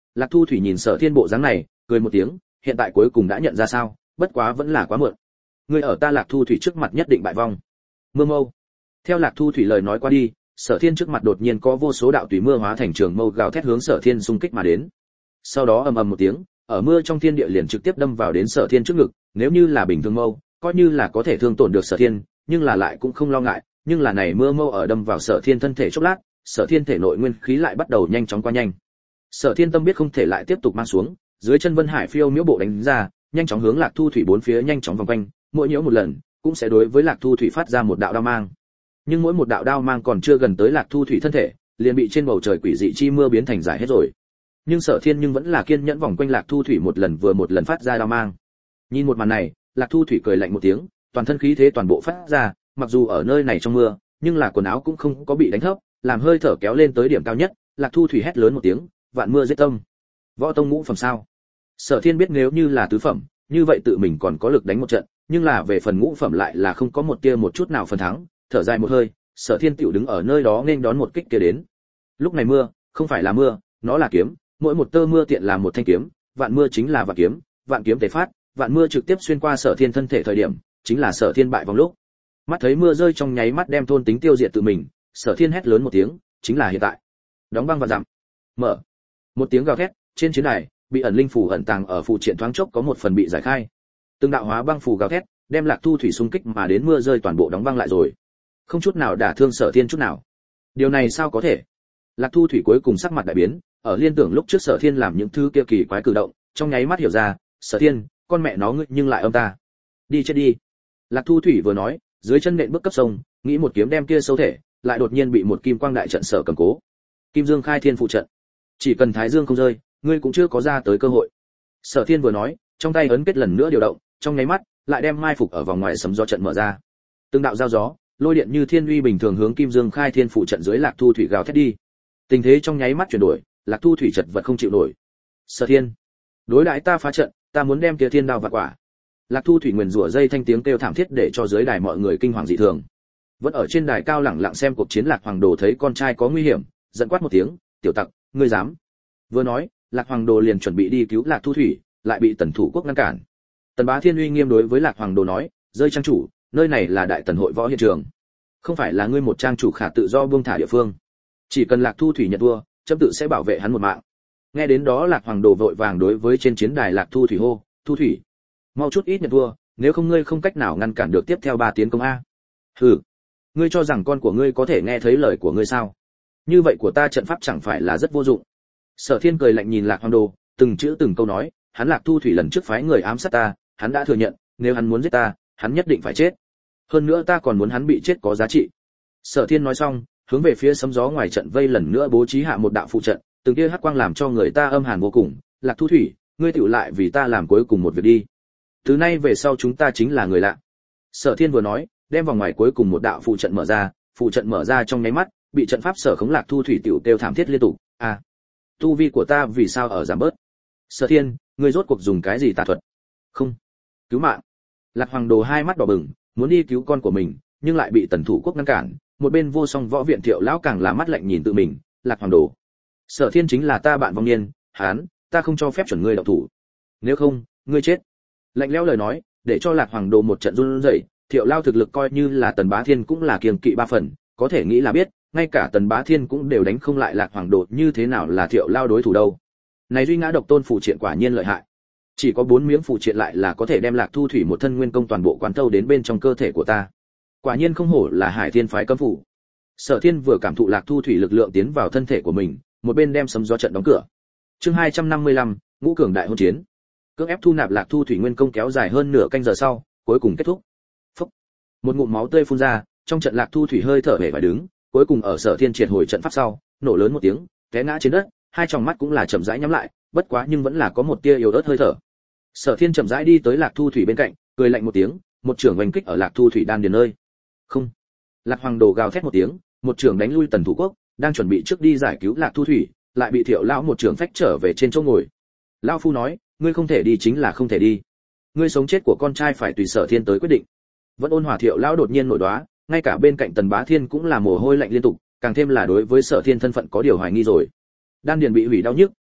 Lạc Thu Thủy nhìn Sở Thiên bộ dáng này, cười một tiếng, hiện tại cuối cùng đã nhận ra sao, bất quá vẫn là quá muộn. Ngươi ở ta Lạc Thu Thủy trước mặt nhất định bại vong. Mưa mâu. Theo Lạc Thu Thủy lời nói qua đi, Sở Thiên trước mặt đột nhiên có vô số đạo tùy mưa hóa thành trường mâu gào thét hướng Sở Thiên xung kích mà đến. Sau đó ầm ầm một tiếng, ở mưa trong thiên địa liền trực tiếp đâm vào đến Sở Thiên trước ngực, nếu như là bình thường mâu, coi như là có thể thương tổn được Sở Thiên, nhưng là lại cũng không lo ngại, nhưng là này mưa mâu ở đâm vào Sở Thiên thân thể chốc lát, Sở Thiên thể nội nguyên khí lại bắt đầu nhanh chóng qua nhanh. Sở Thiên tâm biết không thể lại tiếp tục mang xuống, dưới chân Vân Hải phiêu miễu bộ đánh ra, nhanh chóng hướng Lạc Thu Thủy bốn phía nhanh chóng vòng quanh, mỗi nhiễu một lần, cũng sẽ đối với Lạc Thu Thủy phát ra một đạo đao mang. Nhưng mỗi một đạo đao mang còn chưa gần tới Lạc Thu Thủy thân thể, liền bị trên bầu trời quỷ dị chi mưa biến thành giải hết rồi. Nhưng Sở Thiên nhưng vẫn là kiên nhẫn vòng quanh Lạc Thu Thủy một lần phát ra đao mang. Nhìn một màn này, Lạc Thu Thủy cười lạnh một tiếng, toàn thân khí thế toàn bộ phát ra, mặc dù ở nơi này trong mưa, nhưng là quần áo cũng không có bị đánh thấp, làm hơi thở kéo lên tới điểm cao nhất, Lạc Thu Thủy hét lớn một tiếng, vạn mưa giết tâm. Võ tông ngũ phẩm sao? Sở Thiên biết nếu như là tứ phẩm, như vậy tự mình còn có lực đánh một trận, nhưng là về phần ngũ phẩm lại là không có một tia một chút nào phần thắng, thở dài một hơi, Sở Thiên tiểu đứng ở nơi đó nên đón một kích kia đến. Lúc này mưa, không phải là mưa, nó là kiếm, mỗi một tơ mưa tiện là một thanh kiếm, vạn mưa chính là vạn kiếm tề phát, vạn mưa trực tiếp xuyên qua Sở Thiên thân thể thời điểm, chính là Sở Thiên bại vòng lúc. Mắt thấy mưa rơi trong nháy mắt đem thôn tính tiêu diệt tự mình, Sở Thiên hét lớn một tiếng, chính là hiện tại. Đóng băng và dặm. Mở. Một tiếng gào thét, trên chiến đài, bị ẩn linh phù ẩn tàng ở phù triện thoáng chốc có một phần bị giải khai. Từng đạo hóa băng phù gào thét, đem Lạc Thu Thủy xung kích mà đến mưa rơi toàn bộ đóng băng lại rồi. Không chút nào đả thương Sở Thiên chút nào. Điều này sao có thể? Lạc Thu Thủy cuối cùng sắc mặt đại biến, ở liên tưởng lúc trước Sở Thiên làm những thứ kia kỳ quái cử động, trong nháy mắt hiểu ra, Sở Thiên, con mẹ nó ngươi nhưng lại âm ta. Đi chết đi. Lạc Thu Thủy vừa nói, dưới chân nện bước cấp sông, nghĩ một kiếm đem kia sâu thể, lại đột nhiên bị một kim quang đại trận sở cầm cố. Kim Dương khai thiên phụ trận. Chỉ cần Thái Dương không rơi, ngươi cũng chưa có ra tới cơ hội. Sở Thiên vừa nói, trong tay ấn kết lần nữa điều động, trong nháy mắt, lại đem mai phục ở vòng ngoài sấm gió trận mở ra. Từng đạo giao gió, lôi điện như thiên uy bình thường hướng Kim Dương khai thiên phụ trận dưới Lạc Thu Thủy gào thét đi. Tình thế trong nháy mắt chuyển đổi, Lạc Thu Thủy chật vật không chịu nổi. Sở Thiên, đối đãi ta phá trận, ta muốn đem kia thiên đao vạn quả. Lạc Thu Thủy nguyền rủa dây thanh tiếng kêu thảm thiết để cho dưới đài mọi người kinh hoàng dị thường. Vẫn ở trên đài cao lẳng lặng xem cuộc chiến Lạc Hoàng Đồ thấy con trai có nguy hiểm, giận quát một tiếng, "Tiểu tặc, ngươi dám?" Vừa nói, Lạc Hoàng Đồ liền chuẩn bị đi cứu Lạc Thu Thủy, lại bị Tần Thủ Quốc ngăn cản. Tần Bá Thiên uy nghiêm đối với Lạc Hoàng Đồ nói, "Rơi trang chủ, nơi này là Đại Tần hội võ hiện trường, không phải là ngươi một trang chủ khả tự do buông thả địa phương. Chỉ cần Lạc Thu Thủy nhận thua, chấm tự sẽ bảo vệ hắn một mạng." Nghe đến đó Lạc Hoàng Đồ vội vàng đối với trên chiến đài Lạc Thu Thủy hô, "Thu Thủy, mau chút ít nhận thua, nếu không ngươi không cách nào ngăn cản được tiếp theo 3 tiến công a." "Hừ, ngươi cho rằng con của ngươi có thể nghe thấy lời của ngươi sao? Như vậy của ta trận pháp chẳng phải là rất vô dụng." Sở Thiên cười lạnh nhìn Lạc Hoàng Đồ, từng chữ từng câu nói, hắn Lạc Thu Thủy lần trước phái người ám sát ta, hắn đã thừa nhận, nếu hắn muốn giết ta, hắn nhất định phải chết. Hơn nữa ta còn muốn hắn bị chết có giá trị. Sở Thiên nói xong, hướng về phía sấm gió ngoài trận vây lần nữa bố trí hạ một đạo phụ trận, từng kia hắc quang làm cho người ta âm hàn vô cùng. "Lạc Thu Thủy, ngươi tựu lại vì ta làm cuối cùng một việc đi. Từ nay về sau chúng ta chính là người lạ." Sở Thiên vừa nói, đem vòng ngoài cuối cùng một đạo phụ trận mở ra, phụ trận mở ra trong nháy mắt, bị trận pháp sở khống Lạc Thu Thủy tiểu kêu thảm thiết liên tục. "À, tu vi của ta vì sao ở giảm bớt? Sở Thiên, ngươi rốt cuộc dùng cái gì tà thuật?" "Không, cứu mạng." Lạc Hoàng Đồ hai mắt đỏ bừng, muốn đi cứu con của mình, nhưng lại bị Tần Thủ Quốc ngăn cản, một bên Vô Song Võ Viện Thiệu lão càng là mắt lạnh nhìn tự mình, "Lạc Hoàng Đồ, Sở Thiên chính là ta bạn vong niên, hắn, ta không cho phép chuẩn ngươi động thủ. Nếu không, ngươi chết." Lạnh lẽo lời nói, để cho Lạc Hoàng Đồ một trận run rẩy, Thiệu lao thực lực coi như là Tần Bá Thiên cũng là kiêng kỵ 3 phần, có thể nghĩ là biết, ngay cả Tần Bá Thiên cũng đều đánh không lại Lạc Hoàng Đồ, như thế nào là Thiệu lao đối thủ đâu. Này duy ngã độc tôn phù triện quả nhiên lợi hại. Chỉ có 4 miếng phù triện lại là có thể đem Lạc Thu Thủy một thân nguyên công toàn bộ quán thâu đến bên trong cơ thể của ta. Quả nhiên không hổ là Hải Thiên phái cấm phủ. Sở Thiên vừa cảm thụ Lạc Thu Thủy lực lượng tiến vào thân thể của mình, một bên đem sấm gió trận đóng cửa. Chương 255, ngũ cường đại hôn chiến. Cưỡng ép thu nạp Lạc Thu Thủy nguyên công kéo dài hơn nửa canh giờ sau, cuối cùng kết thúc. Phốc. Một ngụm máu tươi phun ra, trong trận Lạc Thu Thủy hơi thở hề phải đứng, cuối cùng ở Sở Thiên triệt hồi trận pháp sau, nổ lớn một tiếng, té ngã trên đất, hai tròng mắt cũng là chậm rãi nhắm lại, bất quá nhưng vẫn là có một tia yếu ớt hơi thở. Sở Thiên chậm rãi đi tới Lạc Thu Thủy bên cạnh, cười lạnh một tiếng, một chưởng vành kích ở Lạc Thu Thủy đan điền nơi. "Không!" Lạc Hoàng Đồ gào thét một tiếng, một chưởng đánh lui Tần Thủ Quốc, đang chuẩn bị trước đi giải cứu Lạc Thu Thủy, lại bị Thiệu lão một chưởng phách trở về trên chỗ ngồi. Lão phu nói, "Ngươi không thể đi chính là không thể đi. Ngươi sống chết của con trai phải tùy Sở Thiên tới quyết định." Vẫn ôn hòa Thiệu lão đột nhiên nổi đoá, ngay cả bên cạnh Tần Bá Thiên cũng là mồ hôi lạnh liên tục, càng thêm là đối với Sở Thiên thân phận có điều hoài nghi rồi. Đan điền bị hủy đau nhức,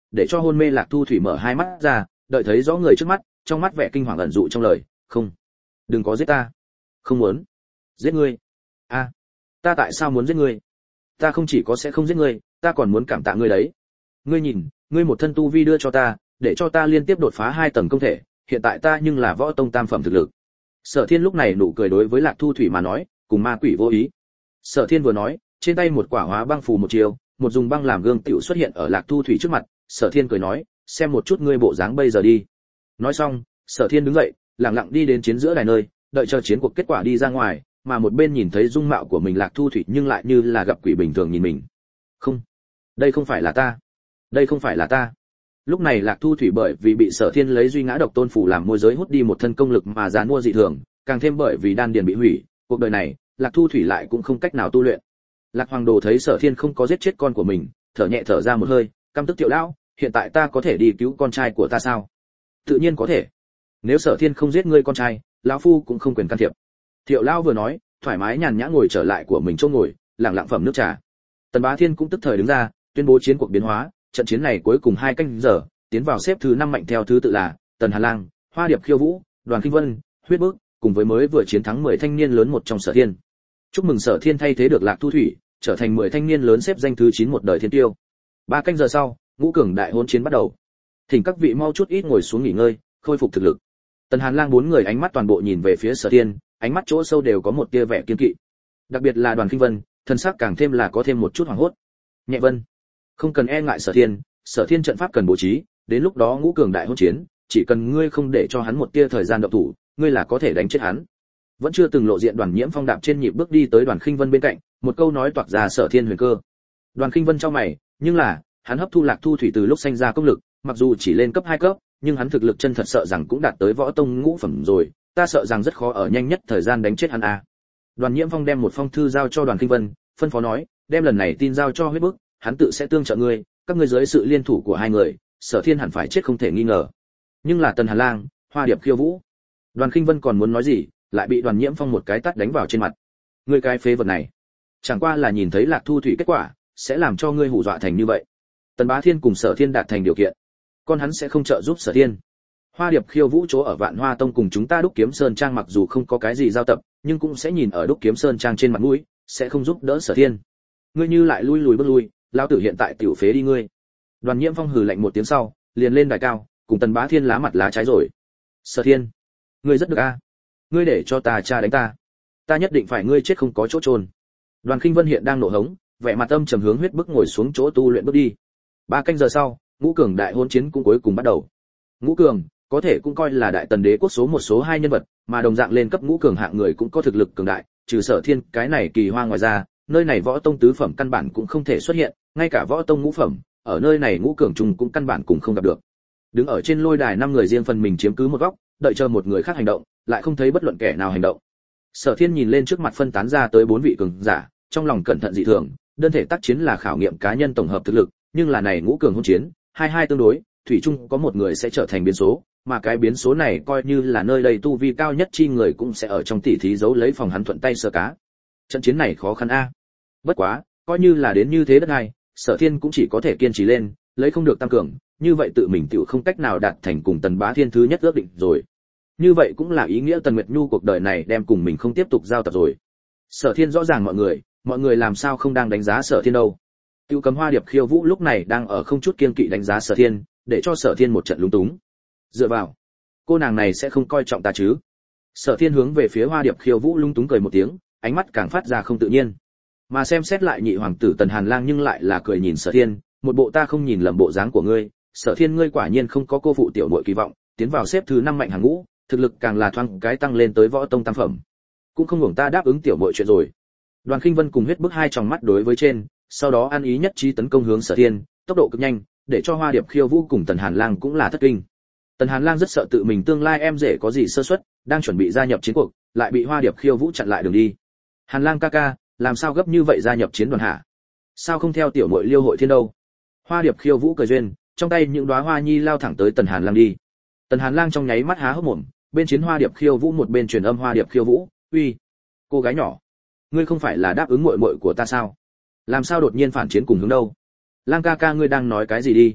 để cho hôn mê Lạc Thu Thủy mở hai mắt ra, đợi thấy rõ người trước mắt, trong mắt vẻ kinh hoàng ẩn dụ trong lời, "Không, đừng có giết ta." "Không muốn." "Giết ngươi?" "A, ta tại sao muốn giết ngươi? Ta không chỉ có sẽ không giết ngươi, ta còn muốn cảm tạ ngươi đấy. Ngươi nhìn, ngươi một thân tu vi đưa cho ta, để cho ta liên tiếp đột phá 2 tầng công thể, hiện tại ta nhưng là võ tông tam phẩm thực lực." Sở Thiên lúc này nụ cười đối với Lạc Thu Thủy mà nói, cùng ma quỷ vô ý. Sở Thiên vừa nói, trên tay một quả hóa băng phù một chiều, một dùng băng làm gương tiểu xuất hiện ở Lạc Thu Thủy trước mặt, Sở Thiên cười nói, "Xem một chút ngươi bộ dáng bây giờ đi." Nói xong, Sở Thiên đứng dậy, lặng lặng đi đến chiến giữa đài nơi, đợi chờ chiến cuộc kết quả đi ra ngoài, mà một bên nhìn thấy dung mạo của mình Lạc Thu Thủy nhưng lại như là gặp quỷ bình thường nhìn mình. "Không, đây không phải là ta. Đây không phải là ta." Lúc này Lạc Thu Thủy bởi vì bị Sở Thiên lấy duy ngã độc tôn phủ làm môi giới hút đi một thân công lực mà gián mua dị thường, càng thêm bởi vì đan điền bị hủy, cuộc đời này, Lạc Thu Thủy lại cũng không cách nào tu luyện. Lạc Hoàng Đồ thấy Sở Thiên không có giết chết con của mình, thở nhẹ thở ra một hơi, căm tức Tiểu lão, "Hiện tại ta có thể đi cứu con trai của ta sao?" "Tự nhiên có thể. Nếu Sở Thiên không giết ngươi con trai, lão phu cũng không quyền can thiệp." Tiểu lão vừa nói, thoải mái nhàn nhã ngồi trở lại của mình chỗ ngồi, lặng lặng phẩm nước trà. Tần Bá Thiên cũng tức thời đứng ra, tuyên bố chiến cuộc biến hóa, trận chiến này cuối cùng 2 canh giờ, tiến vào xếp thứ 5 mạnh theo thứ tự là Tần Hàn Lang, Hoa Điệp Khiêu Vũ, Đoàn Kinh Vân, Huyết Bước, cùng với mới vừa chiến thắng 10 thanh niên lớn một trong Sở Thiên. Chúc mừng Sở Thiên thay thế được Lạc Thu Thủy, trở thành 10 thanh niên lớn xếp danh thứ 9 một đời thiên tiêu. 3 canh giờ sau, ngũ cường đại hôn chiến bắt đầu. Thỉnh các vị mau chút ít ngồi xuống nghỉ ngơi, khôi phục thực lực. Tần Hàn Lang 4 người ánh mắt toàn bộ nhìn về phía Sở Thiên, ánh mắt chỗ sâu đều có một tia vẻ kiên kỵ. Đặc biệt là Đoàn Kinh Vân, thân sắc càng thêm là có thêm một chút hoảng hốt. "Nhẹ Vân, không cần e ngại Sở Thiên trận pháp cần bố trí, đến lúc đó ngũ cường đại hôn chiến, chỉ cần ngươi không để cho hắn một tia thời gian động thủ, ngươi là có thể đánh chết hắn." Vẫn chưa từng lộ diện Đoàn Nhiễm Phong đạp trên nhịp bước đi tới Đoàn Khinh Vân bên cạnh, một câu nói toạc ra Sở Thiên huyền cơ. Đoàn Khinh Vân chau mày, nhưng là, hắn hấp thu Lạc Thu Thủy từ lúc sanh ra công lực, mặc dù chỉ lên cấp 2 cấp, nhưng hắn thực lực chân thật sợ rằng cũng đạt tới võ tông ngũ phẩm rồi, ta sợ rằng rất khó ở nhanh nhất thời gian đánh chết hắn a. Đoàn Nhiễm Phong đem một phong thư giao cho Đoàn Khinh Vân, phân phó nói, đem lần này tin giao cho Huyết Bức, hắn tự sẽ tương trợ ngươi, các ngươi dưới sự liên thủ của hai người, Sở Thiên hẳn phải chết không thể nghi ngờ. Nhưng là Tần Hàn Lang, Hoa Điệp Khiêu Vũ, Đoàn Khinh Vân còn muốn nói gì, lại bị Đoàn Nhiễm Phong một cái tát đánh vào trên mặt. Ngươi cái phế vật này, chẳng qua là nhìn thấy Lạc Thu Thủy kết quả, sẽ làm cho ngươi hù dọa thành như vậy. Tần Bá Thiên cùng Sở Thiên đạt thành điều kiện, con hắn sẽ không trợ giúp Sở Thiên. Hoa Điệp Khiêu Vũ chỗ ở Vạn Hoa Tông cùng chúng ta Đúc Kiếm Sơn Trang mặc dù không có cái gì giao tập, nhưng cũng sẽ nhìn ở Đúc Kiếm Sơn Trang trên mặt mũi, sẽ không giúp đỡ Sở Thiên. Ngươi như lại lui bước lui, lão tử hiện tại tiểu phế đi ngươi. Đoàn Nhiễm Phong hừ lạnh một tiếng sau, liền lên đài cao, cùng Tần Bá Thiên lá mặt lá trái rồi. Sở Thiên, ngươi rất được a. Ngươi để cho ta cha đánh ta, ta nhất định phải ngươi chết không có chỗ chôn. Đoàn Khinh Vân hiện đang nộ hống, vẻ mặt âm trầm hướng Huyết Bức ngồi xuống chỗ tu luyện bước đi. 3 canh giờ sau, ngũ cường đại hôn chiến cũng cuối cùng bắt đầu. Ngũ cường có thể cũng coi là đại tần đế quốc số 1 số 2 nhân vật, mà đồng dạng lên cấp ngũ cường hạng người cũng có thực lực cường đại, trừ Sở Thiên cái này kỳ hoa ngoài ra, nơi này võ tông tứ phẩm căn bản cũng không thể xuất hiện, ngay cả võ tông ngũ phẩm, ở nơi này ngũ cường trùng cũng căn bản cũng không gặp được. Đứng ở trên lôi đài 5 người riêng phần mình chiếm cứ một góc, đợi chờ một người khác hành động, lại không thấy bất luận kẻ nào hành động. Sở Thiên nhìn lên trước mặt phân tán ra tới 4 vị cường giả, trong lòng cẩn thận dị thường, đơn thể tác chiến là khảo nghiệm cá nhân tổng hợp thực lực, nhưng là này ngũ cường hôn chiến, hai tương đối, thủy chung có một người sẽ trở thành biến số, mà cái biến số này coi như là nơi đây tu vi cao nhất chi người cũng sẽ ở trong tỉ thí giấu lấy phòng hắn thuận tay sơ cá. Trận chiến này khó khăn a. Bất quá, coi như là đến như thế đất này, Sở Thiên cũng chỉ có thể kiên trì lên, lấy không được tăng cường, như vậy tự mình tiểu không cách nào đạt thành cùng Tần Bá Thiên thứ nhất ước định rồi. Như vậy cũng là ý nghĩa Tần Nguyệt Nhu cuộc đời này đem cùng mình không tiếp tục giao tập rồi. Sở Thiên rõ ràng mọi người làm sao không đang đánh giá Sở Thiên đâu. Tiêu Cấm Hoa Điệp Khiêu Vũ lúc này đang ở không chút kiên kỵ đánh giá Sở Thiên, để cho Sở Thiên một trận lúng túng. Dựa vào, cô nàng này sẽ không coi trọng ta chứ? Sở Thiên hướng về phía Hoa Điệp Khiêu Vũ lung túng cười một tiếng, ánh mắt càng phát ra không tự nhiên. Mà xem xét lại nhị hoàng tử Tần Hàn Lang nhưng lại là cười nhìn Sở Thiên, một bộ ta không nhìn lầm bộ dáng của ngươi, Sở Thiên ngươi quả nhiên không có cô phụ tiểu muội kỳ vọng, tiến vào xếp thứ 5 mạnh hàng ngũ, thực lực càng là thoáng cái tăng lên tới võ tông tam phẩm. Cũng không hưởng ta đáp ứng tiểu muội chuyện rồi. Đoàn Khinh Vân cùng Huyết Bức hai tròng mắt đối với trên, sau đó ăn ý nhất trí tấn công hướng Sở Thiên, tốc độ cực nhanh, để cho Hoa Điệp Khiêu Vũ cùng Tần Hàn Lang cũng là thất kinh. Tần Hàn Lang rất sợ tự mình tương lai em rể có gì sơ suất, đang chuẩn bị gia nhập chiến cuộc, lại bị Hoa Điệp Khiêu Vũ chặn lại đường đi. Hàn Lang ca ca, làm sao gấp như vậy gia nhập chiến đoàn hả? Sao không theo tiểu muội Liêu Hội Thiên đâu? Hoa Điệp Khiêu Vũ cười duyên, trong tay những đóa hoa nhi lao thẳng tới Tần Hàn Lang đi. Tần Hàn Lang trong nháy mắt há hốc mồm, bên chiến Hoa Điệp Khiêu Vũ một bên truyền âm Hoa Điệp Khiêu Vũ, "Uy, cô gái nhỏ, ngươi không phải là đáp ứng muội muội của ta sao? Làm sao đột nhiên phản chiến cùng hướng đâu? Lang ca ca ngươi đang nói cái gì đi?"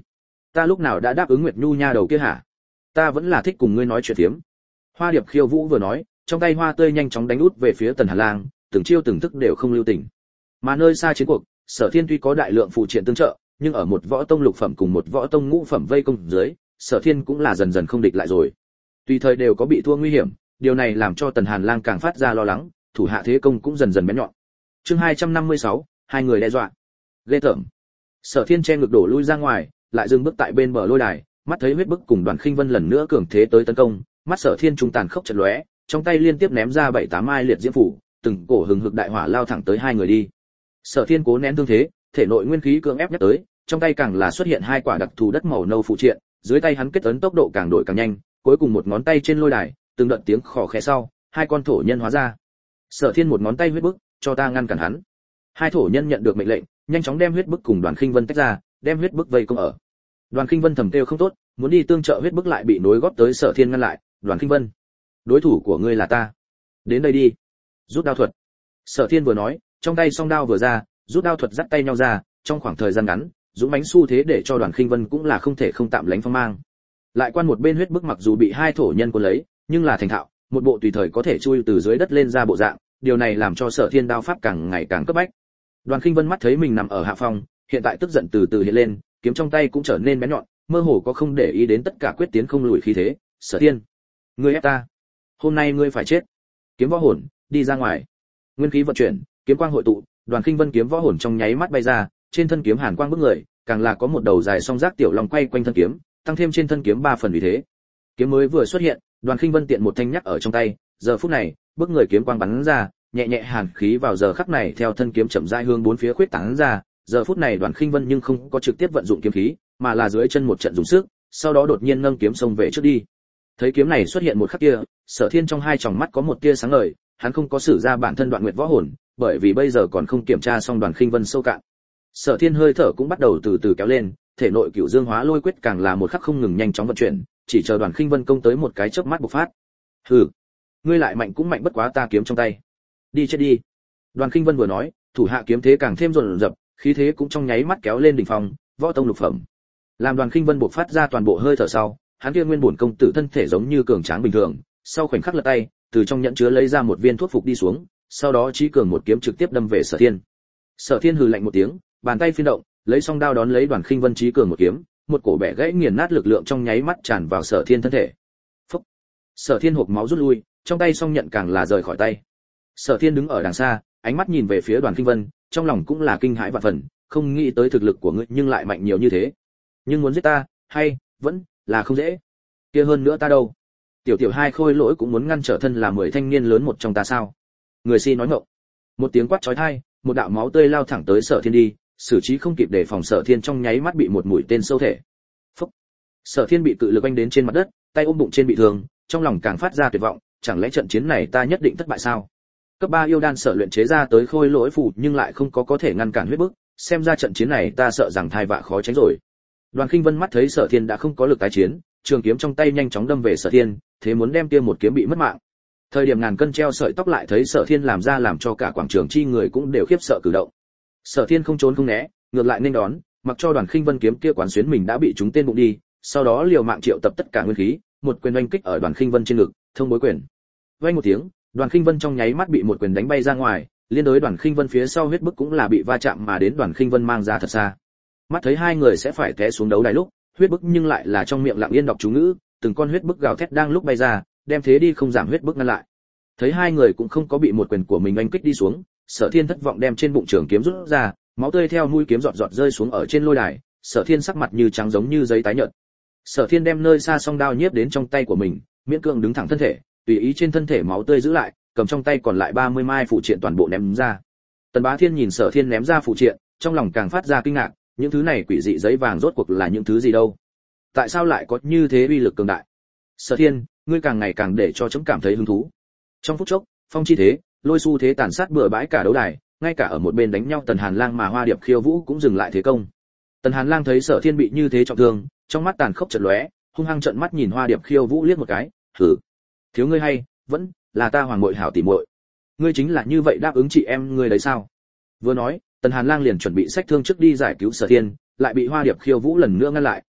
Ta lúc nào đã đáp ứng Nguyệt Nhu nha đầu kia hả? Ta vẫn là thích cùng ngươi nói chuyện tiếm. Hoa Điệp khiêu vũ vừa nói, trong tay hoa tươi nhanh chóng đánh út về phía Tần Hàn Lang, từng chiêu từng thức đều không lưu tình. Mà nơi xa chiến cuộc, Sở Thiên tuy có đại lượng phụ triện tương trợ, nhưng ở một võ tông lục phẩm cùng một võ tông ngũ phẩm vây công dưới, Sở Thiên cũng là dần dần không địch lại rồi. Tùy thời đều có bị thua nguy hiểm, điều này làm cho Tần Hàn Lang càng phát ra lo lắng, thủ hạ thế công cũng dần dần bén nhọn. Chương 256, hai người đe dọa. Ghê tởm. Sở Thiên che ngực đổ lui ra ngoài, lại dừng bước tại bên bờ lôi đài, mắt thấy huyết bức cùng Đoàn Khinh Vân lần nữa cường thế tới tấn công, mắt Sở Thiên trung tàn khốc chợt lóe, trong tay liên tiếp ném ra 7-8 mai liệt diễm phủ, từng cổ hừng hực đại hỏa lao thẳng tới hai người đi. Sở Thiên cố nén thương thế, thể nội nguyên khí cưỡng ép nhất tới, trong tay càng là xuất hiện hai quả đặc thù đất màu nâu phụ triện, dưới tay hắn kết ấn tốc độ càng đổi càng nhanh, cuối cùng một ngón tay trên lôi đài, từng đợt tiếng khò khẽ sau, hai con thổ nhân hóa ra. Sở Thiên một ngón tay huyết bức, cho ta ngăn cản hắn. Hai thổ nhân nhận được mệnh lệnh, nhanh chóng đem huyết bức cùng Đoàn Khinh Vân tách ra, đem huyết bức vây công ở. Đoàn Khinh Vân thầm kêu không tốt, muốn đi tương trợ huyết bức lại bị nối góp tới Sở Thiên ngăn lại. Đoàn Khinh Vân, đối thủ của ngươi là ta, đến đây đi. Rút đao thuật. Sở Thiên vừa nói, trong tay song đao vừa ra, rút đao thuật dắt tay nhau ra, trong khoảng thời gian ngắn, dũng mãnh xu thế để cho Đoàn Khinh Vân cũng là không thể không tạm lánh phong mang. Lại quan một bên huyết bức mặc dù bị hai thổ nhân cuốn lấy, nhưng là thành thạo, một bộ tùy thời có thể chui từ dưới đất lên ra bộ dạng, điều này làm cho Sở Thiên đao pháp càng ngày càng cấp bách. Đoàn Khinh Vân mắt thấy mình nằm ở hạ phong, hiện tại tức giận từ từ hiện lên, kiếm trong tay cũng trở nên bén nhọn, mơ hồ có không để ý đến tất cả quyết tiến không lùi khí thế. Sở Thiên, ngươi ép ta, hôm nay ngươi phải chết. Kiếm võ hồn, đi ra ngoài. Nguyên khí vận chuyển, kiếm quang hội tụ, Đoàn Khinh Vân kiếm võ hồn trong nháy mắt bay ra, trên thân kiếm hàn quang bức người, càng là có một đầu dài song giác tiểu long quay quanh thân kiếm, tăng thêm trên thân kiếm 3 phần uy thế. Kiếm mới vừa xuất hiện, Đoàn Khinh Vân tiện một thanh nhắc ở trong tay, giờ phút này, bức người kiếm quang bắn ra, nhẹ nhẹ hàn khí vào giờ khắc này theo thân kiếm chậm rãi hướng bốn phía khuyết tán ra, giờ phút này Đoàn Khinh Vân nhưng không có trực tiếp vận dụng kiếm khí, mà là dưới chân một trận dùng sức, sau đó đột nhiên nâng kiếm xông về trước đi. Thấy kiếm này xuất hiện một khắc kia, Sở Thiên trong hai tròng mắt có một tia sáng ngời, hắn không có sử ra bản thân Đoạn Nguyệt võ hồn, bởi vì bây giờ còn không kiểm tra xong Đoàn Khinh Vân sâu cạn. Sở Thiên hơi thở cũng bắt đầu từ từ kéo lên, thể nội Cửu Dương Hóa Lôi Quyết càng là một khắc không ngừng nhanh chóng vận chuyển, chỉ chờ Đoàn Khinh Vân công tới một cái chớp mắt bộc phát. Hừ, ngươi lại mạnh cũng mạnh bất quá ta kiếm trong tay. Đi chết đi. Đoàn Khinh Vân vừa nói, thủ hạ kiếm thế càng thêm dồn dập, khí thế cũng trong nháy mắt kéo lên đỉnh phong, võ tông lục phẩm. Làm Đoàn Khinh Vân bộc phát ra toàn bộ hơi thở sau, hắn kia nguyên bổn công tử thân thể giống như cường tráng bình thường, sau khoảnh khắc lật tay, từ trong nhẫn chứa lấy ra một viên thuốc phục đi xuống, sau đó chí cường một kiếm trực tiếp đâm về Sở Thiên. Sở Thiên hừ lạnh một tiếng, bàn tay phiên động, lấy song đao đón lấy Đoàn Khinh Vân chí cường một kiếm, một cổ bẻ gãy nghiền nát lực lượng trong nháy mắt tràn vào Sở Thiên thân thể. Phốc. Sở Thiên hộc máu rút lui, trong tay song nhận càng là rời khỏi tay. Sở Thiên đứng ở đằng xa, ánh mắt nhìn về phía Đoàn Khinh Vân, trong lòng cũng là kinh hãi vạn phần, không nghĩ tới thực lực của ngươi nhưng lại mạnh nhiều như thế. Nhưng muốn giết ta, hay vẫn là không dễ. Kia hơn nữa ta đâu? Tiểu tiểu hai khôi lỗi cũng muốn ngăn trở thân là 10 thanh niên lớn một trong ta sao? Người si nói ngọng. Một tiếng quát chói tai, một đạo máu tươi lao thẳng tới Sở Thiên đi, xử trí không kịp để phòng Sở Thiên trong nháy mắt bị một mũi tên sâu thể. Phốc. Sở Thiên bị cự lực anh đến trên mặt đất, tay ôm bụng trên bị thương, trong lòng càng phát ra tuyệt vọng, chẳng lẽ trận chiến này ta nhất định thất bại sao? Cấp 3 yêu đan sở luyện chế ra tới khôi lỗi phù nhưng lại không có thể ngăn cản huyết bức, xem ra trận chiến này ta sợ rằng thai vạ khó tránh rồi. Đoàn Khinh Vân mắt thấy Sở Thiên đã không có lực tái chiến, trường kiếm trong tay nhanh chóng đâm về Sở Thiên, thế muốn đem kia một kiếm bị mất mạng. Thời điểm ngàn cân treo sợi tóc lại thấy Sở Thiên làm ra làm cho cả quảng trường chi người cũng đều khiếp sợ cử động. Sở Thiên không trốn không né, ngược lại nên đón, mặc cho Đoàn Khinh Vân kiếm kia quán xuyến mình đã bị trúng tên bụng đi, sau đó liều mạng triệu tập tất cả nguyên khí, một quyền oanh kích ở Đoàn Khinh Vân trên ngực, thông bối quyền. Vang một tiếng, Đoàn Khinh Vân trong nháy mắt bị một quyền đánh bay ra ngoài, liên đối Đoàn Khinh Vân phía sau huyết bức cũng là bị va chạm mà đến Đoàn Khinh Vân mang ra thật xa. Mắt thấy hai người sẽ phải té xuống đấu đài lúc, huyết bức nhưng lại là trong miệng lặng yên đọc chú ngữ, từng con huyết bức gào thét đang lúc bay ra, đem thế đi không giảm huyết bức ngăn lại. Thấy hai người cũng không có bị một quyền của mình oanh kích đi xuống, Sở Thiên thất vọng đem trên bụng trường kiếm rút ra, máu tươi theo mũi kiếm giọt giọt rơi xuống ở trên lôi đài, Sở Thiên sắc mặt như trắng giống như giấy tái nhợt. Sở Thiên đem nơi xa song đao nhiếp đến trong tay của mình, miễn cưỡng đứng thẳng thân thể, tùy ý trên thân thể máu tươi giữ lại, cầm trong tay còn lại 30 mai phụ triện toàn bộ ném ra. Tần Bá Thiên nhìn Sở Thiên ném ra phụ triện, trong lòng càng phát ra kinh ngạc, những thứ này quỷ dị giấy vàng rốt cuộc là những thứ gì đâu? Tại sao lại có như thế uy lực cường đại? Sở Thiên, ngươi càng ngày càng để cho chấm cảm thấy hứng thú. Trong phút chốc, phong chi thế, lôi xu thế tàn sát bừa bãi cả đấu đài, ngay cả ở một bên đánh nhau Tần Hàn Lang mà Hoa Điệp khiêu vũ cũng dừng lại thế công. Tần Hàn Lang thấy Sở Thiên bị như thế trọng thương, trong mắt tàn khốc chợt lóe, hung hăng trợn mắt nhìn Hoa Điệp khiêu vũ liếc một cái, "Hử, thiếu ngươi hay, vẫn là ta hoàng muội hảo tỉ muội. Ngươi chính là như vậy đáp ứng chị em ngươi đấy sao?" Vừa nói, Tần Hàn Lang liền chuẩn bị xách thương trước đi giải cứu Sở Thiên, lại bị Hoa Điệp khiêu vũ lần nữa ngăn lại,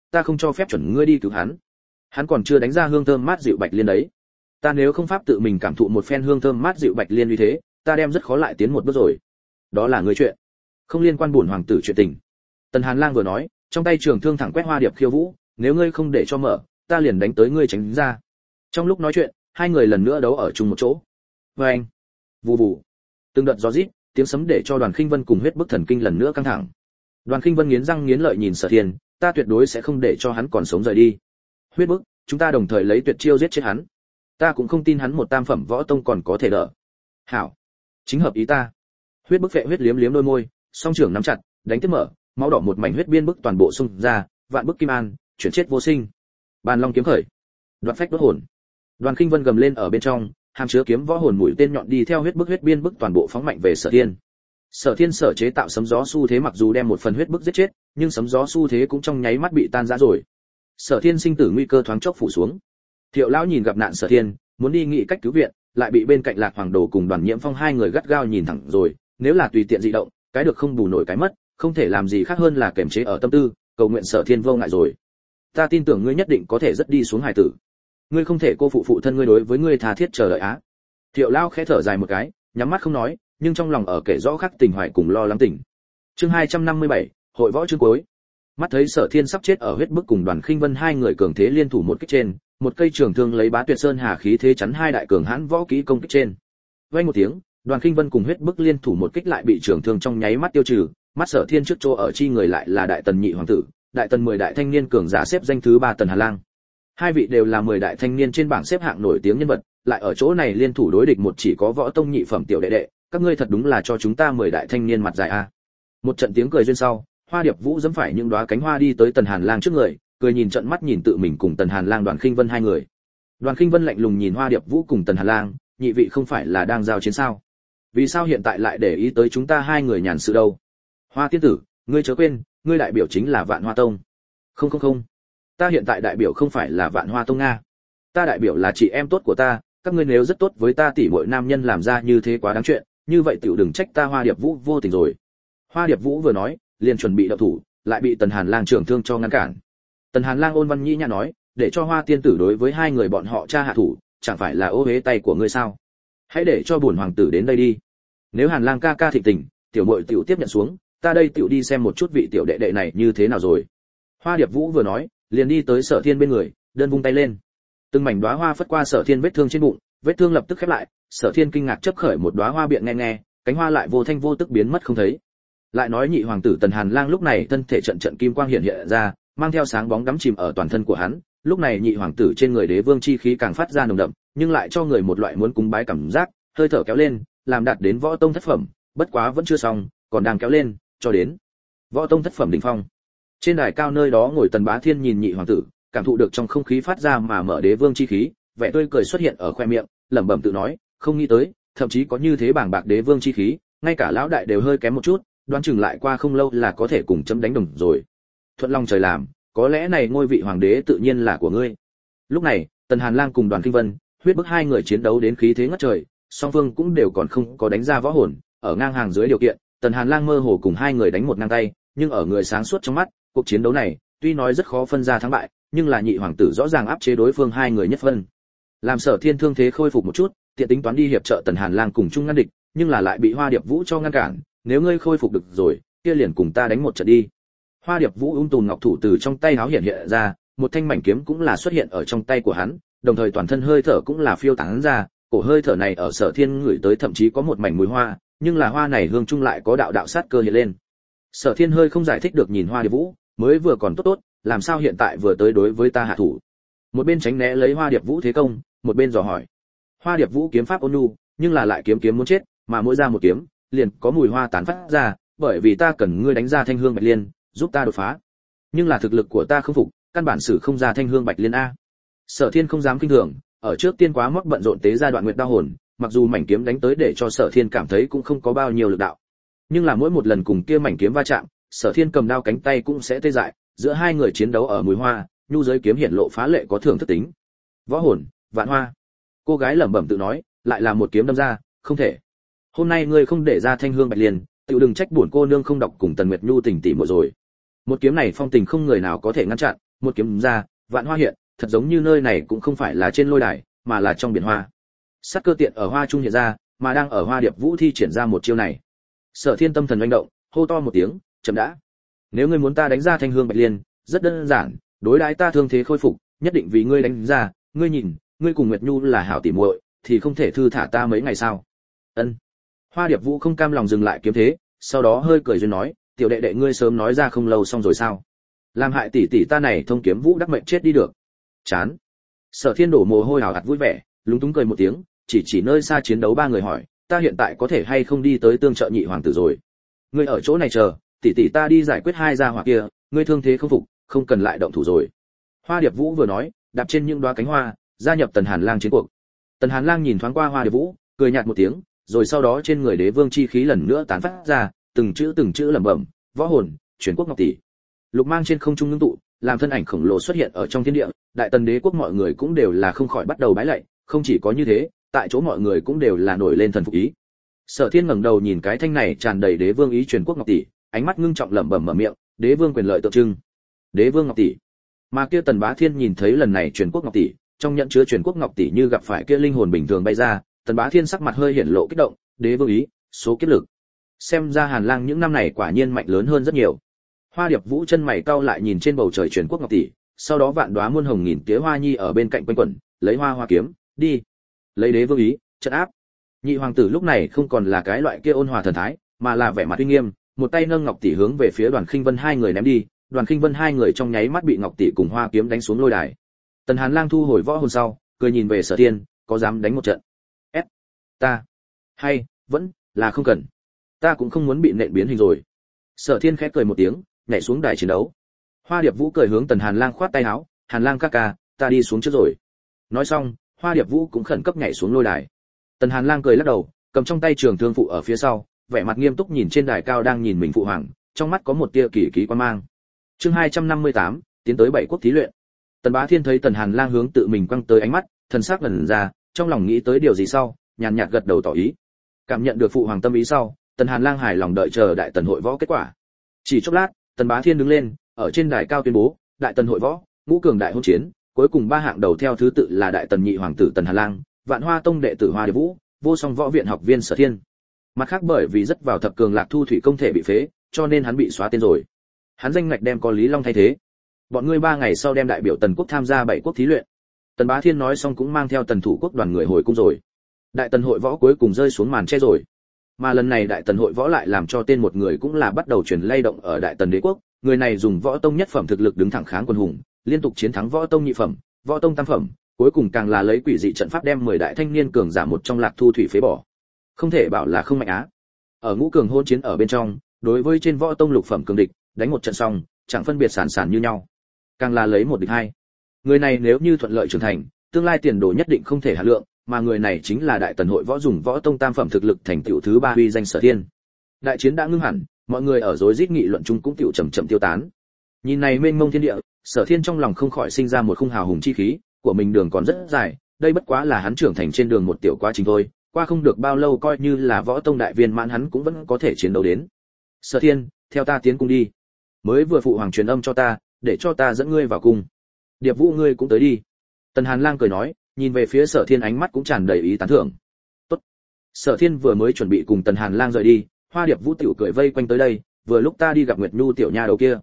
ta không cho phép chuẩn ngươi đi cứu hắn. Hắn còn chưa đánh ra hương thơm mát dịu bạch liên đấy. Ta nếu không pháp tự mình cảm thụ một phen hương thơm mát dịu bạch liên như thế, ta đem rất khó lại tiến một bước rồi. Đó là ngươi chuyện, không liên quan bổn hoàng tử chuyện tình. Tần Hàn Lang vừa nói, trong tay trường thương thẳng quét Hoa Điệp Khiêu Vũ, nếu ngươi không để cho mở, ta liền đánh tới ngươi tránh ra. Trong lúc nói chuyện, hai người lần nữa đấu ở chung một chỗ. Oeng, vù vù, từng đợt gió rít, tiếng sấm để cho Đoàn Khinh Vân cùng huyết bức thần kinh lần nữa căng thẳng. Đoàn Khinh Vân nghiến răng nghiến lợi nhìn Sở Thiên, ta tuyệt đối sẽ không để cho hắn còn sống rời đi. Huyết bức, chúng ta đồng thời lấy tuyệt chiêu giết chết hắn. Ta cũng không tin hắn một tam phẩm võ tông còn có thể đỡ. Hảo, chính hợp ý ta. Huyết bức phệ huyết liếm liếm đôi môi, song trưởng nắm chặt, đánh tiếp mở, máu đỏ một mảnh huyết biên bức toàn bộ xung ra, vạn bức kim an, chuyển chết vô sinh. Bàn long kiếm khởi, đoạt phách đốt hồn. Đoàn Khinh Vân gầm lên ở bên trong, hàm chứa kiếm võ hồn mũi tên nhọn đi theo huyết bức biên bức toàn bộ phóng mạnh về Sở Thiên. Sở Thiên sở chế tạo sấm gió xu thế mặc dù đem một phần huyết bức giết chết, nhưng sấm gió xu thế cũng trong nháy mắt bị tan rã rồi. Sở Thiên sinh tử nguy cơ thoáng chốc phủ xuống. Thiệu lão nhìn gặp nạn Sở Thiên, muốn đi nghĩ cách cứu viện, lại bị bên cạnh Lạc Hoàng Đồ cùng Đoàn Nhiễm Phong hai người gắt gao nhìn thẳng rồi, nếu là tùy tiện dị động, cái được không bù nổi cái mất, không thể làm gì khác hơn là kiềm chế ở tâm tư, cầu nguyện Sở Thiên vô ngại rồi. Ta tin tưởng ngươi nhất định có thể rất đi xuống hải tử. Ngươi không thể cô phụ thân ngươi đối với ngươi tha thiết chờ đợi á. Thiệu lão khẽ thở dài một cái, nhắm mắt không nói, nhưng trong lòng ở kể rõ khắc tình hoài cùng lo lắng tình. Chương 257, hội võ chương cuối. Mắt thấy Sở Thiên sắp chết ở huyết bức cùng Đoàn Khinh Vân hai người cường thế liên thủ một kích trên, một cây trường thương lấy Bá Tuyệt Sơn hà khí thế chắn hai đại cường hãn võ kỹ công kích trên. Vang một tiếng, Đoàn Khinh Vân cùng huyết bức liên thủ một kích lại bị trường thương trong nháy mắt tiêu trừ, mắt Sở Thiên trước chỗ ở chi người lại là Đại Tần nhị hoàng tử, Đại Tần 10 đại thanh niên cường giả xếp danh thứ 3 Tần Hàn Lang. Hai vị đều là 10 đại thanh niên trên bảng xếp hạng nổi tiếng nhân vật, lại ở chỗ này liên thủ đối địch một chỉ có võ tông nhị phẩm tiểu đệ đệ, các ngươi thật đúng là cho chúng ta 10 đại thanh niên mặt dài a. Một trận tiếng cười duyên sau, Hoa Điệp Vũ giẫm phải những đóa cánh hoa đi tới Tần Hàn Lang trước người, cười nhìn trận mắt nhìn tự mình cùng Tần Hàn Lang Đoàn Khinh Vân hai người. Đoàn Khinh Vân lạnh lùng nhìn Hoa Điệp Vũ cùng Tần Hàn Lang, nhị vị không phải là đang giao chiến sao? Vì sao hiện tại lại để ý tới chúng ta hai người nhàn sự đâu? Hoa tiên tử, ngươi chớ quên, ngươi đại biểu chính là Vạn Hoa Tông. Không, ta hiện tại đại biểu không phải là Vạn Hoa Tông nga. Ta đại biểu là chị em tốt của ta, các ngươi nếu rất tốt với ta tỷ muội nam nhân làm ra như thế quá đáng chuyện, như vậy tiểu đừng trách ta Hoa Điệp Vũ vô tình rồi. Hoa Điệp Vũ vừa nói, liền chuẩn bị động thủ, lại bị Tần Hàn Lang trưởng thương cho ngăn cản. Tần Hàn Lang ôn văn nhĩ nhã nói, để cho Hoa tiên tử đối với hai người bọn họ cha hạ thủ, chẳng phải là ô uế tay của ngươi sao? Hãy để cho bổn hoàng tử đến đây đi. Nếu Hàn Lang ca ca thịnh tình, tiểu muội tiểu tiếp nhận xuống, ta đây tiểu đi xem một chút vị tiểu đệ đệ này như thế nào rồi. Hoa Điệp Vũ vừa nói, liền đi tới Sở Thiên bên người, đơn vung tay lên. Từng mảnh đóa hoa phất qua Sở Thiên vết thương trên bụng, vết thương lập tức khép lại, Sở Thiên kinh ngạc chấp khởi một đóa hoa biện nghe, cánh hoa lại vô thanh vô tức biến mất không thấy. Lại nói nhị hoàng tử Tần Hàn Lang lúc này thân thể trận kim quang hiện hiện ra, mang theo sáng bóng đắm chìm ở toàn thân của hắn, lúc này nhị hoàng tử trên người đế vương chi khí càng phát ra nồng đậm, nhưng lại cho người một loại muốn cúng bái cảm giác, hơi thở kéo lên, làm đạt đến võ tông thất phẩm, bất quá vẫn chưa xong, còn đang kéo lên, cho đến võ tông thất phẩm đỉnh phong. Trên đài cao nơi đó ngồi Tần Bá Thiên nhìn nhị hoàng tử, cảm thụ được trong không khí phát ra mà mở đế vương chi khí, vẻ tươi cười xuất hiện ở khoe miệng, lẩm bẩm tự nói, không nghĩ tới, thậm chí có như thế bảng bạc đế vương chi khí, ngay cả lão đại đều hơi kém một chút, đoán chừng lại qua không lâu là có thể cùng chấm đánh đồng rồi. Thuận lòng trời làm, có lẽ này ngôi vị hoàng đế tự nhiên là của ngươi. Lúc này, Tần Hàn Lang cùng Đoàn Khinh Vân, huyết bức hai người chiến đấu đến khí thế ngất trời, song phương cũng đều còn không có đánh ra võ hồn, ở ngang hàng dưới điều kiện, Tần Hàn Lang mơ hồ cùng hai người đánh một ngang tay, nhưng ở người sáng suốt trong mắt, cuộc chiến đấu này, tuy nói rất khó phân ra thắng bại, nhưng là nhị hoàng tử rõ ràng áp chế đối phương hai người nhất phân. Làm Sở Thiên thương thế khôi phục một chút, tiện tính toán đi hiệp trợ Tần Hàn Lang cùng chung ngăn địch, nhưng là lại bị Hoa Điệp Vũ cho ngăn cản, nếu ngươi khôi phục được rồi, kia liền cùng ta đánh một trận đi. Hoa Điệp Vũ ung tùn ngọc thủ từ trong tay áo hiện ra, một thanh mảnh kiếm cũng là xuất hiện ở trong tay của hắn, đồng thời toàn thân hơi thở cũng là phiêu tán ra, cổ hơi thở này ở Sở Thiên ngửi tới thậm chí có một mảnh mùi hoa, nhưng là hoa này hương chung lại có đạo đạo sát cơ hiện lên. Sở Thiên hơi không giải thích được nhìn Hoa Điệp Vũ, mới vừa còn tốt, làm sao hiện tại vừa tới đối với ta hạ thủ. Một bên tránh né lấy Hoa Điệp Vũ thế công, một bên dò hỏi. Hoa Điệp Vũ kiếm pháp ôn nhu, nhưng là lại kiếm muốn chết, mà mỗi ra một kiếm, liền có mùi hoa tán phát ra, bởi vì ta cần ngươi đánh ra thanh hương bạch liên, giúp ta đột phá. Nhưng là thực lực của ta không phục, căn bản sử không ra thanh hương bạch liên a. Sở Thiên không dám kinh thường, ở trước tiên quá móc bận rộn tế ra đoạn nguyệt đao hồn, mặc dù mảnh kiếm đánh tới để cho Sở Thiên cảm thấy cũng không có bao nhiêu lực đạo, nhưng là mỗi một lần cùng kia mảnh kiếm va chạm, Sở Thiên cầm đao cánh tay cũng sẽ tê dại, giữa hai người chiến đấu ở mùi hoa, nhu giới kiếm hiển lộ phá lệ có thưởng thức tính. Võ hồn, vạn hoa. Cô gái lẩm bẩm tự nói, lại là một kiếm đâm ra, không thể. Hôm nay ngươi không để ra thanh hương bạch liên, tự đừng trách bổn cô nương không đọc cùng Tần Nguyệt Nhu tình tỉ muội rồi. Một kiếm này phong tình không người nào có thể ngăn chặn, một kiếm ra, vạn hoa hiện, thật giống như nơi này cũng không phải là trên lôi đài, mà là trong biển hoa. Sát cơ tiện ở hoa trung hiện ra, mà đang ở Hoa Điệp Vũ thi triển ra một chiêu này. Sở Thiên tâm thần manh động, hô to một tiếng, chậm đã. Nếu ngươi muốn ta đánh ra Thanh Hương Bạch Liên, rất đơn giản, đối đãi ta thương thế khôi phục, nhất định vì ngươi đánh ra, ngươi nhìn, ngươi cùng Nguyệt Nhu là hảo tỉ muội, thì không thể thư thả ta mấy ngày sao? Ân. Hoa Điệp Vũ không cam lòng dừng lại kiếm thế, sau đó hơi cười duyên nói, tiểu đệ đệ ngươi sớm nói ra không lâu xong rồi sao? Làm hại tỷ tỷ ta này thông kiếm vũ đắc mệnh chết đi được. Chán. Sở Thiên đổ mồ hôi hào hạt vui vẻ, lúng túng cười một tiếng, chỉ nơi xa chiến đấu ba người hỏi, ta hiện tại có thể hay không đi tới tương trợ nhị hoàng tử rồi? Ngươi ở chỗ này chờ, tỷ tỷ ta đi giải quyết hai gia hỏa kia, ngươi thương thế không phục, không cần lại động thủ rồi. Hoa Điệp Vũ vừa nói, đạp trên những đóa cánh hoa, gia nhập Tần Hàn Lang chiến cuộc. Tần Hàn Lang nhìn thoáng qua Hoa Điệp Vũ, cười nhạt một tiếng, rồi sau đó trên người đế vương chi khí lần nữa tán phát ra, từng chữ lẩm bẩm, võ hồn, truyền quốc ngọc tỷ. Lục mang trên không trung ngưng tụ, làm thân ảnh khổng lồ xuất hiện ở trong thiên địa, đại tần đế quốc mọi người cũng đều là không khỏi bắt đầu bái lạy, không chỉ có như thế, tại chỗ mọi người cũng đều là nổi lên thần phục ý. Sở Thiên ngẩng đầu nhìn cái thanh này tràn đầy đế vương ý truyền quốc ngọc tỷ, ánh mắt ngưng trọng lẩm bẩm mở miệng, đế vương quyền lợi tượng trưng. Đế vương ngọc tỷ. Mà kia Tần Bá Thiên nhìn thấy lần này truyền quốc ngọc tỷ, trong nhận chứa truyền quốc ngọc tỷ như gặp phải kia linh hồn bình thường bay ra, Tần Bá Thiên sắc mặt hơi hiển lộ kích động, đế vương ý, số kiếp lực. Xem ra Hàn Lang những năm này quả nhiên mạnh lớn hơn rất nhiều. Hoa Điệp Vũ chân mày cau lại nhìn trên bầu trời truyền quốc ngọc tỷ, sau đó vạn đóa muôn hồng nghìn tía hoa nhi ở bên cạnh quanh quẩn, lấy hoa kiếm, đi. Lấy đế vương ý, trận áp. Nhị hoàng tử lúc này không còn là cái loại kia ôn hòa thần thái, mà là vẻ mặt uy nghiêm, một tay nâng ngọc tỷ hướng về phía Đoàn Khinh Vân hai người ném đi, Đoàn Khinh Vân hai người trong nháy mắt bị ngọc tỷ cùng hoa kiếm đánh xuống lôi đài. Tần Hàn Lang thu hồi võ hồn sau, cười nhìn về Sở Thiên, có dám đánh một trận? Ta, hay vẫn là không cần. Ta cũng không muốn bị nện biến hình rồi. Sở Thiên khẽ cười một tiếng, nhảy xuống đài chiến đấu. Hoa Điệp Vũ cười hướng Tần Hàn Lang khoát tay áo, Hàn Lang ca ca, ta đi xuống trước rồi. Nói xong, Hoa Điệp Vũ cũng khẩn cấp nhảy xuống lôi đài. Tần Hàn Lang cười lắc đầu, cầm trong tay trường thương phụ ở phía sau, vẻ mặt nghiêm túc nhìn trên đài cao đang nhìn mình phụ hoàng, trong mắt có một tia kỳ ký quan mang. Chương 258, tiến tới bảy quốc thí luyện. Tần Bá Thiên thấy Tần Hàn Lang hướng tự mình quăng tới ánh mắt, thần sắc ngẩn ra, trong lòng nghĩ tới điều gì sau, nhàn nhạt gật đầu tỏ ý. Cảm nhận được phụ hoàng tâm ý sau, Tần Hàn Lang hài lòng đợi chờ đại tần hội võ kết quả. Chỉ chốc lát, Tần Bá Thiên đứng lên, ở trên đài cao tuyên bố, đại tần hội võ, ngũ cường đại hôn chiến, cuối cùng ba hạng đầu theo thứ tự là đại tần nhị hoàng tử Tần Hàn Lang, Vạn Hoa Tông đệ tử Hoa Điệp Vũ, Vô Song võ viện học viên Sở Thiên. Mặt khác bởi vì rất vào thập cường Lạc Thu Thủy công thể bị phế, cho nên hắn bị xóa tên rồi. Hắn danh ngạch đem có Lý Long thay thế. Bọn ngươi 3 ngày sau đem đại biểu Tần quốc tham gia 7 quốc thí luyện. Tần Bá Thiên nói xong cũng mang theo Tần thủ quốc đoàn người hồi cung rồi. Đại tần hội võ cuối cùng rơi xuống màn che rồi. Mà lần này đại tần hội võ lại làm cho tên một người cũng là bắt đầu truyền lay động ở đại tần đế quốc, người này dùng võ tông nhất phẩm thực lực đứng thẳng kháng quân hùng, liên tục chiến thắng võ tông nhị phẩm, võ tông tam phẩm, cuối cùng càng là lấy quỷ dị trận pháp đem 10 đại thanh niên cường giả một trong Lạc Thu Thủy phế bỏ. Không thể bảo là không mạnh á. Ở ngũ cường hôn chiến ở bên trong, đối với trên võ tông lục phẩm cường địch, đánh một trận xong, chẳng phân biệt sản sản như nhau. Càng là lấy một địch hai. Người này nếu như thuận lợi trưởng thành, tương lai tiền đồ nhất định không thể hạ lượng, mà người này chính là đại tần hội võ dùng võ tông tam phẩm thực lực thành tựu thứ 3 uy danh Sở Thiên. Đại chiến đã ngưng hẳn, mọi người ở rối rít nghị luận chung cũng tựu chậm chậm tiêu tán. Nhìn này mênh mông thiên địa, Sở Thiên trong lòng không khỏi sinh ra một khung hào hùng chi khí, của mình đường còn rất dài, đây bất quá là hắn trưởng thành trên đường một tiểu quá trình thôi, qua không được bao lâu coi như là võ tông đại viên mãn hắn cũng vẫn có thể chiến đấu đến. Sở Thiên, theo ta tiến cung đi. Mới vừa phụ hoàng truyền âm cho ta, để cho ta dẫn ngươi vào cung. Điệp Vũ ngươi cũng tới đi. Tần Hàn Lang cười nói, nhìn về phía Sở Thiên ánh mắt cũng tràn đầy ý tán thưởng. Tốt. Sở Thiên vừa mới chuẩn bị cùng Tần Hàn Lang rời đi, Hoa Điệp Vũ tiểu cười vây quanh tới đây, vừa lúc ta đi gặp Nguyệt Nhu tiểu nha đầu kia.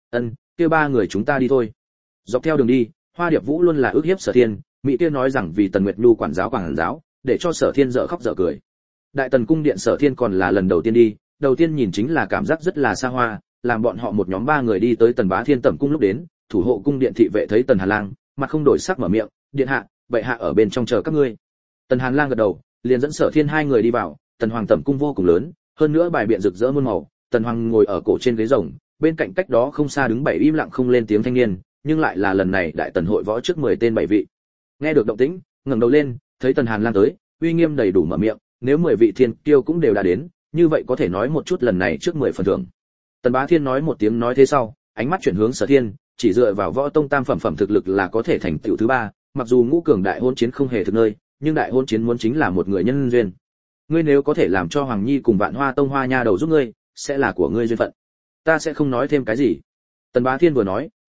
Kia 3 người chúng ta đi thôi. Dọc theo đường đi, Hoa Điệp Vũ luôn là ức hiếp Sở Thiên, mỹ kia nói rằng vì Tần Nguyệt Nhu quản giáo, để cho Sở Thiên dở khóc dở cười. Đại Tần cung điện Sở Thiên còn là lần đầu tiên đi, đầu tiên nhìn chính là cảm giác rất là xa hoa, làm bọn họ một nhóm 3 người đi tới Tần Bá Thiên tẩm cung lúc đến, thủ hộ cung điện thị vệ thấy Tần Hàn Lang, mặt không đổi sắc mở miệng, điện hạ, bệ hạ ở bên trong chờ các ngươi. Tần Hàn Lang gật đầu, liền dẫn Sở Thiên 2 người đi vào. Tần Hoàng tẩm cung vô cùng lớn, hơn nữa bài biện rực rỡ muôn màu. Tần Hoàng ngồi ở cổ trên ghế rồng, bên cạnh cách đó không xa đứng 7 im lặng không lên tiếng thanh niên, nhưng lại là lần này đại tần hội võ trước 10 tên 7 vị. Nghe được động tĩnh, ngẩng đầu lên, thấy Tần Hàn Lang tới, uy nghiêm đầy đủ mở miệng, nếu 10 vị thiên kiêu cũng đều đã đến, như vậy có thể nói một chút lần này trước 10 phần thưởng. Tần Bá Thiên nói một tiếng nói thế sau, ánh mắt chuyển hướng Sở Thiên, chỉ dựa vào võ tông tam phẩm thực lực là có thể thành tựu thứ 3, mặc dù ngũ cường đại hôn chiến không hề thực nơi, nhưng đại hôn chiến muốn chính là một người nhân duyên. Ngươi nếu có thể làm cho Hoàng Nhi cùng Vạn Hoa Tông Hoa nha đầu giúp ngươi, sẽ là của ngươi duyên phận. Ta sẽ không nói thêm cái gì. Tần Bá Thiên vừa nói,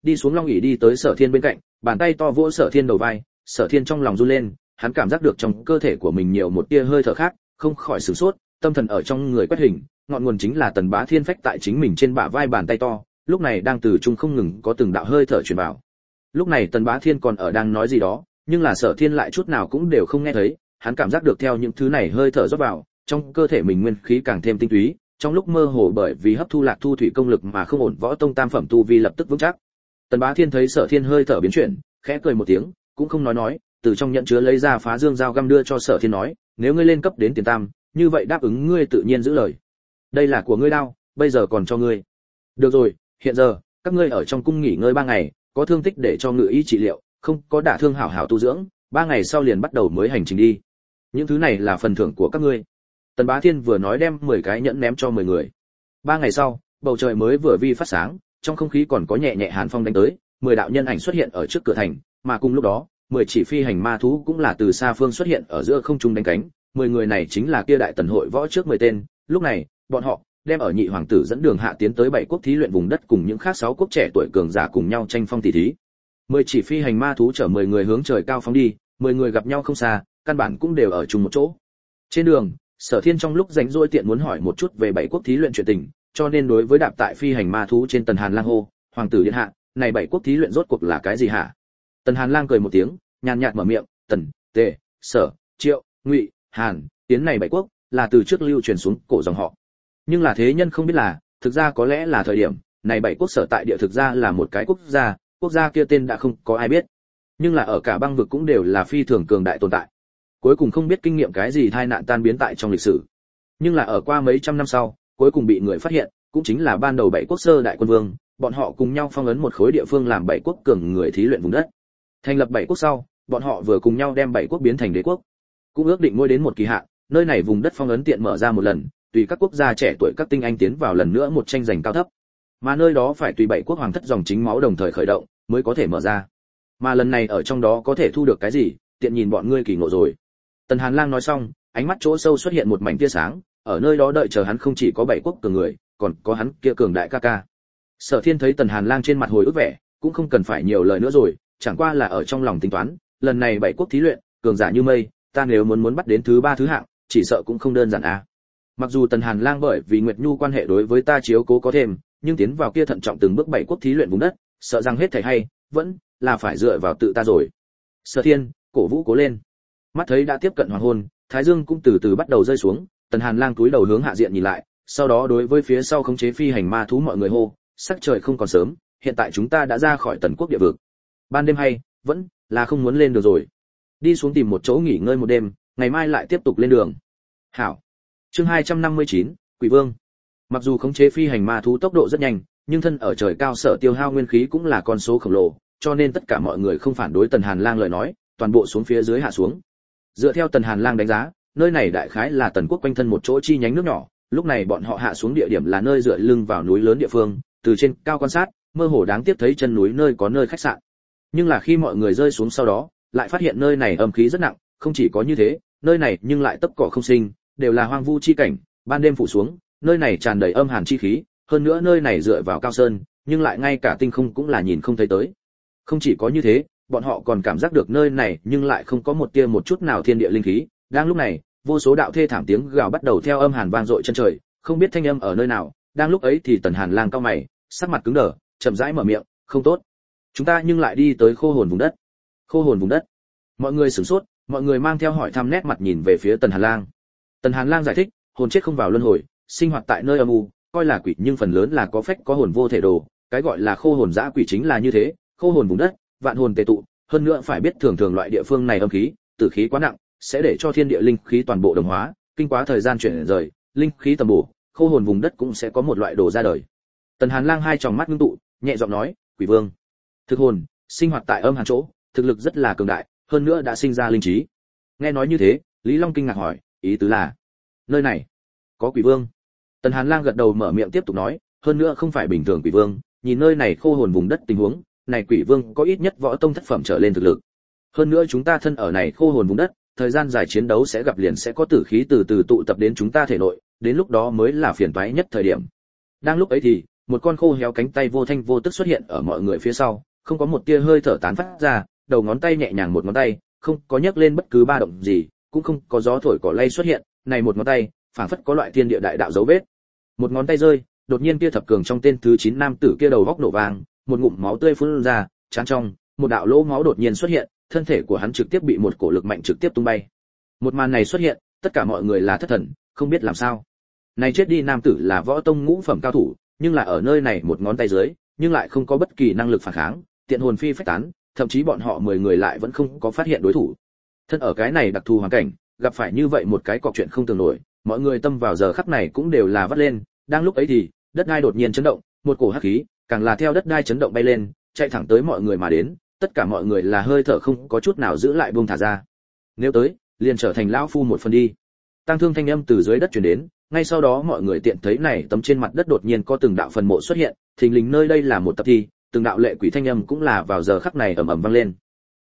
đi xuống long ỷ đi tới Sở Thiên bên cạnh, bàn tay to vỗ Sở Thiên đầu vai. Sở Thiên trong lòng run lên, hắn cảm giác được trong cơ thể của mình nhiều một tia hơi thở khác, không khỏi sửng sốt, tâm thần ở trong người quét hình, ngọn nguồn chính là Tần Bá Thiên phách tại chính mình trên bả vai bàn tay to, lúc này đang từ trung không ngừng có từng đạo hơi thở truyền vào. Lúc này Tần Bá Thiên còn ở đang nói gì đó, nhưng là Sở Thiên lại chút nào cũng đều không nghe thấy, hắn cảm giác được theo những thứ này hơi thở rót vào, trong cơ thể mình nguyên khí càng thêm tinh túy, trong lúc mơ hồ bởi vì hấp thu lạc thu thủy công lực mà không ổn võ tông tam phẩm tu vi lập tức vững chắc. Tần Bá Thiên thấy Sở Thiên hơi thở biến chuyển, khẽ cười một tiếng, cũng không nói, từ trong nhận chứa lấy ra phá dương dao găm đưa cho Sở Thiên nói, nếu ngươi lên cấp đến tiền tam, như vậy đáp ứng ngươi tự nhiên giữ lời. Đây là của ngươi đao, bây giờ còn cho ngươi. Được rồi, hiện giờ các ngươi ở trong cung nghỉ ngơi 3 ngày, có thương tích để cho ngự y trị liệu, không có đả thương hảo hảo tu dưỡng, 3 ngày sau liền bắt đầu mới hành trình đi. Những thứ này là phần thưởng của các ngươi. Tần Bá Thiên vừa nói đem 10 cái nhẫn ném cho 10 người. 3 ngày sau, bầu trời mới vừa vi phát sáng, trong không khí còn có nhẹ nhẹ hàn phong đánh tới, 10 đạo nhân ảnh xuất hiện ở trước cửa thành, mà cùng lúc đó, 10 chỉ phi hành ma thú cũng là từ xa phương xuất hiện ở giữa không trung đánh cánh, 10 người này chính là kia đại tần hội võ trước 10 tên, lúc này, bọn họ đem ở nhị hoàng tử dẫn đường hạ tiến tới 7 quốc thí luyện vùng đất cùng những khác 6 quốc trẻ tuổi cường giả cùng nhau tranh phong tỷ thí. 10 chỉ phi hành ma thú chở 10 người hướng trời cao phóng đi, 10 người gặp nhau không xa, căn bản cũng đều ở chung một chỗ. Trên đường, Sở Thiên trong lúc rảnh rỗi tiện muốn hỏi một chút về 7 quốc thí luyện chuyện tình, cho nên đối với đạp tại phi hành ma thú trên Tần Hàn Lang hô, "Hoàng tử điện hạ, này 7 quốc thí luyện rốt cuộc là cái gì hả?" Tần Hàn Lang cười một tiếng, nhàn nhạt mở miệng, "Tần, Tề, Sở, Triệu, Ngụy, Hàn, Tiến này 7 quốc là từ trước lưu truyền xuống cổ dòng họ. Nhưng là thế nhân không biết là, thực ra có lẽ là thời điểm, này 7 quốc sở tại địa thực ra là một cái quốc gia kia tên đã không có ai biết. Nhưng là ở cả băng vực cũng đều là phi thường cường đại tồn tại. Cuối cùng không biết kinh nghiệm cái gì tai nạn tan biến tại trong lịch sử. Nhưng là ở qua mấy trăm năm sau, cuối cùng bị người phát hiện, cũng chính là ban đầu 7 quốc sơ đại quân vương, bọn họ cùng nhau phong ấn một khối địa phương làm 7 quốc cường người thí luyện vùng đất. Thành lập 7 quốc sau, bọn họ vừa cùng nhau đem 7 quốc biến thành đế quốc. Cũng ước định ngôi đến một kỳ hạn, nơi này vùng đất phong ấn tiện mở ra một lần, tùy các quốc gia trẻ tuổi các tinh anh tiến vào lần nữa một tranh giành cao thấp. Mà nơi đó phải tùy 7 quốc hoàng thất dòng chính máu đồng thời khởi động, mới có thể mở ra. Mà lần này ở trong đó có thể thu được cái gì, tiện nhìn bọn ngươi kỳ ngộ rồi. Tần Hàn Lang nói xong, ánh mắt chỗ sâu xuất hiện một mảnh tia sáng, ở nơi đó đợi chờ hắn không chỉ có 7 quốc cường người, còn có hắn kia cường đại ca ca. Sở Thiên thấy Tần Hàn Lang trên mặt hồi ức vẻ, cũng không cần phải nhiều lời nữa rồi, chẳng qua là ở trong lòng tính toán, lần này 7 quốc thí luyện, cường giả như mây, ta nếu muốn bắt đến thứ 3 thứ hạng, chỉ sợ cũng không đơn giản à. Mặc dù Tần Hàn Lang bởi vì Nguyệt Nhu quan hệ đối với ta chiếu cố có thêm, nhưng tiến vào kia thận trọng từng bước 7 quốc thí luyện vùng đất, sợ rằng hết thảy hay, vẫn là phải dựa vào tự ta rồi. Sở Thiên, cổ vũ cố lên. Mắt thấy đã tiếp cận hoàng hôn, thái dương cũng từ từ bắt đầu rơi xuống, Tần Hàn Lang cúi đầu hướng hạ diện nhìn lại, sau đó đối với phía sau khống chế phi hành ma thú mọi người hô, sắc trời không còn sớm, hiện tại chúng ta đã ra khỏi Tần quốc địa vực. Ban đêm hay, vẫn là không muốn lên được rồi. Đi xuống tìm một chỗ nghỉ ngơi một đêm, ngày mai lại tiếp tục lên đường. Hảo. Chương 259, Quỷ Vương. Mặc dù khống chế phi hành ma thú tốc độ rất nhanh, nhưng thân ở trời cao sở tiêu hao nguyên khí cũng là con số khổng lồ, cho nên tất cả mọi người không phản đối Tần Hàn Lang lời nói, toàn bộ xuống phía dưới hạ xuống. Dựa theo Tần Hàn Lang đánh giá, nơi này đại khái là Tần quốc quanh thân một chỗ chi nhánh nước nhỏ, lúc này bọn họ hạ xuống địa điểm là nơi dựa lưng vào núi lớn địa phương, từ trên cao quan sát, mơ hồ đáng tiếc thấy chân núi nơi có nơi khách sạn. Nhưng là khi mọi người rơi xuống sau đó, lại phát hiện nơi này âm khí rất nặng, không chỉ có như thế, nơi này nhưng lại tấp cỏ không sinh, đều là hoang vu chi cảnh, ban đêm phủ xuống, nơi này tràn đầy âm hàn chi khí, hơn nữa nơi này dựa vào cao sơn, nhưng lại ngay cả tinh không cũng là nhìn không thấy tới. Không chỉ có như thế, bọn họ còn cảm giác được nơi này nhưng lại không có một tia một chút nào thiên địa linh khí. Đang lúc này, vô số đạo thê thảm tiếng gào bắt đầu theo âm hàn vang dội chân trời, không biết thanh âm ở nơi nào. Đang lúc ấy thì Tần Hàn Lang cau mày, sắc mặt cứng đờ, chậm rãi mở miệng, không tốt, chúng ta nhưng lại đi tới khô hồn vùng đất. Khô hồn vùng đất. Mọi người sửng sốt, mọi người mang theo hỏi thăm nét mặt nhìn về phía Tần Hàn Lang. Tần Hàn Lang giải thích, hồn chết không vào luân hồi, sinh hoạt tại nơi âm u, coi là quỷ nhưng phần lớn là có phách có hồn vô thể đồ, cái gọi là khô hồn dã quỷ chính là như thế, khô hồn vùng đất, vạn hồn tề tụ, hơn nữa phải biết thường thường loại địa phương này âm khí, tử khí quá nặng, sẽ để cho thiên địa linh khí toàn bộ đồng hóa, kinh quá thời gian chuyển rời, linh khí tầm bổ, khô hồn vùng đất cũng sẽ có một loại đồ ra đời. Tần Hàn Lang hai tròng mắt ngưng tụ, nhẹ giọng nói, Quỷ Vương, thực hồn, sinh hoạt tại âm hàn chỗ, thực lực rất là cường đại, hơn nữa đã sinh ra linh trí. Nghe nói như thế, Lý Long kinh ngạc hỏi, ý tứ là, nơi này có Quỷ Vương? Tần Hàn Lang gật đầu mở miệng tiếp tục nói, hơn nữa không phải bình thường Quỷ Vương, nhìn nơi này khô hồn vùng đất tình huống, này Quỷ Vương có ít nhất võ tông thất phẩm trở lên thực lực. Hơn nữa chúng ta thân ở này khô hồn vùng đất, thời gian dài chiến đấu sẽ gặp liền sẽ có tử khí từ từ tụ tập đến chúng ta thể nội, đến lúc đó mới là phiền toái nhất thời điểm. Đang lúc ấy thì, một con khô héo cánh tay vô thanh vô tức xuất hiện ở mọi người phía sau, không có một tia hơi thở tán phát ra, đầu ngón tay nhẹ nhàng một ngón tay, không có nhấc lên bất cứ ba động gì, cũng không có gió thổi cỏ lay xuất hiện, này một ngón tay, phảng phất có loại thiên địa đại đạo dấu vết. Một ngón tay rơi, đột nhiên kia thập cường trong tên thứ 9 nam tử kia đầu góc nổ vàng, một ngụm máu tươi phun ra, trán trong, một đạo lỗ máu đột nhiên xuất hiện, thân thể của hắn trực tiếp bị một cổ lực mạnh trực tiếp tung bay. Một màn này xuất hiện, tất cả mọi người là thất thần, không biết làm sao. Này chết đi nam tử là võ tông ngũ phẩm cao thủ, nhưng là ở nơi này một ngón tay dưới, nhưng lại không có bất kỳ năng lực phản kháng, tiện hồn phi phách tán, thậm chí bọn họ 10 người lại vẫn không có phát hiện đối thủ. Thân ở cái này đặc thù hoàn cảnh, gặp phải như vậy một cái cọc chuyện không tưởng nổi, mọi người tâm vào giờ khắc này cũng đều là vắt lên, đang lúc ấy thì, đất đai đột nhiên chấn động, một cổ hắc khí, càng là theo đất đai chấn động bay lên, chạy thẳng tới mọi người mà đến, tất cả mọi người là hơi thở không có chút nào giữ lại buông thả ra. Nếu tới, liền trở thành lão phu một phần đi. Tăng thương thanh âm từ dưới đất truyền đến, ngay sau đó mọi người tiện thấy này tấm trên mặt đất đột nhiên có từng đạo phần mộ xuất hiện, thình lình nơi đây là một tập thi, từng đạo lệ quỷ thanh âm cũng là vào giờ khắc này ầm ầm vang lên.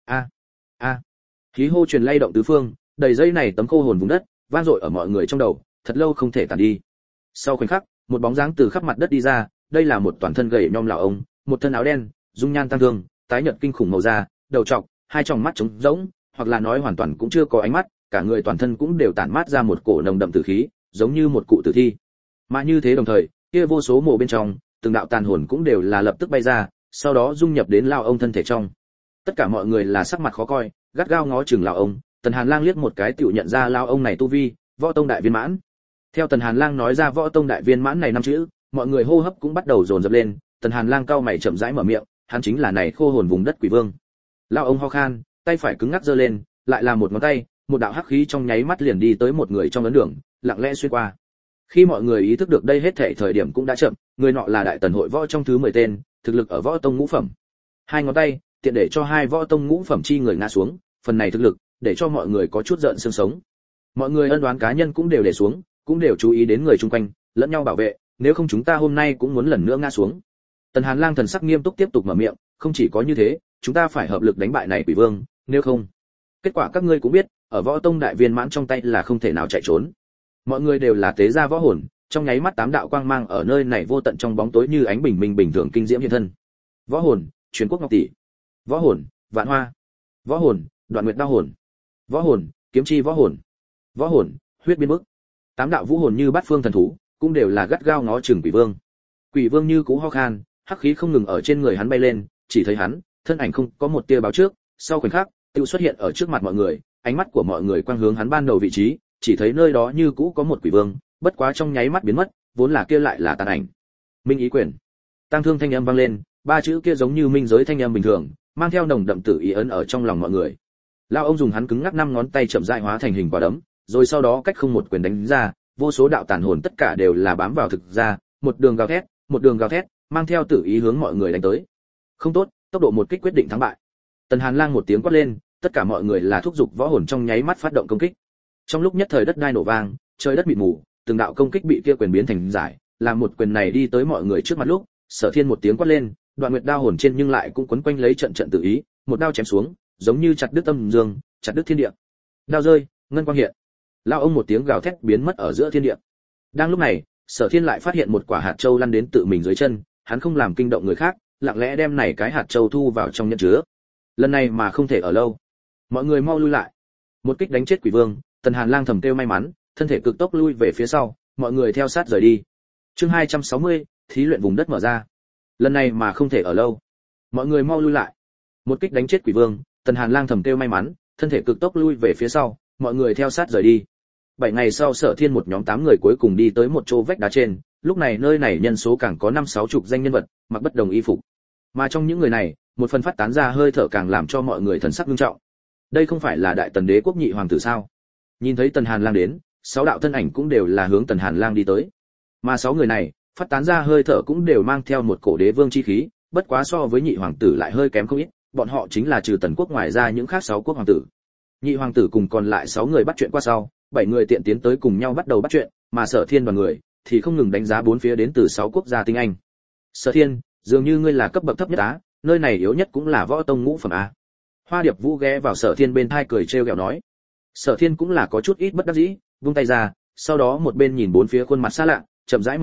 A, khí hô truyền lay động tứ phương, đầy dây này tấm khô hồn vùng đất, vang dội ở mọi người trong đầu, thật lâu không thể tản đi. Sau khoảnh khắc, một bóng dáng từ khắp mặt đất đi ra, đây là một toàn thân gầy nhom lão ông, một thân áo đen, dung nhan tăng thương, tái nhợt kinh khủng màu da, đầu trọc, hai tròng mắt trống rỗng, hoặc là nói hoàn toàn cũng chưa có ánh mắt, cả người toàn thân cũng đều tản mát ra một cổ nồng đậm tử khí, giống như một cụ tử thi. Mà như thế đồng thời, kia vô số mộ bên trong, từng đạo tàn hồn cũng đều là lập tức bay ra, sau đó dung nhập đến lão ông thân thể trong. Tất cả mọi người là sắc mặt khó coi, gắt gao ngó chừng lão ông, Tần Hàn Lang liếc một cái tựu nhận ra lão ông này tu vi, võ tông đại viên mãn. Theo Tần Hàn Lang nói ra võ tông đại viên mãn này năm chữ, mọi người hô hấp cũng bắt đầu dồn dập lên, Tần Hàn Lang cau mày chậm rãi mở miệng, hắn chính là này khô hồn vùng đất quỷ vương. Lão ông ho khan, tay phải cứng ngắc giơ lên, lại là một ngón tay, một đạo hắc khí trong nháy mắt liền đi tới một người trong ấn đường, lặng lẽ xuyên qua. Khi mọi người ý thức được đây hết thảy thời điểm cũng đã chậm, người nọ là đại tần hội võ trong thứ 10 tên, thực lực ở võ tông ngũ phẩm. Hai ngón tay, tiện để cho hai võ tông ngũ phẩm chi người ngã xuống, phần này thực lực, để cho mọi người có chút giận xương sống. Mọi người ân đoán cá nhân cũng đều để xuống, cũng đều chú ý đến người chung quanh, lẫn nhau bảo vệ, nếu không chúng ta hôm nay cũng muốn lần nữa ngã xuống. Tần Hàn Lang thần sắc nghiêm túc tiếp tục mở miệng, không chỉ có như thế, chúng ta phải hợp lực đánh bại này quỷ vương, nếu không, kết quả các ngươi cũng biết, ở võ tông đại viên mãn trong tay là không thể nào chạy trốn. Mọi người đều là tế gia võ hồn, trong nháy mắt tám đạo quang mang ở nơi này vô tận trong bóng tối như ánh bình minh bình thường kinh diễm hiện thân. Võ hồn, truyền quốc ngọc tỷ. Võ hồn, vạn hoa. Võ hồn, đoạn nguyệt đao hồn. Võ hồn, kiếm chi võ hồn. Võ hồn, huyết biến bức. Tám đạo vũ hồn như bát phương thần thú, cũng đều là gắt gao ngó chừng quỷ vương. Quỷ vương như cú ho khan, hắc khí không ngừng ở trên người hắn bay lên, chỉ thấy hắn, thân ảnh không có một tia báo trước, sau khoảnh khắc, tự xuất hiện ở trước mặt mọi người, ánh mắt của mọi người quang hướng hắn ban đầu vị trí, chỉ thấy nơi đó như cũ có một quỷ vương, bất quá trong nháy mắt biến mất, vốn là kia lại là tàn ảnh. Minh ý quyền. Tăng thương thanh âm vang lên, ba chữ kia giống như minh giới thanh âm bình thường, mang theo nồng đậm tử ý ấn ở trong lòng mọi người. Lão ông dùng hắn cứng ngắc năm ngón tay chậm rãi hóa thành hình quả đấm, rồi sau đó cách không một quyền đánh ra, vô số đạo tàn hồn tất cả đều là bám vào thực ra, một đường gào thét, một đường gào thét, mang theo tử ý hướng mọi người đánh tới. Không tốt, tốc độ một kích quyết định thắng bại. Tần Hàn Lang một tiếng quát lên, tất cả mọi người là thúc giục võ hồn trong nháy mắt phát động công kích. Trong lúc nhất thời đất đai nổ vang, trời đất bị mù, từng đạo công kích bị kia quyền biến thành giải, làm một quyền này đi tới mọi người trước mặt lúc, Sở Thiên một tiếng quát lên, Đoạn Nguyệt đao hồn trên nhưng lại cũng quấn quanh lấy trận trận tự ý, một đao chém xuống, giống như chặt đứt âm dương, chặt đứt thiên địa. Đao rơi, ngân quang hiện. Lao ông một tiếng gào thét biến mất ở giữa thiên địa. Đang lúc này, Sở Thiên lại phát hiện một quả hạt châu lăn đến tự mình dưới chân, hắn không làm kinh động người khác, lặng lẽ đem này cái hạt châu thu vào trong nhẫn chứa. Lần này mà không thể ở lâu, mọi người mau lui lại. Một kích đánh chết quỷ vương, Tần Hàn Lang thầm kêu may mắn, thân thể cực tốc lui về phía sau, mọi người theo sát rời đi. Chương 260, thí luyện vùng đất mở ra. Lần này mà không thể ở lâu, mọi người mau lui lại. Một kích đánh chết quỷ vương, Tần Hàn Lang thầm kêu may mắn, thân thể cực tốc lui về phía sau, mọi người theo sát rời đi. 7 ngày sau Sở Thiên một nhóm 8 người cuối cùng đi tới một chỗ vách đá trên, lúc này nơi này nhân số càng có 5-6 chục danh nhân vật, mặc bất đồng y phục. Mà trong những người này, một phần phát tán ra hơi thở càng làm cho mọi người thần sắc nghiêm trọng. Đây không phải là Đại Tần Đế quốc nhị hoàng tử sao? Nhìn thấy Tần Hàn Lang đến, 6 đạo thân ảnh cũng đều là hướng Tần Hàn Lang đi tới. Mà 6 người này, phát tán ra hơi thở cũng đều mang theo một cổ đế vương chi khí, bất quá so với nhị hoàng tử lại hơi kém không ít, bọn họ chính là trừ Tần quốc ngoài ra những khác 6 quốc hoàng tử. Nhị hoàng tử cùng còn lại 6 người bắt chuyện qua sau, 7 người tiện tiến tới cùng nhau bắt đầu bắt chuyện, mà Sở Thiên đoàn người thì không ngừng đánh giá bốn phía đến từ 6 quốc gia tinh anh. Sở Thiên, dường như ngươi là cấp bậc thấp nhất á, nơi này yếu nhất cũng là võ tông ngũ phẩm a. Hoa Điệp Vũ ghé vào Sở Thiên bên tai cười trêu ghẹo nói. Sở Thiên cũng là có chút ít bất đắc dĩ, vung tay ra, sau đó một bên nhìn bốn phía khuôn mặt xa lạ, chậm rãi mở miệng,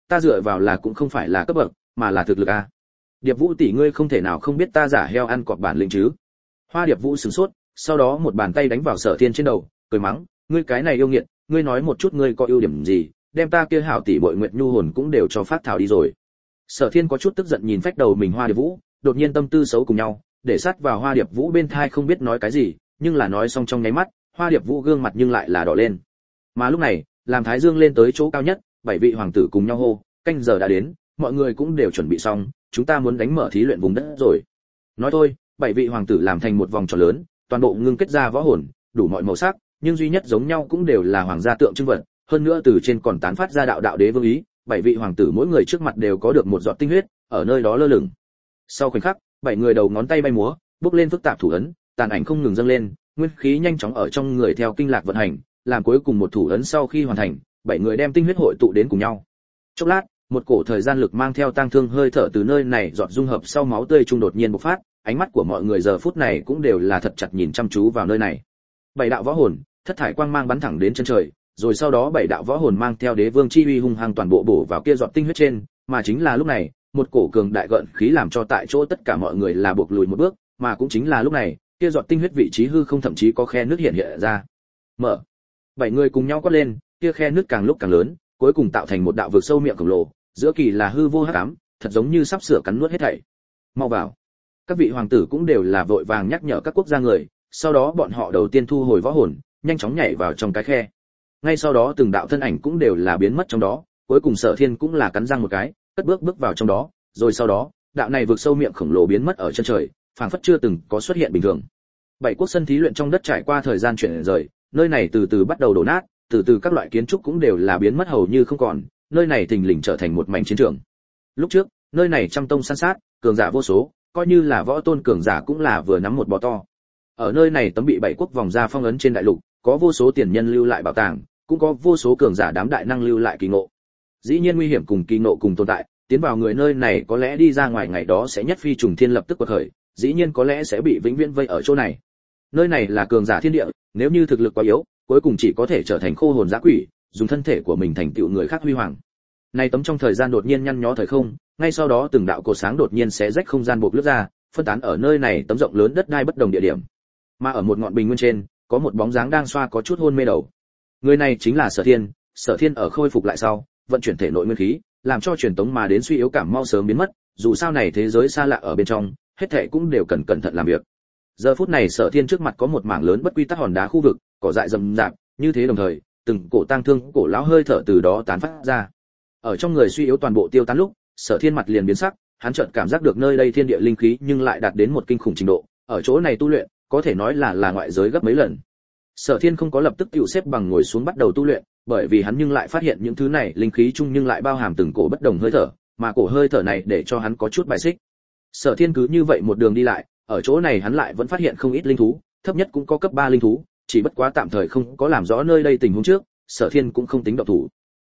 ta dựa vào là cũng không phải là cấp bậc, mà là thực lực a. Điệp Vũ tỷ ngươi không thể nào không biết ta giả heo ăn cọp bản lĩnh chứ? Hoa Điệp Vũ sửng sốt, sau đó một bàn tay đánh vào Sở Thiên trên đầu, cười mắng, ngươi cái này yêu nghiệt, ngươi nói một chút ngươi có ưu điểm gì, đem ta kia hảo tỷ bội Nguyệt Nhu hồn cũng đều cho phát thảo đi rồi. Sở Thiên có chút tức giận nhìn phách đầu mình Hoa Điệp Vũ, đột nhiên tâm tư xấu cùng nhau, để sát vào Hoa Điệp Vũ bên thai không biết nói cái gì, nhưng là nói xong trong nháy mắt, Hoa Điệp Vũ gương mặt nhưng lại là đỏ lên. Mà lúc này, làm Thái Dương lên tới chỗ cao nhất, 7 vị hoàng tử cùng nhau hô, canh giờ đã đến, mọi người cũng đều chuẩn bị xong, chúng ta muốn đánh mở thí luyện vùng đất rồi. Nói thôi, 7 vị hoàng tử làm thành một vòng tròn lớn, toàn bộ ngưng kết ra võ hồn, đủ mọi màu sắc, nhưng duy nhất giống nhau cũng đều là hoàng gia tượng trưng vật, hơn nữa từ trên còn tán phát ra đạo đạo đế vương ý, 7 vị hoàng tử mỗi người trước mặt đều có được một giọt tinh huyết, ở nơi đó lơ lửng. Sau khoảnh khắc, 7 người đầu ngón tay bay múa, bước lên phức tạp thủ ấn, tàn ảnh không ngừng dâng lên, nguyên khí nhanh chóng ở trong người theo kinh lạc vận hành, làm cuối cùng một thủ ấn sau khi hoàn thành, 7 người đem tinh huyết hội tụ đến cùng nhau. Chốc lát, một cổ thời gian lực mang theo tang thương hơi thở từ nơi này giọt dung hợp sau máu tươi trung đột nhiên bộc phát, ánh mắt của mọi người giờ phút này cũng đều là thật chặt nhìn chăm chú vào nơi này. 7 đạo võ hồn, thất thải quang mang bắn thẳng đến chân trời, rồi sau đó 7 đạo võ hồn mang theo đế vương chi uy hung hăng toàn bộ bổ vào kia giọt tinh huyết trên, mà chính là lúc này, một cổ cường đại gợn khí làm cho tại chỗ tất cả mọi người là buộc lùi một bước, mà cũng chính là lúc này, kia giọt tinh huyết vị trí hư không thậm chí có khe nước hiện ra. Mở. 7 người cùng nhau quát lên, kia khe nước càng lúc càng lớn, cuối cùng tạo thành một đạo vực sâu miệng khổng lồ, giữa kỳ là hư vô hắc ám, thật giống như sắp sửa cắn nuốt hết thảy. Mau vào. Các vị hoàng tử cũng đều là vội vàng nhắc nhở các quốc gia người, sau đó bọn họ đầu tiên thu hồi võ hồn, nhanh chóng nhảy vào trong cái khe. Ngay sau đó từng đạo thân ảnh cũng đều là biến mất trong đó, cuối cùng Sở Thiên cũng là cắn răng một cái, cất bước vào trong đó, rồi sau đó, đạo này vượt sâu miệng khổng lồ biến mất ở chân trời, phảng phất chưa từng có xuất hiện bình thường. 7 quốc sân thí luyện trong đất trải qua thời gian chuyển rời, nơi này từ từ bắt đầu đổ nát, từ từ các loại kiến trúc cũng đều là biến mất hầu như không còn, nơi này thình lình trở thành một mảnh chiến trường. Lúc trước, nơi này trăm tông san sát, cường giả vô số, coi như là võ tôn cường giả cũng là vừa nắm một bò to. Ở nơi này tấm bị 7 quốc vòng ra phong ấn trên đại lục, có vô số tiền nhân lưu lại bảo tàng, cũng có vô số cường giả đám đại năng lưu lại kỳ ngộ. Dĩ nhiên nguy hiểm cùng kỳ ngộ cùng tồn tại, tiến vào người nơi này có lẽ đi ra ngoài ngày đó sẽ nhất phi trùng thiên lập tức quật khởi, dĩ nhiên có lẽ sẽ bị vĩnh viễn vây ở chỗ này. Nơi này là cường giả thiên địa, nếu như thực lực quá yếu, cuối cùng chỉ có thể trở thành khô hồn dã quỷ, dùng thân thể của mình thành tựu người khác huy hoàng. Này tấm trong thời gian đột nhiên nhăn nhó thời không, ngay sau đó từng đạo cột sáng đột nhiên xé rách không gian buộc lướt ra, phân tán ở nơi này tấm rộng lớn đất đai bất đồng địa điểm. Mà ở một ngọn bình nguyên trên, có một bóng dáng đang xoa có chút hôn mê đầu. Người này chính là Sở Thiên. Sở Thiên ở khôi phục lại sau, vận chuyển thể nội nguyên khí, làm cho truyền tống mà đến suy yếu cảm mau sớm biến mất, dù sao này thế giới xa lạ ở bên trong, hết thảy cũng đều cần cẩn thận làm việc. Giờ phút này Sở Thiên trước mặt có một mảng lớn bất quy tắc hòn đá khu vực, cỏ dại rậm rạp, như thế đồng thời, từng cổ tang thương, cổ lão hơi thở từ đó tán phát ra. Ở trong người suy yếu toàn bộ tiêu tán lúc, Sở Thiên mặt liền biến sắc, hắn chợt cảm giác được nơi đây thiên địa linh khí nhưng lại đạt đến một kinh khủng trình độ, ở chỗ này tu luyện, có thể nói là ngoại giới gấp mấy lần. Sở Thiên không có lập tức tựu xếp bằng ngồi xuống bắt đầu tu luyện, bởi vì hắn nhưng lại phát hiện những thứ này linh khí chung nhưng lại bao hàm từng cổ bất đồng hơi thở, mà cổ hơi thở này để cho hắn có chút bài xích. Sở Thiên cứ như vậy một đường đi lại, ở chỗ này hắn lại vẫn phát hiện không ít linh thú, thấp nhất cũng có cấp 3 linh thú, chỉ bất quá tạm thời không có làm rõ nơi đây tình huống trước, Sở Thiên cũng không tính động thủ.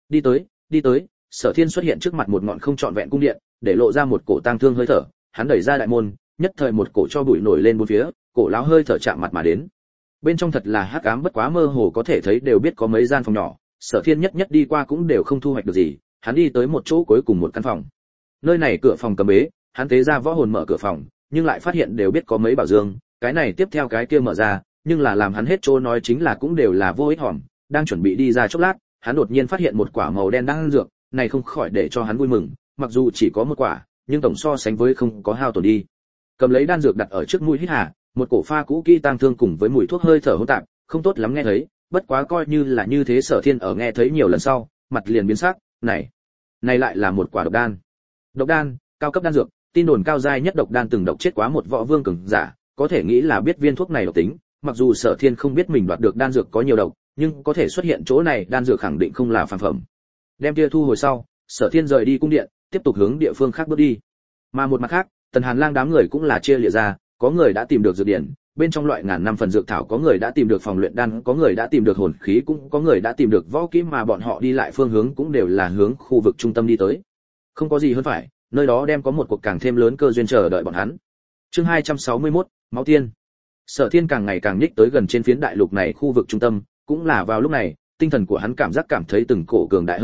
Đi tới, Sở Thiên xuất hiện trước mặt một ngọn không trọn vẹn cung điện, để lộ ra một cổ tang thương hơi thở, hắn đẩy ra đại môn, nhất thời một cổ cho bụi nổi lên bốn phía, cổ lão hơi thở chạm mặt mà đến. Bên trong thật là hắc ám bất quá mơ hồ có thể thấy đều biết có mấy gian phòng nhỏ, Sở Thiên nhất đi qua cũng đều không thu hoạch được gì, hắn đi tới một chỗ cuối cùng một căn phòng. Nơi này cửa phòng cấm bế, hắn tế ra võ hồn mở cửa phòng, nhưng lại phát hiện đều biết có mấy bảo dương, cái này tiếp theo cái kia mở ra, nhưng là làm hắn hết chỗ nói chính là cũng đều là vô ích hòm, đang chuẩn bị đi ra chốc lát, hắn đột nhiên phát hiện một quả màu đen đang ăn dược, này không khỏi để cho hắn vui mừng, mặc dù chỉ có một quả, nhưng tổng so sánh với không có hao tổn đi. Cầm lấy đan dược đặt ở trước mũi hít hà, một cổ pha cũ kỹ tang thương cùng với mùi thuốc hơi thở hỗn tạp, không tốt lắm nghe thấy, bất quá coi như là như thế Sở Thiên ở nghe thấy nhiều lần sau, mặt liền biến sắc, này lại là một quả độc đan. Độc đan, cao cấp đan dược, tin đồn cao giai nhất độc đan từng độc chết quá một võ vương cường giả, có thể nghĩ là biết viên thuốc này độc tính, mặc dù Sở Thiên không biết mình đoạt được đan dược có nhiều độc, nhưng có thể xuất hiện chỗ này đan dược khẳng định không là phàm phẩm. Đem kia thu hồi sau, Sở Thiên rời đi cung điện, tiếp tục hướng địa phương khác bước đi. Mà một mặt khác, Tần Hàn Lang đám người cũng là chia lìa ra, có người đã tìm được dược điển, bên trong loại ngàn năm phần dược thảo, có người đã tìm được phòng luyện đan, có người đã tìm được hồn khí, cũng có người đã tìm được võ kỹ, mà bọn họ đi lại phương hướng cũng đều là hướng khu vực trung tâm đi tới. Không có gì hơn phải, nơi đó đem có một cuộc càng thêm lớn cơ duyên chờ đợi bọn hắn. Chương 261, Máu Tiên. Sở Thiên càng ngày càng nhích tới gần trên phiến đại lục này khu vực trung tâm, cũng là vào lúc này, tinh thần của hắn cảm thấy từng cổ cường đại hơi thở,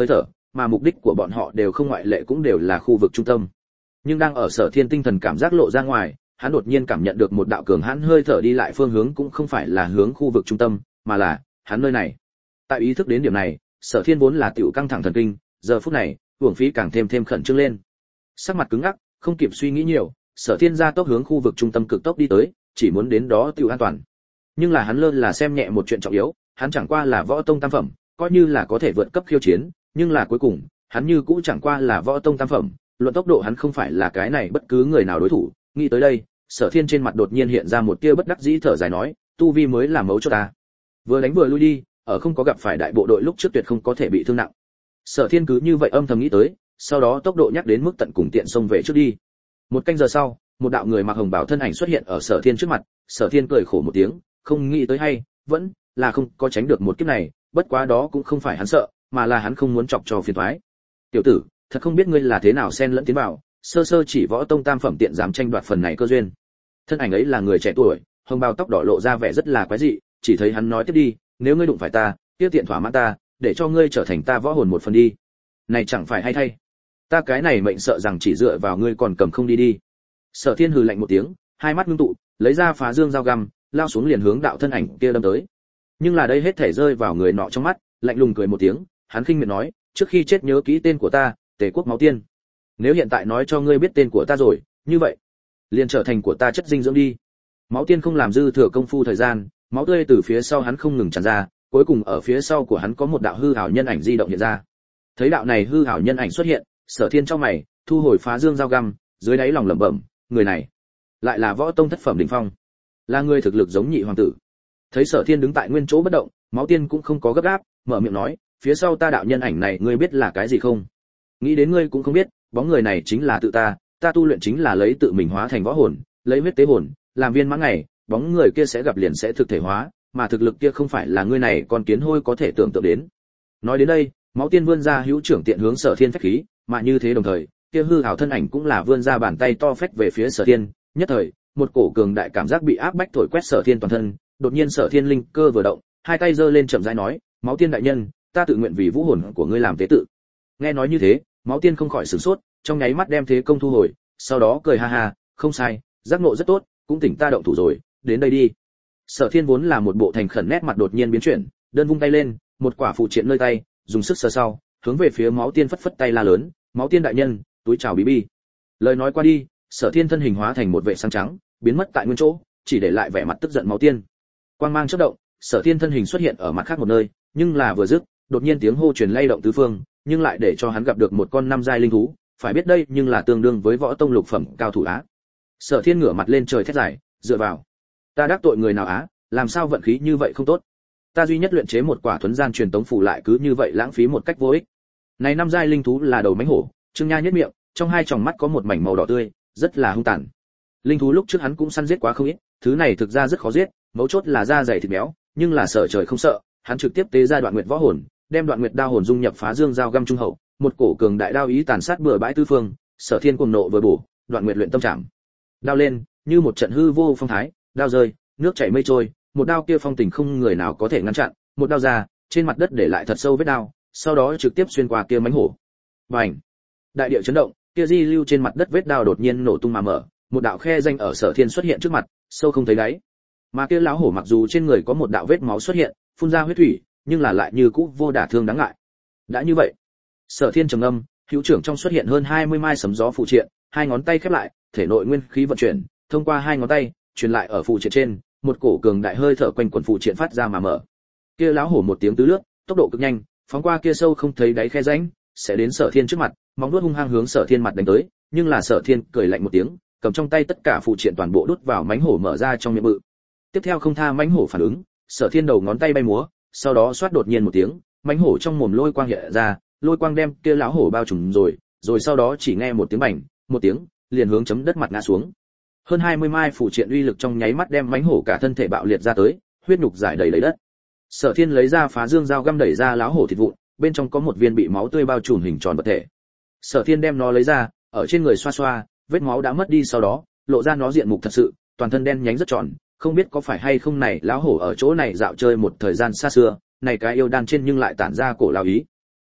mà mục đích của bọn họ đều không ngoại lệ cũng đều là khu vực trung tâm. Nhưng đang ở Sở Thiên tinh thần cảm giác lộ ra ngoài, hắn đột nhiên cảm nhận được một đạo cường hãn hơi thở đi lại phương hướng cũng không phải là hướng khu vực trung tâm, mà là hắn nơi này. Tại ý thức đến điểm này, Sở Thiên vốn là tiểu căng thẳng thần kinh, giờ phút này, uổng phí càng thêm khẩn trương lên. Sắc mặt cứng ngắc, không kịp suy nghĩ nhiều, Sở Thiên ra tốc hướng khu vực trung tâm cực tốc đi tới, chỉ muốn đến đó tiểu an toàn. Nhưng là hắn lơ là xem nhẹ một chuyện trọng yếu, hắn chẳng qua là võ tông tam phẩm, coi như là có thể vượt cấp khiêu chiến, nhưng là cuối cùng, hắn như cũ chẳng qua là võ tông tam phẩm, luận tốc độ hắn không phải là cái này bất cứ người nào đối thủ. Nghĩ tới đây, Sở Thiên trên mặt đột nhiên hiện ra một tia bất đắc dĩ thở dài nói, tu vi mới là mấu chốt ta. Vừa đánh vừa lui đi, ở không có gặp phải đại bộ đội lúc trước tuyệt không có thể bị thương nặng. Sở Thiên cứ như vậy âm thầm nghĩ tới, sau đó tốc độ nhắc đến mức tận cùng tiện xông về trước đi. Một canh giờ sau, một đạo người mặc hồng bào thân ảnh xuất hiện ở Sở Thiên trước mặt, Sở Thiên cười khổ một tiếng, không nghĩ tới hay, vẫn là không có tránh được một kiếp này, bất quá đó cũng không phải hắn sợ, mà là hắn không muốn chọc cho phiền toái. Tiểu tử, thật không biết ngươi là thế nào xen lẫn tiến vào, sơ sơ chỉ võ tông tam phẩm tiện dám tranh đoạt phần này cơ duyên. Thân ảnh ấy là người trẻ tuổi, hồng bào tóc đỏ lộ ra vẻ rất là quái dị, chỉ thấy hắn nói tiếp đi, nếu ngươi đụng phải ta, tiêu tiện thỏa mãn ta, để cho ngươi trở thành ta võ hồn một phần đi. Này chẳng phải hay thay, ta cái này mệnh sợ rằng chỉ dựa vào ngươi còn cầm không đi đi. Sở Thiên hừ lạnh một tiếng, hai mắt ngưng tụ, lấy ra phá dương dao găm, lao xuống liền hướng đạo thân ảnh kia đâm tới. Nhưng là đây hết thể rơi vào người nọ trong mắt, lạnh lùng cười một tiếng, hắn khinh miệt nói, trước khi chết nhớ kỹ tên của ta, Tề Quốc Máu Tiên. Nếu hiện tại nói cho ngươi biết tên của ta rồi, như vậy, liền trở thành của ta chất dinh dưỡng đi. Máu Tiên không làm dư thừa công phu thời gian, máu tươi từ phía sau hắn không ngừng tràn ra, cuối cùng ở phía sau của hắn có một đạo hư ảo nhân ảnh di động hiện ra. Thấy đạo này hư ảo nhân ảnh xuất hiện, Sở Thiên trong mày, thu hồi phá dương dao găm, dưới đáy lòng lẩm bẩm, người này lại là võ tông thất phẩm đỉnh phong, là người thực lực giống nhị hoàng tử. Thấy Sở Thiên đứng tại nguyên chỗ bất động, Máu Tiên cũng không có gấp gáp, mở miệng nói, phía sau ta đạo nhân ảnh này ngươi biết là cái gì không? Nghĩ đến ngươi cũng không biết, bóng người này chính là tự ta tu luyện chính là lấy tự mình hóa thành võ hồn, lấy huyết tế hồn, làm viên mãn ngày, bóng người kia sẽ gặp liền sẽ thực thể hóa, mà thực lực kia không phải là ngươi này con kiến hôi có thể tưởng tượng đến. Nói đến đây, Máu Tiên vươn ra hữu trưởng tiện hướng Sở Thiên phách khí, mà như thế đồng thời, kia hư ảo thân ảnh cũng là vươn ra bàn tay to phách về phía Sở Thiên, nhất thời, một cổ cường đại cảm giác bị áp bách thổi quét Sở Thiên toàn thân, đột nhiên Sở Thiên linh cơ vừa động, hai tay giơ lên chậm rãi nói, Máu Tiên đại nhân, ta tự nguyện vì vũ hồn của ngươi làm tế tự. Nghe nói như thế, Máu Tiên không khỏi sửng sốt, trong nháy mắt đem thế công thu hồi, sau đó cười ha ha, không sai, giác ngộ rất tốt, cũng tỉnh ta động thủ rồi, đến đây đi. Sở Thiên vốn là một bộ thành khẩn nét mặt đột nhiên biến chuyển, đơn vung tay lên, một quả phụ triện nơi tay, dùng sức sờ sau, hướng về phía Máu Tiên phất phất tay la lớn, Máu Tiên đại nhân, túi chào bí bi. Lời nói qua đi, Sở Thiên thân hình hóa thành một vệ sáng trắng, biến mất tại nguyên chỗ, chỉ để lại vẻ mặt tức giận Máu Tiên. Quang mang chớp động, Sở Thiên thân hình xuất hiện ở mặt khác một nơi, nhưng là vừa dứt, đột nhiên tiếng hô truyền lay động tứ phương, nhưng lại để cho hắn gặp được một con năm giai linh thú, phải biết đây nhưng là tương đương với võ tông lục phẩm cao thủ á. Sở Thiên ngửa mặt lên trời thét dài, dựa vào, ta đắc tội người nào á, làm sao vận khí như vậy không tốt? Ta duy nhất luyện chế một quả thuần gian truyền tống phù lại cứ như vậy lãng phí một cách vô ích. Này năm giai linh thú là đầu mãnh hổ, trương nha nhất miệng, trong hai tròng mắt có một mảnh màu đỏ tươi, rất là hung tàn. Linh thú lúc trước hắn cũng săn giết quá không ít, thứ này thực ra rất khó giết, mấu chốt là da dày thịt béo, nhưng là sợ trời không sợ, hắn trực tiếp tế ra Đoạn Nguyệt võ hồn, đem Đoạn Nguyệt đao hồn dung nhập phá dương dao găm trung hậu, một cổ cường đại đao ý tàn sát bừa bãi tứ phương, Sở Thiên cuồng nộ vừa bổ, Đoạn Nguyệt luyện tâm trảm. Đao lên, như một trận hư vô phong thái, đao rơi, nước chảy mây trôi, một đao kia phong tình không người nào có thể ngăn chặn, một đao ra, trên mặt đất để lại thật sâu vết đao, sau đó trực tiếp xuyên qua kia mãnh hổ. Bành! Đại địa chấn động, kia di lưu trên mặt đất vết đao đột nhiên nổ tung mà mở, một đạo khe danh ở Sở Thiên xuất hiện trước mặt, sâu không thấy đáy. Mà kia lão hổ mặc dù trên người có một đạo vết máu xuất hiện, phun ra huyết thủy, nhưng là lại như cũ vô đả thương đáng ngại. Đã như vậy, Sở Thiên trầm ngâm, hữu trưởng trong xuất hiện hơn 20 mai sấm gió phụ triện, hai ngón tay khép lại, thể nội nguyên khí vận chuyển, thông qua hai ngón tay, truyền lại ở phụ triện trên, một cổ cường đại hơi thở quanh quần phụ triện phát ra mà mở. Kia lão hổ một tiếng tứ lướt, tốc độ cực nhanh, phóng qua kia sâu không thấy đáy khe rãnh, sẽ đến Sở Thiên trước mặt, móng vuốt hung hăng hướng Sở Thiên mặt đánh tới, nhưng là Sở Thiên cười lạnh một tiếng, cầm trong tay tất cả phụ triện toàn bộ đút vào mãnh hổ mở ra trong miệng bự. Tiếp theo không tha mãnh hổ phản ứng, Sở Thiên đầu ngón tay bay múa, sau đó xoát đột nhiên một tiếng, mãnh hổ trong mồm lôi quang hiện ra, lôi quang đem kia lão hổ bao trùm rồi sau đó chỉ nghe một tiếng bành, một tiếng, liền hướng chấm đất mặt ngã xuống. Hơn 20 mai phụ triện uy lực trong nháy mắt đem mãnh hổ cả thân thể bạo liệt ra tới, huyết nhục rải đầy lấy đất. Sở Thiên lấy ra phá dương dao găm đẩy ra lão hổ thịt vụn, bên trong có một viên bị máu tươi bao trùm hình tròn vật thể. Sở Thiên đem nó lấy ra, ở trên người xoa xoa, vết máu đã mất đi, sau đó lộ ra nó diện mục thật sự, toàn thân đen nhánh rất tròn, không biết có phải hay không này lão hổ ở chỗ này dạo chơi một thời gian xa xưa, này cái yêu đan trên nhưng lại tản ra cổ lão ý.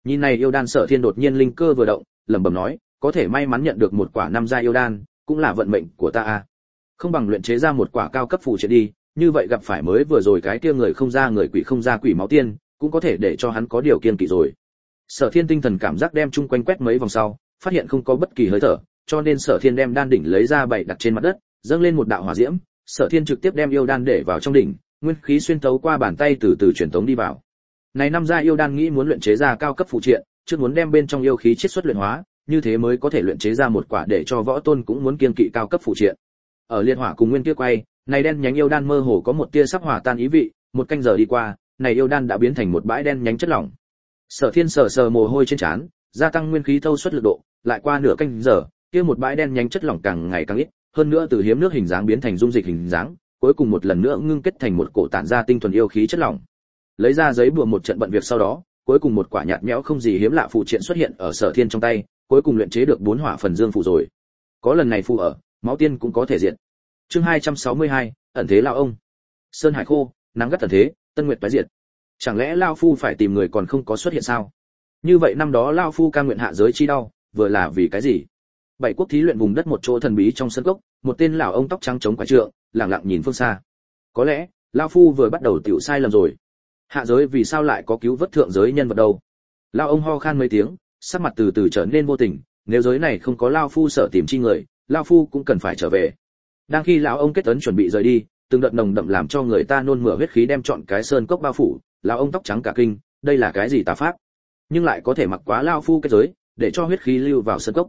Nhìn này yêu đan, Sở Thiên đột nhiên linh cơ vừa động, lẩm bẩm nói, có thể may mắn nhận được một quả năm giai yêu đan, cũng là vận mệnh của ta a. Không bằng luyện chế ra một quả cao cấp phù triện đi, như vậy gặp phải mới vừa rồi cái kia người không ra người quỷ không ra quỷ máu tiên, cũng có thể để cho hắn có điều kiên kỵ rồi. Sở Thiên tinh thần cảm giác đem chung quanh quét mấy vòng sau, phát hiện không có bất kỳ hơi thở, cho nên Sở Thiên đem đan đỉnh lấy ra bày đặt trên mặt đất, dâng lên một đạo hỏa diễm, Sở Thiên trực tiếp đem yêu đan để vào trong đỉnh, nguyên khí xuyên thấu qua bàn tay từ từ truyền tống đi vào. Này năm gia yêu đan nghĩ muốn luyện chế ra cao cấp phụ triện, trước muốn đem bên trong yêu khí chiết xuất luyện hóa, như thế mới có thể luyện chế ra một quả để cho võ tôn cũng muốn kiên kỵ cao cấp phụ triện. Ở liên hỏa cùng nguyên kia quay, này đen nhánh yêu đan mơ hồ có một tia sắp hòa tan ý vị, một canh giờ đi qua, này yêu đan đã biến thành một bãi đen nhánh chất lỏng. Sở Thiên sờ sờ mồ hôi trên trán, gia tăng nguyên khí thâu suất lực độ, lại qua nửa canh giờ, kia một bãi đen nhánh chất lỏng càng ngày càng ít, hơn nữa từ hiếm nước hình dáng biến thành dung dịch hình dáng, cuối cùng một lần nữa ngưng kết thành một cổ tản ra tinh thuần yêu khí chất lỏng. Lấy ra giấy bùa một trận bận việc sau đó, cuối cùng một quả nhạt nhẽo không gì hiếm lạ phụ triện xuất hiện ở Sở Thiên trong tay, cuối cùng luyện chế được 4 hỏa phần dương phù rồi. Có lần này phù ở, máu tiên cũng có thể diện. Chương 262, ẩn thế lão ông. Sơn hải khô, nắng gắt ẩn thế, tân nguyệt tái diệt. Chẳng lẽ lão phu phải tìm người còn không có xuất hiện sao? Như vậy năm đó lão phu ca nguyện hạ giới chi đau, vừa là vì cái gì? Bảy quốc thí luyện vùng đất một chỗ thần bí trong sân cốc, một tên lão ông tóc trắng chống quải trượng, lặng lặng nhìn phương xa. Có lẽ, lão phu vừa bắt đầu tiểu sai lầm rồi. Hạ giới vì sao lại có cứu vớt thượng giới nhân vật đâu? Lão ông ho khan mấy tiếng, sắc mặt từ từ trở nên vô tình, nếu giới này không có lão phu sợ tìm chi người, lão phu cũng cần phải trở về. Đang khi lão ông kết ấn chuẩn bị rời đi, từng đợt nồng đậm làm cho người ta nôn mửa huyết khí đem trọn cái sơn cốc bao phủ, lão ông tóc trắng cả kinh, đây là cái gì tà pháp? Nhưng lại có thể mặc quá lão phu kết giới, để cho huyết khí lưu vào sơn cốc.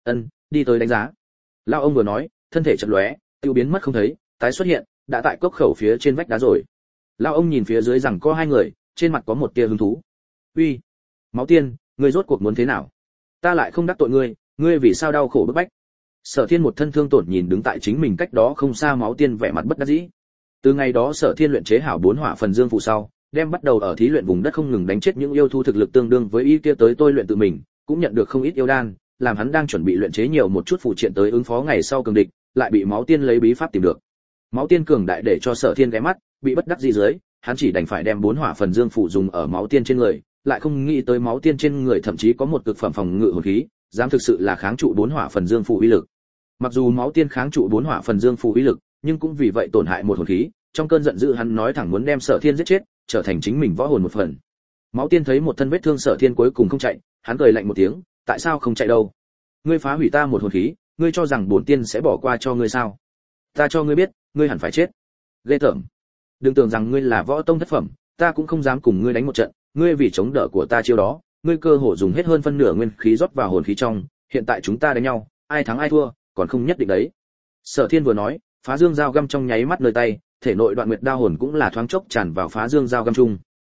Đi tới đánh giá. Lão ông vừa nói, thân thể chợt lóe, tiêu biến mất không thấy, tái xuất hiện, đã tại cốc khẩu phía trên vách đá rồi. Lão ông nhìn phía dưới rằng có hai người, trên mặt có một tia hứng thú. "Uy, Máu Tiên, ngươi rốt cuộc muốn thế nào? Ta lại không đắc tội ngươi, ngươi vì sao đau khổ bức bách?" Sở Thiên một thân thương tổn nhìn đứng tại chính mình cách đó không xa Máu Tiên vẻ mặt bất đắc dĩ. Từ ngày đó Sở Thiên luyện chế hảo 4 hỏa phần dương phù sau, đem bắt đầu ở thí luyện vùng đất không ngừng đánh chết những yêu thú thực lực tương đương với y kia tới tôi luyện tự mình, cũng nhận được không ít yêu đan, làm hắn đang chuẩn bị luyện chế nhiều một chút phụ triện tới ứng phó ngày sau cường địch, lại bị Máu Tiên lấy bí pháp tìm được. Máu Tiên cường đại để cho Sở Thiên ghé mắt, bị bất đắc dĩ dưới, hắn chỉ đành phải đem 4 hỏa phần dương phù dùng ở Máu Tiên trên người, lại không nghĩ tới Máu Tiên trên người thậm chí có một cực phẩm phòng ngự hồn khí, dám thực sự là kháng trụ 4 hỏa phần dương phù uy lực. Mặc dù Máu Tiên kháng trụ 4 hỏa phần dương phù uy lực, nhưng cũng vì vậy tổn hại một hồn khí, trong cơn giận dữ hắn nói thẳng muốn đem Sở Thiên giết chết, trở thành chính mình võ hồn một phần. Máu Tiên thấy một thân vết thương Sở Thiên cuối cùng không chạy, hắn cười lạnh một tiếng, tại sao không chạy đâu? Ngươi phá hủy ta một hồn khí, ngươi cho rằng bổn tiên sẽ bỏ qua cho ngươi sao? Ta cho ngươi biết, ngươi hẳn phải chết. Ghê tởm. Đừng tưởng rằng ngươi là võ tông thất phẩm, ta cũng không dám cùng ngươi đánh một trận, ngươi vì chống đỡ của ta chiêu đó, ngươi cơ hồ dùng hết hơn phân nửa nguyên khí rót vào hồn khí trong, hiện tại chúng ta đánh nhau, ai thắng ai thua, còn không nhất định đấy. Sở Thiên vừa nói, phá dương dao găm trong nháy mắt nơi tay, thể nội đoạn nguyệt đao hồn cũng là thoáng chốc tràn vào phá dương dao găm chung.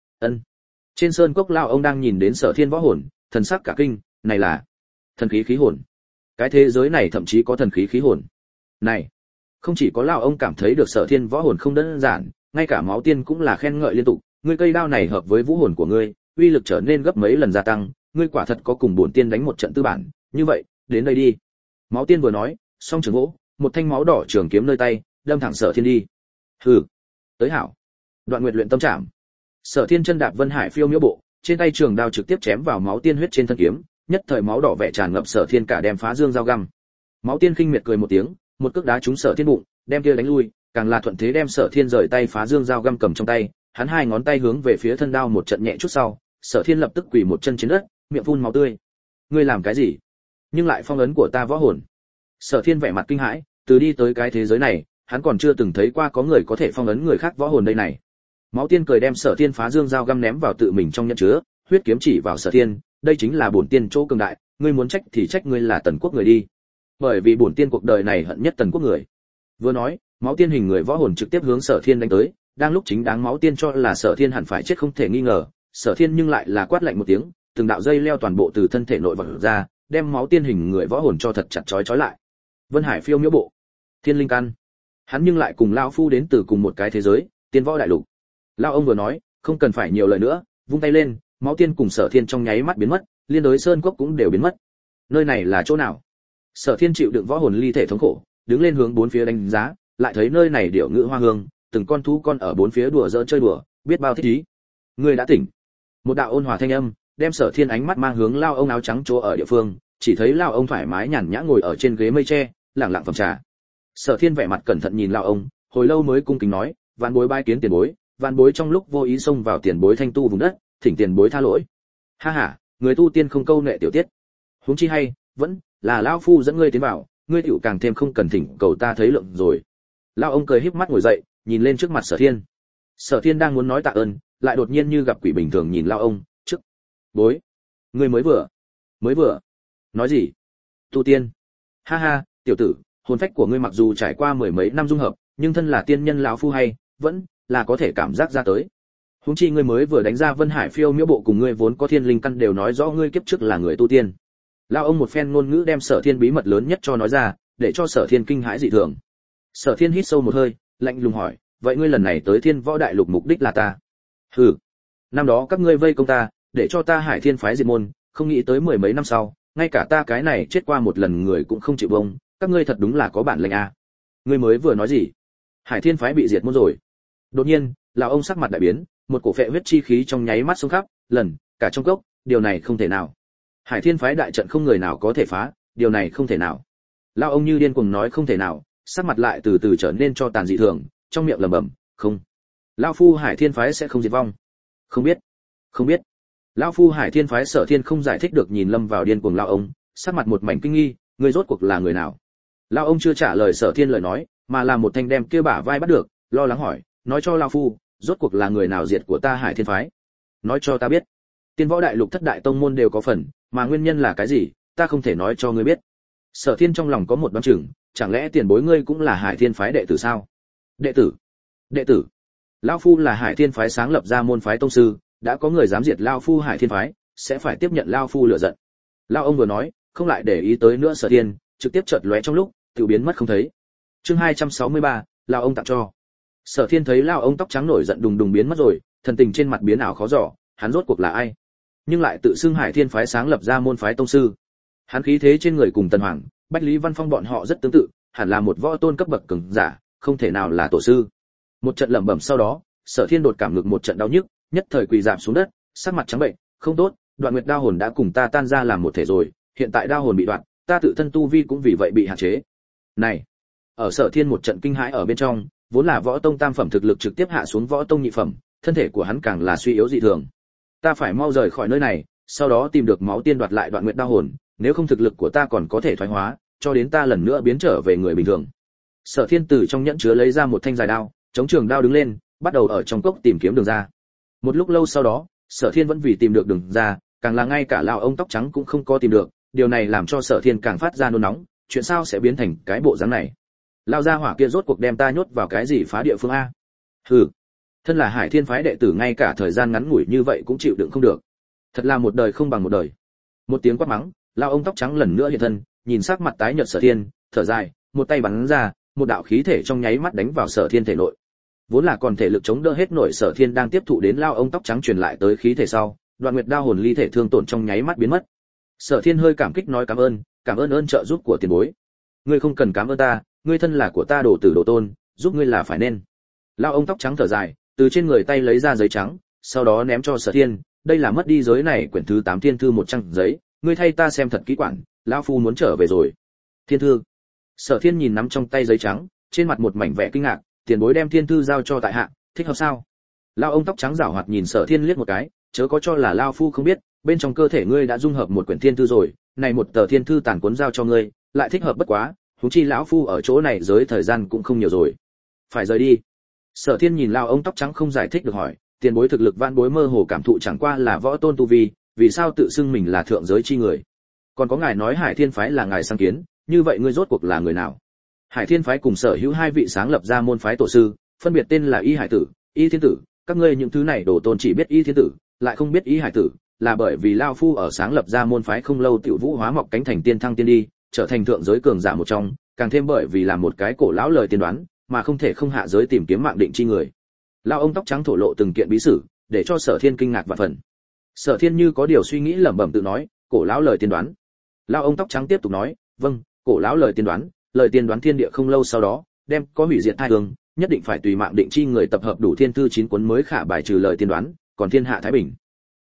Trên sơn cốc lão ông đang nhìn đến Sở Thiên võ hồn, thần sắc cả kinh, này là thần khí khí hồn. Cái thế giới này thậm chí có thần khí khí hồn. Này, không chỉ có lão ông cảm thấy được Sở Thiên võ hồn không đơn giản, ngay cả Máu Tiên cũng là khen ngợi liên tục, ngươi cây đao này hợp với vũ hồn của ngươi, uy lực trở nên gấp mấy lần gia tăng, ngươi quả thật có cùng bổn tiên đánh một trận tư bản, như vậy, đến đây đi. Máu Tiên vừa nói, song trường gỗ, một thanh máu đỏ trường kiếm nơi tay, đâm thẳng Sở Thiên đi. Hừ, tới hảo. Đoạn Nguyệt luyện tâm trảm. Sở Thiên chân đạp Vân Hải phiêu miễu bộ, trên tay trường đao trực tiếp chém vào Máu Tiên huyết trên thân kiếm, nhất thời máu đỏ vẽ tràn ngập Sở Thiên cả đem phá dương dao găm. Máu Tiên khinh miệt cười một tiếng, một cước đá trúng Sở Thiên bụng, đem kia đánh lui, càng là thuận thế đem Sở Thiên rời tay phá dương dao găm cầm trong tay, hắn hai ngón tay hướng về phía thân đao một trận nhẹ chút sau, Sở Thiên lập tức quỳ một chân trên đất, miệng phun máu tươi. Ngươi làm cái gì? Nhưng lại phong ấn của ta võ hồn. Sở Thiên vẻ mặt kinh hãi, từ đi tới cái thế giới này, hắn còn chưa từng thấy qua có người có thể phong ấn người khác võ hồn đây này. Máu Tiên cười đem Sở Thiên phá dương dao găm ném vào tự mình trong nhẫn chứa, huyết kiếm chỉ vào Sở Thiên, đây chính là bổn tiên chỗ cường đại, ngươi muốn trách thì trách ngươi là Tần Quốc người đi. Bởi vì bổn tiên cuộc đời này hận nhất Tần Quốc người. Vừa nói, Máu Tiên hình người võ hồn trực tiếp hướng Sở Thiên đánh tới, đang lúc chính đáng Máu Tiên cho là Sở Thiên hẳn phải chết không thể nghi ngờ, Sở Thiên nhưng lại là quát lạnh một tiếng, từng đạo dây leo toàn bộ từ thân thể nội vọt ra, đem Máu Tiên hình người võ hồn cho thật chặt trói lại. Vân Hải phiêu miễu bộ, Thiên Linh căn. Hắn nhưng lại cùng lão phu đến từ cùng một cái thế giới, Tiên Võ Đại Lục. Lão ông vừa nói, không cần phải nhiều lời nữa, vung tay lên, Máu Tiên cùng Sở Thiên trong nháy mắt biến mất, liên đối sơn cốc cũng đều biến mất. Nơi này là chỗ nào? Sở Thiên chịu đựng võ hồn ly thể thống khổ, đứng lên hướng bốn phía đánh giá, lại thấy nơi này điệu ngữ hoa hương, từng con thú con ở bốn phía đùa giỡn chơi đùa, biết bao thích ý. Ngươi đã tỉnh. Một đạo ôn hòa thanh âm đem Sở Thiên ánh mắt mang hướng lao ông áo trắng chỗ ở địa phương, chỉ thấy lao ông thoải mái nhàn nhã ngồi ở trên ghế mây tre, lặng lặng phẩm trà. Sở Thiên vẻ mặt cẩn thận nhìn lao ông, hồi lâu mới cung kính nói, vạn bối bái kiến tiền bối, vạn bối trong lúc vô ý xông vào tiền bối thanh tu vùng đất, thỉnh tiền bối tha lỗi. Ha ha, người tu tiên không câu nệ tiểu tiết. Huống chi hay, vẫn là lão phu dẫn ngươi tiến vào, ngươi tiểu càng thêm không cần thỉnh cầu ta thấy lượng rồi. Lão ông cười híp mắt ngồi dậy, nhìn lên trước mặt Sở Thiên. Sở Thiên đang muốn nói tạ ơn, lại đột nhiên như gặp quỷ bình thường nhìn lão ông, "Trước, bối, ngươi mới vừa nói gì? Tu tiên?" "Ha ha, tiểu tử, hồn phách của ngươi mặc dù trải qua mười mấy năm dung hợp, nhưng thân là tiên nhân lão phu hay, vẫn là có thể cảm giác ra tới. Huống chi ngươi mới vừa đánh ra Vân Hải Phiêu Miễu bộ cùng ngươi vốn có thiên linh căn đều nói rõ ngươi kiếp trước là người tu tiên." Lão ông một phen ngôn ngữ đem Sở Thiên bí mật lớn nhất cho nói ra, để cho Sở Thiên kinh hãi dị thường. Sở Thiên hít sâu một hơi, lạnh lùng hỏi, "Vậy ngươi lần này tới Thiên Võ Đại Lục mục đích là ta?" "Hừ, năm đó các ngươi vây công ta, để cho ta Hải Thiên phái diệt môn, không nghĩ tới mười mấy năm sau, ngay cả ta cái này chết qua một lần người cũng không chịu bông, các ngươi thật đúng là có bản lĩnh a." "Ngươi mới vừa nói gì? Hải Thiên phái bị diệt môn rồi?" Đột nhiên, lão ông sắc mặt đại biến, một cổ phệ huyết chi khí trong nháy mắt xông khắp, lần cả trong cốc, điều này không thể nào. Hải Thiên phái đại trận không người nào có thể phá, điều này không thể nào. Lão ông như điên cuồng nói không thể nào, sắc mặt lại từ từ trở nên cho tàn dị thường, trong miệng lẩm bẩm, "Không, lão phu Hải Thiên phái sẽ không diệt vong." Không biết. Lão phu Hải Thiên phái Sở Thiên không giải thích được nhìn lâm vào điên cuồng lão ông, sắc mặt một mảnh kinh nghi, "Ngươi rốt cuộc là người nào?" Lão ông chưa trả lời Sở Thiên lời nói, mà là một thanh đem kia bả vai bắt được, lo lắng hỏi, "Nói cho lão phu, rốt cuộc là người nào diệt của ta Hải Thiên phái? Nói cho ta biết. Tiên Võ Đại Lục thất đại tông môn đều có phần, mà nguyên nhân là cái gì, ta không thể nói cho ngươi biết." Sở Thiên trong lòng có một đoán chừng, chẳng lẽ tiền bối ngươi cũng là Hải Thiên phái đệ tử sao? Đệ tử? Lão phu là Hải Thiên phái sáng lập ra môn phái tông sư, đã có người dám diệt lão phu Hải Thiên phái, sẽ phải tiếp nhận lão phu lửa giận. Lão ông vừa nói, không lại để ý tới nữa Sở Thiên, trực tiếp chợt lóe trong lúc, tự biến mất không thấy. Chương 263, lão ông tặng cho. Sở Thiên thấy lão ông tóc trắng nổi giận đùng đùng biến mất rồi, thần tình trên mặt biến ảo khó dò, hắn rốt cuộc là ai? Nhưng lại tự xưng Hải Thiên phái sáng lập ra môn phái tông sư. Hắn khí thế trên người cùng Tần Hoàng, Bách Lý Văn Phong bọn họ rất tương tự, hẳn là một võ tôn cấp bậc cường giả, không thể nào là tổ sư. Một trận lẩm bẩm sau đó, Sở Thiên đột cảm ngực một trận đau nhức, nhất thời quỳ rạp xuống đất, sắc mặt trắng bệnh, "Không tốt, Đoạn Nguyệt đao hồn đã cùng ta tan ra làm một thể rồi, hiện tại đao hồn bị đoạn, ta tự thân tu vi cũng vì vậy bị hạn chế." Này, ở Sở Thiên một trận kinh hãi ở bên trong, vốn là võ tông tam phẩm thực lực trực tiếp hạ xuống võ tông nhị phẩm, thân thể của hắn càng là suy yếu dị thường. "Ta phải mau rời khỏi nơi này, sau đó tìm được máu tiên đoạt lại Đoạn Nguyệt đao hồn, nếu không thực lực của ta còn có thể thoái hóa, cho đến ta lần nữa biến trở về người bình thường." Sở Thiên từ trong nhẫn chứa lấy ra một thanh dài đao, chống trường đao đứng lên, bắt đầu ở trong cốc tìm kiếm đường ra. Một lúc lâu sau đó, Sở Thiên vẫn vì tìm được đường ra, càng là ngay cả lão ông tóc trắng cũng không có tìm được, điều này làm cho Sở Thiên càng phát ra nôn nóng, chuyện sao sẽ biến thành cái bộ dáng này? Lão gia hỏa kia rốt cuộc đem ta nhốt vào cái gì phá địa phương a? Hừ, thân là Hải Thiên phái đệ tử ngay cả thời gian ngắn ngủi như vậy cũng chịu đựng không được. Thật là một đời không bằng một đời. Một tiếng quát mắng, lão ông tóc trắng lần nữa hiện thân, nhìn sắc mặt tái nhợt Sở Thiên, thở dài, một tay bắn ra, một đạo khí thể trong nháy mắt đánh vào Sở Thiên thể nội. Vốn là còn thể lực chống đỡ hết nổi Sở Thiên đang tiếp thụ đến lão ông tóc trắng truyền lại tới khí thể sau, Đoạn Nguyệt đao hồn ly thể thương tổn trong nháy mắt biến mất. Sở Thiên hơi cảm kích nói cảm ơn ơn trợ giúp của tiền bối. "Ngươi không cần cảm ơn ta, ngươi thân là của ta đồ tử đồ tôn, giúp ngươi là phải nên." Lão ông tóc trắng thở dài, từ trên người tay lấy ra giấy trắng, sau đó ném cho Sở Thiên, "Đây là mất đi giới này quyển thứ 8 thiên thư 100 giấy, ngươi thay ta xem thật kỹ quản, lão phu muốn trở về rồi." "Thiên thư?" Sở Thiên nhìn nắm trong tay giấy trắng, trên mặt một mảnh vẻ kinh ngạc, "Tiền bối đem thiên thư giao cho tại hạ, thích hợp sao?" Lão ông tóc trắng giảo hoạt nhìn Sở Thiên liếc một cái, "Chớ có cho là lão phu không biết, bên trong cơ thể ngươi đã dung hợp một quyển thiên thư rồi, này một tờ thiên thư tàn cuốn giao cho ngươi, lại thích hợp bất quá, huống chi lão phu ở chỗ này giới thời gian cũng không nhiều rồi, phải rời đi." Sở Thiên nhìn lão ông tóc trắng không giải thích được hỏi, "Tiền bối thực lực vạn bối mơ hồ cảm thụ chẳng qua là võ tôn tu vi, vì sao tự xưng mình là thượng giới chi người? Còn có ngài nói Hải Thiên phái là ngài sáng kiến, như vậy ngươi rốt cuộc là người nào?" Hải Thiên phái cùng sở hữu hai vị sáng lập ra môn phái tổ sư, phân biệt tên là Y Hải Tử, Y Thiên Tử, các ngươi những thứ này đồ tôn chỉ biết Y Thiên Tử, lại không biết Y Hải Tử, là bởi vì lão phu ở sáng lập ra môn phái không lâu tiểu vũ hóa mọc cánh thành tiên thăng tiên đi, trở thành thượng giới cường giả một trong, càng thêm bởi vì là một cái cổ lão lời tiên đoán, mà không thể không hạ giới tìm kiếm mạng định chi người. Lão ông tóc trắng thổ lộ từng kiện bí sử, để cho Sở Thiên kinh ngạc vạn phần. Sở Thiên như có điều suy nghĩ lẩm bẩm tự nói, "Cổ lão lời tiên đoán." Lão ông tóc trắng tiếp tục nói, "Vâng, cổ lão lời tiên đoán thiên địa không lâu sau đó, đem có hủy diệt thai hương, nhất định phải tùy mạng định chi người tập hợp đủ thiên thư 9 cuốn mới khả bài trừ lời tiên đoán, còn thiên hạ thái bình."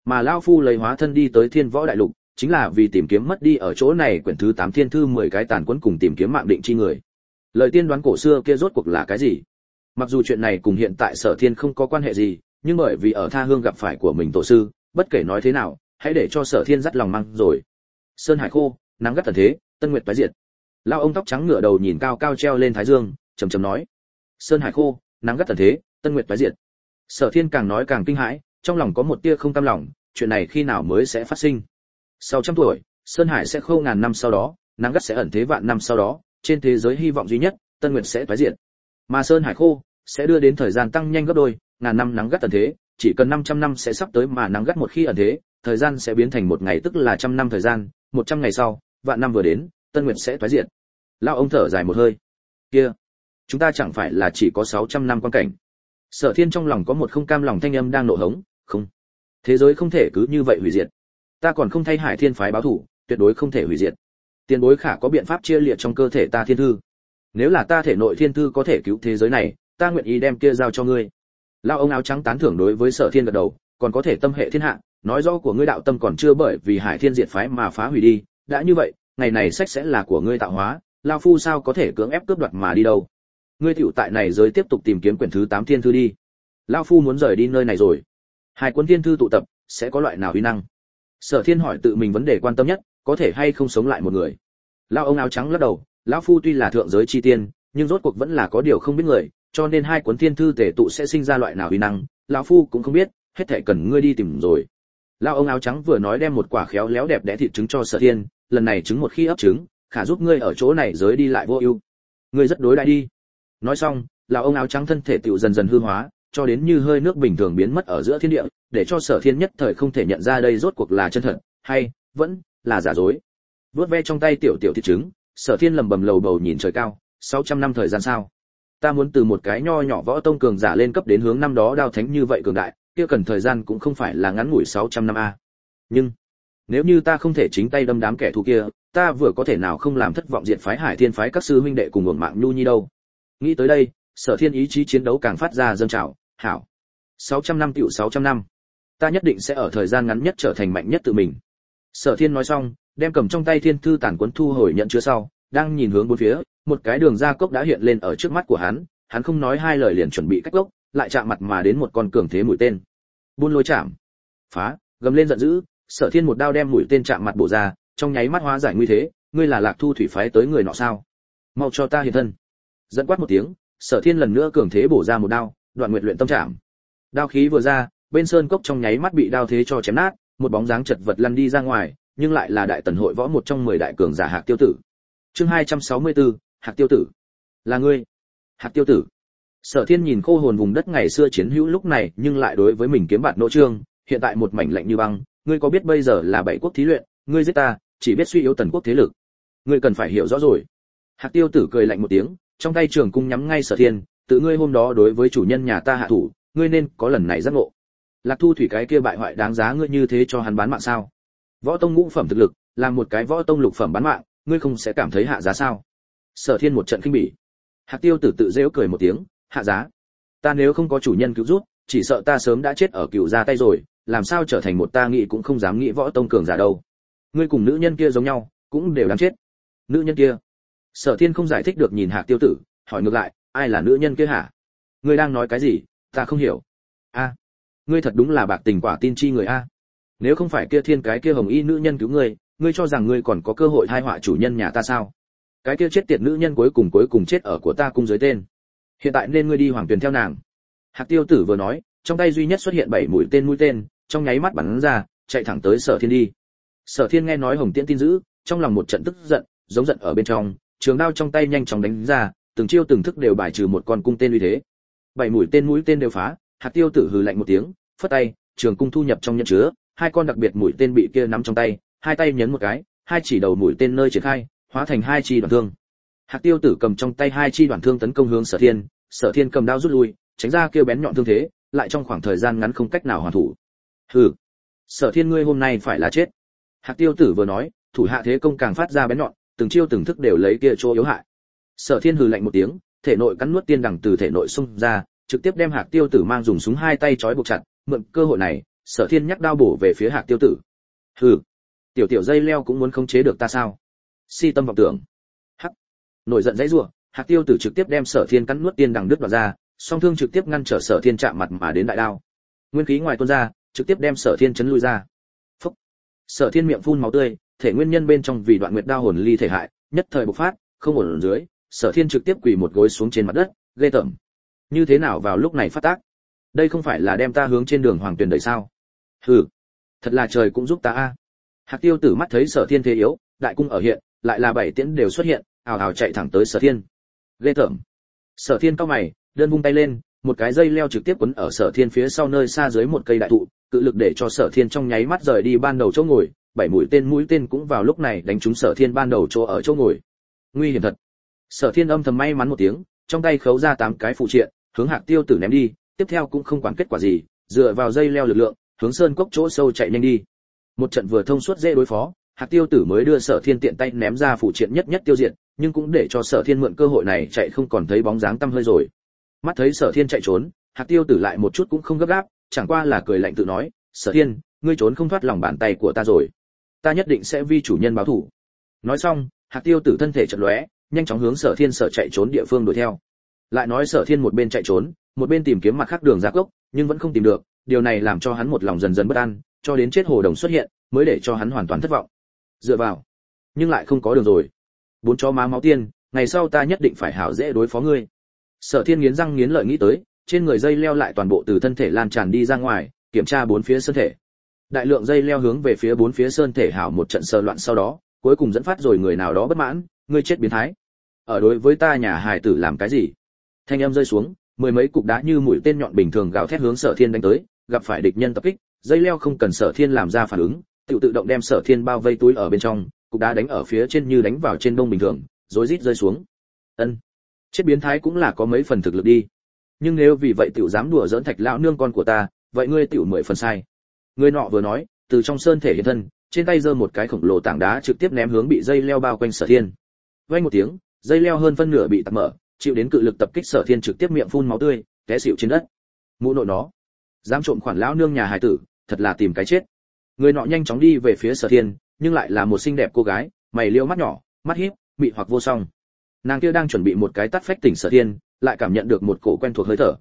Mà lão phu lấy hóa thân đi tới Thiên Võ Đại Lục, chính là vì tìm kiếm mất đi ở chỗ này quyển thứ 8 thiên thư 10 cái tàn quấn cùng tìm kiếm mạng định chi người. Lời tiên đoán cổ xưa kia rốt cuộc là cái gì? Mặc dù chuyện này cùng hiện tại Sở Thiên không có quan hệ gì, nhưng bởi vì ở tha hương gặp phải của mình tổ sư, bất kể nói thế nào, hãy để cho Sở Thiên dắt lòng mang rồi. Sơn hải khô, nắng gắt tận thế, tân nguyệt tái diệt. Lão ông tóc trắng ngửa đầu nhìn cao cao treo lên thái dương, trầm trầm nói: Sơn hải khô, nắng gắt tận thế, tân nguyệt tái diệt. Sở Thiên càng nói càng kinh hãi, trong lòng có một tia không cam lòng, chuyện này khi nào mới sẽ phát sinh? Sau trăm tuổi, Sơn Hải sẽ khô ngàn năm sau đó, nắng gắt sẽ ẩn thế vạn năm sau đó, trên thế giới hy vọng duy nhất, Tân Nguyệt sẽ tái diệt. Mà Sơn Hải khô sẽ đưa đến thời gian tăng nhanh gấp đôi, ngàn năm nắng gắt ẩn thế, chỉ cần 500 năm sẽ sắp tới mà nắng gắt một khi ẩn thế, thời gian sẽ biến thành một ngày tức là 100 năm thời gian, 100 ngày sau, vạn năm vừa đến, Tân Nguyệt sẽ tái diệt. Lão ông thở dài một hơi. Kia, chúng ta chẳng phải là chỉ có 600 năm quan cảnh? Sở Thiên trong lòng có một không cam lòng thanh âm đang nộ hống, không, thế giới không thể cứ như vậy hủy diệt. Ta còn không thay Hải Thiên phái báo thù, tuyệt đối không thể hủy diệt. Tiền bối khả có biện pháp chia liệt trong cơ thể ta thiên thư? Nếu là ta thể nội thiên thư có thể cứu thế giới này, ta nguyện ý đem kia giao cho ngươi. Lão ông áo trắng tán thưởng đối với Sở Thiên gật đầu, còn có thể tâm hệ thiên hạ, nói rõ của ngươi đạo tâm còn chưa bởi vì Hải Thiên diệt phái mà phá hủy đi, đã như vậy, ngày này sách sẽ là của ngươi tạo hóa, lão phu sao có thể cưỡng ép cướp đoạt mà đi đâu? Ngươi tiểu tại này giới tiếp tục tìm kiếm quyển thứ 8 thiên thư đi. Lão phu muốn rời đi nơi này rồi. Hai cuốn thiên thư tụ tập, sẽ có loại nào uy năng? Sở Thiên hỏi tự mình vấn đề quan tâm nhất, có thể hay không sống lại một người. Lão ông áo trắng lắc đầu, lão phu tuy là thượng giới chi tiên, nhưng rốt cuộc vẫn là có điều không biết người, cho nên hai cuốn thiên thư tề tụ sẽ sinh ra loại nào uy năng, lão phu cũng không biết, hết thảy cần ngươi đi tìm rồi. Lão ông áo trắng vừa nói đem một quả khéo léo đẹp đẽ thịt trứng cho Sở Thiên, lần này trứng một khi ấp trứng, khả giúp ngươi ở chỗ này giới đi lại vô ưu. Ngươi rất đối đãi đi. Nói xong, lão ông áo trắng thân thể tựu dần dần hư hóa, cho đến như hơi nước bình thường biến mất ở giữa thiên địa, để cho Sở Thiên nhất thời không thể nhận ra đây rốt cuộc là chân thật, hay vẫn là giả dối. Vuốt ve trong tay tiểu tiểu thịt trứng, Sở Thiên lẩm bẩm lầu bầu nhìn trời cao, 600 năm thời gian sao? Ta muốn từ một cái nho nhỏ võ tông cường giả lên cấp đến hướng năm đó đao thánh như vậy cường đại, kia cần thời gian cũng không phải là ngắn ngủi 600 năm a. Nhưng nếu như ta không thể chính tay đâm đám kẻ thù kia, ta vừa có thể nào không làm thất vọng diệt phái Hải Thiên phái các sư huynh đệ cùng uổng mạng nhu nhi đâu. Nghĩ tới đây, Sở Thiên ý chí chiến đấu càng phát ra dâng trào, hảo. 600 năm tiểu 600 năm. Ta nhất định sẽ ở thời gian ngắn nhất trở thành mạnh nhất tự mình. Sở Thiên nói xong, đem cầm trong tay thiên thư tản cuốn thu hồi nhận chứa sau, đang nhìn hướng bốn phía, một cái đường ra cốc đã hiện lên ở trước mắt của hắn không nói hai lời liền chuẩn bị cách gốc, lại chạm mặt mà đến một con cường thế mũi tên. Buôn lôi chạm. Phá, gầm lên giận dữ, Sở Thiên một đao đem mũi tên chạm mặt bổ ra, trong nháy mắt hóa giải nguy thế, ngươi là Lạc Thu thủy phái tới người nọ sao? Mau cho ta hiện thân. Dẫn quát một tiếng, Sở Thiên lần nữa cường thế bổ ra một đao, Đoạn Nguyệt luyện tâm chạm. Đao khí vừa ra, bên sơn cốc trong nháy mắt bị đao thế cho chém nát, một bóng dáng chật vật lăn đi ra ngoài, nhưng lại là đại tần hội võ một trong 10 đại cường giả Hạc Tiêu Tử. Chương 264, Hạc Tiêu Tử. Là ngươi? Hạc Tiêu Tử. Sở Thiên nhìn khô hồn vùng đất ngày xưa chiến hữu lúc này, nhưng lại đối với mình kiếm bạt nỗ trương, hiện tại một mảnh lạnh như băng, ngươi có biết bây giờ là bảy quốc thí luyện, ngươi giết ta, chỉ biết suy yếu tần quốc thế lực. Ngươi cần phải hiểu rõ rồi. Hạc Tiêu Tử cười lạnh một tiếng, trong tay trường cung nhắm ngay Sở Thiên, tự ngươi hôm đó đối với chủ nhân nhà ta hạ thủ, ngươi nên có lần này giác ngộ. Lạc Thu thủy cái kia bại hoại đáng giá ngươi như thế cho hắn bán mạng sao? Võ tông ngũ phẩm thực lực, làm một cái võ tông lục phẩm bán mạng, ngươi không sẽ cảm thấy hạ giá sao? Sở Thiên một trận kinh bỉ. Hạc Tiêu Tử tự giễu cười một tiếng, hạ giá? Ta nếu không có chủ nhân cứu giúp, chỉ sợ ta sớm đã chết ở cựu gia tay rồi, làm sao trở thành một ta nghĩ cũng không dám nghĩ võ tông cường giả đâu. Ngươi cùng nữ nhân kia giống nhau, cũng đều đáng chết. Nữ nhân kia? Sở Thiên không giải thích được nhìn Hạc Tiêu Tử, hỏi ngược lại, ai là nữ nhân kia hả? Ngươi đang nói cái gì, ta không hiểu. A, ngươi thật đúng là bạc tình quả tin chi người a. Nếu không phải kia thiên cái kia hồng y nữ nhân cứu ngươi, ngươi cho rằng ngươi còn có cơ hội hai họa chủ nhân nhà ta sao? Cái kia chết tiệt nữ nhân cuối cùng chết ở của ta cung dưới tên. Hiện tại nên ngươi đi hoàng tuyền theo nàng. Hạc Tiêu Tử vừa nói, trong tay duy nhất xuất hiện 7 mũi tên, trong nháy mắt bắn ra, chạy thẳng tới Sở Thiên đi. Sở Thiên nghe nói Hồng Tiễn tin dữ, trong lòng một trận tức giận, giống giận ở bên trong, trường đao trong tay nhanh chóng đánh ra, từng chiêu từng thức đều bài trừ một con cung tên uy thế. 7 mũi tên đều phá, Hạc Tiêu Tử hừ lạnh một tiếng, phất tay, trường cung thu nhập trong nhẫn chứa, hai con đặc biệt mũi tên bị kia nắm trong tay, hai tay nhấn một cái, hai chỉ đầu mũi tên nơi triển khai, hóa thành hai chi đoạn thương. Hạc Tiêu Tử cầm trong tay hai chi đoạn thương tấn công hướng Sở Thiên, Sở Thiên cầm đao rút lui, tránh ra kêu bén nhọn thương thế, lại trong khoảng thời gian ngắn không cách nào hoàn thủ. Hừ, Sở Thiên ngươi hôm nay phải là chết. Hạc Tiêu Tử vừa nói, thủ hạ thế công càng phát ra bén nhọn, từng chiêu từng thức đều lấy kia chỗ yếu hại. Sở Thiên hừ lạnh một tiếng, thể nội cắn nuốt tiên đằng từ thể nội xung ra, trực tiếp đem Hạc Tiêu Tử mang dùng súng hai tay trói buộc chặt, mượn cơ hội này, Sở Thiên nhắc đao bổ về phía Hạc Tiêu Tử. Hừ, tiểu tiểu dây leo cũng muốn khống chế được ta sao? Si tâm vọng tưởng. Hắc. Nổi giận dãy rủa, Hạc Tiêu Tử trực tiếp đem Sở Thiên cắn nuốt tiên đằng đứt đoạn ra, song thương trực tiếp ngăn trở Sở Thiên chạm mặt mà đến đại đao. Nguyên khí ngoài tuôn ra, trực tiếp đem Sở Thiên chấn lui ra. Phốc. Sở Thiên miệng phun máu tươi, thể nguyên nhân bên trong vì đoạn nguyệt đao hồn ly thể hại, nhất thời bộc phát, không ổn ở dưới, Sở Thiên trực tiếp quỳ một gối xuống trên mặt đất, ghê tởm. Như thế nào vào lúc này phát tác? Đây không phải là đem ta hướng trên đường hoàng tuyền đẩy sao? Hừ, thật là trời cũng giúp ta a. Hạc Tiêu Tử mắt thấy Sở Thiên thế yếu, đại cung ở hiện, lại là bảy tiễn đều xuất hiện, ào ào chạy thẳng tới Sở Thiên. Ghê tởm. Sở Thiên cau mày, đơn vung tay lên, một cái dây leo trực tiếp quấn ở Sở Thiên phía sau nơi xa dưới một cây đại thụ, cự lực để cho Sở Thiên trong nháy mắt rời đi ban đầu chỗ ngồi, bảy mũi tên cũng vào lúc này đánh trúng Sở Thiên ban đầu chỗ ở chỗ ngồi. Nguy hiểm thật. Sở Thiên âm thầm may mắn một tiếng, trong tay khấu ra 8 cái phụ triện, hướng Hạc Tiêu Tử ném đi, tiếp theo cũng không quản kết quả gì, dựa vào dây leo lực lượng, hướng sơn cốc chỗ sâu chạy nhanh đi. Một trận vừa thông suốt dễ đối phó, Hạc Tiêu Tử mới đưa Sở Thiên tiện tay ném ra phụ triện nhất nhất tiêu diệt, nhưng cũng để cho Sở Thiên mượn cơ hội này chạy không còn thấy bóng dáng tăm hơi rồi. Mắt thấy Sở Thiên chạy trốn, Hạc Tiêu Tử lại một chút cũng không gấp gáp, chẳng qua là cười lạnh tự nói, "Sở Thiên, ngươi trốn không thoát lòng bàn tay của ta rồi. Ta nhất định sẽ vi chủ nhân báo thù." Nói xong, Hạc Tiêu Tử thân thể chợt lóe, nhanh chóng hướng Sở Thiên chạy trốn địa phương đuổi theo. Lại nói Sở Thiên một bên chạy trốn, một bên tìm kiếm mặt khác đường ra gốc, nhưng vẫn không tìm được, điều này làm cho hắn một lòng dần dần bất an, cho đến chết hồ đồng xuất hiện, mới để cho hắn hoàn toàn thất vọng. Dựa vào, nhưng lại không có đường rồi. Bốn chó má máu tiên, ngày sau ta nhất định phải hảo dễ đối phó ngươi. Sở Thiên nghiến răng nghiến lợi nghĩ tới, trên người dây leo lại toàn bộ từ thân thể lan tràn đi ra ngoài, kiểm tra bốn phía sơn thể. Đại lượng dây leo hướng về phía bốn phía sơn thể hảo một trận sờ loạn sau đó, cuối cùng dẫn phát rồi người nào đó bất mãn, ngươi chết biến thái. Ở đối với ta nhà hài tử làm cái gì? Thanh âm rơi xuống, mười mấy cục đá như mũi tên nhọn bình thường gào thét hướng Sở Thiên đánh tới, gặp phải địch nhân tập kích, dây leo không cần Sở Thiên làm ra phản ứng, tự động đem Sở Thiên bao vây túi ở bên trong, cục đá đánh ở phía trên như đánh vào trên đông bình thường, rối rít rơi xuống. Ân, chết biến thái cũng là có mấy phần thực lực đi. Nhưng nếu vì vậy tiểu dám đùa giỡn Thạch lão nương con của ta, vậy ngươi tiểu 10 phần sai. Người nọ vừa nói, từ trong sơn thể hiện thân, trên tay giơ một cái khổng lồ tảng đá trực tiếp ném hướng bị dây leo bao quanh Sở Thiên. Vang một tiếng, dây leo hơn phân nửa bị tạc mở, chịu đến cự lực tập kích Sở Thiên trực tiếp miệng phun máu tươi, té xỉu trên đất. Mụ nội nó, dám trộm khoản lão nương nhà hài tử, thật là tìm cái chết. Người nọ nhanh chóng đi về phía Sở Thiên, nhưng lại là một xinh đẹp cô gái, mày liễu mắt nhỏ, mắt híp, mị hoặc vô song. Nàng kia đang chuẩn bị một cái tát phách tỉnh Sở Thiên, lại cảm nhận được một cổ quen thuộc hơi thở,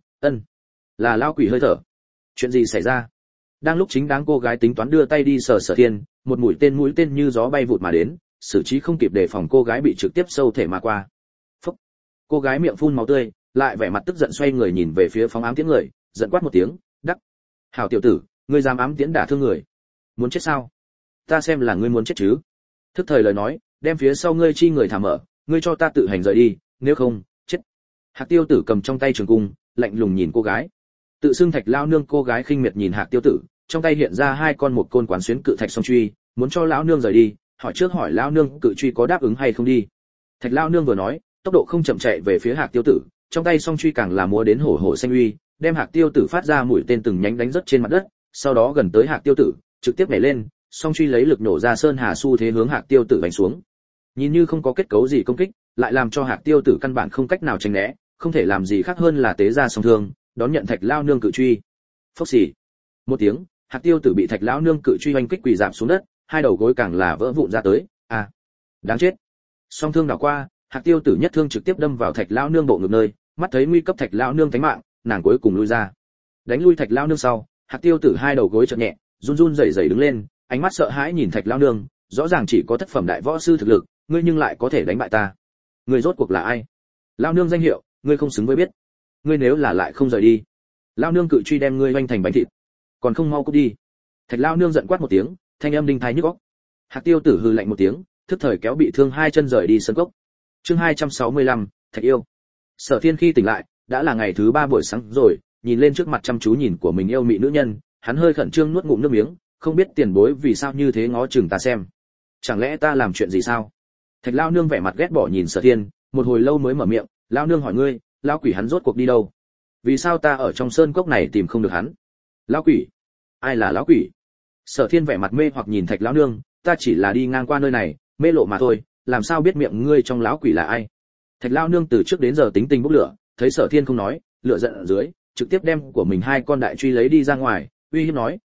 là lao quỷ hơi thở. Chuyện gì xảy ra? Đang lúc chính đáng cô gái tính toán đưa tay đi sờ Sở Thiên, một mũi tên như gió bay vụt mà đến, xử trí không kịp đề phòng cô gái bị trực tiếp sâu thể mà qua. Phốc. Cô gái miệng phun máu tươi, lại vẻ mặt tức giận xoay người nhìn về phía phóng ám tiễn người, giận quát một tiếng, đắc. Hảo tiểu tử, ngươi dám ám tiễn đả thương người, muốn chết sao? Ta xem là ngươi muốn chết chứ. Thức thời lời nói, đem phía sau ngươi chi người thả mở, ngươi cho ta tự hành rời đi, nếu không, chết. Hạc Tiêu Tử cầm trong tay trường cung, lạnh lùng nhìn cô gái. Tự xưng Thạch lão nương cô gái khinh miệt nhìn Hạc Tiêu Tử, trong tay hiện ra hai con một côn quán xuyến cự thạch song truy, muốn cho lão nương rời đi, hỏi trước hỏi lão nương cự truy có đáp ứng hay không đi. Thạch lão nương vừa nói, tốc độ không chậm chạy về phía Hạc Tiêu Tử, trong tay song truy càng là múa đến hổ hổ xanh uy, đem Hạc Tiêu Tử phát ra mũi tên từng nhánh đánh rất trên mặt đất, sau đó gần tới Hạc Tiêu Tử, trực tiếp nhảy lên, song truy lấy lực nổ ra sơn hà xu thế hướng Hạc Tiêu Tử đánh xuống. Nhìn như không có kết cấu gì công kích, lại làm cho Hạc Tiêu Tử căn bản không cách nào tránh né, không thể làm gì khác hơn là tế ra song thương, đón nhận Thạch lão nương cự truy. Phốc xì. Một tiếng, Hạc Tiêu Tử bị Thạch lão nương cự truy oanh kích quỳ rạp xuống đất, hai đầu gối càng là vỡ vụn ra tới. À, đáng chết. Song thương đảo qua, Hạc Tiêu Tử nhất thương trực tiếp đâm vào Thạch lão nương bộ ngực nơi, mắt thấy nguy cấp Thạch lão nương tính mạng, nàng cuối cùng lui ra. Đánh lui Thạch lão nương sau, Hạc Tiêu Tử hai đầu gối chợt nhẹ, run run rẩy rẩy đứng lên, ánh mắt sợ hãi nhìn Thạch lão nương, rõ ràng chỉ có thất phẩm đại võ sư thực lực, ngươi nhưng lại có thể đánh bại ta. Ngươi rốt cuộc là ai? Lão nương danh hiệu, ngươi không xứng với biết. Ngươi nếu là lại không rời đi, lão nương cự truy đem ngươi vanh thành bánh thịt. Còn không mau cút đi. Thạch lão nương giận quát một tiếng, thanh âm đinh tai nhức óc. Hạc Tiêu Tử hừ lạnh một tiếng, thức thời kéo bị thương hai chân rời đi sân cốc. Chương 265, Thạch yêu. Sở Thiên khi tỉnh lại, đã là ngày thứ 3 buổi sáng rồi, nhìn lên trước mặt chăm chú nhìn của mình yêu mị nữ nhân, hắn hơi khẩn trương nuốt ngụm nước miếng, không biết tiền bối vì sao như thế ngó chừng ta xem. Chẳng lẽ ta làm chuyện gì sao? Thạch lão nương vẻ mặt ghét bỏ nhìn Sở Thiên, một hồi lâu mới mở miệng, lão nương hỏi ngươi, lão quỷ hắn rốt cuộc đi đâu? Vì sao ta ở trong sơn cốc này tìm không được hắn? Lão quỷ? Ai là lão quỷ? Sở Thiên vẻ mặt mê hoặc nhìn Thạch lão nương, ta chỉ là đi ngang qua nơi này, mê lộ mà thôi, làm sao biết miệng ngươi trong lão quỷ là ai? Thạch lão nương từ trước đến giờ tính tình bốc lửa, thấy Sở Thiên không nói, lửa giận ở dưới, trực tiếp đem của mình hai con đại truy lấy đi ra ngoài, uy hiếp nói,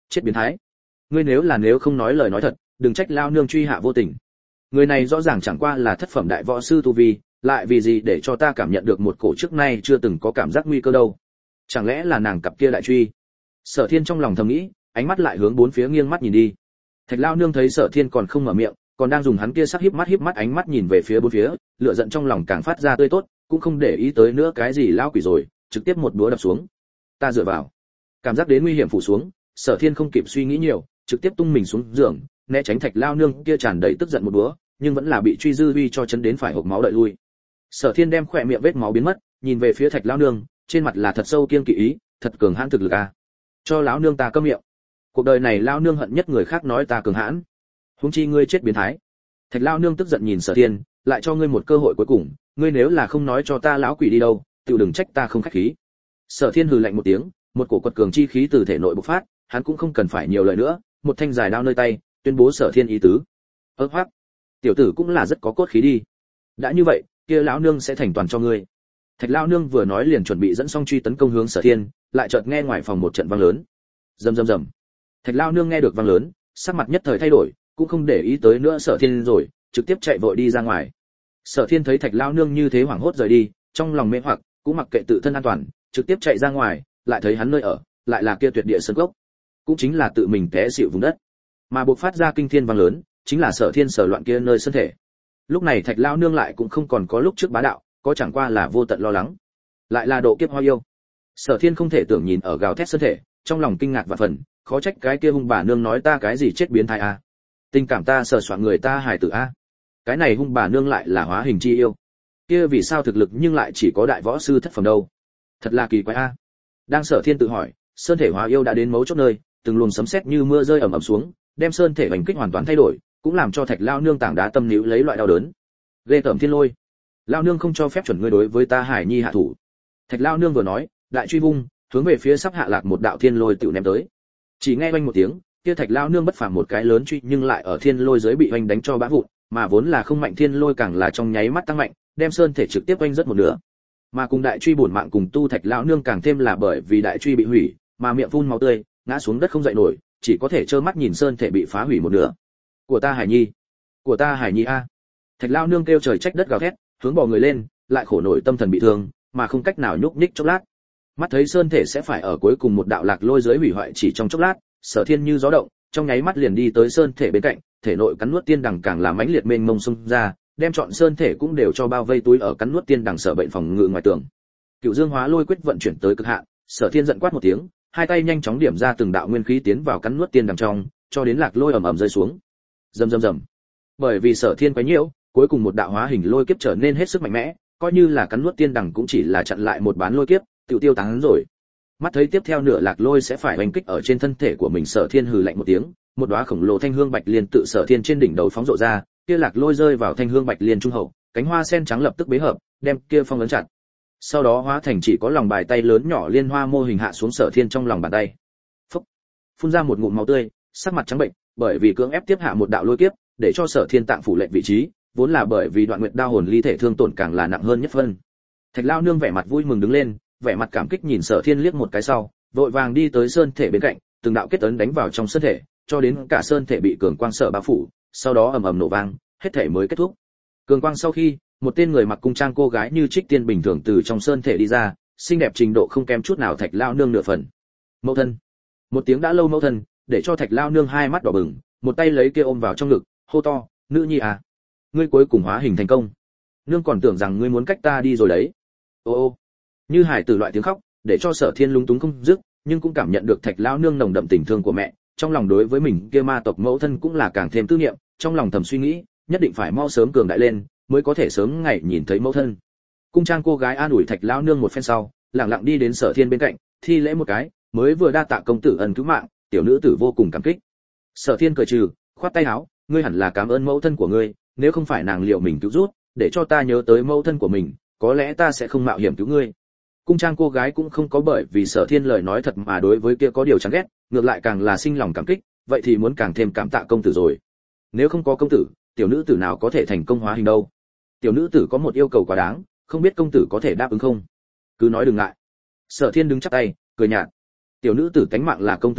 chết biến thái. Ngươi nếu không nói lời nói thật, đừng trách lao nương truy hạ vô tình. Người này rõ ràng chẳng qua là thất phẩm đại võ sư tu vi, lại vì gì để cho ta cảm nhận được một cổ trước nay chưa từng có cảm giác nguy cơ đâu? Chẳng lẽ là nàng cặp kia đại truy? Sở Thiên trong lòng thầm nghĩ, ánh mắt lại hướng bốn phía nghiêng mắt nhìn đi. Thạch lao nương thấy Sở Thiên còn không mở miệng, còn đang dùng hắn kia sắc híp mắt ánh mắt nhìn về phía bốn phía, lửa giận trong lòng càng phát ra tươi tốt, cũng không để ý tới nữa cái gì lao quỷ rồi, trực tiếp một búa đập xuống. Ta dựa vào. Cảm giác đến nguy hiểm phủ xuống, Sở Thiên không kịp suy nghĩ nhiều, trực tiếp tung mình xuống giường, né tránh Thạch lao nương kia tràn đầy tức giận một búa, nhưng vẫn là bị truy dư uy cho chấn đến phải hộc máu đợi lui. Sở Thiên đem khỏe miệng vết máu biến mất, nhìn về phía Thạch lão nương, trên mặt là thật sâu kiêng kỵ ý, thật cường hãn thực lực a. Cho lão nương ta câm miệng. Cuộc đời này lão nương hận nhất người khác nói ta cường hãn. Huống chi ngươi chết biến thái. Thạch lão nương tức giận nhìn Sở Thiên, lại cho ngươi một cơ hội cuối cùng, ngươi nếu là không nói cho ta lão quỷ đi đâu, tiểu đừng trách ta không khách khí. Sở Thiên hừ lạnh một tiếng, một cổ quật cường chi khí từ thể nội bộc phát, hắn cũng không cần phải nhiều lời nữa, một thanh dài đao nơi tay, tuyên bố Sở Thiên ý tứ. Hoắc, tiểu tử cũng là rất có cốt khí đi. Đã như vậy, kia lão nương sẽ thành toàn cho ngươi. Thạch lão nương vừa nói liền chuẩn bị dẫn song truy tấn công hướng Sở Thiên, lại chợt nghe ngoài phòng một trận vang lớn. Rầm rầm rầm. Thạch lão nương nghe được vang lớn, sắc mặt nhất thời thay đổi, cũng không để ý tới nữa Sở Thiên rồi, trực tiếp chạy vội đi ra ngoài. Sở Thiên thấy Thạch lão nương như thế hoảng hốt rời đi, trong lòng mê hoặc, cũng mặc kệ tự thân an toàn, trực tiếp chạy ra ngoài, lại thấy hắn nơi ở, lại là kia tuyệt địa sơn cốc, cũng chính là tự mình té xỉu vùng đất, mà bộc phát ra kinh thiên vang lớn, chính là Sở Thiên sở loạn kia nơi thân thể. Lúc này Thạch lão nương lại cũng không còn có lúc trước bá đạo, có chẳng qua là vô tận lo lắng. Lại là độ kiếp hoa yêu. Sở Thiên không thể tưởng nhìn ở gào thét thân thể, trong lòng kinh ngạc vạn phần, khó trách cái kia hung bà nương nói ta cái gì chết biến thái a. Tình cảm ta sờ soạn người ta hài tử a. Cái này hung bà nương lại là hóa hình chi yêu. Kia vì sao thực lực nhưng lại chỉ có đại võ sư thất phẩm đâu? Thật là kỳ quái a. Đang Sở Thiên tự hỏi, sơn thể hóa yêu đã đến mấu chốt nơi, từng luồng sấm sét như mưa rơi ầm ầm xuống, đem sơn thể hành kích hoàn toàn thay đổi, cũng làm cho Thạch lao nương tảng đá tâm níu lấy loại đau đớn. Ghê tởm thiên lôi. Lao nương không cho phép chuẩn ngươi đối với ta Hải Nhi hạ thủ. Thạch lao nương vừa nói, đại truy vung, hướng về phía sắp hạ lạc một đạo thiên lôi tiểu ném tới. Chỉ nghe oanh một tiếng, kia Thạch lao nương bất phàm một cái lớn truy nhưng lại ở thiên lôi dưới bị oanh đánh cho bã vụn, mà vốn là không mạnh thiên lôi càng là trong nháy mắt tăng mạnh, đem sơn thể trực tiếp oanh rất một nửa. Mà cùng đại truy bổn mạng cùng tu Thạch lão nương càng thêm là bởi vì đại truy bị hủy, mà miệng phun máu tươi, ngã xuống đất không dậy nổi, chỉ có thể trơ mắt nhìn sơn thể bị phá hủy một nửa. Của ta Hải Nhi, của ta Hải Nhi a. Thạch lão nương kêu trời trách đất gào thét, hướng bò người lên, lại khổ nổi tâm thần bị thương, mà không cách nào nhúc nhích chốc lát. Mắt thấy sơn thể sẽ phải ở cuối cùng một đạo lạc lôi dưới hủy hoại chỉ trong chốc lát, Sở Thiên như gió động, trong nháy mắt liền đi tới sơn thể bên cạnh, thể nội cắn nuốt tiên đằng càng làm mãnh liệt mênh mông xung ra, đem trọn sơn thể cũng đều cho bao vây túi ở cắn nuốt tiên đằng sở bệnh phòng ngự ngoài tường. Cựu Dương Hóa Lôi quyết vận chuyển tới cực hạn, Sở Thiên giận quát một tiếng, hai tay nhanh chóng điểm ra từng đạo nguyên khí tiến vào cắn nuốt tiên đằng trong, cho đến lạc lôi ầm ầm rơi xuống. Rầm rầm rầm. Bởi vì Sở Thiên quá nhiễu, cuối cùng một đạo hóa hình lôi kiếp trở nên hết sức mạnh mẽ, coi như là cắn nuốt tiên đằng cũng chỉ là chặn lại một bán lôi kiếp, tiêu tán rồi. Mắt thấy tiếp theo nửa lạc lôi sẽ phải đánh kích ở trên thân thể của mình, Sở Thiên hừ lạnh một tiếng, một đóa khổng lồ thanh hương bạch liên tự Sở Thiên trên đỉnh đầu phóng rộ ra, kia lạc lôi rơi vào thanh hương bạch liên trung hậu, cánh hoa sen trắng lập tức bế hợp, đem kia phong ấn chặt. Sau đó hóa thành chỉ có lòng bài tay lớn nhỏ liên hoa mô hình hạ xuống Sở Thiên trong lòng bàn tay. Phốc, phun ra một ngụm máu tươi, sắc mặt trắng bệnh, bởi vì cưỡng ép tiếp hạ một đạo lôi kiếp, để cho Sở Thiên tạng phủ lệnh vị trí, vốn là bởi vì đoạn nguyệt đao hồn ly thể thương tổn càng là nặng hơn nhất phân. Thạch lao nương vẻ mặt vui mừng đứng lên, vẻ mặt cảm kích nhìn Sở Thiên liếc một cái sau, vội vàng đi tới sơn thể bên cạnh, từng đạo kết ấn đánh vào trong sơn thể, cho đến cả sơn thể bị cường quang sở bao phủ, sau đó ầm ầm nổ vang, hết thể mới kết thúc. Cường quang sau khi, một tên người mặc cung trang cô gái như trích tiên bình thường từ trong sơn thể đi ra, xinh đẹp trình độ không kém chút nào Thạch lao nương nửa phần. Mẫu thân. Một tiếng đã lâu mẫu thân, để cho Thạch lao nương hai mắt đỏ bừng, một tay lấy kia ôm vào trong ngực, hô to, nữ nhi à, ngươi cuối cùng hóa hình thành công. Nương còn tưởng rằng ngươi muốn cách ta đi rồi đấy. Ô ô. Như hải tử loại tiếng khóc, để cho Sở Thiên lúng túng không dứt, nhưng cũng cảm nhận được Thạch lao nương nồng đậm tình thương của mẹ, trong lòng đối với mình kia ma tộc mẫu thân cũng là càng thêm tư niệm, trong lòng thầm suy nghĩ, nhất định phải mau sớm cường đại lên, mới có thể sớm ngày nhìn thấy mẫu thân. Cung trang cô gái an ủi Thạch lao nương một phen sau, lặng lặng đi đến Sở Thiên bên cạnh, thi lễ một cái, mới vừa đa tạ công tử ân cứu mạng, tiểu nữ tử vô cùng cảm kích. Sở Thiên cười trừ, khoát tay áo, ngươi hẳn là cảm ơn mẫu thân của ngươi, nếu không phải nàng liệu mình cứu rút, để cho ta nhớ tới mẫu thân của mình, có lẽ ta sẽ không mạo hiểm cứu ngươi. Cung trang cô gái cũng không có bởi vì Sở Thiên lời nói thật mà đối với kia có điều chán ghét, ngược lại càng là sinh lòng cảm kích, vậy thì muốn càng thêm cảm tạ công tử rồi. Nếu không có công tử, tiểu nữ tử nào có thể thành công hóa hình đâu. Tiểu nữ tử có một yêu cầu quá đáng, không biết công tử có thể đáp ứng không? Cứ nói đừng ngại. Sở Thiên đứng chắp tay, cười nhạt. Tiểu nữ tử tánh mạng là công tử cứu,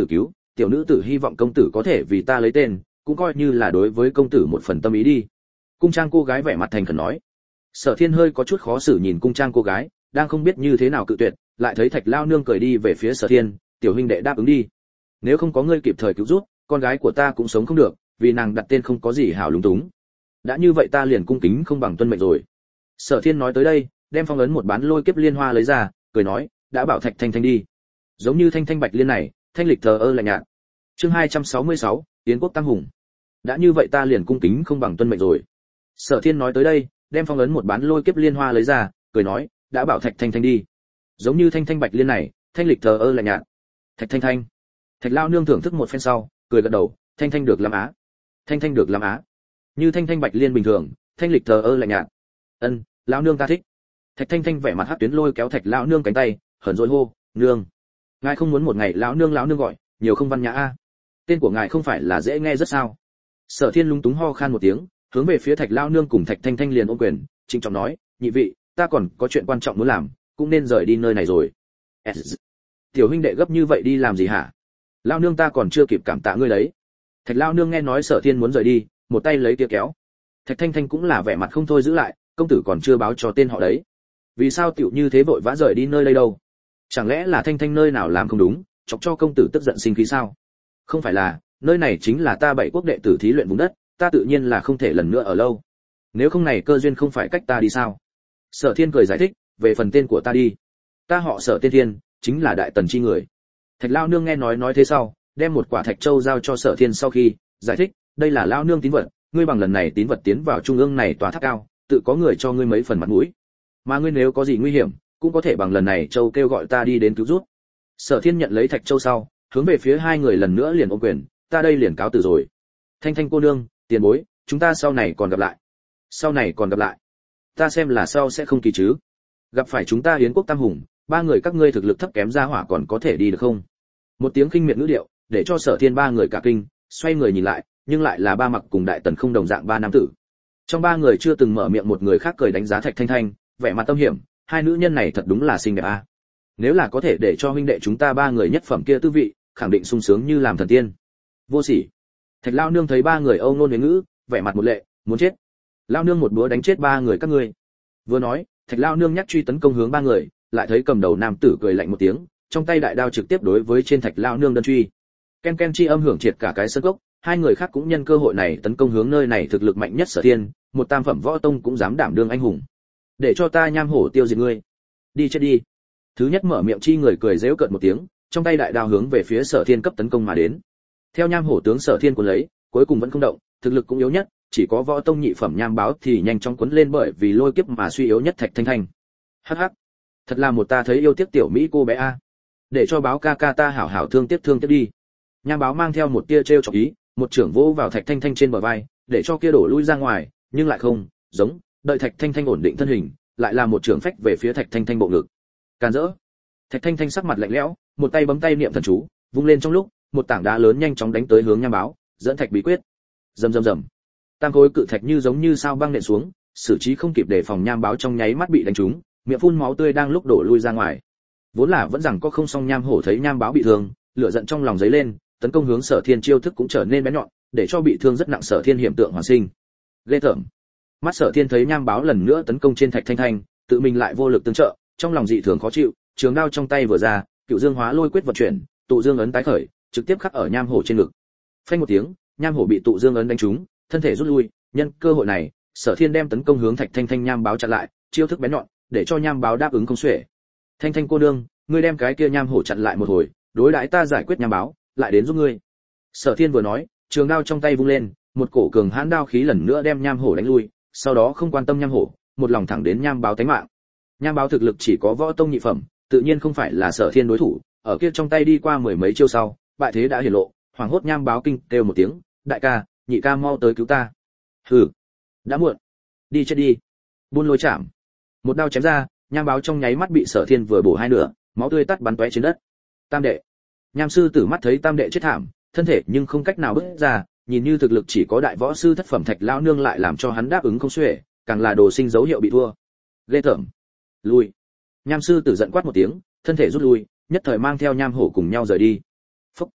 tiểu nữ tử hy vọng công tử có thể vì ta lấy tên, cũng coi như là đối với công tử một phần tâm ý đi. Cung trang cô gái vẻ mặt thành khẩn nói. Sở Thiên hơi có chút khó xử nhìn cung trang cô gái, đang không biết như thế nào cự tuyệt, lại thấy Thạch Lao nương cười đi về phía Sở Thiên, tiểu huynh đệ đáp ứng đi. Nếu không có ngươi kịp thời cứu giúp, con gái của ta cũng sống không được, vì nàng đặt tên không có gì hảo lúng túng. Đã như vậy ta liền cung kính không bằng tuân mệnh rồi. Sở Thiên nói tới đây, đem phong ấn một bán lôi kiếp liên hoa lấy ra, cười nói, đã bảo Thạch Thanh Thanh đi. Giống như Thanh Thanh Bạch Liên này, thanh lịch thờ ơ lạnh nhạt. Chương 266, Tiến quốc tam hùng. Đã như vậy ta liền cung kính không bằng tuân mệnh rồi. Sở Thiên nói tới đây, đem phong ấn một bán lôi kiếp liên hoa lấy ra, cười nói, đã bảo Thạch Thanh Thanh đi. Giống như Thanh Thanh Bạch Liên này, thanh lịch thờ ơ lạnh nhạt. Thạch Thanh Thanh. Thạch Lao nương thưởng thức một phen sau, cười gật đầu, Thanh Thanh được lắm á. Thanh Thanh được lắm á. Như Thanh Thanh Bạch Liên bình thường, thanh lịch thờ ơ lạnh nhạt. Ân, lão nương ta thích. Thạch Thanh Thanh vẻ mặt hắc tuyến lôi kéo Thạch lão nương cánh tay, hờn dỗi hô, nương, ngài không muốn một ngày lão nương gọi, nhiều không văn nhã a. Tên của ngài không phải là dễ nghe rất sao? Sở Thiên lúng túng ho khan một tiếng, hướng về phía Thạch lão nương cùng Thạch Thanh Thanh liền ôm quyền, trịnh trọng nói, nhị vị, ta còn có chuyện quan trọng muốn làm, cũng nên rời đi nơi này rồi. Tiểu huynh đệ gấp như vậy đi làm gì hả? Lão nương ta còn chưa kịp cảm tạ ngươi đấy. Thạch lão nương nghe nói Sở Thiên muốn rời đi, một tay lấy kia kéo. Thạch Thanh Thanh cũng là vẻ mặt không thôi giữ lại, công tử còn chưa báo cho tên họ đấy. Vì sao tiểu như thế vội vã rời đi nơi đây đâu? Chẳng lẽ là Thanh Thanh nơi nào làm không đúng, chọc cho công tử tức giận sinh khí sao? Không phải là, nơi này chính là ta Bảy quốc đệ tử thí luyện vùng đất, ta tự nhiên là không thể lần nữa ở lâu. Nếu không này cơ duyên không phải cách ta đi sao? Sở Thiên cười giải thích, về phần tên của ta đi, ta họ Sở Tiên Thiên, chính là đại tần chi người. Thạch lão nương nghe nói thế sau, đem một quả thạch châu giao cho Sở Thiên sau khi giải thích, đây là lão nương tín vật, ngươi bằng lần này tín vật tiến vào trung ương này tòa tháp cao, tự có người cho ngươi mấy phần mặt mũi. Mà ngươi nếu có gì nguy hiểm, cũng có thể bằng lần này châu kêu gọi ta đi đến cứu giúp. Sở Thiên nhận lấy thạch châu sau, hướng về phía hai người lần nữa liền ôm quyền, ta đây liền cáo từ rồi. Thanh Thanh cô nương, tiền bối, chúng ta sau này còn gặp lại. Sau này còn gặp lại. Ta xem là sau sẽ không kỳ chứ. Gặp phải chúng ta Yến quốc tam hùng, ba người các ngươi thực lực thấp kém ra hỏa còn có thể đi được không? Một tiếng khinh miệt ngữ điệu, để cho Sở Thiên ba người cả kinh, xoay người nhìn lại, nhưng lại là ba mặc cùng đại tần không đồng dạng ba nam tử. Trong ba người chưa từng mở miệng một người khác cười đánh giá Thạch Thanh Thanh, vẻ mặt tâm hiểm, hai nữ nhân này thật đúng là xinh đẹp a. Nếu là có thể để cho huynh đệ chúng ta ba người nhất phẩm kia tư vị, khẳng định sung sướng như làm thần tiên. Vô sỉ. Thạch lão nương thấy ba người âu nôn huế ngữ, vẻ mặt một lệ, muốn chết. Lão nương một búa đánh chết ba người các ngươi. Vừa nói, Thạch lão nương nhắc truy tấn công hướng ba người, lại thấy cầm đầu nam tử cười lạnh một tiếng, trong tay đại đao trực tiếp đối với trên Thạch lão nương đơn truy. Ken ken chi âm hưởng triệt cả cái sân cốc, hai người khác cũng nhân cơ hội này tấn công hướng nơi này thực lực mạnh nhất Sở Thiên, một tam phẩm võ tông cũng dám đảm đương anh hùng. Để cho ta nham hổ tiêu diệt ngươi. Đi chết đi. Thứ nhất mở miệng chi người cười giễu cợt một tiếng, trong tay đại đao hướng về phía Sở Thiên cấp tấn công mà đến. Theo nham hổ tướng Sở Thiên cuốn lấy, cuối cùng vẫn không động, thực lực cũng yếu nhất, chỉ có võ tông nhị phẩm nham báo thì nhanh chóng cuốn lên bởi vì lôi kiếp mà suy yếu nhất Thạch Thanh Thanh. Hắc hắc, thật là một ta thấy yêu tiếc tiểu mỹ cô bé a. Để cho báo ca ca ta hảo hảo thương tiếc đi. Nham báo mang theo một tia trêu chọc ý, một trưởng vỗ vào Thạch Thanh Thanh trên bờ vai, để cho kia đổ lui ra ngoài, nhưng lại không, giống, đợi Thạch Thanh Thanh ổn định thân hình, lại là một trưởng phách về phía Thạch Thanh Thanh bộ ngực. Càn rỡ. Thạch Thanh Thanh sắc mặt lạnh lẽo, một tay bấm tay niệm thần chú, vung lên trong lúc, một tảng đá lớn nhanh chóng đánh tới hướng Nham báo, dẫn Thạch bí quyết. Rầm rầm rầm. Tam khối cự thạch như giống như sao băng nện xuống, xử trí không kịp đề phòng Nham báo trong nháy mắt bị đánh trúng, miệng phun máu tươi đang lúc đổ lui ra ngoài. Vốn là vẫn rằng có không xong Nham hổ thấy Nham báo bị thương, lửa giận trong lòng dấy lên, tấn công hướng Sở Thiên chiêu thức cũng trở nên bén nhọn, để cho bị thương rất nặng Sở Thiên hiểm tượng hoàn sinh. Ghê tởm. Mắt Sở Thiên thấy Nham báo lần nữa tấn công trên Thạch Thanh Thanh, tự mình lại vô lực tương trợ, trong lòng dị thường khó chịu, trường đao trong tay vừa ra, Cựu Dương Hóa Lôi quyết vận chuyển, tụ dương ấn tái khởi, trực tiếp khắc ở Nham hổ trên ngực. Phanh một tiếng, Nham hổ bị tụ dương ấn đánh trúng, thân thể rút lui, nhân cơ hội này, Sở Thiên đem tấn công hướng Thạch Thanh Thanh Nham báo chặn lại, chiêu thức bén nhọn, để cho Nham báo đáp ứng không xuể. Thanh Thanh cô nương, ngươi đem cái kia Nham hổ chặn lại một hồi, đối đãi ta giải quyết Nham báo, lại đến giúp ngươi. Sở Thiên vừa nói, trường đao trong tay vung lên, một cổ cường hãn đao khí lần nữa đem Nham hổ đánh lui, sau đó không quan tâm Nham hổ, một lòng thẳng đến Nham báo tánh mạng. Nham báo thực lực chỉ có võ tông nhị phẩm, tự nhiên không phải là Sở Thiên đối thủ, ở kia trong tay đi qua mười mấy chiêu sau, bại thế đã hiển lộ, hoảng hốt Nham báo kinh kêu một tiếng, đại ca, nhị ca mau tới cứu ta. Hừ, đã muộn, đi chết đi. Buôn lôi chạm, một đao chém ra, Nham báo trong nháy mắt bị Sở Thiên vừa bổ hai nửa, máu tươi tắt bắn tóe trên đất. Tam đệ, Nham sư tử mắt thấy tam đệ chết thảm, thân thể nhưng không cách nào bước ra, nhìn như thực lực chỉ có đại võ sư thất phẩm Thạch lão nương lại làm cho hắn đáp ứng không xuể, càng là đồ sinh dấu hiệu bị thua. Ghê tởm. Lui. Nham sư tử giận quát một tiếng, thân thể rút lui, nhất thời mang theo Nham hổ cùng nhau rời đi. Phúc.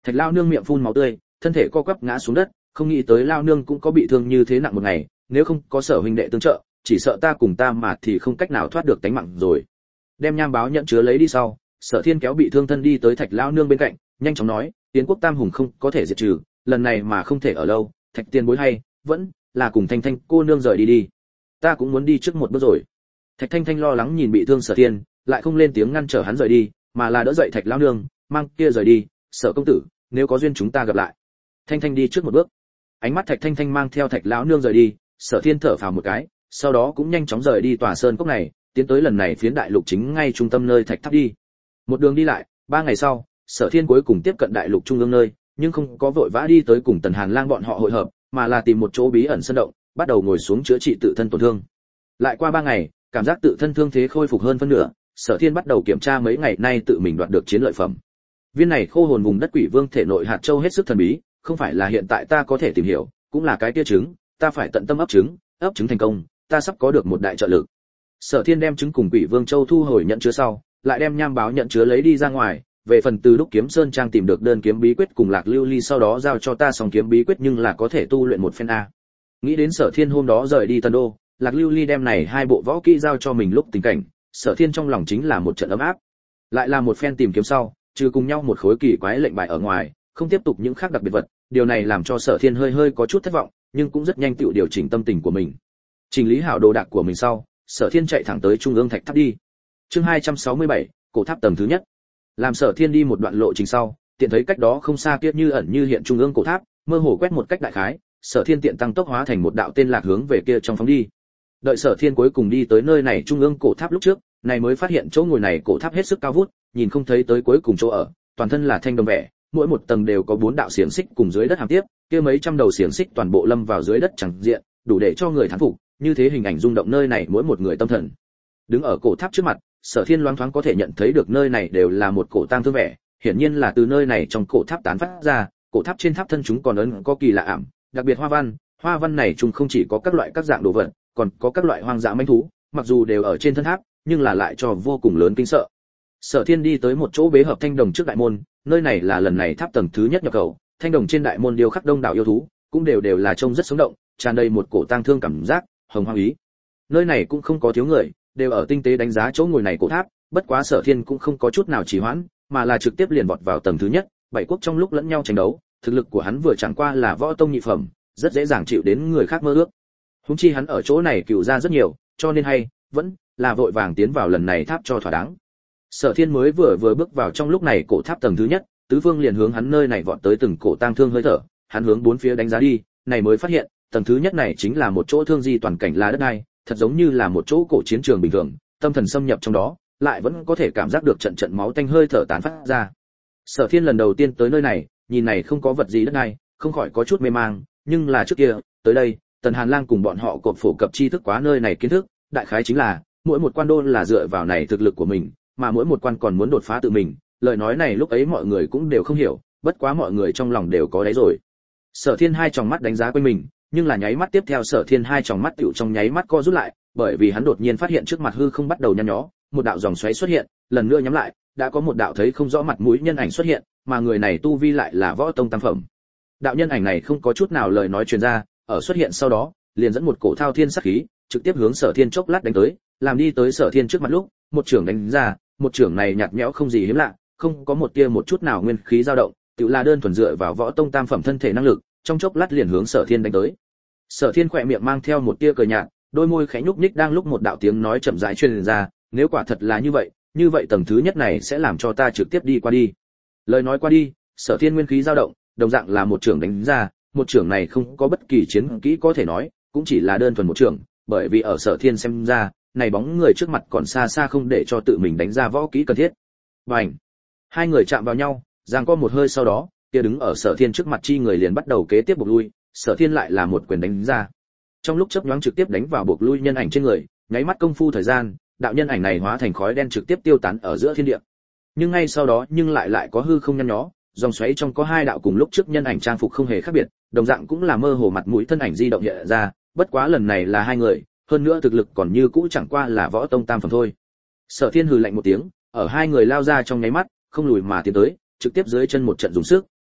Thạch lao nương miệng phun máu tươi, thân thể co quắp ngã xuống đất, không nghĩ tới lao nương cũng có bị thương như thế nặng một ngày, nếu không có Sở huynh đệ tương trợ, chỉ sợ ta cùng ta mà thì không cách nào thoát được tánh mạng rồi. Đem nham báo nhận chứa lấy đi sau, Sở Thiên kéo bị thương thân đi tới Thạch lao nương bên cạnh, nhanh chóng nói, Tiến quốc tam hùng không có thể diệt trừ, lần này mà không thể ở lâu, Thạch tiền bối hay vẫn là cùng Thanh Thanh cô nương rời đi đi. Ta cũng muốn đi trước một bước rồi. Thạch Thanh Thanh lo lắng nhìn bị thương Sở Thiên, lại không lên tiếng ngăn trở hắn rời đi, mà là đỡ dậy Thạch lao nương, mang kia rời đi, Sở công tử, nếu có duyên chúng ta gặp lại. Thanh Thanh đi trước một bước. Ánh mắt Thạch Thanh Thanh mang theo Thạch lão nương rời đi, Sở Thiên thở phào một cái, sau đó cũng nhanh chóng rời đi tòa sơn cốc này, tiến tới lần này phiến đại lục chính ngay trung tâm nơi Thạch Tháp đi. Một đường đi lại, 3 ngày sau, Sở Thiên cuối cùng tiếp cận đại lục trung ương nơi, nhưng không có vội vã đi tới cùng Tần Hàn Lang bọn họ hội hợp, mà là tìm một chỗ bí ẩn sơn động, bắt đầu ngồi xuống chữa trị tự thân tổn thương. Lại qua 3 ngày, cảm giác tự thân thương thế khôi phục hơn phân nửa, Sở Thiên bắt đầu kiểm tra mấy ngày nay tự mình đoạt được chiến lợi phẩm. Viên này khô hồn vùng đất quỷ vương thể nội hạt châu hết sức thần bí, không phải là hiện tại ta có thể tìm hiểu, cũng là cái kia trứng, ta phải tận tâm ấp trứng thành công, ta sắp có được một đại trợ lực. Sở Thiên đem trứng cùng quỷ vương châu thu hồi nhận chứa sau, lại đem nham báo nhận chứa lấy đi ra ngoài, về phần từ đúc kiếm sơn trang tìm được đơn kiếm bí quyết cùng Lạc Lưu Ly sau đó giao cho ta xong kiếm bí quyết nhưng là có thể tu luyện một phen a. Nghĩ đến Sở Thiên hôm đó rời đi Tân Đô, Lạc Lưu Ly đem này 2 bộ võ kỹ giao cho mình lúc tình cảnh, Sở Thiên trong lòng chính là một trận ấm áp. Lại là một phen tìm kiếm sau, trừ cùng nhau một khối kỳ quái lệnh bài ở ngoài, không tiếp tục những khác đặc biệt vật, điều này làm cho Sở Thiên hơi có chút thất vọng, nhưng cũng rất nhanh tự điều chỉnh tâm tình của mình. Chỉnh lý hảo đồ đạc của mình sau, Sở Thiên chạy thẳng tới trung ương thạch tháp đi. Chương 267, cổ tháp tầng thứ nhất. Làm Sở Thiên đi một đoạn lộ trình sau, tiện thấy cách đó không xa kia như ẩn như hiện trung ương cổ tháp, mơ hồ quét một cách đại khái, Sở Thiên tiện tăng tốc hóa thành một đạo tên lạc hướng về kia trong phóng đi. Đợi Sở Thiên cuối cùng đi tới nơi này trung ương cổ tháp lúc trước, này mới phát hiện chỗ ngồi này cổ tháp hết sức cao vút, nhìn không thấy tới cuối cùng chỗ ở, toàn thân là thanh đồng vẻ, mỗi một tầng đều có 4 đạo xiềng xích cùng dưới đất hàm tiếp, kia mấy trăm đầu xiềng xích toàn bộ lâm vào dưới đất chẳng diện, đủ để cho người thán phục, như thế hình ảnh rung động nơi này mỗi một người tâm thần. Đứng ở cổ tháp trước mặt, Sở Thiên loáng thoáng có thể nhận thấy được nơi này đều là một cổ tang thương vẻ, hiển nhiên là từ nơi này trong cổ tháp tán phát ra, cổ tháp trên tháp thân chúng còn ấn có kỳ lạ ảm, đặc biệt hoa văn này chúng không chỉ có các loại các dạng đồ vật, còn có các loại hoang dã manh thú, mặc dù đều ở trên thân tháp, nhưng là lại cho vô cùng lớn kinh sợ. Sở Thiên đi tới một chỗ bế hợp thanh đồng trước đại môn, nơi này là lần này tháp tầng thứ nhất nhập khẩu, thanh đồng trên đại môn điêu khắc đông đảo yêu thú, cũng đều là trông rất sống động, tràn đầy một cổ tang thương cảm giác, hồng hoang ý. Nơi này cũng không có thiếu người, đều ở tinh tế đánh giá chỗ ngồi này cổ tháp, bất quá Sở Thiên cũng không có chút nào trì hoãn, mà là trực tiếp liền vọt vào tầng thứ nhất, 7 quốc trong lúc lẫn nhau tranh đấu, thực lực của hắn vừa chẳng qua là võ tông nhị phẩm, rất dễ dàng chịu đến người khác mơ ước. Huống chi hắn ở chỗ này cựu ra rất nhiều, cho nên hay vẫn là vội vàng tiến vào lần này tháp cho thỏa đáng. Sở Thiên mới vừa bước vào trong lúc này cổ tháp tầng thứ nhất, tứ phương liền hướng hắn nơi này vọt tới từng cổ tang thương hơi thở, hắn hướng bốn phía đánh giá đi, này mới phát hiện, tầng thứ nhất này chính là một chỗ thương di toàn cảnh là đất đai, thật giống như là một chỗ cổ chiến trường bình thường, tâm thần xâm nhập trong đó, lại vẫn có thể cảm giác được trận trận máu tanh hơi thở tán phát ra. Sở Thiên lần đầu tiên tới nơi này, nhìn này không có vật gì đất đai, không khỏi có chút mê mang, nhưng là trước kia, tới đây, Tần Hàn Lang cùng bọn họ cột phổ cập tri thức quá nơi này kiến thức, đại khái chính là, mỗi một quan đô là dựa vào này thực lực của mình, mà mỗi một quan còn muốn đột phá tự mình, lời nói này lúc ấy mọi người cũng đều không hiểu, bất quá mọi người trong lòng đều có đấy rồi. Sở Thiên hai tròng mắt đánh giá quanh mình, nhưng là nháy mắt tiếp theo Sở Thiên hai tròng mắt tựu trong nháy mắt co rút lại, bởi vì hắn đột nhiên phát hiện trước mặt hư không bắt đầu nhăn nhó, một đạo dòng xoáy xuất hiện, lần nữa nhắm lại, đã có một đạo thấy không rõ mặt mũi nhân ảnh xuất hiện, mà người này tu vi lại là võ tông tam phẩm. Đạo nhân ảnh này không có chút nào lời nói truyền ra, ở xuất hiện sau đó, liền dẫn một cổ thao thiên sát khí, trực tiếp hướng Sở Thiên chốc lát đánh tới, làm đi tới Sở Thiên trước mặt lúc, một chưởng đánh ra, một chưởng này nhạt nhẽo không gì hiếm lạ, không có một tia một chút nào nguyên khí dao động, tự là đơn thuần dựa vào võ tông tam phẩm thân thể năng lực, trong chốc lát liền hướng Sở Thiên đánh tới. Sở Thiên khỏe miệng mang theo một tia cười nhạt, đôi môi khẽ nhúc nhích đang lúc một đạo tiếng nói chậm rãi truyền ra, nếu quả thật là như vậy tầng thứ nhất này sẽ làm cho ta trực tiếp đi qua đi. Lời nói qua đi, Sở Thiên nguyên khí dao động, đồng dạng là một chưởng đánh ra, một chưởng này không có bất kỳ chiến kỹ có thể nói, cũng chỉ là đơn thuần một chưởng, bởi vì ở Sở Thiên xem ra, này bóng người trước mặt còn xa xa không để cho tự mình đánh ra võ kỹ cần thiết. Bành! Hai người chạm vào nhau, giằng co một hơi sau đó, kia đứng ở Sở Thiên trước mặt chi người liền bắt đầu kế tiếp buộc lui, Sở Thiên lại là một quyền đánh ra. Trong lúc chớp nhoáng trực tiếp đánh vào buộc lui nhân ảnh trên người, nháy mắt công phu thời gian, đạo nhân ảnh này hóa thành khói đen trực tiếp tiêu tán ở giữa thiên địa. Nhưng ngay sau đó nhưng lại có hư không nhăn nhó, dòng xoáy trong có hai đạo cùng lúc trước nhân ảnh trang phục không hề khác biệt, đồng dạng cũng là mơ hồ mặt mũi thân ảnh di động hiện ra, bất quá lần này là hai người, hơn nữa thực lực còn như cũ chẳng qua là võ tông tam phẩm thôi. Sở Thiên hừ lạnh một tiếng, ở hai người lao ra trong nháy mắt, không lùi mà tiến tới, trực tiếp dưới chân một trận dùng sức,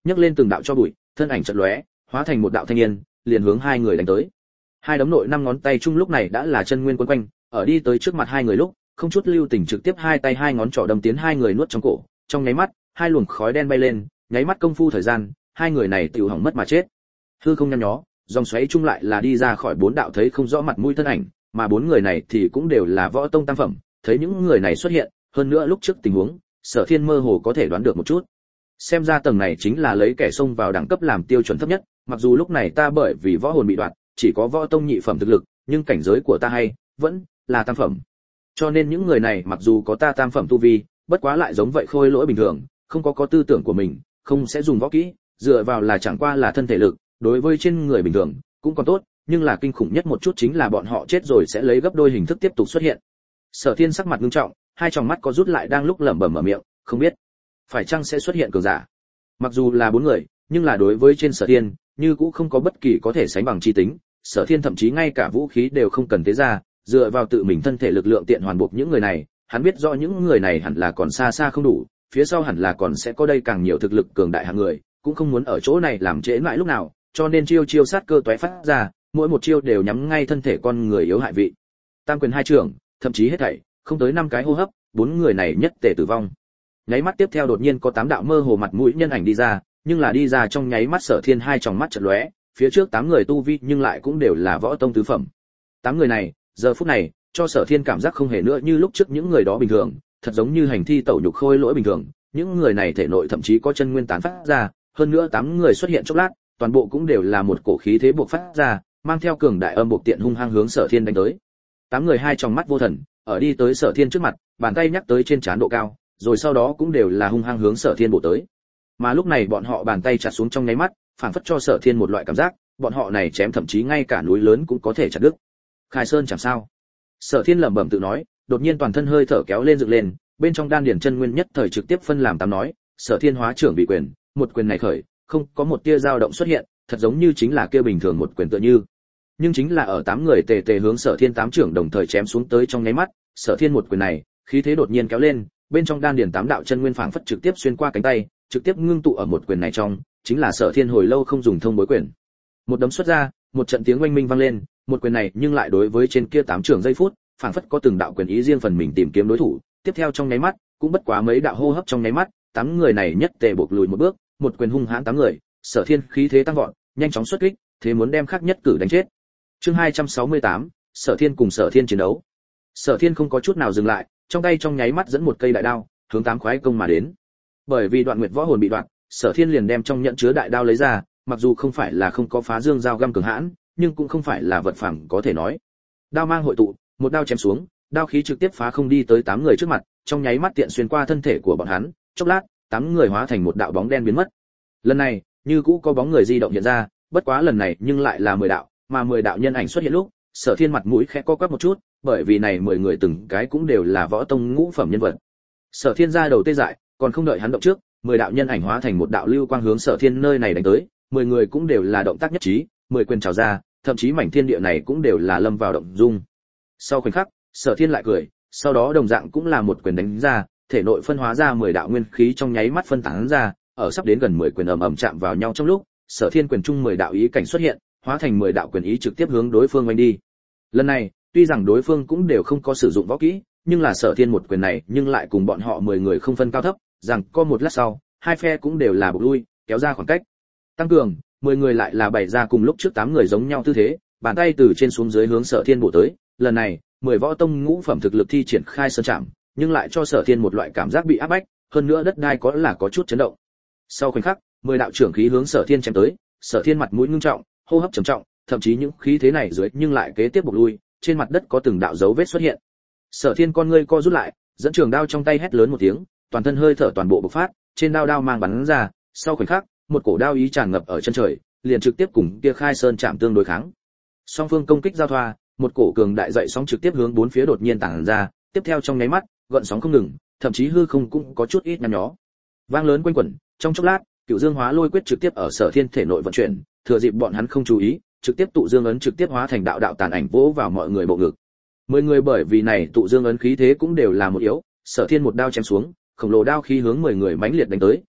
nhấc lên từng đạo cho bụi, thân ảnh chợt lóe, hóa thành một đạo thanh niên, liền hướng hai người đánh tới. Hai đấm nội năm ngón tay chung lúc này đã là chân nguyên quấn quanh, ở đi tới trước mặt hai người lúc, không chút lưu tình trực tiếp hai tay hai ngón trỏ đâm tiến hai người nuốt trong cổ, trong nháy mắt, hai luồng khói đen bay lên, nháy mắt công phu thời gian, hai người này tiểu hỏng mất mà chết. Hư không nhăn nhó, dòng xoáy chung lại là đi ra khỏi bốn đạo thấy không rõ mặt mũi thân ảnh, mà bốn người này thì cũng đều là võ tông tam phẩm, thấy những người này xuất hiện, hơn nữa lúc trước tình huống, Sở Thiên mơ hồ có thể đoán được một chút. Xem ra tầng này chính là lấy kẻ xông vào đẳng cấp làm tiêu chuẩn thấp nhất, mặc dù lúc này ta bởi vì võ hồn bị đoạt, chỉ có võ tông nhị phẩm thực lực, nhưng cảnh giới của ta hay vẫn là tam phẩm. Cho nên những người này mặc dù có ta tam phẩm tu vi, bất quá lại giống vậy khôi lỗi bình thường, không có tư tưởng của mình, không sẽ dùng võ kỹ, dựa vào là chẳng qua là thân thể lực, đối với trên người bình thường cũng còn tốt, nhưng là kinh khủng nhất một chút chính là bọn họ chết rồi sẽ lấy gấp đôi hình thức tiếp tục xuất hiện. Sở Thiên sắc mặt nghiêm trọng, hai tròng mắt có rút lại đang lúc lẩm bẩm mở miệng, không biết phải chăng sẽ xuất hiện cường giả. Mặc dù là bốn người, nhưng là đối với trên Sở Thiên, như cũng không có bất kỳ có thể sánh bằng chi tính, Sở Thiên thậm chí ngay cả vũ khí đều không cần tế ra, dựa vào tự mình thân thể lực lượng tiện hoàn buộc những người này, hắn biết rõ những người này hẳn là còn xa xa không đủ, phía sau hẳn là còn sẽ có đây càng nhiều thực lực cường đại hạng người, cũng không muốn ở chỗ này làm trễ mãi lúc nào, cho nên chiêu sát cơ toé phát ra, mỗi một chiêu đều nhắm ngay thân thể con người yếu hại vị. Tam quyền hai trưởng, thậm chí hết thảy, không tới 5 cái hô hấp, bốn người này nhất tề tử vong. Nháy mắt tiếp theo đột nhiên có 8 đạo mơ hồ mặt mũi nhân ảnh đi ra, nhưng là đi ra trong nháy mắt Sở Thiên hai tròng mắt chợt lóe, phía trước 8 người tu vi nhưng lại cũng đều là võ tông tứ phẩm. 8 người này, giờ phút này, cho Sở Thiên cảm giác không hề nữa như lúc trước những người đó bình thường, thật giống như hành thi tẩu nhục khôi lỗi bình thường, những người này thể nội thậm chí có chân nguyên tán phát ra, hơn nữa 8 người xuất hiện chốc lát, toàn bộ cũng đều là một cổ khí thế bộc phát ra, mang theo cường đại âm buộc tiện hung hăng hướng Sở Thiên đánh tới. 8 người hai tròng mắt vô thần, ở đi tới Sở Thiên trước mặt, bàn tay nhắc tới trên trán độ cao, rồi sau đó cũng đều là hung hăng hướng Sở Thiên bổ tới. Mà lúc này bọn họ bàn tay chặt xuống trong nháy mắt, phảng phất cho Sở Thiên một loại cảm giác, bọn họ này chém thậm chí ngay cả núi lớn cũng có thể chặt đứt. Khai Sơn chẳng sao. Sở Thiên lẩm bẩm tự nói, đột nhiên toàn thân hơi thở kéo lên dựng lên, bên trong đan điển chân nguyên nhất thời trực tiếp phân làm 8 nói, Sở Thiên hóa trưởng bị quyền, một quyền này khởi, không có một tia dao động xuất hiện, thật giống như chính là kia bình thường một quyền tựa như. Nhưng chính là ở 8 người tề tề hướng Sở Thiên 8 trưởng đồng thời chém xuống tới trong nháy mắt, Sở Thiên một quyền này, khí thế đột nhiên kéo lên, bên trong đan điển 8 đạo chân nguyên phảng phất trực tiếp xuyên qua cánh tay, trực tiếp ngưng tụ ở một quyền này trong, chính là Sở Thiên hồi lâu không dùng thông bối quyền. Một đấm xuất ra, một trận tiếng oanh minh vang lên, một quyền này nhưng lại đối với trên kia 8 trưởng giây phút, phảng phất có từng đạo quyền ý riêng phần mình tìm kiếm đối thủ, tiếp theo trong nháy mắt, cũng bất quá mấy đạo hô hấp trong nháy mắt, 8 người này nhất tề buộc lùi một bước, một quyền hung hãn 8 người, Sở Thiên khí thế tăng vọt, nhanh chóng xuất kích, thế muốn đem khắc nhất cử đánh chết. Chương 268, Sở Thiên cùng Sở Thiên chiến đấu. Sở Thiên không có chút nào dừng lại, trong tay trong nháy mắt dẫn một cây đại đao, hướng 8 khoái công mà đến. Bởi vì Đoạn Nguyệt võ hồn bị đoạn, Sở Thiên liền đem trong nhẫn chứa đại đao lấy ra, mặc dù không phải là không có phá dương dao găm cường hãn, nhưng cũng không phải là vật phẳng có thể nói. Đao mang hội tụ, một đao chém xuống, đao khí trực tiếp phá không đi tới 8 người trước mặt, trong nháy mắt tiện xuyên qua thân thể của bọn hắn, chốc lát, 8 người hóa thành một đạo bóng đen biến mất. Lần này, như cũ có bóng người di động hiện ra, bất quá lần này nhưng lại là 10 đạo, mà 10 đạo nhân ảnh xuất hiện lúc, Sở Thiên mặt mũi khẽ co quắp một chút, bởi vì này 10 người từng cái cũng đều là võ tông ngũ phẩm nhân vật. Sở Thiên ra đầu tê dại, còn không đợi hắn động trước, 10 đạo nhân ảnh hóa thành một đạo lưu quang hướng Sở Thiên nơi này đánh tới, 10 người cũng đều là động tác nhất trí, 10 quyền trào ra, thậm chí mảnh thiên địa này cũng đều là lâm vào động dung. Sau khoảnh khắc, Sở Thiên lại cười, sau đó đồng dạng cũng là một quyền đánh ra, thể nội phân hóa ra 10 đạo nguyên khí trong nháy mắt phân tán ra, ở sắp đến gần 10 quyền ầm ầm chạm vào nhau trong lúc, Sở Thiên quyền trung 10 đạo ý cảnh xuất hiện, hóa thành 10 đạo quyền ý trực tiếp hướng đối phương vây đi. Lần này, tuy rằng đối phương cũng đều không có sử dụng võ kỹ, nhưng là Sở Thiên một quyền này, nhưng lại cùng bọn họ 10 người không phân cao thấp, rằng có một lát sau, hai phe cũng đều là bộc lui, kéo ra khoảng cách. Tăng cường, 10 người lại là bày ra cùng lúc trước 8 người giống nhau tư thế, bàn tay từ trên xuống dưới hướng Sở Thiên bổ tới, lần này, 10 võ tông ngũ phẩm thực lực thi triển khai sơn trảm, nhưng lại cho Sở Thiên một loại cảm giác bị áp bách, hơn nữa đất đai có chút chấn động. Sau khoảnh khắc, 10 đạo trưởng khí hướng Sở Thiên chém tới, Sở Thiên mặt mũi ngưng trọng, hô hấp trầm trọng, thậm chí những khí thế này dưới nhưng lại kế tiếp bộc lui, trên mặt đất có từng đạo dấu vết xuất hiện. Sở Thiên con ngươi co rút lại, dẫn trường đao trong tay hét lớn một tiếng, toàn thân hơi thở toàn bộ bộc phát, trên đao mang bắn ra, sau khoảnh khắc, một cổ đao ý tràn ngập ở chân trời, liền trực tiếp cùng kia khai sơn chạm tương đối kháng. Song phương công kích giao thoa, một cổ cường đại dậy sóng trực tiếp hướng bốn phía đột nhiên tản ra, tiếp theo trong nháy mắt, gợn sóng không ngừng, thậm chí hư không cũng có chút ít nhăn nhó. Vang lớn quanh quẩn, trong chốc lát, Cửu Dương Hóa Lôi quyết trực tiếp ở Sở Thiên thể nội vận chuyển, thừa dịp bọn hắn không chú ý, trực tiếp tụ dương ấn trực tiếp hóa thành đạo đạo tàn ảnh vỗ vào mọi người bộ ngực. 10 người bởi vì này tụ dương ấn khí thế cũng đều là một yếu, Sở Thiên một đao chém xuống, khổng lồ đao khí hướng 10 người mãnh liệt đánh tới,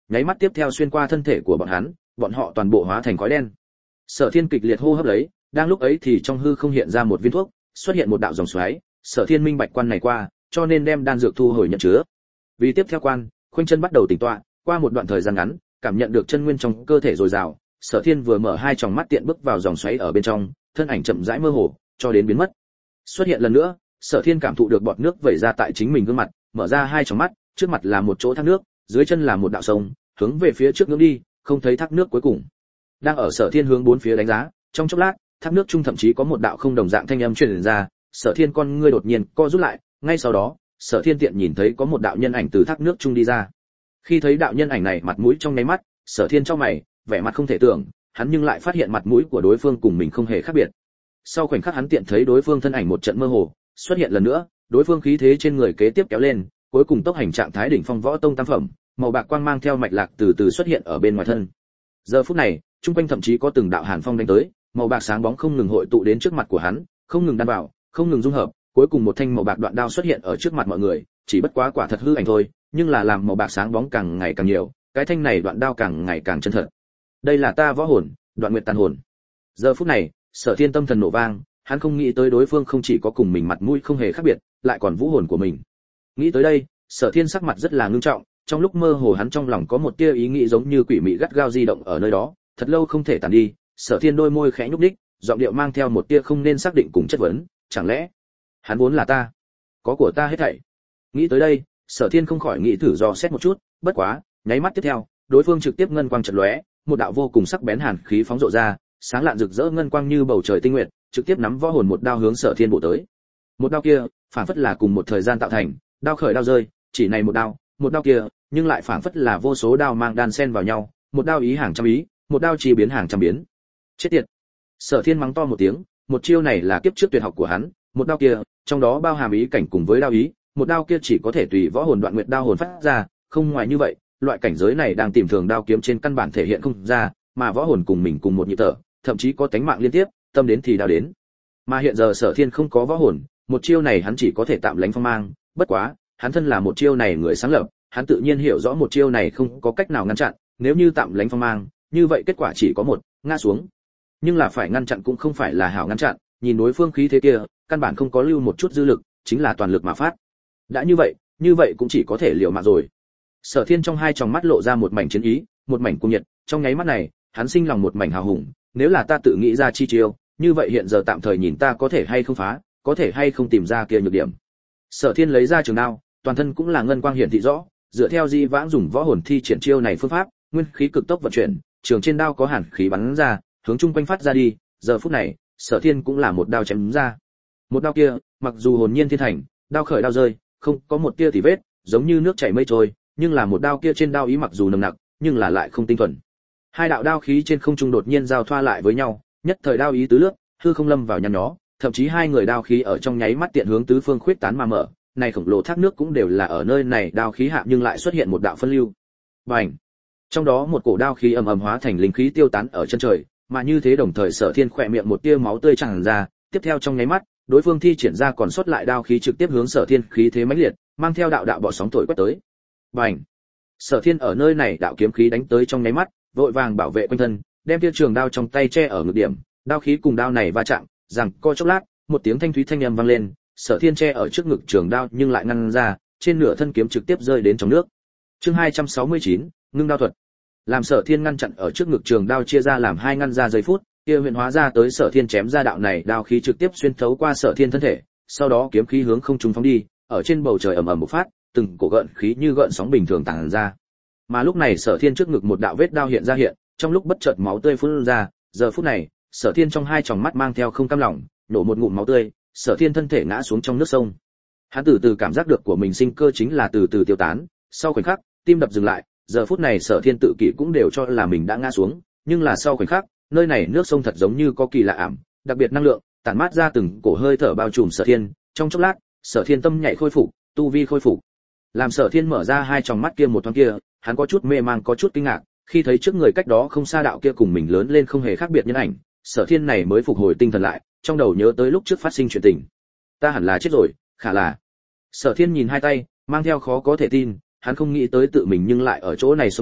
nháy mắt tiếp theo xuyên qua thân thể của bọn họ toàn bộ hóa thành khói đen. Sở Thiên kịch liệt hô hấp lấy, đang lúc ấy thì trong hư không hiện ra một viên thuốc, xuất hiện một đạo dòng xoáy, Sở Thiên minh bạch quan này qua, cho nên đem đan dược thu hồi nhận chứa. Vì tiếp theo quan, khoanh chân bắt đầu tĩnh tọa, qua một đoạn thời gian ngắn, cảm nhận được chân nguyên trong cơ thể dồi dào, Sở Thiên vừa mở hai tròng mắt tiện bước vào dòng xoáy ở bên trong, thân ảnh chậm rãi mơ hồ, cho đến biến mất. Xuất hiện lần nữa, Sở Thiên cảm thụ được bọt nước vẩy ra tại chính mình gương mặt, mở ra hai tròng mắt, trước mặt là một chỗ thác nước, dưới chân là một đạo sông, hướng về phía trước ngưỡng đi, không thấy thác nước cuối cùng. Đang ở Sở Thiên hướng bốn phía đánh giá, trong chốc lát, thác nước trung thậm chí có một đạo không đồng dạng thanh âm truyền ra, Sở Thiên con ngươi đột nhiên co rút lại, ngay sau đó, Sở Thiên tiện nhìn thấy có một đạo nhân ảnh từ thác nước trung đi ra. Khi thấy đạo nhân ảnh này mặt mũi trong nháy mắt, Sở Thiên chau mày, vẻ mặt không thể tưởng, hắn nhưng lại phát hiện mặt mũi của đối phương cùng mình không hề khác biệt. Sau khoảnh khắc hắn tiện thấy đối phương thân ảnh một trận mơ hồ, xuất hiện lần nữa, đối phương khí thế trên người kế tiếp kéo lên, cuối cùng tốc hành trạng thái đỉnh phong võ tông tam phẩm, màu bạc quang mang theo mạch lạc từ từ xuất hiện ở bên ngoài thân. Giờ phút này, trung quanh thậm chí có từng đạo hàn phong đánh tới, màu bạc sáng bóng không ngừng hội tụ đến trước mặt của hắn, không ngừng đan vào, không ngừng dung hợp, cuối cùng một thanh màu bạc đoạn đao xuất hiện ở trước mặt mọi người, chỉ bất quá quả thật hư ảnh thôi, nhưng là làm màu bạc sáng bóng càng ngày càng nhiều, cái thanh này đoạn đao càng ngày càng chân thật. Đây là ta võ hồn, Đoạn Nguyệt Tàn hồn. Giờ phút này, Sở Thiên tâm thần nổ vang, hắn không nghĩ tới đối phương không chỉ có cùng mình mặt mũi không hề khác biệt, lại còn vũ hồn của mình. Nghĩ tới đây, Sở Thiên sắc mặt rất là ngưng trọng, trong lúc mơ hồ hắn trong lòng có một tia ý nghĩ giống như quỷ mị gắt gao di động ở nơi đó, thật lâu không thể tản đi. Sở Thiên đôi môi khẽ nhúc nhích, giọng điệu mang theo một tia không nên xác định cùng chất vấn, chẳng lẽ hắn vốn là ta, có của ta hết thảy. Nghĩ tới đây, Sở Thiên không khỏi nghĩ thử dò xét một chút, bất quá, nháy mắt tiếp theo, đối phương trực tiếp ngân quang chợt lóe, một đạo vô cùng sắc bén hàn khí phóng rộ ra, sáng lạn rực rỡ ngân quang như bầu trời tinh nguyệt, trực tiếp nắm võ hồn một đao hướng Sở Thiên bổ tới. Một đao kia, phản phất là cùng một thời gian tạo thành, đao khởi đao rơi, chỉ này một đao kia, nhưng lại phản phất là vô số đao mang đan xen vào nhau, một đao ý hàng trăm ý, một đao chi biến hàng trăm biến. Chết tiệt. Sở Thiên mắng to một tiếng, một chiêu này là kiếp trước tuyệt học của hắn, một đao kia, trong đó bao hàm ý cảnh cùng với đao ý, một đao kia chỉ có thể tùy võ hồn Đoạn Nguyệt đao hồn phát ra, không ngoài như vậy, loại cảnh giới này đang tìm thường đao kiếm trên căn bản thể hiện không ra, mà võ hồn cùng mình cùng một nhịp thở, thậm chí có tánh mạng liên tiếp, tâm đến thì đao đến. Mà hiện giờ Sở Thiên không có võ hồn, một chiêu này hắn chỉ có thể tạm lánh phong mang, bất quá, hắn thân là một chiêu này người sáng lập, hắn tự nhiên hiểu rõ một chiêu này không có cách nào ngăn chặn, nếu như tạm lánh phong mang, như vậy kết quả chỉ có một, ngã xuống. Nhưng là phải ngăn chặn cũng không phải là hảo ngăn chặn, nhìn đối phương khí thế kia, căn bản không có lưu một chút dư lực, chính là toàn lực mà phát. Đã như vậy cũng chỉ có thể liều mạng rồi. Sở Thiên trong hai tròng mắt lộ ra một mảnh chiến ý, một mảnh cuồng nhiệt, trong nháy mắt này, hắn sinh lòng một mảnh hào hùng, nếu là ta tự nghĩ ra chi chiêu, như vậy hiện giờ tạm thời nhìn ta có thể hay không phá, có thể hay không tìm ra kia nhược điểm. Sở Thiên lấy ra trường đao, toàn thân cũng là ngân quang hiển thị rõ, dựa theo di vãng dùng võ hồn thi triển chiêu này phương pháp, nguyên khí cực tốc vận chuyển, trường trên đao có hàn khí bắn ra, hướng chung quanh phát ra đi, giờ phút này, Sở Thiên cũng là một đao chém ra. Một đao kia, mặc dù hồn nhiên thiên thành, đao khởi đao rơi, không có một tia tì vết, giống như nước chảy mây trôi, nhưng là một đao kia trên đao ý mặc dù nồng nặc, nhưng là lại không tinh thuần. Hai đạo đao khí trên không trung đột nhiên giao thoa lại với nhau, nhất thời đao ý tứ lướt, hư không lâm vào nhăn nhó, thậm chí hai người đao khí ở trong nháy mắt tiện hướng tứ phương khuyết tán mà mở, này khổng lồ thác nước cũng đều là ở nơi này đao khí hạ nhưng lại xuất hiện một đạo phân lưu. Bành! Trong đó một cổ đao khí ầm ầm hóa thành linh khí tiêu tán ở chân trời, mà như thế đồng thời Sở Thiên khỏe miệng một tia máu tươi tràn ra, tiếp theo trong nháy mắt, đối phương thi triển ra còn sót lại đao khí trực tiếp hướng Sở Thiên khí thế mãnh liệt, mang theo đạo đạo bọ sóng thổi quét tới. Bành! Sở Thiên ở nơi này đạo kiếm khí đánh tới trong nháy mắt, vội vàng bảo vệ quanh thân, đem tia trường đao trong tay che ở ngực điểm, đao khí cùng đao này va chạm, rằng co chốc lát, một tiếng thanh thúy thanh âm vang lên, Sở Thiên che ở trước ngực trường đao nhưng lại ngăn ra, trên nửa thân kiếm trực tiếp rơi đến trong nước. Chương 269, ngưng đao thuật. Làm Sở Thiên ngăn chặn ở trước ngực trường đao chia ra làm hai ngăn ra giây phút, kia huyền hóa ra tới Sở Thiên chém ra đạo này đao khí trực tiếp xuyên thấu qua Sở Thiên thân thể, sau đó kiếm khí hướng không trung phóng đi, ở trên bầu trời ầm ầm bộc phát, từng cổ gợn khí như gợn sóng bình thường tàng ra. Mà lúc này Sở Thiên trước ngực một đạo vết đao hiện ra hiện, trong lúc bất chợt máu tươi phun ra, giờ phút này, Sở Thiên trong hai tròng mắt mang theo không cam lòng, nổ một ngụm máu tươi, Sở Thiên thân thể ngã xuống trong nước sông. Hắn từ từ cảm giác được của mình sinh cơ chính là từ từ tiêu tán, sau khoảnh khắc, tim đập dừng lại, giờ phút này Sở Thiên tự kỷ cũng đều cho là mình đã ngã xuống, nhưng là sau khoảnh khắc, nơi này nước sông thật giống như có kỳ lạ ảm, đặc biệt năng lượng, tản mát ra từng cổ hơi thở bao trùm Sở Thiên, trong chốc lát, Sở Thiên tâm nhạy khôi phục, tu vi khôi phục. Làm Sở Thiên mở ra hai tròng mắt kia một thoáng kia, hắn có chút mê mang có chút kinh ngạc, khi thấy trước người cách đó không xa đạo kia cùng mình lớn lên không hề khác biệt nhân ảnh, Sở Thiên này mới phục hồi tinh thần lại, trong đầu nhớ tới lúc trước phát sinh chuyện tình. Ta hẳn là chết rồi, khả là. Sở Thiên nhìn hai tay, mang theo khó có thể tin, hắn không nghĩ tới tự mình nhưng lại ở chỗ này sống lại,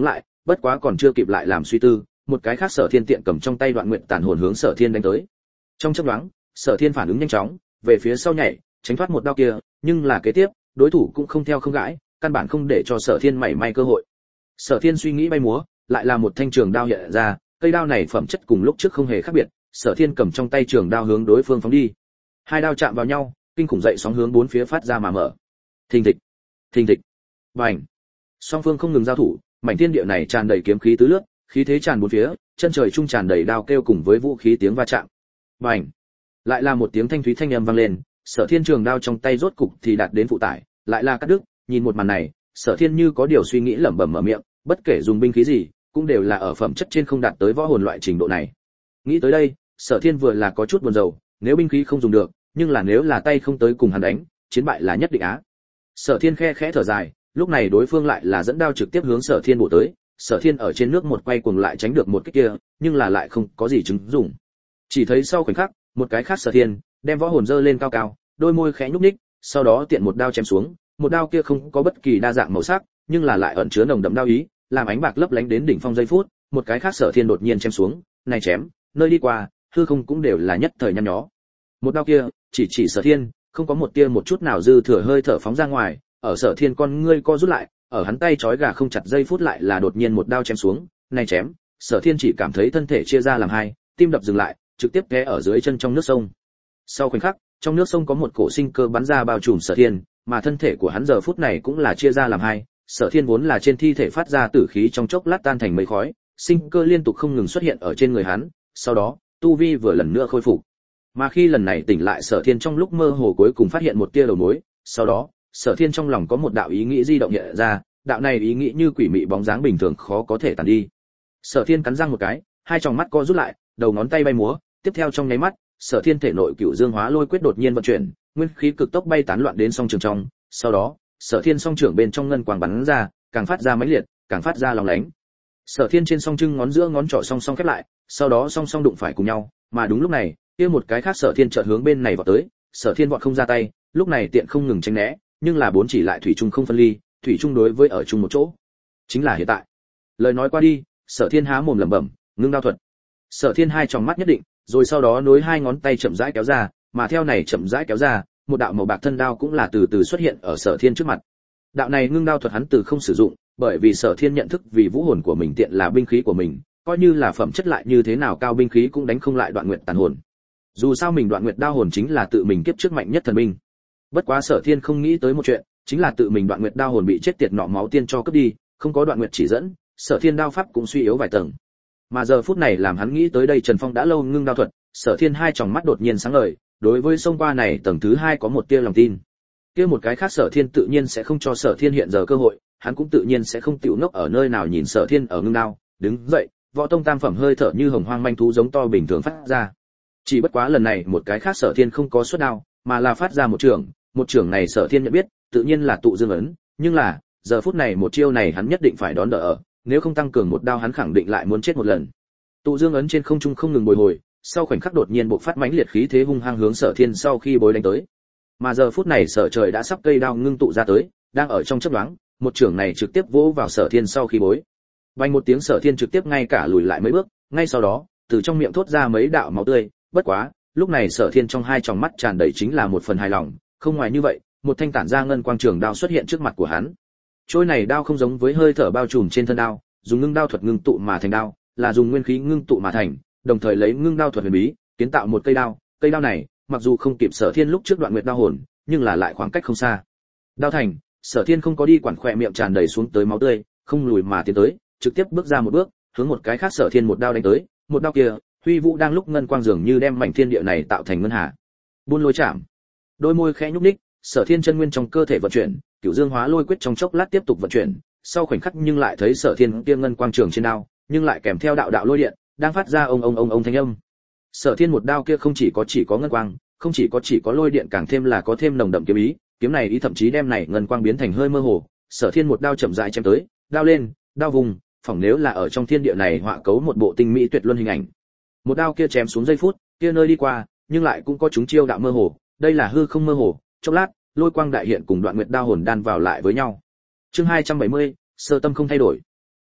bất quá còn chưa kịp lại làm suy tư, một cái khác Sở Thiên tiện cầm trong tay Đoạn Nguyệt Tàn Hồn hướng Sở Thiên đánh tới. Trong chớp nhoáng, Sở Thiên phản ứng nhanh chóng, về phía sau nhảy, tránh thoát một đao kia, nhưng là kế tiếp, đối thủ cũng không theo không gãi, căn bản không để cho Sở Thiên mảy may cơ hội. Sở Thiên suy nghĩ bay múa, lại là một thanh trường đao hiện ra, cây đao này phẩm chất cùng lúc trước không hề khác biệt, Sở Thiên cầm trong tay trường đao hướng đối phương phóng đi. Hai đao chạm vào nhau, kinh khủng dậy sóng hướng bốn phía phát ra mà mở. Thình thịch, bành. Song phương không ngừng giao thủ, mảnh thiên địa này tràn đầy kiếm khí tứ lướt, khí thế tràn bốn phía, chân trời trung tràn đầy đao kêu cùng với vũ khí tiếng va chạm. Bành. Lại là một tiếng thanh thúy thanh âm vang lên, Sở Thiên trường đao trong tay rốt cục thì đạt đến phụ tải, lại là cắt đứt, nhìn một màn này, Sở Thiên như có điều suy nghĩ lẩm bẩm mở miệng, bất kể dùng binh khí gì, cũng đều là ở phẩm chất trên không đạt tới võ hồn loại trình độ này. Nghĩ tới đây, Sở Thiên vừa là có chút buồn rầu, nếu binh khí không dùng được, nhưng là nếu là tay không tới cùng hắn đánh, chiến bại là nhất định á. Sở Thiên khe khẽ thở dài, lúc này đối phương lại là dẫn đao trực tiếp hướng Sở Thiên bổ tới, Sở Thiên ở trên nước một quay cuồng lại tránh được một kích kia, nhưng là lại không có gì chứng dụng. Chỉ thấy sau khoảnh khắc, một cái khác Sở Thiên đem võ hồn giơ lên cao cao, đôi môi khẽ nhúc nhích, sau đó tiện một đao chém xuống, một đao kia không có bất kỳ đa dạng màu sắc, nhưng là lại ẩn chứa nồng đậm đao ý, làm ánh bạc lấp lánh đến đỉnh phong giây phút, một cái khác Sở Thiên đột nhiên chém xuống, này chém, nơi đi qua, hư không cũng đều là nhất thời nhăn nhó. Một đao kia, chỉ Sở Thiên, không có một tia một chút nào dư thừa hơi thở phóng ra ngoài, ở Sở Thiên con ngươi co rút lại, ở hắn tay trói gà không chặt giây phút lại là đột nhiên một đao chém xuống, này chém, Sở Thiên chỉ cảm thấy thân thể chia ra làm hai, tim đập dừng lại, trực tiếp té ở dưới chân trong nước sông. Sau khoảnh khắc, trong nước sông có một cổ sinh cơ bắn ra bao trùm Sở Thiên, mà thân thể của hắn giờ phút này cũng là chia ra làm hai, Sở Thiên vốn là trên thi thể phát ra tử khí trong chốc lát tan thành mây khói, sinh cơ liên tục không ngừng xuất hiện ở trên người hắn, sau đó, tu vi vừa lần nữa khôi phục. Mà khi lần này tỉnh lại Sở Thiên trong lúc mơ hồ cuối cùng phát hiện một tia đầu mối, sau đó, Sở Thiên trong lòng có một đạo ý nghĩ di động hiện ra, đạo này ý nghĩ như quỷ mị bóng dáng bình thường khó có thể tàn đi. Sở Thiên cắn răng một cái, hai tròng mắt co rút lại, đầu ngón tay bay múa, tiếp theo trong nháy mắt, Sở Thiên thể nội Cửu Dương Hóa Lôi quyết đột nhiên vận chuyển, nguyên khí cực tốc bay tán loạn đến song trường trong, sau đó, Sở Thiên song trưởng bên trong ngân quang bắn ra, càng phát ra mãnh liệt, càng phát ra lóng lánh. Sở Thiên trên song trưng ngón giữa ngón trỏ song song khép lại, sau đó song song đụng phải cùng nhau, mà đúng lúc này, kia một cái khác Sở Thiên chợt hướng bên này vọt tới, Sở Thiên vọt không ra tay, lúc này tiện không ngừng tránh né, nhưng là bốn chỉ lại thủy chung không phân ly, thủy chung đối với ở chung một chỗ. Chính là hiện tại. Lời nói qua đi, Sở Thiên há mồm lẩm bẩm, ngưng đao thuật. Sở Thiên hai tròng mắt nhất định, rồi sau đó nối hai ngón tay chậm rãi kéo ra, mà theo này chậm rãi kéo ra, một đạo màu bạc thân đao cũng là từ từ xuất hiện ở Sở Thiên trước mặt. Đạo này ngưng đao thuật hắn từ không sử dụng, bởi vì Sở Thiên nhận thức vì vũ hồn của mình tiện là binh khí của mình, coi như là phẩm chất lại như thế nào cao binh khí cũng đánh không lại Đoạn Nguyệt Tàn Hồn. Dù sao mình Đoạn Nguyệt đao hồn chính là tự mình kiếp trước mạnh nhất thần binh. Bất quá Sở Thiên không nghĩ tới một chuyện, chính là tự mình Đoạn Nguyệt đao hồn bị chết tiệt nọ máu tiên cho cướp đi, không có Đoạn Nguyệt chỉ dẫn, Sở Thiên đao pháp cũng suy yếu vài tầng. Mà giờ phút này làm hắn nghĩ tới đây Trần Phong đã lâu ngưng đao thuật, Sở Thiên hai tròng mắt đột nhiên sáng ngời, đối với sông qua này tầng thứ hai có một tia lòng tin. Kia một cái khác Sở Thiên tự nhiên sẽ không cho Sở Thiên hiện giờ cơ hội, hắn cũng tự nhiên sẽ không tiểu ngốc ở nơi nào nhìn Sở Thiên ở ngưng đao, đứng dậy, võ tông tam phẩm hơi thở như hồng hoang manh thú giống to bình thường phát ra. Chỉ bất quá lần này một cái khác Sở Thiên không có xuất đao, mà là phát ra một trường này Sở Thiên nhận biết, tự nhiên là tụ dương ấn, nhưng là, giờ phút này một chiêu này hắn nhất định phải đón đỡ ở, nếu không tăng cường một đao hắn khẳng định lại muốn chết một lần. Tụ dương ấn trên không trung không ngừng bồi hồi, sau khoảnh khắc đột nhiên bộc phát mãnh liệt khí thế hung hăng hướng Sở Thiên sau khi bối đánh tới. Mà giờ phút này Sở Trời đã sắp cây đao ngưng tụ ra tới, đang ở trong chớp nhoáng, một trường này trực tiếp vỗ vào Sở Thiên sau khi bối. Vang một tiếng Sở Thiên trực tiếp ngay cả lùi lại mấy bước, ngay sau đó, từ trong miệng thốt ra mấy đạo máu tươi, bất quá, lúc này Sở Thiên trong hai tròng mắt tràn đầy chính là một phần hài lòng, không ngoài như vậy, một thanh tản ra ngân quang trường đao xuất hiện trước mặt của hắn. Trôi này đao không giống với hơi thở bao trùm trên thân đao, dùng ngưng đao thuật ngưng tụ mà thành đao, là dùng nguyên khí ngưng tụ mà thành, đồng thời lấy ngưng đao thuật huyền bí, kiến tạo một cây đao này, mặc dù không kịp Sở Thiên lúc trước Đoạn Nguyệt đao hồn, nhưng là lại khoảng cách không xa. Đao thành, Sở Thiên không có đi quản khỏe miệng tràn đầy xuống tới máu tươi, không lùi mà tiến tới, trực tiếp bước ra một bước, hướng một cái khác Sở Thiên một đao đánh tới, một đao kia, huy vũ đang lúc ngân quang dường như đem mảnh thiên địa này tạo thành ngân hà. Buôn lôi chạm. Đôi môi khẽ nhúc nhích, Sở Thiên chân nguyên trong cơ thể vận chuyển, Cửu Dương Hóa Lôi quyết trong chốc lát tiếp tục vận chuyển, sau khoảnh khắc nhưng lại thấy Sở Thiên kia ngân quang trường trên đao, nhưng lại kèm theo đạo lôi điện, đang phát ra ông thanh âm. Sở Thiên một đao kia không chỉ có ngân quang, không chỉ có lôi điện, càng thêm là có thêm nồng đậm kiếm ý, kiếm này ý thậm chí đem này ngân quang biến thành hơi mơ hồ. Sở Thiên một đao chậm rãi chém tới, đao lên, đao vùng, phỏng nếu là ở trong thiên địa này họa cấu một bộ tinh mỹ tuyệt luân hình ảnh. Một đao kia chém xuống giây phút, kia nơi đi qua, nhưng lại cũng có chúng chiêu đạo mơ hồ, đây là hư không mơ hồ, chốc lát, lôi quang đại hiện cùng Đoạn Nguyệt đao hồn đan vào lại với nhau. Chương 270, sơ tâm không thay đổi.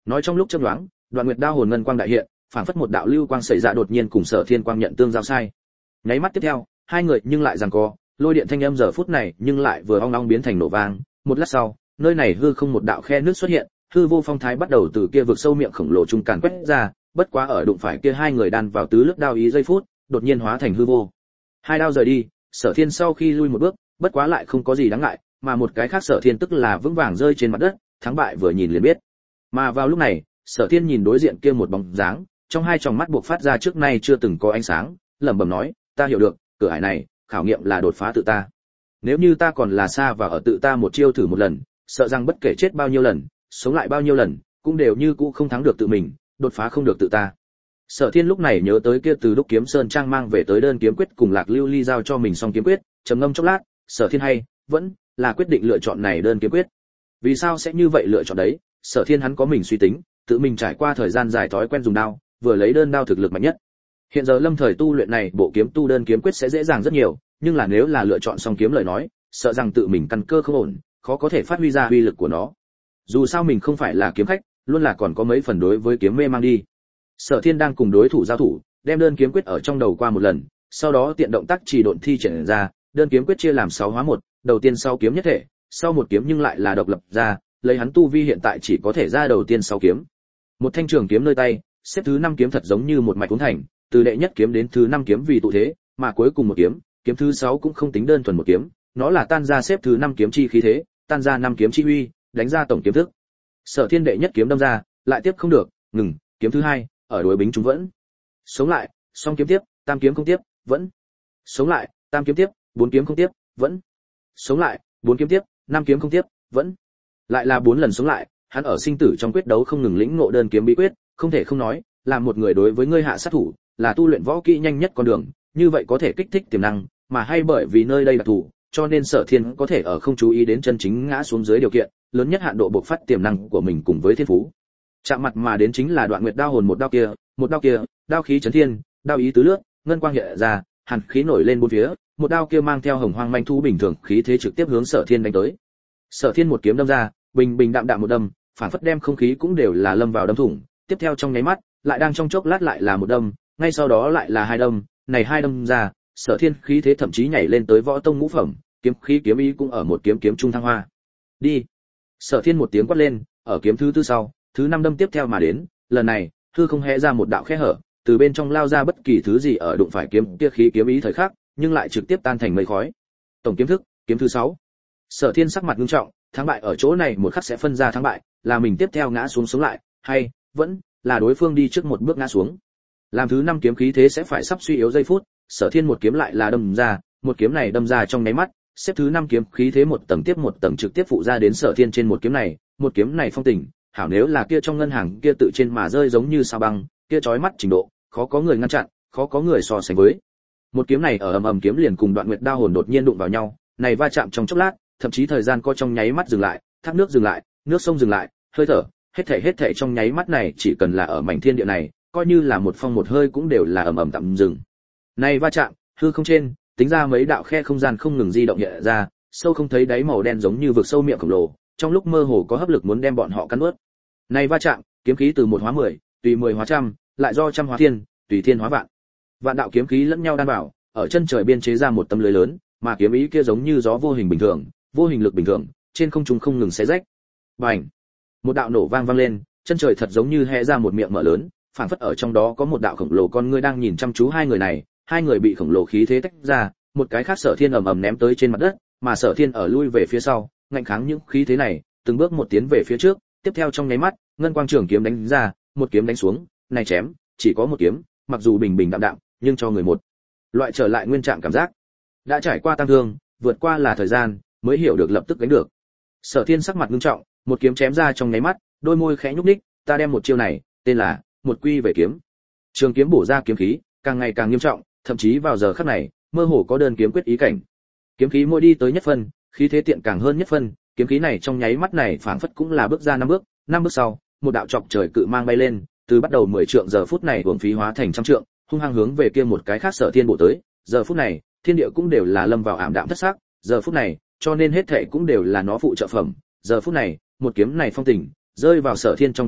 Nói trong lúc chớp nhoáng, Đoạn Nguyệt đao hồn ngân quang đại hiện, phảng phất một đạo lưu quang xảy ra đột nhiên cùng Sở Thiên quang nhận tương giao sai. Nháy mắt tiếp theo, hai người nhưng lại giằng co, lôi điện thanh âm giờ phút này nhưng lại vừa ong ong biến thành nổ vang, một lát sau, nơi này hư không một đạo khe nước xuất hiện, hư vô phong thái bắt đầu từ kia vực sâu miệng khổng lồ trung càn quét ra, bất quá ở đụng phải kia hai người đan vào tứ lướt đao ý giây phút, đột nhiên hóa thành hư vô. Hai đao rời đi, Sở Thiên sau khi lui một bước, bất quá lại không có gì đáng ngại, mà một cái khác Sở Thiên tức là vững vàng rơi trên mặt đất, thắng bại vừa nhìn liền biết. Mà vào lúc này, Sở Thiên nhìn đối diện kia một bóng dáng, trong hai tròng mắt buộc phát ra trước nay chưa từng có ánh sáng, lẩm bẩm nói, ta hiểu được, cửa ải này, khảo nghiệm là đột phá tự ta. Nếu như ta còn là xa và ở tự ta một chiêu thử một lần, sợ rằng bất kể chết bao nhiêu lần, sống lại bao nhiêu lần, cũng đều như cũ không thắng được tự mình, đột phá không được tự ta. Sở Thiên lúc này nhớ tới kia từ Đúc Kiếm Sơn trang mang về tới đơn kiếm quyết cùng Lạc Lưu Ly giao cho mình xong kiếm quyết, trầm ngâm chốc lát, Sở Thiên hay vẫn là quyết định lựa chọn này đơn kiếm quyết. Vì sao sẽ như vậy lựa chọn đấy? Sở Thiên hắn có mình suy tính, tự mình trải qua thời gian dài thói quen dùng đao, vừa lấy đơn đao thực lực mạnh nhất. Hiện giờ lâm thời tu luyện này bộ kiếm tu đơn kiếm quyết sẽ dễ dàng rất nhiều, nhưng là nếu là lựa chọn xong kiếm lời nói, sợ rằng tự mình căn cơ không ổn, khó có thể phát huy ra uy lực của nó. Dù sao mình không phải là kiếm khách, luôn là còn có mấy phần đối với kiếm mê mang đi. Sở Thiên đang cùng đối thủ giao thủ, đem đơn kiếm quyết ở trong đầu qua một lần, sau đó tiện động tác chỉ độn thi triển ra, đơn kiếm quyết chia làm 6 hóa 1, đầu tiên sau kiếm nhất thể, sau một kiếm nhưng lại là độc lập ra, lấy hắn tu vi hiện tại chỉ có thể ra đầu tiên 6 kiếm. Một thanh trường kiếm nơi tay, xếp thứ 5 kiếm thật giống như một mạch cuốn thành, từ đệ nhất kiếm đến thứ 5 kiếm vì tụ thế, mà cuối cùng một kiếm, kiếm thứ 6 cũng không tính đơn thuần một kiếm, nó là tan ra xếp thứ 5 kiếm chi khí thế, tan ra 5 kiếm chi uy, đánh ra tổng kiếm thức. Sở Thiên đệ nhất kiếm đâm ra, lại tiếp không được, ngừng, kiếm thứ 2, ở đối bính chúng vẫn. Sống lại, song kiếm tiếp, tam kiếm không tiếp, vẫn. Sống lại, tam kiếm tiếp, 4 kiếm không tiếp, vẫn. Sống lại, 4 kiếm tiếp, 5 kiếm không tiếp, vẫn. Lại là 4 lần sống lại, hắn ở sinh tử trong quyết đấu không ngừng lĩnh ngộ đơn kiếm bí quyết, không thể không nói, là một người đối với ngươi hạ sát thủ, là tu luyện võ kỹ nhanh nhất con đường, như vậy có thể kích thích tiềm năng, mà hay bởi vì nơi đây là thủ, cho nên Sở Thiên có thể ở không chú ý đến chân chính ngã xuống dưới điều kiện, lớn nhất hạn độ bộc phát tiềm năng của mình cùng với thiên phú. Chạm mặt mà đến chính là Đoạn Nguyệt đao hồn một đao kia, đao khí chấn thiên, đao ý tứ lướt, ngân quang hiện ra, hàn khí nổi lên bốn phía, một đao kia mang theo hồng hoang manh thú bình thường khí thế trực tiếp hướng Sở Thiên đánh tới. Sở Thiên một kiếm đâm ra, bình bình đạm đạm một đâm, phản phất đem không khí cũng đều là lâm vào đâm thủng, tiếp theo trong nháy mắt, lại đang trong chốc lát lại là một đâm, ngay sau đó lại là hai đâm, này hai đâm ra, Sở Thiên khí thế thậm chí nhảy lên tới võ tông ngũ phẩm, kiếm khí kiếm ý cũng ở một kiếm kiếm trung thăng hoa. Đi. Sở Thiên một tiếng quát lên, ở kiếm thứ tư sau, thứ 5 đâm tiếp theo mà đến, lần này, hư không hé ra một đạo khe hở, từ bên trong lao ra bất kỳ thứ gì ở đụng phải kiếm kia khí kiếm ý thời khắc, nhưng lại trực tiếp tan thành mây khói. Tổng kiếm thức, kiếm thứ 6. Sở Thiên sắc mặt nghiêm trọng, thắng bại ở chỗ này một khắc sẽ phân ra thắng bại, là mình tiếp theo ngã xuống sống lại, hay vẫn là đối phương đi trước một bước ngã xuống. Làm thứ 5 kiếm khí thế sẽ phải sắp suy yếu giây phút, Sở Thiên một kiếm lại là đâm ra, một kiếm này đâm ra trong nháy mắt, xếp thứ 5 kiếm khí thế một tầng tiếp một tầng trực tiếp phụ ra đến Sở Thiên trên một kiếm này phong tình, hảo nếu là kia trong ngân hàng kia tự trên mà rơi giống như sao băng, kia chói mắt trình độ, khó có người ngăn chặn, khó có người so sánh với. Một kiếm này ở ầm ầm kiếm liền cùng Đoạn Nguyệt đao hồn đột nhiên đụng vào nhau, này va chạm trong chốc lát, thậm chí thời gian có trong nháy mắt dừng lại, thác nước dừng lại, nước sông dừng lại, hơi thở, hết thảy trong nháy mắt này chỉ cần là ở mảnh thiên địa này, coi như là một phong một hơi cũng đều là ầm ầm tạm dừng. Này va chạm, hư không trên, tính ra mấy đạo khe không gian không ngừng di động hiện ra, sâu không thấy đáy màu đen giống như vực sâu miệng khổng lồ, trong lúc mơ hồ có hấp lực muốn đem bọn họ cắn nuốt. Này va chạm, kiếm khí từ 1 hóa 10, tùy 10 hóa trăm, lại do trăm hóa thiên, tùy thiên hóa vạn. Vạn đạo kiếm khí lẫn nhau đan vào, ở chân trời biên chế ra một tấm lưới lớn, mà kiếm ý kia giống như gió vô hình bình thường, vô hình lực bình thường, trên không trung không ngừng xé rách. Bành! Một đạo nổ vang vang lên, chân trời thật giống như hé ra một miệng mở lớn, phảng phất ở trong đó có một đạo khổng lồ con ngươi đang nhìn chăm chú hai người này, hai người bị khổng lồ khí thế tách ra, một cái khác Sở Thiên ầm ầm ném tới trên mặt đất, mà Sở Thiên ở lui về phía sau, ngăn kháng những khí thế này, từng bước một tiến về phía trước, tiếp theo trong nháy mắt, ngân quang trường kiếm đánh ra, một kiếm đánh xuống, này chém, chỉ có một kiếm, mặc dù bình bình đạm đạm, nhưng cho người một loại trở lại nguyên trạng cảm giác. Đã trải qua tăng thương, vượt qua là thời gian, mới hiểu được lập tức đánh được. Sở Thiên sắc mặt nghiêm trọng, một kiếm chém ra trong nháy mắt, đôi môi khẽ nhúc nhích, ta đem một chiêu này, tên là một quy về kiếm. Trường kiếm bổ ra kiếm khí, càng ngày càng nghiêm trọng, thậm chí vào giờ khắc này, mơ hồ có đơn kiếm quyết ý cảnh. Kiếm khí mỗi đi tới nhất phân, khí thế tiện càng hơn nhất phân, kiếm khí này trong nháy mắt này phảng phất cũng là bước ra 5 bước sau, một đạo chọc trời cự mang bay lên, từ bắt đầu 10 trượng giờ phút này uổng phí hóa thành trăm trượng, hung hăng hướng về kia một cái khác Sở Thiên bộ tới. Giờ phút này, thiên địa cũng đều là lâm vào ảm đạm thất sắc, giờ phút này, cho nên hết thảy cũng đều là nó phụ trợ phẩm. Giờ phút này, một kiếm này phong tình, rơi vào Sở Thiên trong con mắt,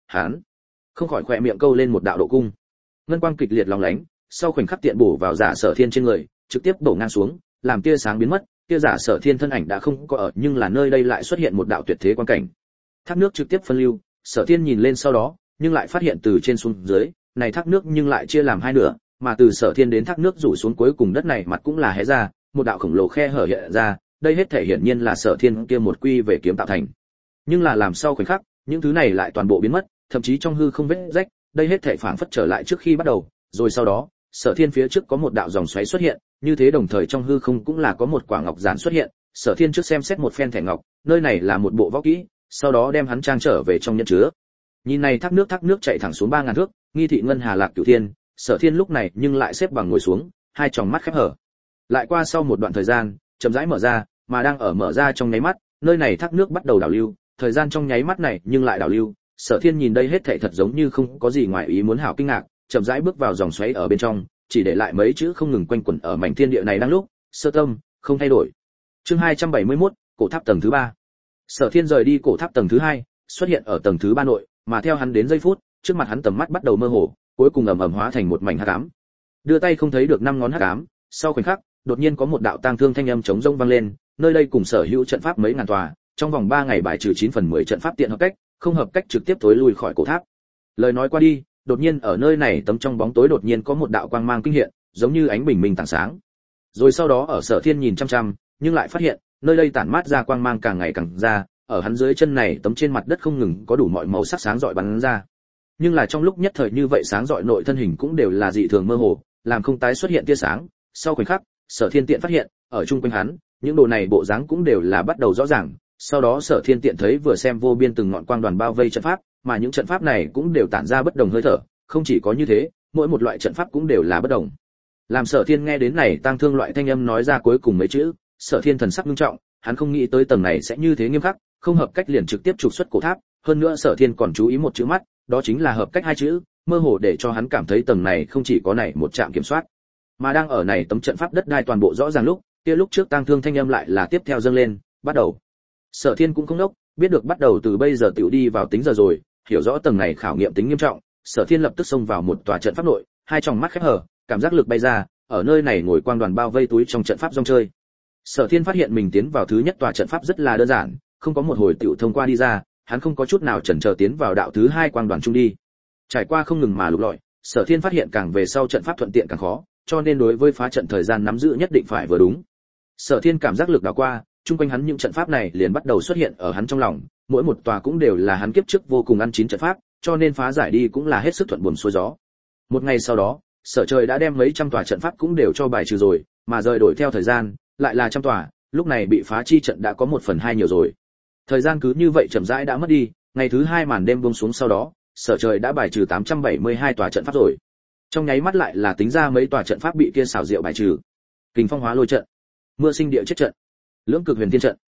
hắn không khỏi khỏe miệng câu lên một đạo độ cung. Ngân quang kịch liệt lóng lánh, sau khoảnh khắc tiện bổ vào Giả Sở Thiên trên người, trực tiếp bổ ngang xuống, làm tia sáng biến mất, tia Giả Sở Thiên thân ảnh đã không có ở, nhưng là nơi đây lại xuất hiện một đạo tuyệt thế quan cảnh. Thác nước trực tiếp phân lưu, Sở Thiên nhìn lên sau đó, nhưng lại phát hiện từ trên xuống dưới, này thác nước nhưng lại chia làm hai nửa, mà từ Sở Thiên đến thác nước rủ xuống cuối cùng đất này mặt cũng là hé ra, một đạo khổng lồ khe hở hiện ra, đây hết thể hiển nhiên là Sở Thiên kia một quy về kiếm tạo thành. Nhưng là làm sau khoảnh khắc, những thứ này lại toàn bộ biến mất, thậm chí trong hư không vết rách, đây hết thể phảng phất trở lại trước khi bắt đầu, rồi sau đó, Sở Thiên phía trước có một đạo dòng xoáy xuất hiện, như thế đồng thời trong hư không cũng là có một quả ngọc giản xuất hiện, Sở Thiên trước xem xét một phen thẻ ngọc, nơi này là một bộ võ kỹ, sau đó đem hắn trang trở về trong nhẫn chứa. Nhìn này thác nước chạy thẳng xuống 3000 thước, nghi thị ngân hà lạc cửu thiên, Sở Thiên lúc này nhưng lại xếp bằng ngồi xuống, hai tròng mắt khép hở. Lại qua sau một đoạn thời gian, chậm rãi mở ra, mà đang ở mở ra trong nháy mắt, nơi này thác nước bắt đầu đảo lưu, thời gian trong nháy mắt này nhưng lại đảo lưu, Sở Thiên nhìn đây hết thảy thật giống như không có gì ngoài ý muốn hảo kinh ngạc, chậm rãi bước vào dòng xoáy ở bên trong, chỉ để lại mấy chữ không ngừng quanh quẩn ở mảnh thiên địa này đang lúc, sơ tâm, không thay đổi. Chương 271, cổ tháp tầng thứ 3. Sở Thiên rời đi cổ tháp tầng thứ 2, xuất hiện ở tầng thứ 3 nội, mà theo hắn đến giây phút, trước mặt hắn tầm mắt bắt đầu mơ hồ, cuối cùng ầm ầm hóa thành một mảnh hắc ám. Đưa tay không thấy được năm ngón hắc ám, sau khoảnh khắc, đột nhiên có một đạo tang thương thanh âm trống rỗng vang lên, nơi đây cùng sở hữu trận pháp mấy ngàn tòa, trong vòng 3 ngày bài trừ 9/10 trận pháp tiện hợp cách, không hợp cách trực tiếp tối lui khỏi cổ tháp. Lời nói qua đi, đột nhiên ở nơi này tấm trong bóng tối đột nhiên có một đạo quang mang kinh hiện, giống như ánh bình minh tảng sáng. Rồi sau đó ở Sở Thiên nhìn chăm chăm, nhưng lại phát hiện, nơi đây tản mát ra quang mang càng ngày càng ra, ở hắn dưới chân này tấm trên mặt đất không ngừng có đủ mọi màu sắc sáng rọi bắn ra. Nhưng là trong lúc nhất thời như vậy sáng rọi nội thân hình cũng đều là dị thường mơ hồ, làm không tái xuất hiện tia sáng. Sau khoảnh khắc, Sở Thiên tiện phát hiện, ở chung quanh hắn, những đồ này bộ dáng cũng đều là bắt đầu rõ ràng. Sau đó Sở Thiên tiện thấy vừa xem vô biên từng ngọn quang đoàn bao vây trận pháp, mà những trận pháp này cũng đều tản ra bất đồng hơi thở, không chỉ có như thế, mỗi một loại trận pháp cũng đều là bất đồng. Làm Sở Thiên nghe đến này tang thương loại thanh âm nói ra cuối cùng mấy chữ, Sở Thiên thần sắc nghiêm trọng, hắn không nghĩ tới tầng này sẽ như thế nghiêm khắc, không hợp cách liền trực tiếp trục xuất cổ tháp, hơn nữa Sở Thiên còn chú ý một chữ mắt, đó chính là hợp cách hai chữ, mơ hồ để cho hắn cảm thấy tầng này không chỉ có này một trạm kiểm soát, mà đang ở này tấm trận pháp đất đai toàn bộ rõ ràng lúc, kia lúc trước tang thương thanh âm lại là tiếp theo dâng lên, bắt đầu. Sở Thiên cũng không đốc, biết được bắt đầu từ bây giờ tiểu đi vào tính giờ rồi, hiểu rõ tầng này khảo nghiệm tính nghiêm trọng, Sở Thiên lập tức xông vào một tòa trận pháp nội, hai tròng mắt khép hờ, cảm giác lực bay ra, ở nơi này ngồi quang đoàn bao vây túi trong trận pháp rong chơi. Sở Thiên phát hiện mình tiến vào thứ nhất tòa trận pháp rất là đơn giản, không có một hồi tiểu thông qua đi ra, hắn không có chút nào chần chờ tiến vào đạo thứ hai quang đoàn trung đi. Trải qua không ngừng mà lục lọi, Sở Thiên phát hiện càng về sau trận pháp thuận tiện càng khó, cho nên đối với phá trận thời gian nắm giữ nhất định phải vừa đúng. Sở Thiên cảm giác lực đảo qua, chung quanh hắn những trận pháp này liền bắt đầu xuất hiện ở hắn trong lòng, mỗi một tòa cũng đều là hắn kiếp trước vô cùng ăn chín trận pháp, cho nên phá giải đi cũng là hết sức thuận buồm xuôi gió. Một ngày sau đó, Sở Trời đã đem mấy trăm tòa trận pháp cũng đều cho bài trừ rồi, mà rời đổi theo thời gian, lại là trăm tòa, lúc này bị phá chi trận đã có 1/2 nhiều rồi. Thời gian cứ như vậy chậm rãi đã mất đi, ngày thứ hai màn đêm buông xuống sau đó, Sở Trời đã bài trừ 872 tòa trận pháp rồi. Trong nháy mắt lại là tính ra mấy tòa trận pháp bị kia xảo diệu bài trừ. Kình phong hóa lôi trận, mưa sinh địa chết trận, lưỡng cực huyền thiên trận,